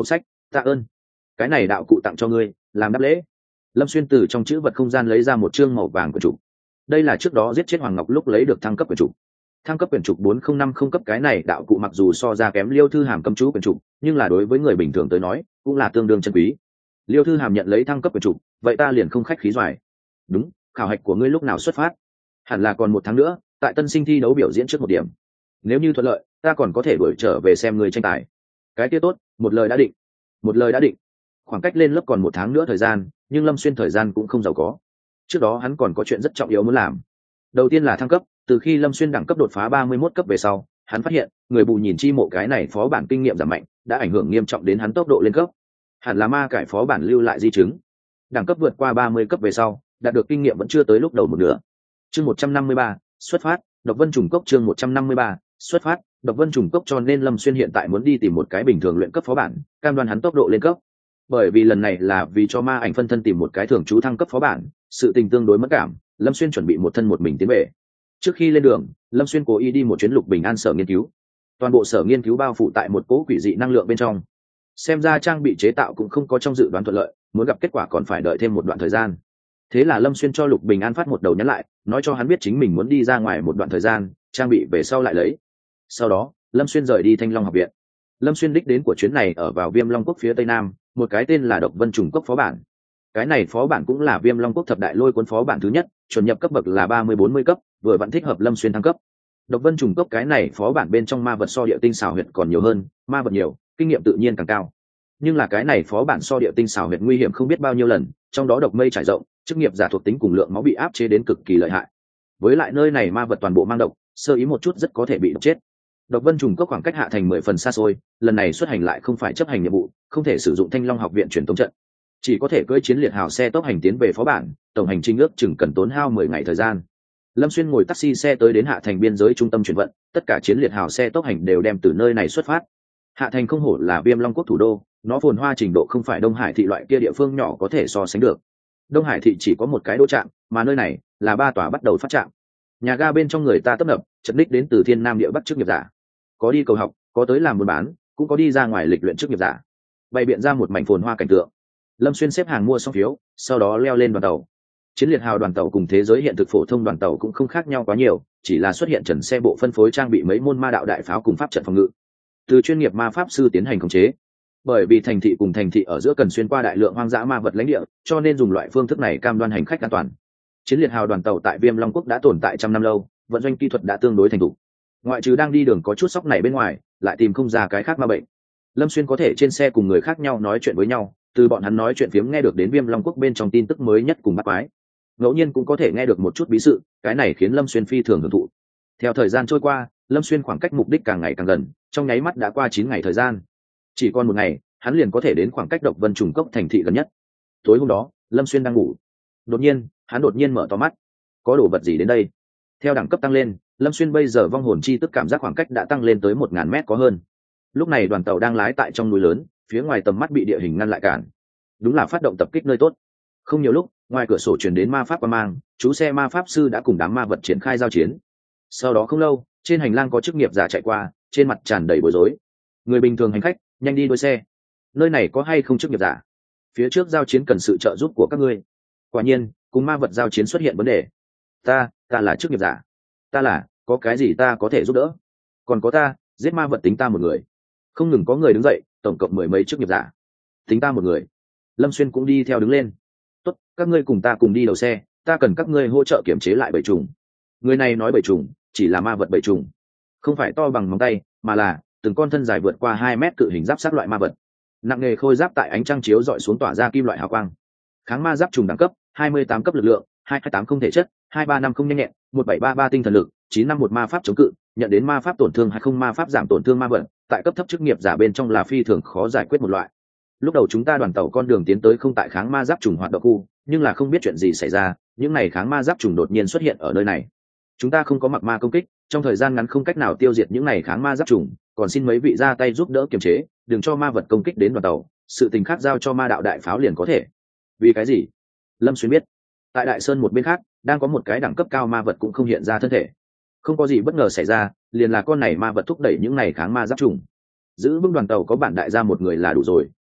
tạ ơn, cái này đạo cụ tặng cho ngươi làm đáp lễ. Lâm Xuyên từ trong chữ vật không gian lấy ra một chương màu vàng quyển trục. Đây là trước đó giết chết Hoàng Ngọc lúc lấy được thăng cấp quyển trục. Thăng cấp quyển trục bốn không năm không cấp, cái này đạo cụ mặc dù so ra kém Liêu Thư Hàm cấm chú quyển trục, nhưng là đối với người bình thường tới nói cũng là tương đương chân quý. Liêu Thư Hàm nhận lấy thăng cấp quyển trục, vậy ta liền không khách khí doài. Đúng, khảo hạch của ngươi lúc nào xuất phát? Hẳn là còn một tháng nữa, tại tân sinh thi đấu biểu diễn trước một điểm. Nếu như thuận lợi, ta còn có thể đuổi trở về xem ngươi tranh tài. Cái kia tốt, một lời đã định. Một lời đã định. Khoảng cách lên lớp còn một tháng nữa thời gian, nhưng Lâm Xuyên thời gian cũng không giàu có. Trước đó hắn còn có chuyện rất trọng yếu muốn làm. Đầu tiên là thăng cấp, từ khi Lâm Xuyên đẳng cấp đột phá ba mươi mốt cấp về sau, hắn phát hiện người bù nhìn chi mộ cái này phó bản kinh nghiệm giảm mạnh, đã ảnh hưởng nghiêm trọng đến hắn tốc độ lên cấp. Hẳn là ma cải phó bản lưu lại di chứng. Đẳng cấp vượt qua ba mươi cấp về sau, đạt được kinh nghiệm vẫn chưa tới lúc đầu một nửa. Chương một trăm năm mươi ba, xuất phát, Độc Vân Trùng Cốc. Chương một trăm năm mươi ba, xuất phát, Độc Vân Trùng Cốc. Cho nên Lâm Xuyên hiện tại muốn đi tìm một cái bình thường luyện cấp phó bản, cam đoan hắn tốc độ lên cấp. Bởi vì lần này là vì cho ma ảnh phân thân tìm một cái thường trú thăng cấp phó bản, sự tình tương đối mất cảm, Lâm Xuyên chuẩn bị một thân một mình tiến về. Trước khi lên đường, Lâm Xuyên cố ý đi một chuyến Lục Bình An sở nghiên cứu. Toàn bộ sở nghiên cứu bao phủ tại một cỗ quỷ dị năng lượng bên trong. Xem ra trang bị chế tạo cũng không có trong dự đoán thuận lợi, muốn gặp kết quả còn phải đợi thêm một đoạn thời gian. Thế là Lâm Xuyên cho Lục Bình An phát một đầu nhắn lại, nói cho hắn biết chính mình muốn đi ra ngoài một đoạn thời gian, trang bị về sau lại lấy. Sau đó, Lâm Xuyên rời đi Thanh Long học viện. Lâm Xuyên đích đến của chuyến này ở vào Viêm Long Quốc phía tây nam, một cái tên là Độc Vân Trùng Cốc phó bản. Cái này phó bản cũng là Viêm Long Quốc thập đại lôi cuốn phó bản thứ nhất, chuẩn nhập cấp bậc là ba mươi bốn mươi cấp, vừa vẫn thích hợp Lâm Xuyên thăng cấp. Độc Vân Trùng Cốc cái này phó bản bên trong ma vật so địa tinh xảo huyệt còn nhiều hơn, ma vật nhiều, kinh nghiệm tự nhiên càng cao. Nhưng là cái này phó bản so địa tinh xảo huyệt nguy hiểm không biết bao nhiêu lần, trong đó độc mây trải rộng, chức nghiệp giả thuộc tính cùng lượng máu bị áp chế đến cực kỳ lợi hại. Với lại nơi này ma vật toàn bộ mang độc, sơ ý một chút rất có thể bị độc chết. Độc Vân Trùng Cốc khoảng cách hạ thành mười phần xa xôi, lần này xuất hành lại không phải chấp hành nhiệm vụ, không thể sử dụng Thanh Long học viện truyền tống trận, chỉ có thể cưỡi chiến liệt hào xe tốc hành tiến về phó bản, tổng hành trình ước chừng cần tốn hao mười ngày thời gian. Lâm Xuyên ngồi taxi xe tới đến hạ thành biên giới trung tâm chuyển vận, tất cả chiến liệt hào xe tốc hành đều đem từ nơi này xuất phát. Hạ thành không hổ là Viêm Long Quốc thủ đô, nó phồn hoa trình độ không phải Đông Hải thị loại kia địa phương nhỏ có thể so sánh được. Đông Hải thị chỉ có một cái đỗ trạm, mà nơi này là ba tòa bắt đầu phát trạm. Nhà ga bên trong người ta tấp nập, chật ních đến từ thiên nam địa bắc chức nghiệp giả, có đi cầu học, có tới làm buôn bán, cũng có đi ra ngoài lịch luyện chức nghiệp giả, bày biện ra một mảnh phồn hoa cảnh tượng. Lâm Xuyên xếp hàng mua xong phiếu, sau đó leo lên đoàn tàu. Chiến liệt hào đoàn tàu cùng thế giới hiện thực phổ thông đoàn tàu cũng không khác nhau quá nhiều, chỉ là xuất hiện trần xe bộ phân phối trang bị mấy môn ma đạo đại pháo cùng pháp trận phòng ngự, từ chuyên nghiệp ma pháp sư tiến hành khống chế. Bởi vì thành thị cùng thành thị ở giữa cần xuyên qua đại lượng hoang dã ma vật lãnh địa, cho nên dùng loại phương thức này cam đoan hành khách an toàn. Chiến liệt hào đoàn tàu tại Viêm Long Quốc đã tồn tại trăm năm lâu, vận doanh kỹ thuật đã tương đối thành thục. Ngoại trừ đang đi đường có chút sóc này bên ngoài, lại tìm không ra cái khác ma bệnh. Lâm Xuyên có thể trên xe cùng người khác nhau nói chuyện với nhau, từ bọn hắn nói chuyện phiếm nghe được đến Viêm Long Quốc bên trong tin tức mới nhất cùng bắt quái. Ngẫu nhiên cũng có thể nghe được một chút bí sự, cái này khiến Lâm Xuyên phi thường hưởng thụ. Theo thời gian trôi qua, Lâm Xuyên khoảng cách mục đích càng ngày càng gần, trong nháy mắt đã qua chín ngày thời gian. Chỉ còn một ngày, hắn liền có thể đến khoảng cách Độc Vân Trùng Cốc thành thị gần nhất. Tối hôm đó, Lâm Xuyên đang ngủ. Đột nhiên, hắn đột nhiên mở to mắt. Có đồ vật gì đến đây? Theo đẳng cấp tăng lên, Lâm Xuyên bây giờ vong hồn chi tức cảm giác khoảng cách đã tăng lên tới một ngàn mét có hơn. Lúc này đoàn tàu đang lái tại trong núi lớn, phía ngoài tầm mắt bị địa hình ngăn lại cản. Đúng là phát động tập kích nơi tốt. Không nhiều lúc, ngoài cửa sổ truyền đến ma pháp quang mang, chú xe ma pháp sư đã cùng đám ma vật triển khai giao chiến. Sau đó không lâu, trên hành lang có chức nghiệp giả chạy qua, trên mặt tràn đầy bối rối. Người bình thường hành khách, nhanh đi đuôi xe. Nơi này có hay không chức nghiệp giả? Phía trước giao chiến cần sự trợ giúp của các ngươi. Quả nhiên, cùng ma vật giao chiến xuất hiện vấn đề. Ta, ta là chức nghiệp giả. Ta là, có cái gì ta có thể giúp đỡ? Còn có ta, giết ma vật tính ta một người. Không ngừng có người đứng dậy, tổng cộng mười mấy chức nghiệp giả. Tính ta một người. Lâm Xuyên cũng đi theo đứng lên. Tốt, các ngươi cùng ta cùng đi đầu xe, ta cần các ngươi hỗ trợ kiểm chế lại bầy trùng. Người này nói bầy trùng, chỉ là ma vật bầy trùng, không phải to bằng móng tay, mà là từng con thân dài vượt qua hai mét cự hình giáp sát loại ma vật. Nặng nghề khôi giáp tại ánh trăng chiếu dọi xuống tỏa ra kim loại hào quang. Kháng ma giáp trùng đẳng cấp hai mươi tám cấp lực lượng, hai mươi tám không thể chất, hai ba năm không nhanh nhẹn, một bảy ba ba tinh thần lực, chín năm một ma pháp chống cự, nhận đến ma pháp tổn thương hay không ma pháp giảm tổn thương ma vật, tại cấp thấp chức nghiệp giả bên trong là phi thường khó giải quyết một loại. Lúc đầu chúng ta đoàn tàu con đường tiến tới không tại kháng ma giáp trùng hoạt động khu, nhưng là không biết chuyện gì xảy ra, những này kháng ma giáp trùng đột nhiên xuất hiện ở nơi này. Chúng ta không có mặc ma công kích, trong thời gian ngắn không cách nào tiêu diệt những này kháng ma giáp trùng, còn xin mấy vị ra tay giúp đỡ kiềm chế, đừng cho ma vật công kích đến đoàn tàu, sự tình khác giao cho ma đạo đại pháo liền có thể. Vì cái gì? Lâm Xuyên biết, tại Đại Sơn một bên khác, đang có một cái đẳng cấp cao ma vật cũng không hiện ra thân thể. Không có gì bất ngờ xảy ra, liền là con này ma vật thúc đẩy những này kháng ma giáp trùng. Giữ vững đoàn tàu có bản đại gia một người là đủ rồi,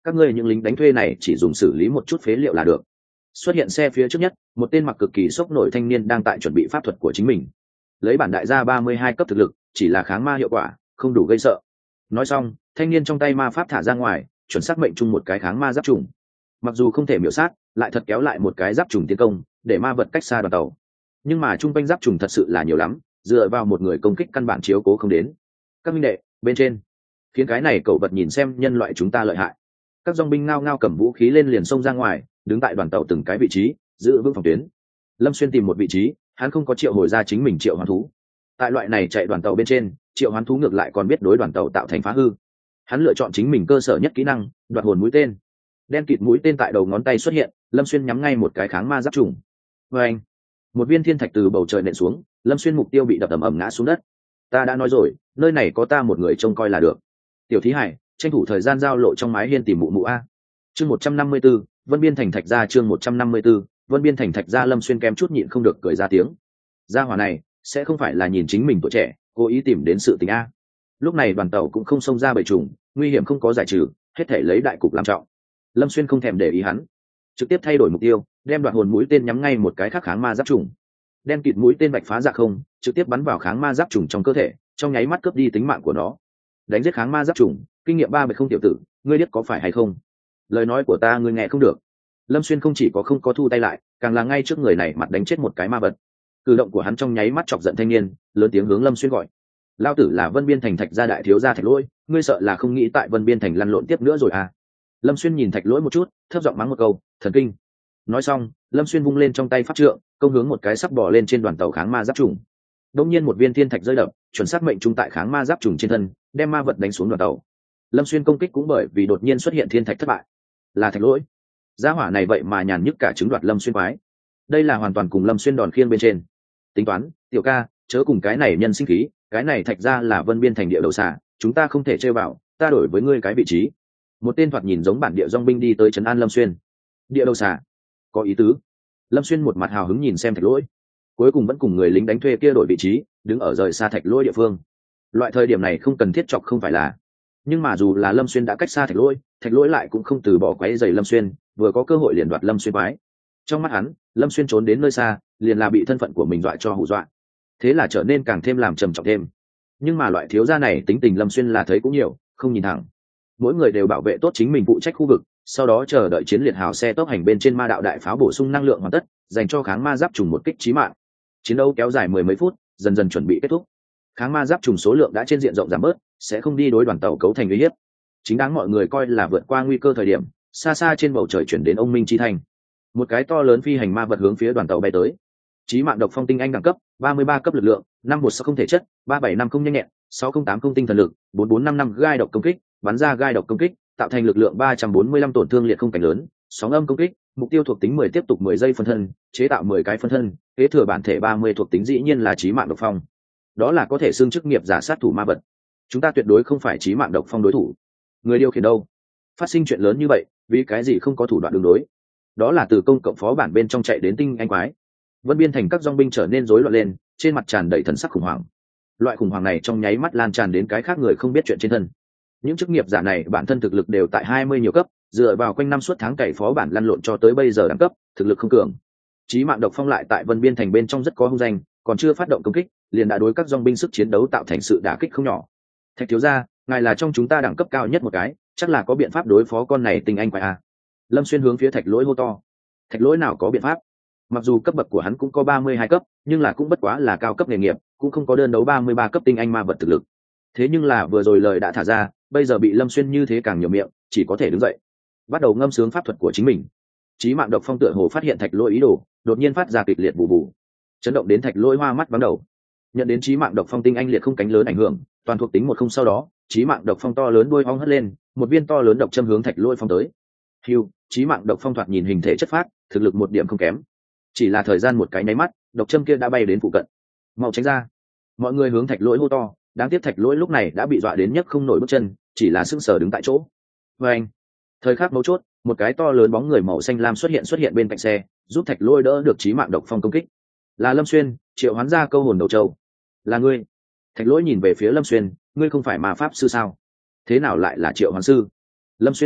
các ngươi những lính đánh thuê này chỉ dùng xử lý một chút phế liệu là được. Xuất hiện xe phía trước nhất, một tên mặc cực kỳ sốc nổi thanh niên đang tại chuẩn bị pháp thuật của chính mình. Lấy bản đại gia ba mươi hai cấp thực lực, chỉ là kháng ma hiệu quả, không đủ gây sợ. Nói xong, thanh niên trong tay ma pháp thả ra ngoài, chuẩn xác mệnh chung một cái kháng ma giáp trùng. Mặc dù không thể miểu sát, lại thật kéo lại một cái giáp trùng tiến công, để ma vật cách xa đoàn tàu. Nhưng mà trung quanh giáp trùng thật sự là nhiều lắm, dựa vào một người công kích căn bản chiếu cố không đến. Các minh đệ, bên trên, khiến cái này cậu vật nhìn xem nhân loại chúng ta lợi hại. Các dòng binh ngao ngao cầm vũ khí lên liền xông ra ngoài, đứng tại đoàn tàu từng cái vị trí, giữ vững phòng tuyến. Lâm Xuyên tìm một vị trí, hắn không có triệu hồi ra chính mình triệu hoán thú. Tại loại này chạy đoàn tàu bên trên, triệu hoán thú ngược lại còn biết đối đoàn tàu tạo thành phá hư. Hắn lựa chọn chính mình cơ sở nhất kỹ năng, đoạt hồn mũi tên. Đen kịt mũi tên tại đầu ngón tay xuất hiện, Lâm Xuyên nhắm ngay một cái kháng ma giáp trùng. Và anh, một viên thiên thạch từ bầu trời nện xuống, Lâm Xuyên mục tiêu bị đập ầm ầm ngã xuống đất. Ta đã nói rồi, nơi này có ta một người trông coi là được. Tiểu thí hải, tranh thủ thời gian giao lộ trong mái hiên tìm mụ mụ a. Chương một trăm năm mươi 154, Vân Biên thành thạch ra chương một trăm năm mươi 154, Vân Biên thành thạch ra Lâm Xuyên kém chút nhịn không được cười ra tiếng. Gia hỏa này sẽ không phải là nhìn chính mình tuổi trẻ, cố ý tìm đến sự tình a. Lúc này đoàn tàu cũng không xông ra bầy trùng, nguy hiểm không có giải trừ, hết thể lấy đại cục làm trọng. Lâm Xuyên không thèm để ý hắn, trực tiếp thay đổi mục tiêu, đem đoạt hồn mũi tên nhắm ngay một cái khác kháng ma giáp trùng. Đen kịt mũi tên bạch phá dạ không, trực tiếp bắn vào kháng ma giáp trùng trong cơ thể, trong nháy mắt cướp đi tính mạng của nó. Đánh giết kháng ma giáp trùng, kinh nghiệm ba bạch không tiểu tử, ngươi biết có phải hay không? Lời nói của ta ngươi nghe không được. Lâm Xuyên không chỉ có không có thu tay lại, càng là ngay trước người này mặt đánh chết một cái ma vật. Cử động của hắn trong nháy mắt chọc giận thanh niên, lớn tiếng hướng Lâm Xuyên gọi: lao tử là Vân Biên thành thạch gia đại thiếu gia Thạch Lỗi, ngươi sợ là không nghĩ tại Vân Biên thành lăn lộn tiếp nữa rồi à? Lâm Xuyên nhìn Thạch Lỗi một chút, thấp giọng mắng một câu: thần kinh. Nói xong, Lâm Xuyên vung lên trong tay pháp trượng, công hướng một cái sắp bò lên trên đoàn tàu kháng ma giáp trùng. Đột nhiên một viên thiên thạch rơi đập, chuẩn xác mệnh trung tại kháng ma giáp trùng trên thân, đem ma vật đánh xuống đoàn tàu. Lâm Xuyên công kích cũng bởi vì đột nhiên xuất hiện thiên thạch thất bại. Là Thạch Lỗi. Gia hỏa này vậy mà nhàn nhức cả chứng đoạt Lâm Xuyên quái. Đây là hoàn toàn cùng Lâm Xuyên đòn khiêng bên trên. Tính toán, tiểu ca, chớ cùng cái này nhân sinh khí, cái này Thạch ra là Vân Biên thành địa đầu xả, chúng ta không thể chơi vào, ta đổi với ngươi cái vị trí. Một tên thoạt nhìn giống bản địa dòng binh đi tới trấn an Lâm Xuyên. Địa đầu xả, có ý tứ. Lâm Xuyên một mặt hào hứng nhìn xem Thạch Lỗi, cuối cùng vẫn cùng người lính đánh thuê kia đổi vị trí, đứng ở rời xa Thạch Lỗi địa phương. Loại thời điểm này không cần thiết chọc không phải là, nhưng mà dù là Lâm Xuyên đã cách xa Thạch Lỗi, Thạch Lỗi lại cũng không từ bỏ quấy rầy Lâm Xuyên, vừa có cơ hội liền đoạt Lâm Xuyên quái. Trong mắt hắn, Lâm Xuyên trốn đến nơi xa, liền là bị thân phận của mình dọa cho hù dọa, thế là trở nên càng thêm làm trầm trọng thêm. Nhưng mà loại thiếu gia này tính tình Lâm Xuyên là thấy cũng nhiều, không nhìn thẳng. Mỗi người đều bảo vệ tốt chính mình phụ trách khu vực, sau đó chờ đợi chiến liệt hào xe tốc hành bên trên ma đạo đại pháo bổ sung năng lượng hoàn tất, dành cho kháng ma giáp trùng một kích chí mạng. Chiến đấu kéo dài mười mấy phút, dần dần chuẩn bị kết thúc. Kháng ma giáp trùng số lượng đã trên diện rộng giảm bớt, sẽ không đi đối đoàn tàu cấu thành uy hiếp. Chính đáng mọi người coi là vượt qua nguy cơ thời điểm, xa xa trên bầu trời chuyển đến ông minh chi thành. Một cái to lớn phi hành ma vật hướng phía đoàn tàu bay tới. Chí mạng độc phong tinh anh đẳng cấp ba mươi ba cấp lực lượng, năm một sáu không thể chất, ba bảy năm không nhanh nhẹn, sáu không tám không tinh thần lực, bốn bốn năm năm gai độc công kích, bắn ra gai độc công kích, tạo thành lực lượng ba trăm bốn mươi lăm tổn thương liệt không cảnh lớn, sóng âm công kích, mục tiêu thuộc tính mười tiếp tục mười giây phân thân, chế tạo mười cái phân thân, kế thừa bản thể ba mươi thuộc tính dĩ nhiên là chí mạng độc phong. Đó là có thể xưng chức nghiệp giả sát thủ ma vật. Chúng ta tuyệt đối không phải chí mạng độc phong đối thủ. Người điều khiển đâu? Phát sinh chuyện lớn như vậy, vì cái gì không có thủ đoạn đường đối? Đó là từ công cộng phó bản bên trong chạy đến tinh anh quái. Vân Biên thành các dòng binh trở nên rối loạn lên, trên mặt tràn đầy thần sắc khủng hoảng. Loại khủng hoảng này trong nháy mắt lan tràn đến cái khác người không biết chuyện trên thân. Những chức nghiệp giả này bản thân thực lực đều tại hai mươi nhiều cấp, dựa vào quanh năm suốt tháng cày phó bản lăn lộn cho tới bây giờ đẳng cấp, thực lực không cường. Chí mạng độc phong lại tại Vân Biên thành bên trong rất có hung danh, còn chưa phát động công kích, liền đã đối các dòng binh sức chiến đấu tạo thành sự đả kích không nhỏ. Thạch thiếu gia, ngài là trong chúng ta đẳng cấp cao nhất một cái, chắc là có biện pháp đối phó con này tình anh quái à? Lâm Xuyên hướng phía Thạch Lỗi hô to. Thạch Lỗi nào có biện pháp? Mặc dù cấp bậc của hắn cũng có ba mươi hai cấp, nhưng là cũng bất quá là cao cấp nghề nghiệp, cũng không có đơn đấu ba mươi ba cấp tinh anh ma vật thực lực. Thế nhưng là vừa rồi lời đã thả ra, bây giờ bị Lâm Xuyên như thế càng nhiều miệng, chỉ có thể đứng dậy, bắt đầu ngâm sướng pháp thuật của chính mình. Chí mạng độc phong tựa hồ phát hiện Thạch Lỗi ý đồ, đột nhiên phát ra kịch liệt bù bù, chấn động đến Thạch Lỗi hoa mắt vắng đầu. Nhận đến chí mạng độc phong tinh anh liệt không cánh lớn ảnh hưởng, toàn thuộc tính một không sau đó, chí mạng độc phong to lớn đuôi ong hất lên, một viên to lớn độc châm hướng Thạch Lỗi phong tới. Hưu, chí mạng độc phong thoạt nhìn hình thể chất phác, thực lực một điểm không kém. Chỉ là thời gian một cái nháy mắt, độc châm kia đã bay đến phụ cận. Mau tránh ra! Mọi người hướng Thạch Lỗi hô to, đáng tiếc Thạch Lỗi lúc này đã bị dọa đến nhấc không nổi bước chân, chỉ là sững sờ đứng tại chỗ. Và anh, thời khắc mấu chốt, một cái to lớn bóng người màu xanh lam xuất hiện xuất hiện bên cạnh xe, giúp Thạch Lỗi đỡ được chí mạng độc phong công kích. Là Lâm Xuyên, triệu hoán ra câu hồn đầu châu. Là ngươi? Thạch Lỗi nhìn về phía Lâm Xuyên, ngươi không phải ma pháp sư sao? Thế nào lại là triệu hoán sư? Lâm Xuyên im lặng,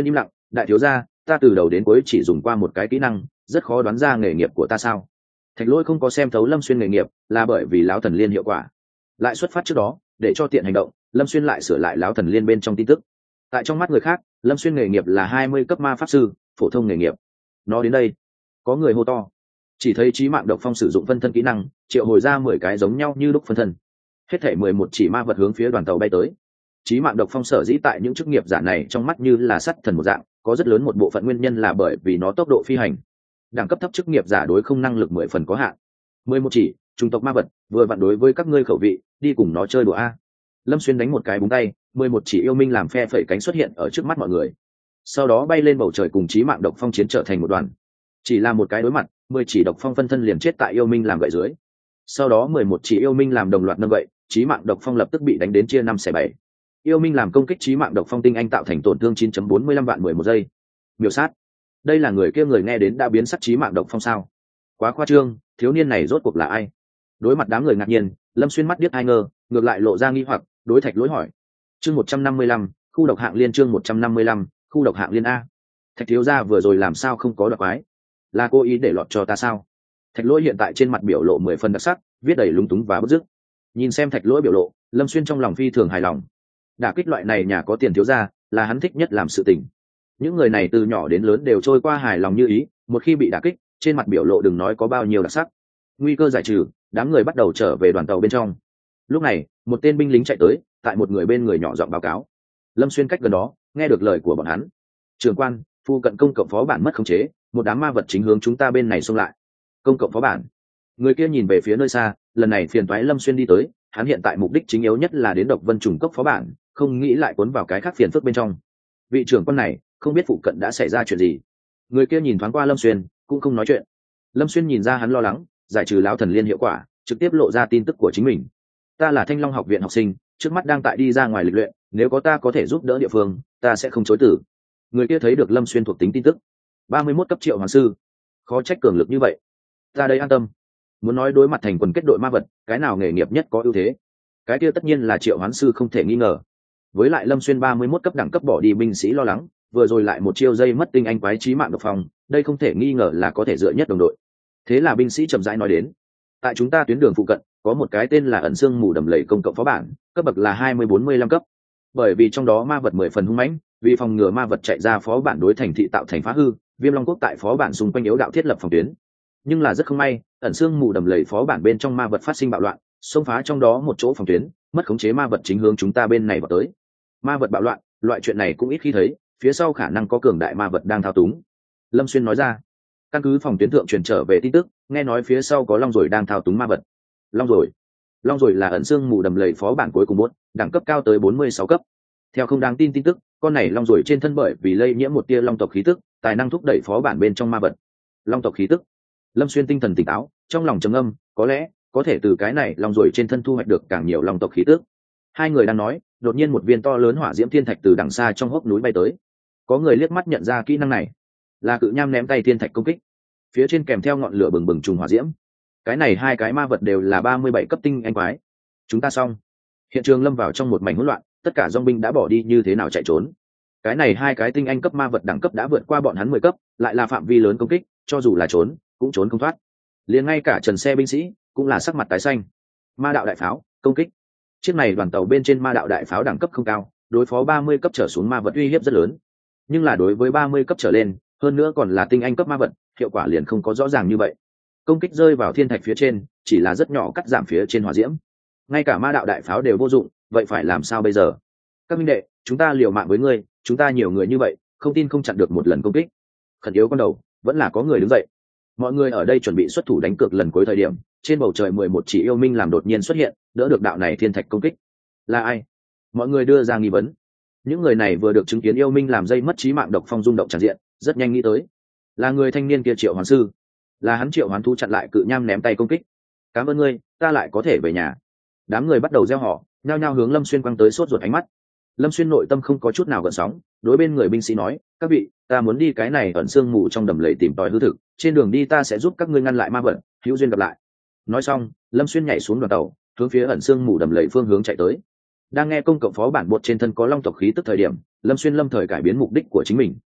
đại thiếu gia, ta từ đầu đến cuối chỉ dùng qua một cái kỹ năng, rất khó đoán ra nghề nghiệp của ta sao? Thạch Lỗi không có xem thấu Lâm Xuyên nghề nghiệp, là bởi vì lão thần liên hiệu quả. Lại xuất phát trước đó, để cho tiện hành động, Lâm Xuyên lại sửa lại lão thần liên bên trong tin tức. Tại trong mắt người khác, Lâm Xuyên nghề nghiệp là hai mươi cấp ma pháp sư, phổ thông nghề nghiệp. Nó đến đây, có người hô to. Chỉ thấy Chí Mạng Độc Phong sử dụng phân thân kỹ năng, triệu hồi ra mười cái giống nhau như lúc phân thân. Hết thảy mười một chỉ ma vật hướng phía đoàn tàu bay tới. Chí Mạng Độc Phong sở dĩ tại những chức nghiệp giả này trong mắt như là sắt thần một dạng, có rất lớn một bộ phận nguyên nhân là bởi vì nó tốc độ phi hành. Đẳng cấp thấp chức nghiệp giả đối không năng lực mười phần có hạn. Mười một chỉ trung tộc ma vật, vừa vặn đối với các ngươi khẩu vị, đi cùng nó chơi đùa a. Lâm Xuyên đánh một cái búng tay, mười một chỉ yêu minh làm phe phẩy cánh xuất hiện ở trước mắt mọi người. Sau đó bay lên bầu trời cùng Chí Mạng Độc Phong chiến trở thành một đoàn. Chỉ là một cái đối mặt, mười chỉ độc phong phân thân liền chết tại yêu minh làm gậy dưới. Sau đó mười một chỉ yêu minh làm đồng loạt nâng gậy, Chí Mạng Độc Phong lập tức bị đánh đến chia năm xẻ bảy. Yêu minh làm công kích Chí Mạng Độc Phong tinh anh tạo thành tổn thương chín phẩy bốn mươi lăm vạn mười một giây. Miểu sát. Đây là người kia người nghe đến đã biến sắc Chí Mạng Độc Phong sao? Quá khoa trương, thiếu niên này rốt cuộc là ai? Đối mặt đám người ngạc nhiên, Lâm Xuyên mắt điếc hai ngơ, ngược lại lộ ra nghi hoặc, đối Thạch Lỗi hỏi. Chương một trăm năm mươi lăm, khu độc hạng liên chương một trăm năm mươi lăm, khu độc hạng liên a. Thạch thiếu gia vừa rồi làm sao không có đặc quái? Là cố ý để lọt cho ta sao? Thạch Lỗi hiện tại trên mặt biểu lộ mười phần đặc sắc, viết đầy lúng túng và bức dứt. Nhìn xem Thạch Lỗi biểu lộ, Lâm Xuyên trong lòng phi thường hài lòng. Đả kích loại này nhà có tiền thiếu gia, là hắn thích nhất làm sự tình. Những người này từ nhỏ đến lớn đều trôi qua hài lòng như ý, một khi bị đả kích, trên mặt biểu lộ đừng nói có bao nhiêu đặc sắc. Nguy cơ giải trừ, đám người bắt đầu trở về đoàn tàu bên trong. Lúc này, một tên binh lính chạy tới, tại một người bên người nhỏ giọng báo cáo. Lâm Xuyên cách gần đó, nghe được lời của bọn hắn. Trưởng quan, phu cận công cộng phó bản mất khống chế, một đám ma vật chính hướng chúng ta bên này xông lại. Công cộng phó bản. Người kia nhìn về phía nơi xa, lần này phiền toái Lâm Xuyên đi tới, hắn hiện tại mục đích chính yếu nhất là đến độc vân trùng cốc phó bản, không nghĩ lại cuốn vào cái khác phiền phức bên trong. Vị trưởng quan này, không biết phụ cận đã xảy ra chuyện gì. Người kia nhìn thoáng qua Lâm Xuyên, cũng không nói chuyện. Lâm Xuyên nhìn ra hắn lo lắng, giải trừ lão thần liên hiệu quả, trực tiếp lộ ra tin tức của chính mình. Ta là Thanh Long học viện học sinh, trước mắt đang tại đi ra ngoài lịch luyện, nếu có ta có thể giúp đỡ địa phương, ta sẽ không chối từ. Người kia thấy được Lâm Xuyên thuộc tính tin tức. ba mươi mốt cấp triệu hoàng sư, khó trách cường lực như vậy. Ta đây an tâm. Muốn nói đối mặt thành quần kết đội ma vật, cái nào nghề nghiệp nhất có ưu thế? Cái kia tất nhiên là triệu hoán sư không thể nghi ngờ. Với lại Lâm Xuyên ba mươi mốt cấp đẳng cấp bỏ đi binh sĩ lo lắng, vừa rồi lại một chiêu dây mất tinh anh quái chí mạng độc phòng, đây không thể nghi ngờ là có thể dựa nhất đồng đội. Thế là binh sĩ chậm rãi nói đến, tại chúng ta tuyến đường phụ cận có một cái tên là ẩn xương mù đầm lầy công cộng phó bản, cấp bậc là hai mươi bốn mươi lăm cấp. Bởi vì trong đó ma vật mười phần hung mãnh, vì phòng ngừa ma vật chạy ra phó bản đối thành thị tạo thành phá hư, Viêm Long Quốc tại phó bản xung quanh yếu đạo thiết lập phòng tuyến. Nhưng là rất không may, ẩn xương mù đầm lầy phó bản bên trong ma vật phát sinh bạo loạn, xông phá trong đó một chỗ phòng tuyến, mất khống chế ma vật chính hướng chúng ta bên này vào tới. Ma vật bạo loạn, loại chuyện này cũng ít khi thấy, phía sau khả năng có cường đại ma vật đang thao túng. Lâm Xuyên nói ra. Căn cứ phòng tuyến thượng truyền trở về tin tức, nghe nói phía sau có long rồi đang thao túng ma vật. Long rồi? Long rồi là ẩn xương mù đầm lầy phó bản cuối cùng bốt, đẳng cấp cao tới bốn mươi sáu cấp. Theo không đáng tin tin tức, con này long rồi trên thân bởi vì lây nhiễm một tia long tộc khí tức, tài năng thúc đẩy phó bản bên trong ma vật. Long tộc khí tức. Lâm Xuyên tinh thần tỉnh táo, trong lòng trầm âm, có lẽ có thể từ cái này long rồi trên thân thu hoạch được càng nhiều long tộc khí tức. Hai người đang nói, đột nhiên một viên to lớn hỏa diễm thiên thạch từ đằng xa trong hốc núi bay tới. Có người liếc mắt nhận ra kỹ năng này, là cự nham ném tay thiên thạch công kích, phía trên kèm theo ngọn lửa bừng bừng trùng hỏa diễm. Cái này hai cái ma vật đều là ba mươi bảy cấp tinh anh quái. Chúng ta xong. Hiện trường lâm vào trong một mảnh hỗn loạn, tất cả dòng binh đã bỏ đi như thế nào chạy trốn. Cái này hai cái tinh anh cấp ma vật đẳng cấp đã vượt qua bọn hắn mười cấp, lại là phạm vi lớn công kích, cho dù là trốn cũng trốn không thoát. Liền ngay cả trần xe binh sĩ cũng là sắc mặt tái xanh. Ma đạo đại pháo công kích. Chiếc này đoàn tàu bên trên ma đạo đại pháo đẳng cấp không cao, đối phó ba mươi cấp trở xuống ma vật uy hiếp rất lớn. Nhưng là đối với ba mươi cấp trở lên, hơn nữa còn là tinh anh cấp ma vật, hiệu quả liền không có rõ ràng như vậy. Công kích rơi vào thiên thạch phía trên, chỉ là rất nhỏ cắt giảm phía trên hỏa diễm. Ngay cả ma đạo đại pháo đều vô dụng, vậy phải làm sao bây giờ? Các minh đệ, chúng ta liều mạng với ngươi, chúng ta nhiều người như vậy, không tin không chặn được một lần công kích. Khẩn yếu con đầu, vẫn là có người đứng dậy. Mọi người ở đây chuẩn bị xuất thủ đánh cược lần cuối thời điểm, trên bầu trời mười một chỉ yêu minh làm đột nhiên xuất hiện, đỡ được đạo này thiên thạch công kích. Là ai? Mọi người đưa ra nghi vấn. Những người này vừa được chứng kiến yêu minh làm dây mất trí mạng độc phong rung động tràn diện, rất nhanh nghĩ tới, là người thanh niên kia Triệu Hoán sư, là hắn Triệu Hoán thú chặn lại cự nham ném tay công kích. Cảm ơn ngươi, ta lại có thể về nhà. Đám người bắt đầu reo hò, nhao nhao hướng Lâm Xuyên quăng tới sốt ruột ánh mắt. Lâm Xuyên nội tâm không có chút nào gợn sóng, đối bên người binh sĩ nói, các vị, ta muốn đi cái này ẩn sương mù trong đầm lầy tìm tòi hư thực, trên đường đi ta sẽ giúp các ngươi ngăn lại ma vật, hữu duyên gặp lại. Nói xong, Lâm Xuyên nhảy xuống đoàn tàu, hướng phía ẩn sương mù đầm lầy phương hướng chạy tới. Đang nghe công cộng phó bản bột trên thân có long tộc khí tức thời điểm, Lâm Xuyên lâm thời cải biến mục đích của chính mình.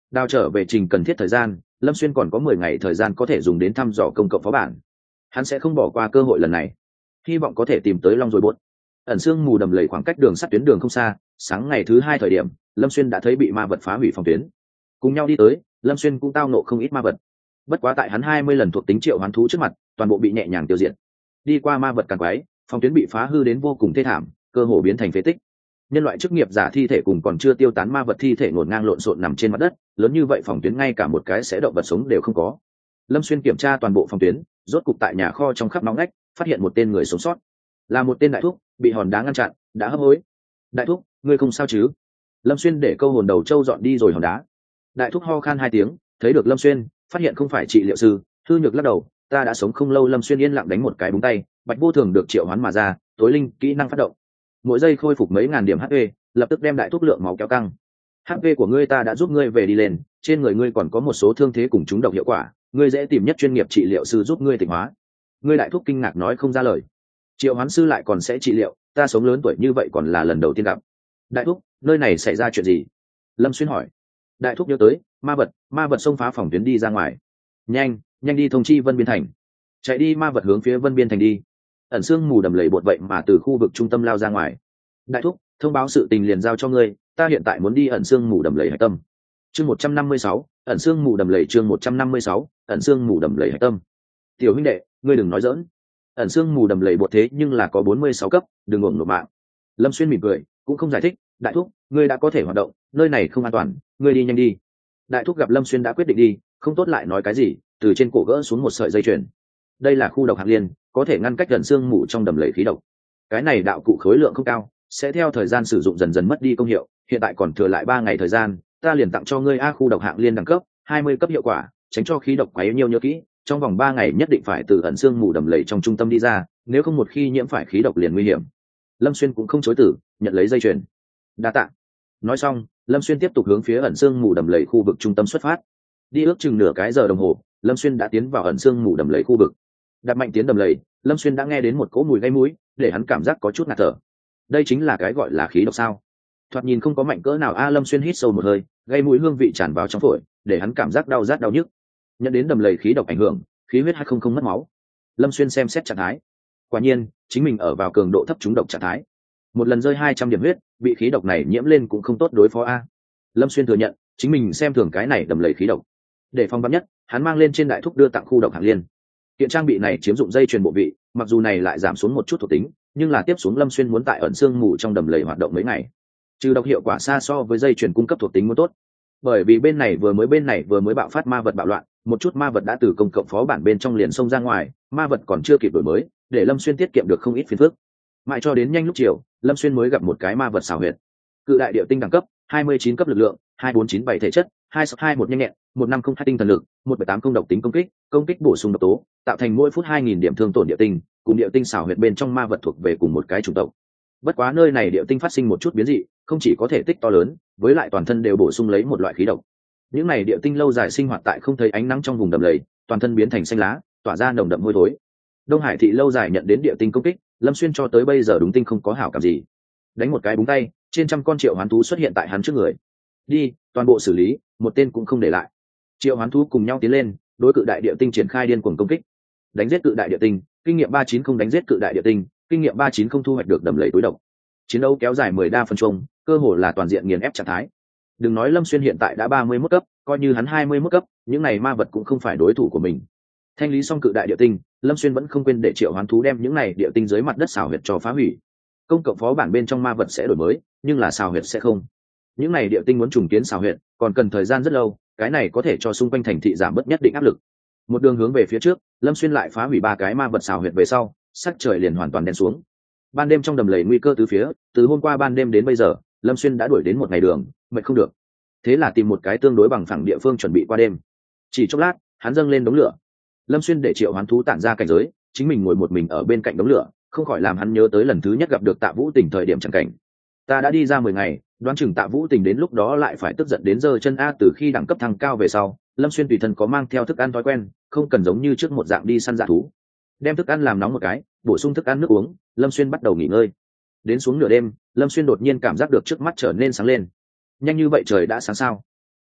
Đào trở về trình cần thiết thời gian, Lâm Xuyên còn có mười ngày thời gian có thể dùng đến thăm dò công cộng phó bản. Hắn sẽ không bỏ qua cơ hội lần này, hy vọng có thể tìm tới long rồi buốt. Ẩn sương mù đầm lầy khoảng cách đường sắt tuyến đường không xa, sáng ngày thứ hai thời điểm, Lâm Xuyên đã thấy bị ma vật phá hủy phòng tuyến. Cùng nhau đi tới, Lâm Xuyên cũng tao nộ không ít ma vật. Bất quá tại hắn hai mươi lần thuộc tính triệu hoán thú trước mặt, toàn bộ bị nhẹ nhàng tiêu diệt. Đi qua ma vật càng quái, phòng tuyến bị phá hư đến vô cùng thê thảm, cơ hồ biến thành phế tích. Nhân loại chức nghiệp giả thi thể cùng còn chưa tiêu tán ma vật thi thể ngổn ngang lộn xộn nằm trên mặt đất, lớn như vậy phòng tuyến ngay cả một cái sẽ động vật sống đều không có. Lâm Xuyên kiểm tra toàn bộ phòng tuyến, rốt cục tại nhà kho trong khắp nóng ngách phát hiện một tên người sống sót, là một tên đại thúc, bị hòn đá ngăn chặn, đã hấp hối. Đại thúc, ngươi không sao chứ? Lâm Xuyên để câu hồn đầu trâu dọn đi rồi hòn đá. Đại thúc ho khan hai tiếng, thấy được Lâm Xuyên, phát hiện không phải trị liệu sư, hư nhược lắc đầu, ta đã sống không lâu. Lâm Xuyên yên lặng đánh một cái búng tay, bạch vô thường được triệu hoán mà ra, tối linh kỹ năng phát động, mỗi giây khôi phục mấy ngàn điểm hát pê, lập tức đem đại thuốc lượng máu kéo căng. hát pê của ngươi ta đã giúp ngươi về đi lên, trên người ngươi còn có một số thương thế cùng chúng độc hiệu quả, ngươi dễ tìm nhất chuyên nghiệp trị liệu sư giúp ngươi tịnh hóa. Ngươi đại thuốc kinh ngạc nói không ra lời, triệu hoán sư lại còn sẽ trị liệu, ta sống lớn tuổi như vậy còn là lần đầu tiên gặp. Đại thuốc, nơi này xảy ra chuyện gì? Lâm Xuyên hỏi. Đại thuốc nhớ tới ma vật, ma vật xông phá phòng tuyến đi ra ngoài. Nhanh, nhanh đi thông chi Vân Biên Thành. Chạy đi, ma vật hướng phía Vân Biên Thành đi. Ẩn sương mù đầm lầy bột vậy mà từ khu vực trung tâm lao ra ngoài. Đại thúc, thông báo sự tình liền giao cho ngươi, ta hiện tại muốn đi ẩn sương mù đầm lầy hạch tâm. Chương một trăm năm mươi sáu, ẩn sương mù đầm lầy chương một trăm năm mươi sáu, ẩn sương mù đầm lầy hạch tâm. Tiểu huynh đệ, ngươi đừng nói giỡn. Ẩn sương mù đầm lầy bột thế nhưng là có bốn mươi sáu cấp, đừng uổng nộp mạng. Lâm Xuyên mỉm cười, cũng không giải thích, đại thúc, ngươi đã có thể hoạt động, nơi này không an toàn, ngươi đi nhanh đi. Đại thúc gặp Lâm Xuyên đã quyết định đi, không tốt lại nói cái gì, từ trên cổ gỡ xuống một sợi dây chuyền. Đây là khu độc hạng liên, có thể ngăn cách gần xương mù trong đầm lầy khí độc. Cái này đạo cụ khối lượng không cao, sẽ theo thời gian sử dụng dần dần mất đi công hiệu, hiện tại còn thừa lại ba ngày thời gian, ta liền tặng cho ngươi a khu độc hạng liên đẳng cấp hai mươi cấp hiệu quả, tránh cho khí độc quấy nhiều. Nhớ kỹ, trong vòng ba ngày nhất định phải từ ẩn xương mù đầm lầy trong trung tâm đi ra, nếu không một khi nhiễm phải khí độc liền nguy hiểm. Lâm Xuyên cũng không chối từ, nhận lấy dây chuyền. Đa tạ. Nói xong, Lâm Xuyên tiếp tục hướng phía ẩn xương mù đầm lầy khu vực trung tâm xuất phát. Đi ước chừng nửa cái giờ đồng hồ, Lâm Xuyên đã tiến vào ẩn xương mù đầm lầy khu vực. Đặt mạnh tiến đầm lầy, Lâm Xuyên đã nghe đến một cỗ mùi gây mũi, để hắn cảm giác có chút ngạt thở. Đây chính là cái gọi là khí độc sao? Thoạt nhìn không có mạnh cỡ nào a. Lâm Xuyên hít sâu một hơi, gây mũi hương vị tràn vào trong phổi, để hắn cảm giác đau rát đau nhức. Nhận đến đầm lầy khí độc ảnh hưởng, khí huyết hay không không mất máu. Lâm Xuyên xem xét trạng thái, quả nhiên chính mình ở vào cường độ thấp trúng độc trạng thái. Một lần rơi hai trăm điểm huyết, bị khí độc này nhiễm lên cũng không tốt đối phó a. Lâm Xuyên thừa nhận chính mình xem thường cái này đầm lầy khí độc. Để phòng vắn nhất, hắn mang lên trên đại thúc đưa tặng khu độc hạng liên. Kiện trang bị này chiếm dụng dây chuyền bộ vị, mặc dù này lại giảm xuống một chút thuộc tính, nhưng là tiếp xuống Lâm Xuyên muốn tại ẩn xương mù trong đầm lầy hoạt động mấy ngày, trừ độc hiệu quả xa so với dây chuyền cung cấp thuộc tính muốn tốt. Bởi vì bên này vừa mới bên này vừa mới bạo phát ma vật bạo loạn, một chút ma vật đã từ công cộng phó bản bên trong liền xông ra ngoài, ma vật còn chưa kịp đổi mới, để Lâm Xuyên tiết kiệm được không ít phiền phức. Mãi cho đến nhanh lúc chiều, Lâm Xuyên mới gặp một cái ma vật xảo huyệt. Cự đại điệu tinh đẳng cấp hai mươi chín cấp lực lượng, hai bốn chín bảy thể chất, hai sáu hai một nhanh nhẹn, một năm không hai tinh thần lực, một bảy tám không độc tính công kích, công kích bổ sung độc tố, tạo thành mỗi phút hai nghìn điểm thương tổn địa tinh, cùng địa tinh xảo huyệt bên trong ma vật thuộc về cùng một cái chủng tộc. Bất quá nơi này địa tinh phát sinh một chút biến dị, không chỉ có thể tích to lớn, với lại toàn thân đều bổ sung lấy một loại khí độc. Những này địa tinh lâu dài sinh hoạt tại không thấy ánh nắng trong vùng đầm lầy, toàn thân biến thành xanh lá, tỏa ra nồng đậm hôi thối. Đông Hải thị lâu dài nhận đến địa tinh công kích, Lâm Xuyên cho tới bây giờ đúng tinh không có hảo cảm gì. Đánh một cái búng tay, trên trăm con triệu hoán thú xuất hiện tại hắn trước người. Đi, toàn bộ xử lý, một tên cũng không để lại. Triệu hoán thú cùng nhau tiến lên, đối cự đại địa tinh triển khai điên cuồng công kích. Đánh giết cự đại địa tinh, kinh nghiệm ba chín không đánh giết cự đại địa tinh, kinh nghiệm ba chín không thu hoạch được đầm lầy túi độc. Chiến đấu kéo dài mười đa phân chung, cơ hồ là toàn diện nghiền ép trạng thái. Đừng nói Lâm Xuyên hiện tại đã ba mươi mốt cấp, coi như hắn hai mươi mốt cấp, những này ma vật cũng không phải đối thủ của mình. Thanh lý xong cự đại địa tinh, Lâm Xuyên vẫn không quên để triệu hoán thú đem những này địa tinh dưới mặt đất xào huyệt cho phá hủy. Công cộng phó bản bên trong ma vật sẽ đổi mới, nhưng là xào huyệt sẽ không. Những này địa tinh muốn trùng kiến xào huyệt, còn cần thời gian rất lâu, cái này có thể cho xung quanh thành thị giảm bớt nhất định áp lực. Một đường hướng về phía trước, Lâm Xuyên lại phá hủy ba cái ma vật xào huyệt về sau, sắc trời liền hoàn toàn đen xuống. Ban đêm trong đầm lầy nguy cơ từ phía, từ hôm qua ban đêm đến bây giờ, Lâm Xuyên đã đuổi đến một ngày đường, mệt không được. Thế là tìm một cái tương đối bằng phẳng địa phương chuẩn bị qua đêm. Chỉ chốc lát, hắn dâng lên đống lửa. Lâm Xuyên để triệu hoán thú tản ra cảnh giới, chính mình ngồi một mình ở bên cạnh đống lửa, không khỏi làm hắn nhớ tới lần thứ nhất gặp được Tạ Vũ Tình thời điểm chẳng cảnh. Ta đã đi ra mười ngày, đoán chừng Tạ Vũ Tình đến lúc đó lại phải tức giận đến giơ chân a. Từ khi đẳng cấp thăng cao về sau, Lâm Xuyên tùy thân có mang theo thức ăn thói quen, không cần giống như trước một dạng đi săn dã thú. Đem thức ăn làm nóng một cái, bổ sung thức ăn nước uống, Lâm Xuyên bắt đầu nghỉ ngơi. Đến xuống nửa đêm, Lâm Xuyên đột nhiên cảm giác được trước mắt trở nên sáng lên. Nhanh như vậy trời đã sáng sao?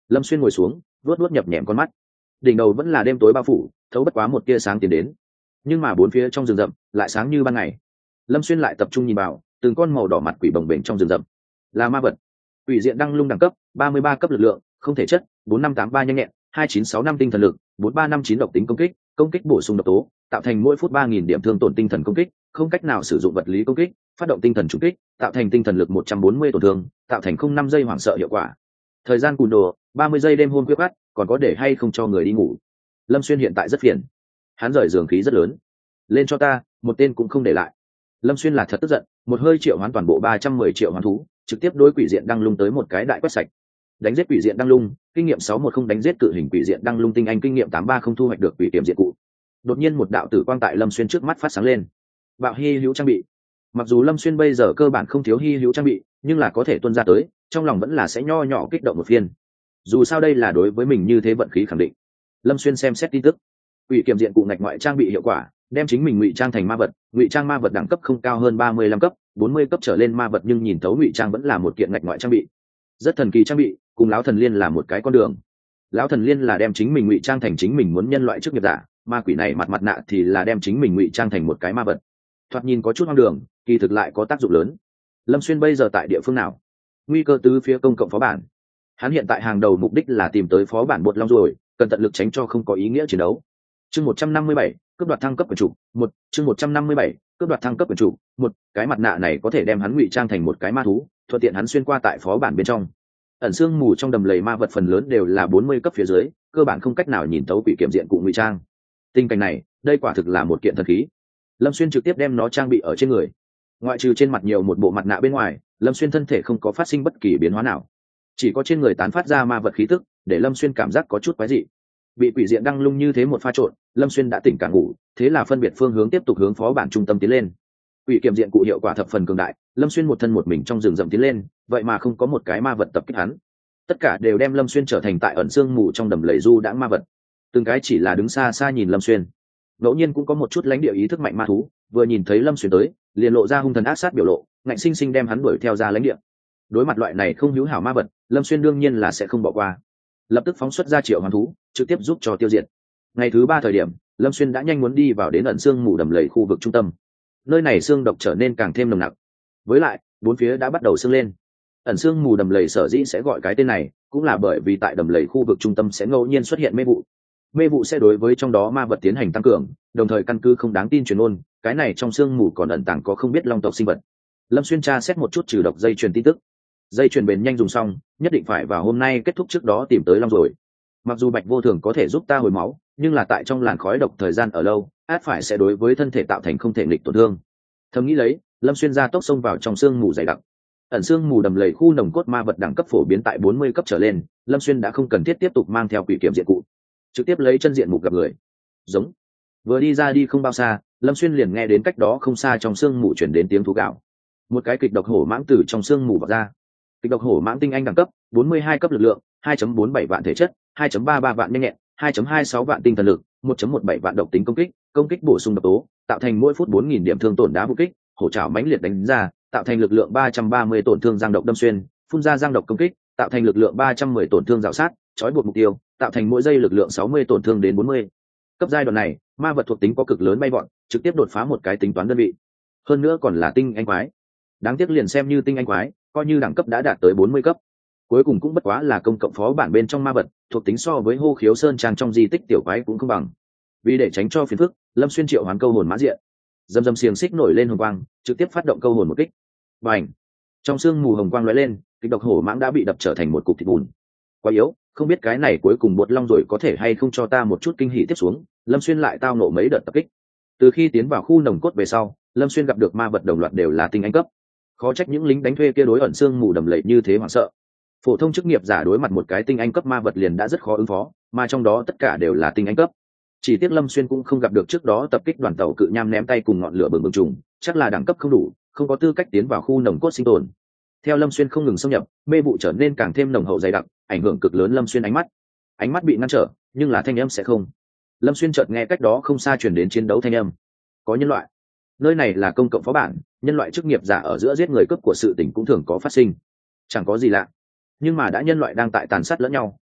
Lâm Xuyên ngồi xuống vuốt vuốt nhập nhèm con mắt, đỉnh đầu vẫn là đêm tối bao phủ, thấu bất quá một tia sáng tiến đến, nhưng mà bốn phía trong rừng rậm lại sáng như ban ngày. Lâm Xuyên lại tập trung nhìn vào từng con màu đỏ mặt quỷ bồng bềnh trong rừng rậm, là ma vật. Quỷ diện đăng lung đẳng cấp ba mươi ba cấp lực lượng không thể chất bốn năm tám ba nhanh nhẹn hai chín sáu năm tinh thần lực bốn ba năm chín độc tính công kích, công kích bổ sung độc tố tạo thành mỗi phút ba nghìn điểm thương tổn tinh thần công kích, không cách nào sử dụng vật lý công kích, phát động tinh thần trùng kích tạo thành tinh thần lực một trăm bốn mươi tổn thương, tạo thành không năm giây hoảng sợ hiệu quả. Thời gian cùn đồ ba mươi giây đêm hôn quyết bắt, còn có để hay không cho người đi ngủ. Lâm Xuyên hiện tại rất phiền, hắn rời giường khí rất lớn. Lên cho ta một tên cũng không để lại. Lâm Xuyên là thật tức giận, một hơi triệu hoán toàn bộ ba trăm mười triệu hoán thú, trực tiếp đối quỷ diện đăng lung tới một cái đại quét sạch. Đánh giết quỷ diện đăng lung, kinh nghiệm sáu một không đánh giết cự hình quỷ diện đăng lung tinh anh kinh nghiệm tám ba không thu hoạch được quỷ kiểm diện cụ. Đột nhiên một đạo tử quang tại Lâm Xuyên trước mắt phát sáng lên. Bạo hi hữu trang bị. Mặc dù Lâm Xuyên bây giờ cơ bản không thiếu hi hữu trang bị, nhưng là có thể tuân ra tới, trong lòng vẫn là sẽ nho nhỏ kích động một phiên. Dù sao đây là đối với mình như thế vận khí khẳng định. Lâm Xuyên xem xét tin tức, quỷ kiểm diện cụ ngạch ngoại trang bị hiệu quả, đem chính mình ngụy trang thành ma vật, ngụy trang ma vật đẳng cấp không cao hơn ba mươi lăm cấp, bốn mươi cấp trở lên ma vật nhưng nhìn thấu ngụy trang vẫn là một kiện ngạch ngoại trang bị. Rất thần kỳ trang bị, cùng lão thần liên là một cái con đường. Lão thần liên là đem chính mình ngụy trang thành chính mình muốn nhân loại trước nghiệp giả, ma quỷ này mặt mặt nạ thì là đem chính mình ngụy trang thành một cái ma vật. Thoạt nhìn có chút hoang đường, kỳ thực lại có tác dụng lớn. Lâm Xuyên bây giờ tại địa phương nào? Nguy cơ tứ phía công cộng phó bản. Hắn hiện tại hàng đầu mục đích là tìm tới phó bản bột long rồi, cần tận lực tránh cho không có ý nghĩa chiến đấu. Chương một trăm năm mươi bảy, cướp đoạt thăng cấp quyền chủ, một, chương một trăm năm mươi bảy, cướp đoạt thăng cấp quyền chủ, một, cái mặt nạ này có thể đem hắn ngụy trang thành một cái ma thú, thuận tiện hắn xuyên qua tại phó bản bên trong. Ẩn xương mù trong đầm lầy ma vật phần lớn đều là bốn mươi cấp phía dưới, cơ bản không cách nào nhìn thấu quỷ kiểm diện cụ ngụy trang. Tình cảnh này, đây quả thực là một kiện thần khí. Lâm Xuyên trực tiếp đem nó trang bị ở trên người. Ngoại trừ trên mặt nhiều một bộ mặt nạ bên ngoài, Lâm Xuyên thân thể không có phát sinh bất kỳ biến hóa nào, chỉ có trên người tán phát ra ma vật khí tức, để Lâm Xuyên cảm giác có chút quái dị. Bị quỷ diện đăng lung như thế một pha trộn, Lâm Xuyên đã tỉnh cả ngủ, thế là phân biệt phương hướng tiếp tục hướng phó bản trung tâm tiến lên. Quỷ kiểm diện cụ hiệu quả thập phần cường đại, Lâm Xuyên một thân một mình trong rừng rậm tiến lên, vậy mà không có một cái ma vật tập kích hắn. Tất cả đều đem Lâm Xuyên trở thành tại ẩn xương mù trong đầm lầy du đãng ma vật. Từng cái chỉ là đứng xa xa nhìn Lâm Xuyên. Ngẫu nhiên cũng có một chút lãnh địa ý thức mạnh ma thú, vừa nhìn thấy Lâm Xuyên tới, liền lộ ra hung thần ác sát biểu lộ, ngạnh sinh sinh đem hắn đuổi theo ra lãnh địa. Đối mặt loại này không hữu hảo ma vật, Lâm Xuyên đương nhiên là sẽ không bỏ qua, lập tức phóng xuất ra triệu hoán thú, trực tiếp giúp cho tiêu diệt. Ngày thứ ba thời điểm, Lâm Xuyên đã nhanh muốn đi vào đến ẩn xương mù đầm lầy khu vực trung tâm. Nơi này xương độc trở nên càng thêm nồng nặc, với lại bốn phía đã bắt đầu sương lên. Ẩn xương mù đầm lầy sở dĩ sẽ gọi cái tên này, cũng là bởi vì tại đầm lầy khu vực trung tâm sẽ ngẫu nhiên xuất hiện mê vụ. Mê vụ sẽ đối với trong đó ma vật tiến hành tăng cường, đồng thời căn cứ không đáng tin truyền ngôn, cái này trong xương mù còn ẩn tàng có không biết long tộc sinh vật. Lâm Xuyên tra xét một chút trừ độc dây truyền tin tức. Dây truyền bền nhanh dùng xong, nhất định phải vào hôm nay kết thúc trước đó tìm tới long rồi. Mặc dù Bạch Vô Thường có thể giúp ta hồi máu, nhưng là tại trong làn khói độc thời gian ở lâu, át phải sẽ đối với thân thể tạo thành không thể nghịch tổn thương. Thầm nghĩ lấy, Lâm Xuyên ra tốc xông vào trong xương mù dày đặc. Ẩn xương mù đầm lầy khu nồng cốt ma vật đẳng cấp phổ biến tại bốn mươi cấp trở lên, Lâm Xuyên đã không cần thiết tiếp tục mang theo quỷ kiểm diện cụ, trực tiếp lấy chân diện mục gặp người. Giống. Vừa đi ra đi không bao xa, Lâm Xuyên liền nghe đến cách đó không xa trong xương mù truyền đến tiếng thú gào. Một cái kịch độc hổ mãng từ trong xương mù vọt ra. Kịch độc hổ mãng tinh anh đẳng cấp bốn mươi hai cấp lực lượng hai chấm bốn bảy vạn thể chất hai chấm ba ba vạn nhanh nhẹn hai chấm hai sáu vạn tinh thần lực một chấm một bảy vạn độc tính công kích, công kích bổ sung độc tố tạo thành mỗi phút bốn nghìn điểm thương tổn đá vũ kích, hổ trảo mãnh liệt đánh ra tạo thành lực lượng ba trăm ba mươi tổn thương giang độc đâm xuyên, phun ra giang độc công kích tạo thành lực lượng ba trăm mười tổn thương rào sát, trói buộc mục tiêu tạo thành mỗi giây lực lượng sáu mươi tổn thương đến bốn mươi. Cấp giai đoạn này, ma vật thuộc tính có cực lớn bay vọt, trực tiếp đột phá một cái tính toán đơn vị. Hơn nữa còn là tinh anh quái. Đáng tiếc liền xem như tinh anh quái, coi như đẳng cấp đã đạt tới bốn mươi cấp, cuối cùng cũng bất quá là công cộng phó bản bên trong ma vật, thuộc tính so với hô khiếu sơn trang trong di tích tiểu quái cũng không bằng. Vì để tránh cho phiền phức, Lâm Xuyên triệu hoán câu hồn mã diện, dầm dầm xiềng xích nổi lên hồng quang, trực tiếp phát động câu hồn một kích. Bành! Trong sương mù hồng quang lóe lên, kịch độc hổ mãng đã bị đập trở thành một cục thịt bùn. Quá yếu, không biết cái này cuối cùng bột long rồi có thể hay không cho ta một chút kinh hỉ tiếp xuống. Lâm Xuyên lại tao nộ mấy đợt tập kích. Từ khi tiến vào khu nồng cốt về sau, Lâm Xuyên gặp được ma vật đồng loạt đều là tinh anh cấp. Khó trách những lính đánh thuê kia đối ẩn xương mù đầm lầy như thế hoảng sợ. Phổ thông chức nghiệp giả đối mặt một cái tinh anh cấp ma vật liền đã rất khó ứng phó, mà trong đó tất cả đều là tinh anh cấp. Chỉ tiếc Lâm Xuyên cũng không gặp được trước đó tập kích đoàn tàu cự nham ném tay cùng ngọn lửa bừng bừng trùng, chắc là đẳng cấp không đủ, không có tư cách tiến vào khu nồng cốt sinh tồn. Theo Lâm Xuyên không ngừng xâm nhập, mê vụ trở nên càng thêm nồng hậu dày đặc, ảnh hưởng cực lớn Lâm Xuyên ánh mắt. Ánh mắt bị ngăn trở, nhưng là thanh âm sẽ không. Lâm Xuyên chợt nghe cách đó không xa truyền đến chiến đấu thanh âm. Có nhân loại. Nơi này là công cộng phó bản, nhân loại chức nghiệp giả ở giữa giết người cướp của sự tình cũng thường có phát sinh. Chẳng có gì lạ. Nhưng mà đã nhân loại đang tại tàn sát lẫn nhau,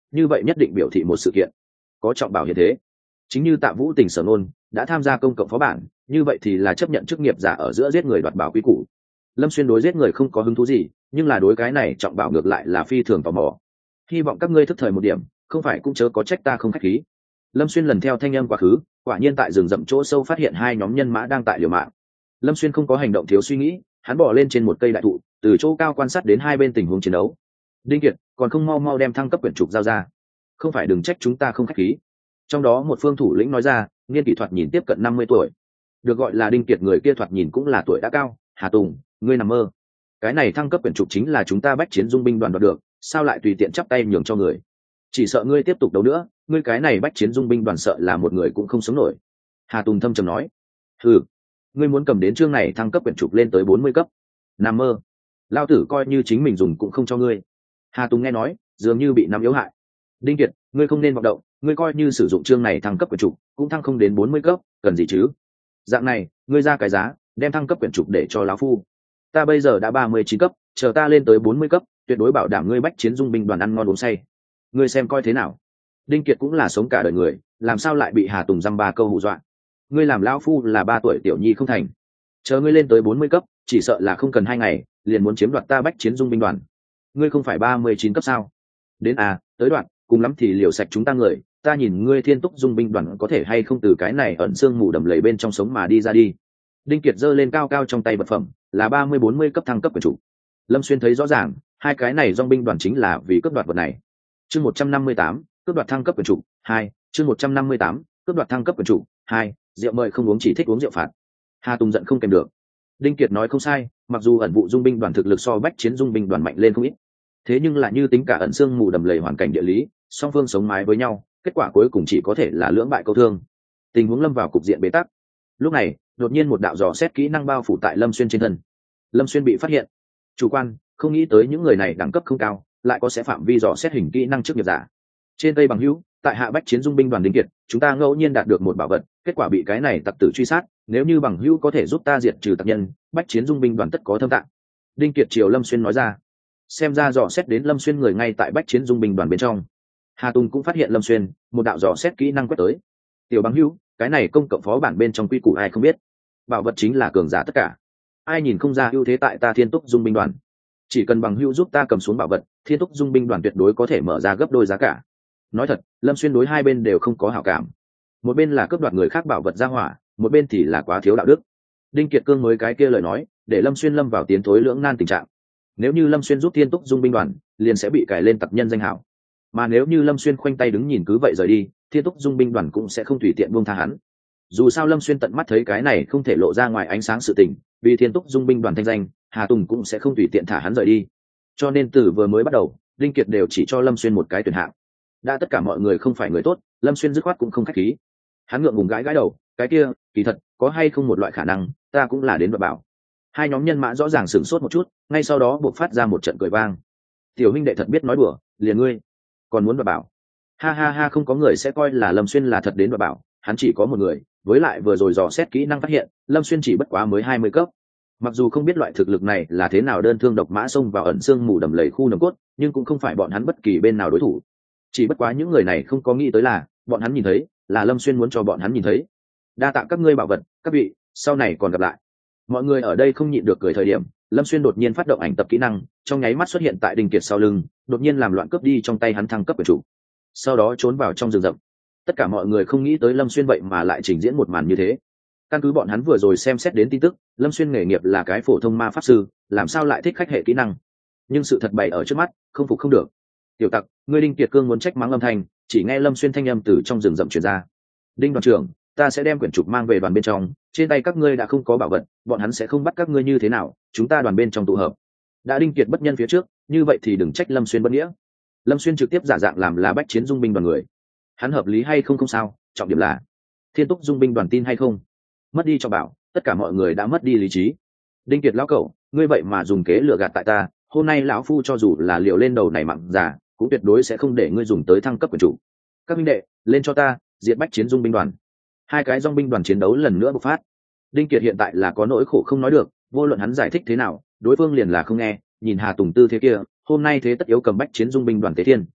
như vậy nhất định biểu thị một sự kiện có trọng bảo hiện thế. Chính như Tạ Vũ Tình sở ngôn đã tham gia công cộng phó bản, như vậy thì là chấp nhận chức nghiệp giả ở giữa giết người đoạt bảo quy củ. Lâm Xuyên đối giết người không có hứng thú gì, nhưng là đối cái này trọng bảo ngược lại là phi thường tò mò. Hy vọng các ngươi thức thời một điểm, không phải cũng chớ có trách ta không khách khí. Lâm Xuyên lần theo thanh âm quá khứ, quả nhiên tại rừng rậm chỗ sâu phát hiện hai nhóm nhân mã đang tại liều mạng. Lâm Xuyên không có hành động thiếu suy nghĩ, hắn bỏ lên trên một cây đại thụ, từ chỗ cao quan sát đến hai bên tình huống chiến đấu. Đinh Kiệt, còn không mau mau đem thăng cấp quyển trục giao ra. Không phải đừng trách chúng ta không khách khí. Trong đó một phương thủ lĩnh nói ra, niên kỷ thoạt nhìn tiếp cận năm mươi tuổi, được gọi là Đinh Kiệt người kia thoạt nhìn cũng là tuổi đã cao. Hà Tùng, ngươi nằm mơ. Cái này thăng cấp quyển trục chính là chúng ta bách chiến dung binh đoàn đoạt được, sao lại tùy tiện chắp tay nhường cho người? Chỉ sợ ngươi tiếp tục đấu nữa, ngươi cái này bách chiến dung binh đoàn sợ là một người cũng không sống nổi. Hà Tùng thâm trầm nói. Ừ, ngươi muốn cầm đến chương này thăng cấp quyển trục lên tới bốn mươi cấp? Nằm mơ. Lao tử coi như chính mình dùng cũng không cho ngươi. Hà Tùng nghe nói, dường như bị nắm yếu hại. Đinh Kiệt, ngươi không nên vọng động, ngươi coi như sử dụng chương này thăng cấp quyển trục, cũng thăng không đến bốn mươi cấp, cần gì chứ? Dạng này, ngươi ra cái giá, đem thăng cấp quyển trục để cho lão phu. Ta bây giờ đã ba mươi chín cấp, chờ ta lên tới bốn mươi cấp, tuyệt đối bảo đảm ngươi bách chiến dung binh đoàn ăn ngon uống say. Ngươi xem coi thế nào? Đinh Kiệt cũng là sống cả đời người, làm sao lại bị Hà Tùng dăm ba câu hù dọa? Ngươi làm lão phu là ba tuổi tiểu nhi không thành. Chờ ngươi lên tới bốn mươi cấp, chỉ sợ là không cần hai ngày, liền muốn chiếm đoạt ta bách chiến dung binh đoàn. Ngươi không phải ba mươi chín cấp sao? Đến à, tới đoạn, cùng lắm thì liều sạch chúng ta người, ta nhìn ngươi thiên túc dung binh đoàn có thể hay không từ cái này ẩn xương mù đầm lầy bên trong sống mà đi ra đi. Đinh Kiệt giơ lên cao cao trong tay vật phẩm, là ba mươi bốn mươi cấp thăng cấp của chủ. Lâm Xuyên thấy rõ ràng, hai cái này dòng binh đoàn chính là vì cướp đoạt vật này. Chương một trăm năm mươi tám, cướp đoạt thăng cấp của chủ, hai, chương một trăm năm mươi tám, cướp đoạt thăng cấp của chủ, hai, rượu mời không uống chỉ thích uống rượu phạt. Hà Tùng giận không kèm được. Đinh Kiệt nói không sai, mặc dù ẩn vụ dung binh đoàn thực lực so bách chiến dung binh đoàn mạnh lên không ít, thế nhưng lại như tính cả ẩn xương mù đầm lầy hoàn cảnh địa lý, song phương sống mái với nhau, kết quả cuối cùng chỉ có thể là lưỡng bại câu thương. Tình huống lâm vào cục diện bế tắc. Lúc này, đột nhiên một đạo dò xét kỹ năng bao phủ tại Lâm Xuyên trên thân. Lâm Xuyên bị phát hiện. Chủ quan, không nghĩ tới những người này đẳng cấp không cao, lại có sẽ phạm vi dò xét hình kỹ năng trước nghiệp giả. Trên tây bằng hữu, tại hạ bách chiến dung binh đoàn Đinh Kiệt, chúng ta ngẫu nhiên đạt được một bảo vật, kết quả bị cái này tặc tử truy sát, nếu như bằng hữu có thể giúp ta diệt trừ tặc nhân, bách chiến dung binh đoàn tất có thâm tạng. Đinh Kiệt triều Lâm Xuyên nói ra. Xem ra dò xét đến Lâm Xuyên người ngay tại bách chiến dung binh đoàn bên trong. Hà Tùng cũng phát hiện Lâm Xuyên, một đạo dò xét kỹ năng quét tới. Tiểu bằng hữu, cái này công cộng phó bản bên trong quy củ ai không biết, bảo vật chính là cường giả tất cả, ai nhìn không ra ưu thế tại ta thiên túc dung binh đoàn. Chỉ cần bằng hữu giúp ta cầm xuống bảo vật, thiên túc dung binh đoàn tuyệt đối có thể mở ra gấp đôi giá cả. Nói thật, Lâm Xuyên đối hai bên đều không có hảo cảm, một bên là cướp đoạt người khác bảo vật ra hỏa, một bên thì là quá thiếu đạo đức. Đinh Kiệt cương mới cái kia lời nói, để Lâm Xuyên lâm vào tiến thối lưỡng nan tình trạng. Nếu như Lâm Xuyên giúp thiên túc dung binh đoàn, liền sẽ bị cài lên tặc nhân danh hảo, mà nếu như Lâm Xuyên khoanh tay đứng nhìn cứ vậy rời đi, thiên túc dung binh đoàn cũng sẽ không tùy tiện buông tha hắn. Dù sao Lâm Xuyên tận mắt thấy cái này không thể lộ ra ngoài ánh sáng sự tình, vì thiên túc dung binh đoàn thanh danh, Hà Tùng cũng sẽ không tùy tiện thả hắn rời đi. Cho nên từ vừa mới bắt đầu, Đinh Kiệt đều chỉ cho Lâm Xuyên một cái tuyển hạng. Đã tất cả mọi người không phải người tốt, Lâm Xuyên dứt khoát cũng không khách khí. Hắn ngượng ngùng gãi gãi đầu, cái kia, kỳ thật, có hay không một loại khả năng, ta cũng là đến đoạt bảo. Hai nhóm nhân mã rõ ràng sửng sốt một chút, ngay sau đó buộc phát ra một trận cười vang. Tiểu huynh đệ thật biết nói đùa, liền ngươi còn muốn đoạt bảo? Ha ha ha, không có người sẽ coi là Lâm Xuyên là thật đến đoạt bảo, hắn chỉ có một người, với lại vừa rồi dò xét kỹ năng phát hiện, Lâm Xuyên chỉ bất quá mới hai mươi cấp. Mặc dù không biết loại thực lực này là thế nào đơn thương độc mã xông vào ẩn xương mù đầm lầy khu nồng cốt, nhưng cũng không phải bọn hắn bất kỳ bên nào đối thủ. Chỉ bất quá những người này không có nghĩ tới là, bọn hắn nhìn thấy, là Lâm Xuyên muốn cho bọn hắn nhìn thấy. Đa tạ các ngươi bảo vật, các vị, sau này còn gặp lại. Mọi người ở đây không nhịn được cười thời điểm, Lâm Xuyên đột nhiên phát động ảnh tập kỹ năng, trong nháy mắt xuất hiện tại Đinh Kiệt sau lưng, đột nhiên làm loạn cướp đi trong tay hắn thăng cấp của chủ. Sau đó trốn vào trong rừng rậm. Tất cả mọi người không nghĩ tới Lâm Xuyên vậy mà lại trình diễn một màn như thế. Căn cứ bọn hắn vừa rồi xem xét đến tin tức, Lâm Xuyên nghề nghiệp là cái phổ thông ma pháp sư, làm sao lại thích khách hệ kỹ năng? Nhưng sự thật bày ở trước mắt, không phục không được. Tiểu tặc, ngươi Đinh Kiệt cương muốn trách mắng âm thanh, chỉ nghe Lâm Xuyên thanh âm từ trong rừng rậm truyền ra. Đinh đoàn trưởng, ta sẽ đem quyển trục mang về đoàn bên trong, trên tay các ngươi đã không có bảo vật, bọn hắn sẽ không bắt các ngươi như thế nào, chúng ta đoàn bên trong tụ hợp. Đã Đinh Kiệt bất nhân phía trước, như vậy thì đừng trách Lâm Xuyên bất nghĩa. Lâm Xuyên trực tiếp giả dạng làm là bách chiến dung binh đoàn người. Hắn hợp lý hay không không sao, trọng điểm là thiên túc dung binh đoàn tin hay không. Mất đi cho bảo, tất cả mọi người đã mất đi lý trí. Đinh Kiệt lão cẩu, ngươi vậy mà dùng kế lừa gạt tại ta, hôm nay lão phu cho dù là liều lên đầu này mặn giả, cũng tuyệt đối sẽ không để ngươi dùng tới thăng cấp quyền chủ. Các minh đệ, lên cho ta, diệt bách chiến dung binh đoàn. Hai cái dòng binh đoàn chiến đấu lần nữa bộc phát. Đinh Kiệt hiện tại là có nỗi khổ không nói được, vô luận hắn giải thích thế nào, đối phương liền là không nghe. Nhìn Hà Tùng tư thế kia, hôm nay thế tất yếu cầm bách chiến dung binh đoàn tế thiên.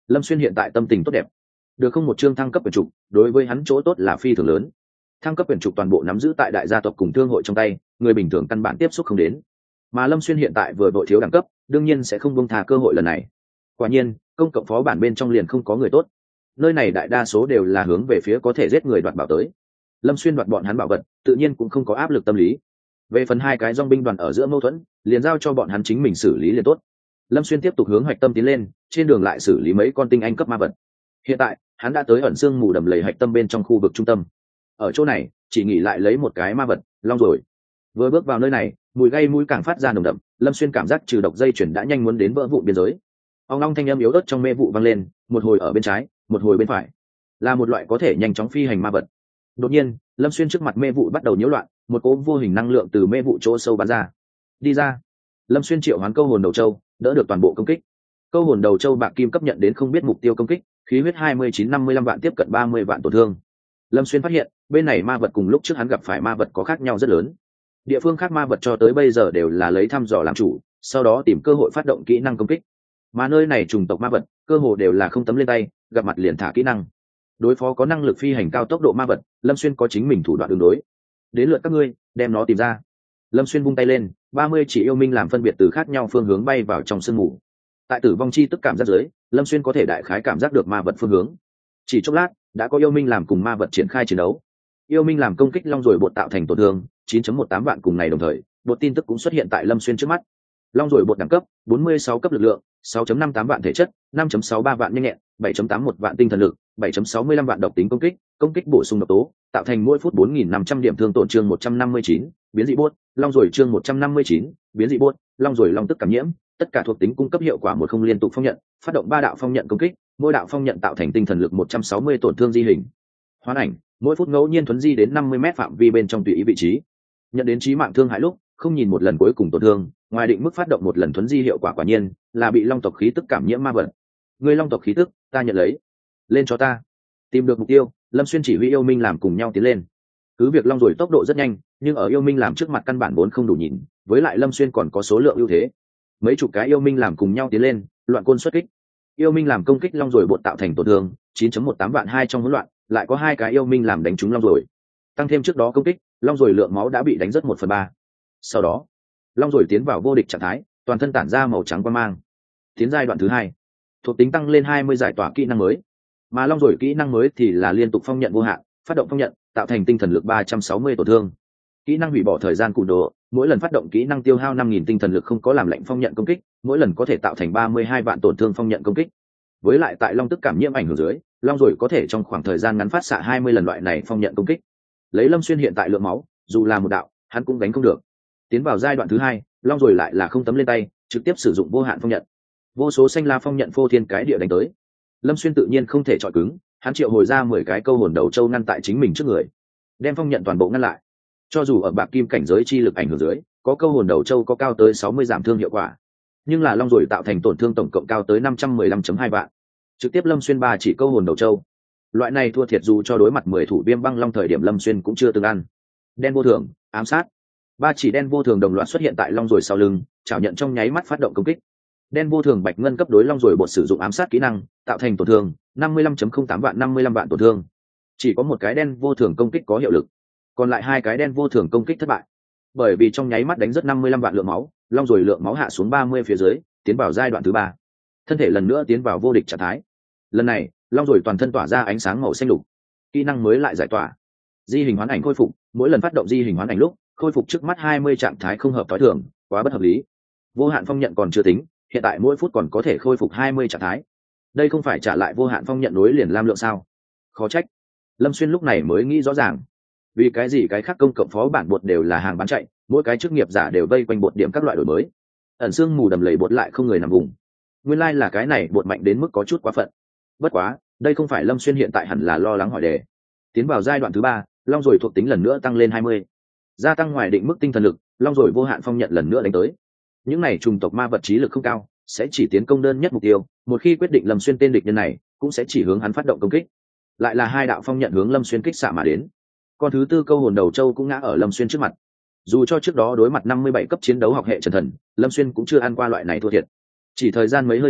Lâm Xuyên hiện tại tâm tình tốt đẹp, được không một chương thăng cấp quyền trục, đối với hắn chỗ tốt là phi thường lớn. Thăng cấp quyền trục toàn bộ nắm giữ tại đại gia tộc cùng thương hội trong tay, người bình thường căn bản tiếp xúc không đến. Mà Lâm Xuyên hiện tại vừa vội thiếu đẳng cấp, đương nhiên sẽ không buông tha cơ hội lần này. Quả nhiên, công cộng phó bản bên trong liền không có người tốt. Nơi này đại đa số đều là hướng về phía có thể giết người đoạt bảo tới. Lâm Xuyên đoạt bọn hắn bảo vật, tự nhiên cũng không có áp lực tâm lý. Về phần hai cái dòng binh đoàn ở giữa mâu thuẫn, liền giao cho bọn hắn chính mình xử lý liền tốt. Lâm Xuyên tiếp tục hướng Hạch Tâm tiến lên, trên đường lại xử lý mấy con tinh anh cấp ma vật. Hiện tại, hắn đã tới ẩn xương mù đầm lầy Hạch Tâm bên trong khu vực trung tâm. Ở chỗ này, chỉ nghỉ lại lấy một cái ma vật, long rồi. Vừa bước vào nơi này, mùi gây mũi càng phát ra nồng đậm, Lâm Xuyên cảm giác trừ độc dây chuyển đã nhanh muốn đến vỡ vụn biên giới. Ong long thanh âm yếu ớt trong mê vụ vang lên, một hồi ở bên trái, một hồi bên phải, là một loại có thể nhanh chóng phi hành ma vật. Đột nhiên, Lâm Xuyên trước mặt mê vụ bắt đầu nhiễu loạn, một cỗ vô hình năng lượng từ mê vụ chỗ sâu bắn ra. Đi ra. Lâm Xuyên triệu hoán câu hồn đầu châu, đỡ được toàn bộ công kích. Câu hồn đầu châu bạc kim cấp nhận đến không biết mục tiêu công kích, khí huyết hai mươi chín năm mươi lăm vạn tiếp cận ba mươi vạn tổn thương. Lâm Xuyên phát hiện, bên này ma vật cùng lúc trước hắn gặp phải ma vật có khác nhau rất lớn. Địa phương khác ma vật cho tới bây giờ đều là lấy thăm dò làm chủ, sau đó tìm cơ hội phát động kỹ năng công kích. Mà nơi này trùng tộc ma vật, cơ hồ đều là không tấm lên tay, gặp mặt liền thả kỹ năng. Đối phó có năng lực phi hành cao tốc độ ma vật, Lâm Xuyên có chính mình thủ đoạn ứng đối. Đến lượt các ngươi, đem nó tìm ra. Lâm Xuyên vung tay lên, ba mươi chỉ yêu minh làm phân biệt từ khác nhau phương hướng bay vào trong sương mù. Tại tử vong chi tức cảm giác dưới, Lâm Xuyên có thể đại khái cảm giác được ma vật phương hướng. Chỉ chốc lát, đã có yêu minh làm cùng ma vật triển khai chiến đấu. Yêu minh làm công kích long rồi bột tạo thành tổn thương chín phẩy một tám vạn, cùng ngày đồng thời bột tin tức cũng xuất hiện tại Lâm Xuyên trước mắt. Long rồi bột đẳng cấp bốn mươi sáu cấp lực lượng, sáu phẩy năm tám vạn thể chất, năm phẩy sáu ba vạn nhanh nhẹn, bảy phẩy tám một vạn tinh thần lực, bảy phẩy sáu mươi lăm vạn độc tính công kích, công kích bổ sung độc tố, tạo thành mỗi phút bốn nghìn năm trăm điểm thương tổn. Chương một trăm năm mươi chín, biến dị bốt, long rồi chương một trăm năm mươi chín, biến dị bốt, long rồi long tức cảm nhiễm, tất cả thuộc tính cung cấp hiệu quả một không liên tục phong nhận, phát động ba đạo phong nhận công kích, mỗi đạo phong nhận tạo thành tinh thần lực một trăm sáu mươi tổn thương di hình. Hoán ảnh, mỗi phút ngẫu nhiên thuấn di đến năm mươi mét phạm vi bên trong tùy ý vị trí. Nhận đến chí mạng thương hại lúc, không nhìn một lần cuối cùng tổn thương, ngoài định mức phát động một lần thuấn di hiệu quả. Quả nhiên là bị long tộc khí tức cảm nhiễm ma vật. Người long tộc khí tức, ta nhận lấy. Lên cho ta. Tìm được mục tiêu, Lâm Xuyên chỉ huy yêu minh làm cùng nhau tiến lên. Cứ việc long rồi tốc độ rất nhanh, nhưng ở yêu minh làm trước mặt căn bản vốn không đủ nhìn, với lại Lâm Xuyên còn có số lượng ưu thế. Mấy chục cái yêu minh làm cùng nhau tiến lên, loạn côn xuất kích. Yêu minh làm công kích long rồi bột tạo thành tổn thương chín phẩy một tám vạn hai trong hỗn loạn, lại có hai cái yêu minh làm đánh trúng long rồi. Tăng thêm trước đó công kích, long rồi lượng máu đã bị đánh rất một phần ba. Sau đó, long rồi tiến vào vô địch trạng thái, toàn thân tản ra màu trắng quang mang. Tiến giai đoạn thứ hai, thuộc tính tăng lên hai mươi giải tỏa kỹ năng mới. Mà long rồi kỹ năng mới thì là liên tục phong nhận vô hạn, phát động phong nhận, tạo thành tinh thần lực ba trăm sáu mươi tổn thương. Kỹ năng hủy bỏ thời gian cùn đồ, mỗi lần phát động kỹ năng tiêu hao năm nghìn tinh thần lực không có làm lệnh phong nhận công kích, mỗi lần có thể tạo thành ba mươi hai vạn tổn thương phong nhận công kích. Với lại tại long tức cảm nhiễm ảnh hưởng dưới, long rồi có thể trong khoảng thời gian ngắn phát xạ hai mươi lần loại này phong nhận công kích. Lấy Lâm Xuyên hiện tại lượng máu, dù là một đạo, hắn cũng đánh không được. Tiến vào giai đoạn thứ hai, long rồi lại là không tấm lên tay, trực tiếp sử dụng vô hạn phong nhận. Vô số xanh la phong nhận phô thiên cái địa đánh tới. Lâm Xuyên tự nhiên không thể chọi cứng, hắn triệu hồi ra mười cái câu hồn đầu châu ngăn tại chính mình trước người, đem phong nhận toàn bộ ngăn lại. Cho dù ở bạc kim cảnh giới chi lực ảnh hưởng dưới, có câu hồn đầu châu có cao tới sáu mươi giảm thương hiệu quả, nhưng là long rồi tạo thành tổn thương tổng cộng cao tới năm trăm mười lăm phẩy hai vạn. Trực tiếp Lâm Xuyên ba chỉ câu hồn đầu châu. Loại này thua thiệt dù cho đối mặt mười thủ viêm băng long thời điểm Lâm Xuyên cũng chưa từng ăn. Đen vô thường, ám sát. Ba chỉ đen vô thường đồng loạt xuất hiện tại long rồi sau lưng, chảo nhận trong nháy mắt phát động công kích. Đen vô thường bạch ngân cấp đối long rồi bột sử dụng ám sát kỹ năng, tạo thành tổn thương năm mươi lăm phẩy không tám vạn, năm mươi lăm vạn tổn thương. Chỉ có một cái đen vô thường công kích có hiệu lực, còn lại hai cái đen vô thường công kích thất bại. Bởi vì trong nháy mắt đánh rất năm mươi lăm vạn lượng máu, long rồi lượng máu hạ xuống ba mươi phía dưới, tiến vào giai đoạn thứ ba. Thân thể lần nữa tiến vào vô địch trạng thái. Lần này, long rồi toàn thân tỏa ra ánh sáng màu xanh lục. Kỹ năng mới lại giải tỏa. Di hình hoán ảnh khôi phục, mỗi lần phát động di hình hoán ảnh lúc, khôi phục trước mắt hai mươi trạng thái không hợp tối thường, quá bất hợp lý. Vô hạn phong nhận còn chưa tính, hiện tại mỗi phút còn có thể khôi phục hai mươi trạng thái. Đây không phải trả lại vô hạn phong nhận nối liền lam lượng sao? Khó trách. Lâm Xuyên lúc này mới nghĩ rõ ràng, vì cái gì cái khác công cộng phó bản bột đều là hàng bán chạy, mỗi cái chức nghiệp giả đều vây quanh bột điểm các loại đổi mới. Ẩn xương mù đầm lầy bột lại không người nằm vùng. Nguyên lai like là cái này bột mạnh đến mức có chút quá phận. Bất quá, đây không phải Lâm Xuyên hiện tại hẳn là lo lắng hỏi đề. Tiến vào giai đoạn thứ ba, long rồi thuộc tính lần nữa tăng lên hai mươi, gia tăng ngoài định mức tinh thần lực, long rồi vô hạn phong nhận lần nữa đánh tới. Những này trùng tộc ma vật trí lực không cao, sẽ chỉ tiến công đơn nhất mục tiêu, một khi quyết định Lâm Xuyên tên địch nhân này, cũng sẽ chỉ hướng hắn phát động công kích. Lại là hai đạo phong nhận hướng Lâm Xuyên kích xạ mà đến. Con thứ tư câu hồn đầu châu cũng ngã ở Lâm Xuyên trước mặt. Dù cho trước đó đối mặt năm mươi bảy cấp chiến đấu học hệ Trần Thần, Lâm Xuyên cũng chưa ăn qua loại này thua thiệt. Chỉ thời gian mấy hơi thở,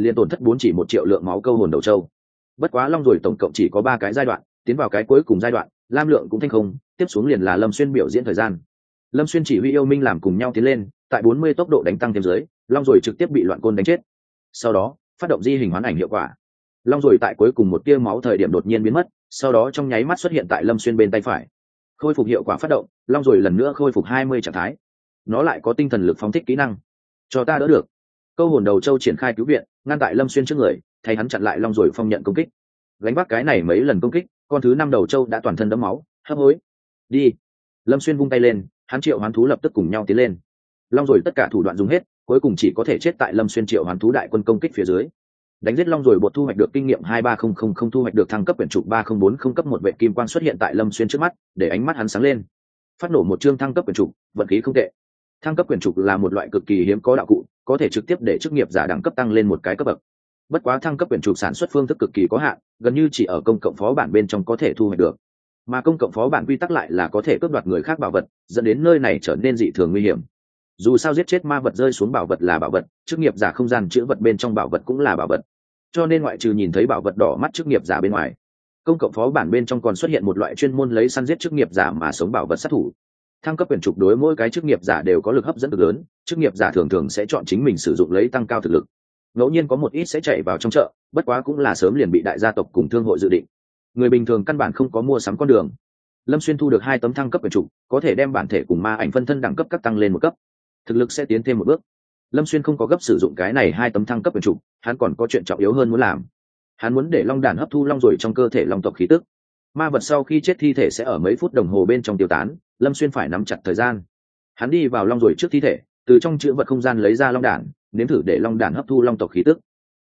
liền tổn thất bốn chỉ một triệu lượng máu câu hồn đầu châu. Bất quá long rồi tổng cộng chỉ có ba cái giai đoạn, tiến vào cái cuối cùng giai đoạn lam lượng cũng thanh không, tiếp xuống liền là Lâm Xuyên biểu diễn thời gian. Lâm Xuyên chỉ huy yêu minh làm cùng nhau tiến lên, tại bốn mươi tốc độ đánh tăng thêm dưới, long rồi trực tiếp bị loạn côn đánh chết. Sau đó phát động di hình hoán ảnh hiệu quả, long rồi tại cuối cùng một tia máu thời điểm đột nhiên biến mất, sau đó trong nháy mắt xuất hiện tại Lâm Xuyên bên tay phải. Khôi phục hiệu quả phát động, long rồi lần nữa khôi phục hai mươi trạng thái. Nó lại có tinh thần lực phóng thích kỹ năng. Cho ta đỡ được. Câu hồn đầu châu triển khai cứu viện, ngăn tại Lâm Xuyên trước người, thay hắn chặn lại long rồi phong nhận công kích. Gánh vác cái này mấy lần công kích, con thứ năm đầu châu đã toàn thân đẫm máu, hấp hối. Đi. Lâm Xuyên vung tay lên, hắn triệu hoán thú lập tức cùng nhau tiến lên. Long rồi tất cả thủ đoạn dùng hết, cuối cùng chỉ có thể chết tại Lâm Xuyên triệu hoán thú đại quân công kích phía dưới. Đánh giết long rồi bột thu hoạch được kinh nghiệm hai ba không không không, thu hoạch được thăng cấp quyển trục ba không bốn không, cấp một vệ kim quang xuất hiện tại Lâm Xuyên trước mắt, để ánh mắt hắn sáng lên. Phát nổ một chương thăng cấp quyển trục, vận khí không tệ. Thăng cấp quyển trục là một loại cực kỳ hiếm có đạo cụ, có thể trực tiếp để chức nghiệp giả đẳng cấp tăng lên một cái cấp bậc. Bất quá thăng cấp quyển trục sản xuất phương thức cực kỳ có hạn, gần như chỉ ở công cộng phó bản bên trong có thể thu hoạch được. Mà công cộng phó bản quy tắc lại là có thể cướp đoạt người khác bảo vật, dẫn đến nơi này trở nên dị thường nguy hiểm. Dù sao giết chết ma vật rơi xuống bảo vật là bảo vật, chức nghiệp giả không gian chứa vật bên trong bảo vật cũng là bảo vật. Cho nên ngoại trừ nhìn thấy bảo vật đỏ mắt chức nghiệp giả bên ngoài, công cộng phó bản bên trong còn xuất hiện một loại chuyên môn lấy săn giết chức nghiệp giả mà sống bảo vật sát thủ. Thăng cấp quyển trục đối mỗi cái chức nghiệp giả đều có lực hấp dẫn cực lớn, chức nghiệp giả thường thường sẽ chọn chính mình sử dụng lấy tăng cao thực lực. Ngẫu nhiên có một ít sẽ chạy vào trong chợ, bất quá cũng là sớm liền bị đại gia tộc cùng thương hội dự định. Người bình thường căn bản không có mua sắm con đường. Lâm Xuyên thu được hai tấm thăng cấp quyển trục, có thể đem bản thể cùng ma ảnh phân thân đẳng cấp các tăng lên một cấp, thực lực sẽ tiến thêm một bước. Lâm Xuyên không có gấp sử dụng cái này hai tấm thăng cấp quyển trục, hắn còn có chuyện trọng yếu hơn muốn làm. Hắn muốn để long đàn hấp thu long rồi trong cơ thể long tộc khí tức. Ma vật sau khi chết thi thể sẽ ở mấy phút đồng hồ bên trong tiêu tán, Lâm Xuyên phải nắm chặt thời gian. Hắn đi vào long rồi trước thi thể, từ trong chữ vật không gian lấy ra long đàn, nếm thử để long đàn hấp thu long tộc khí tức.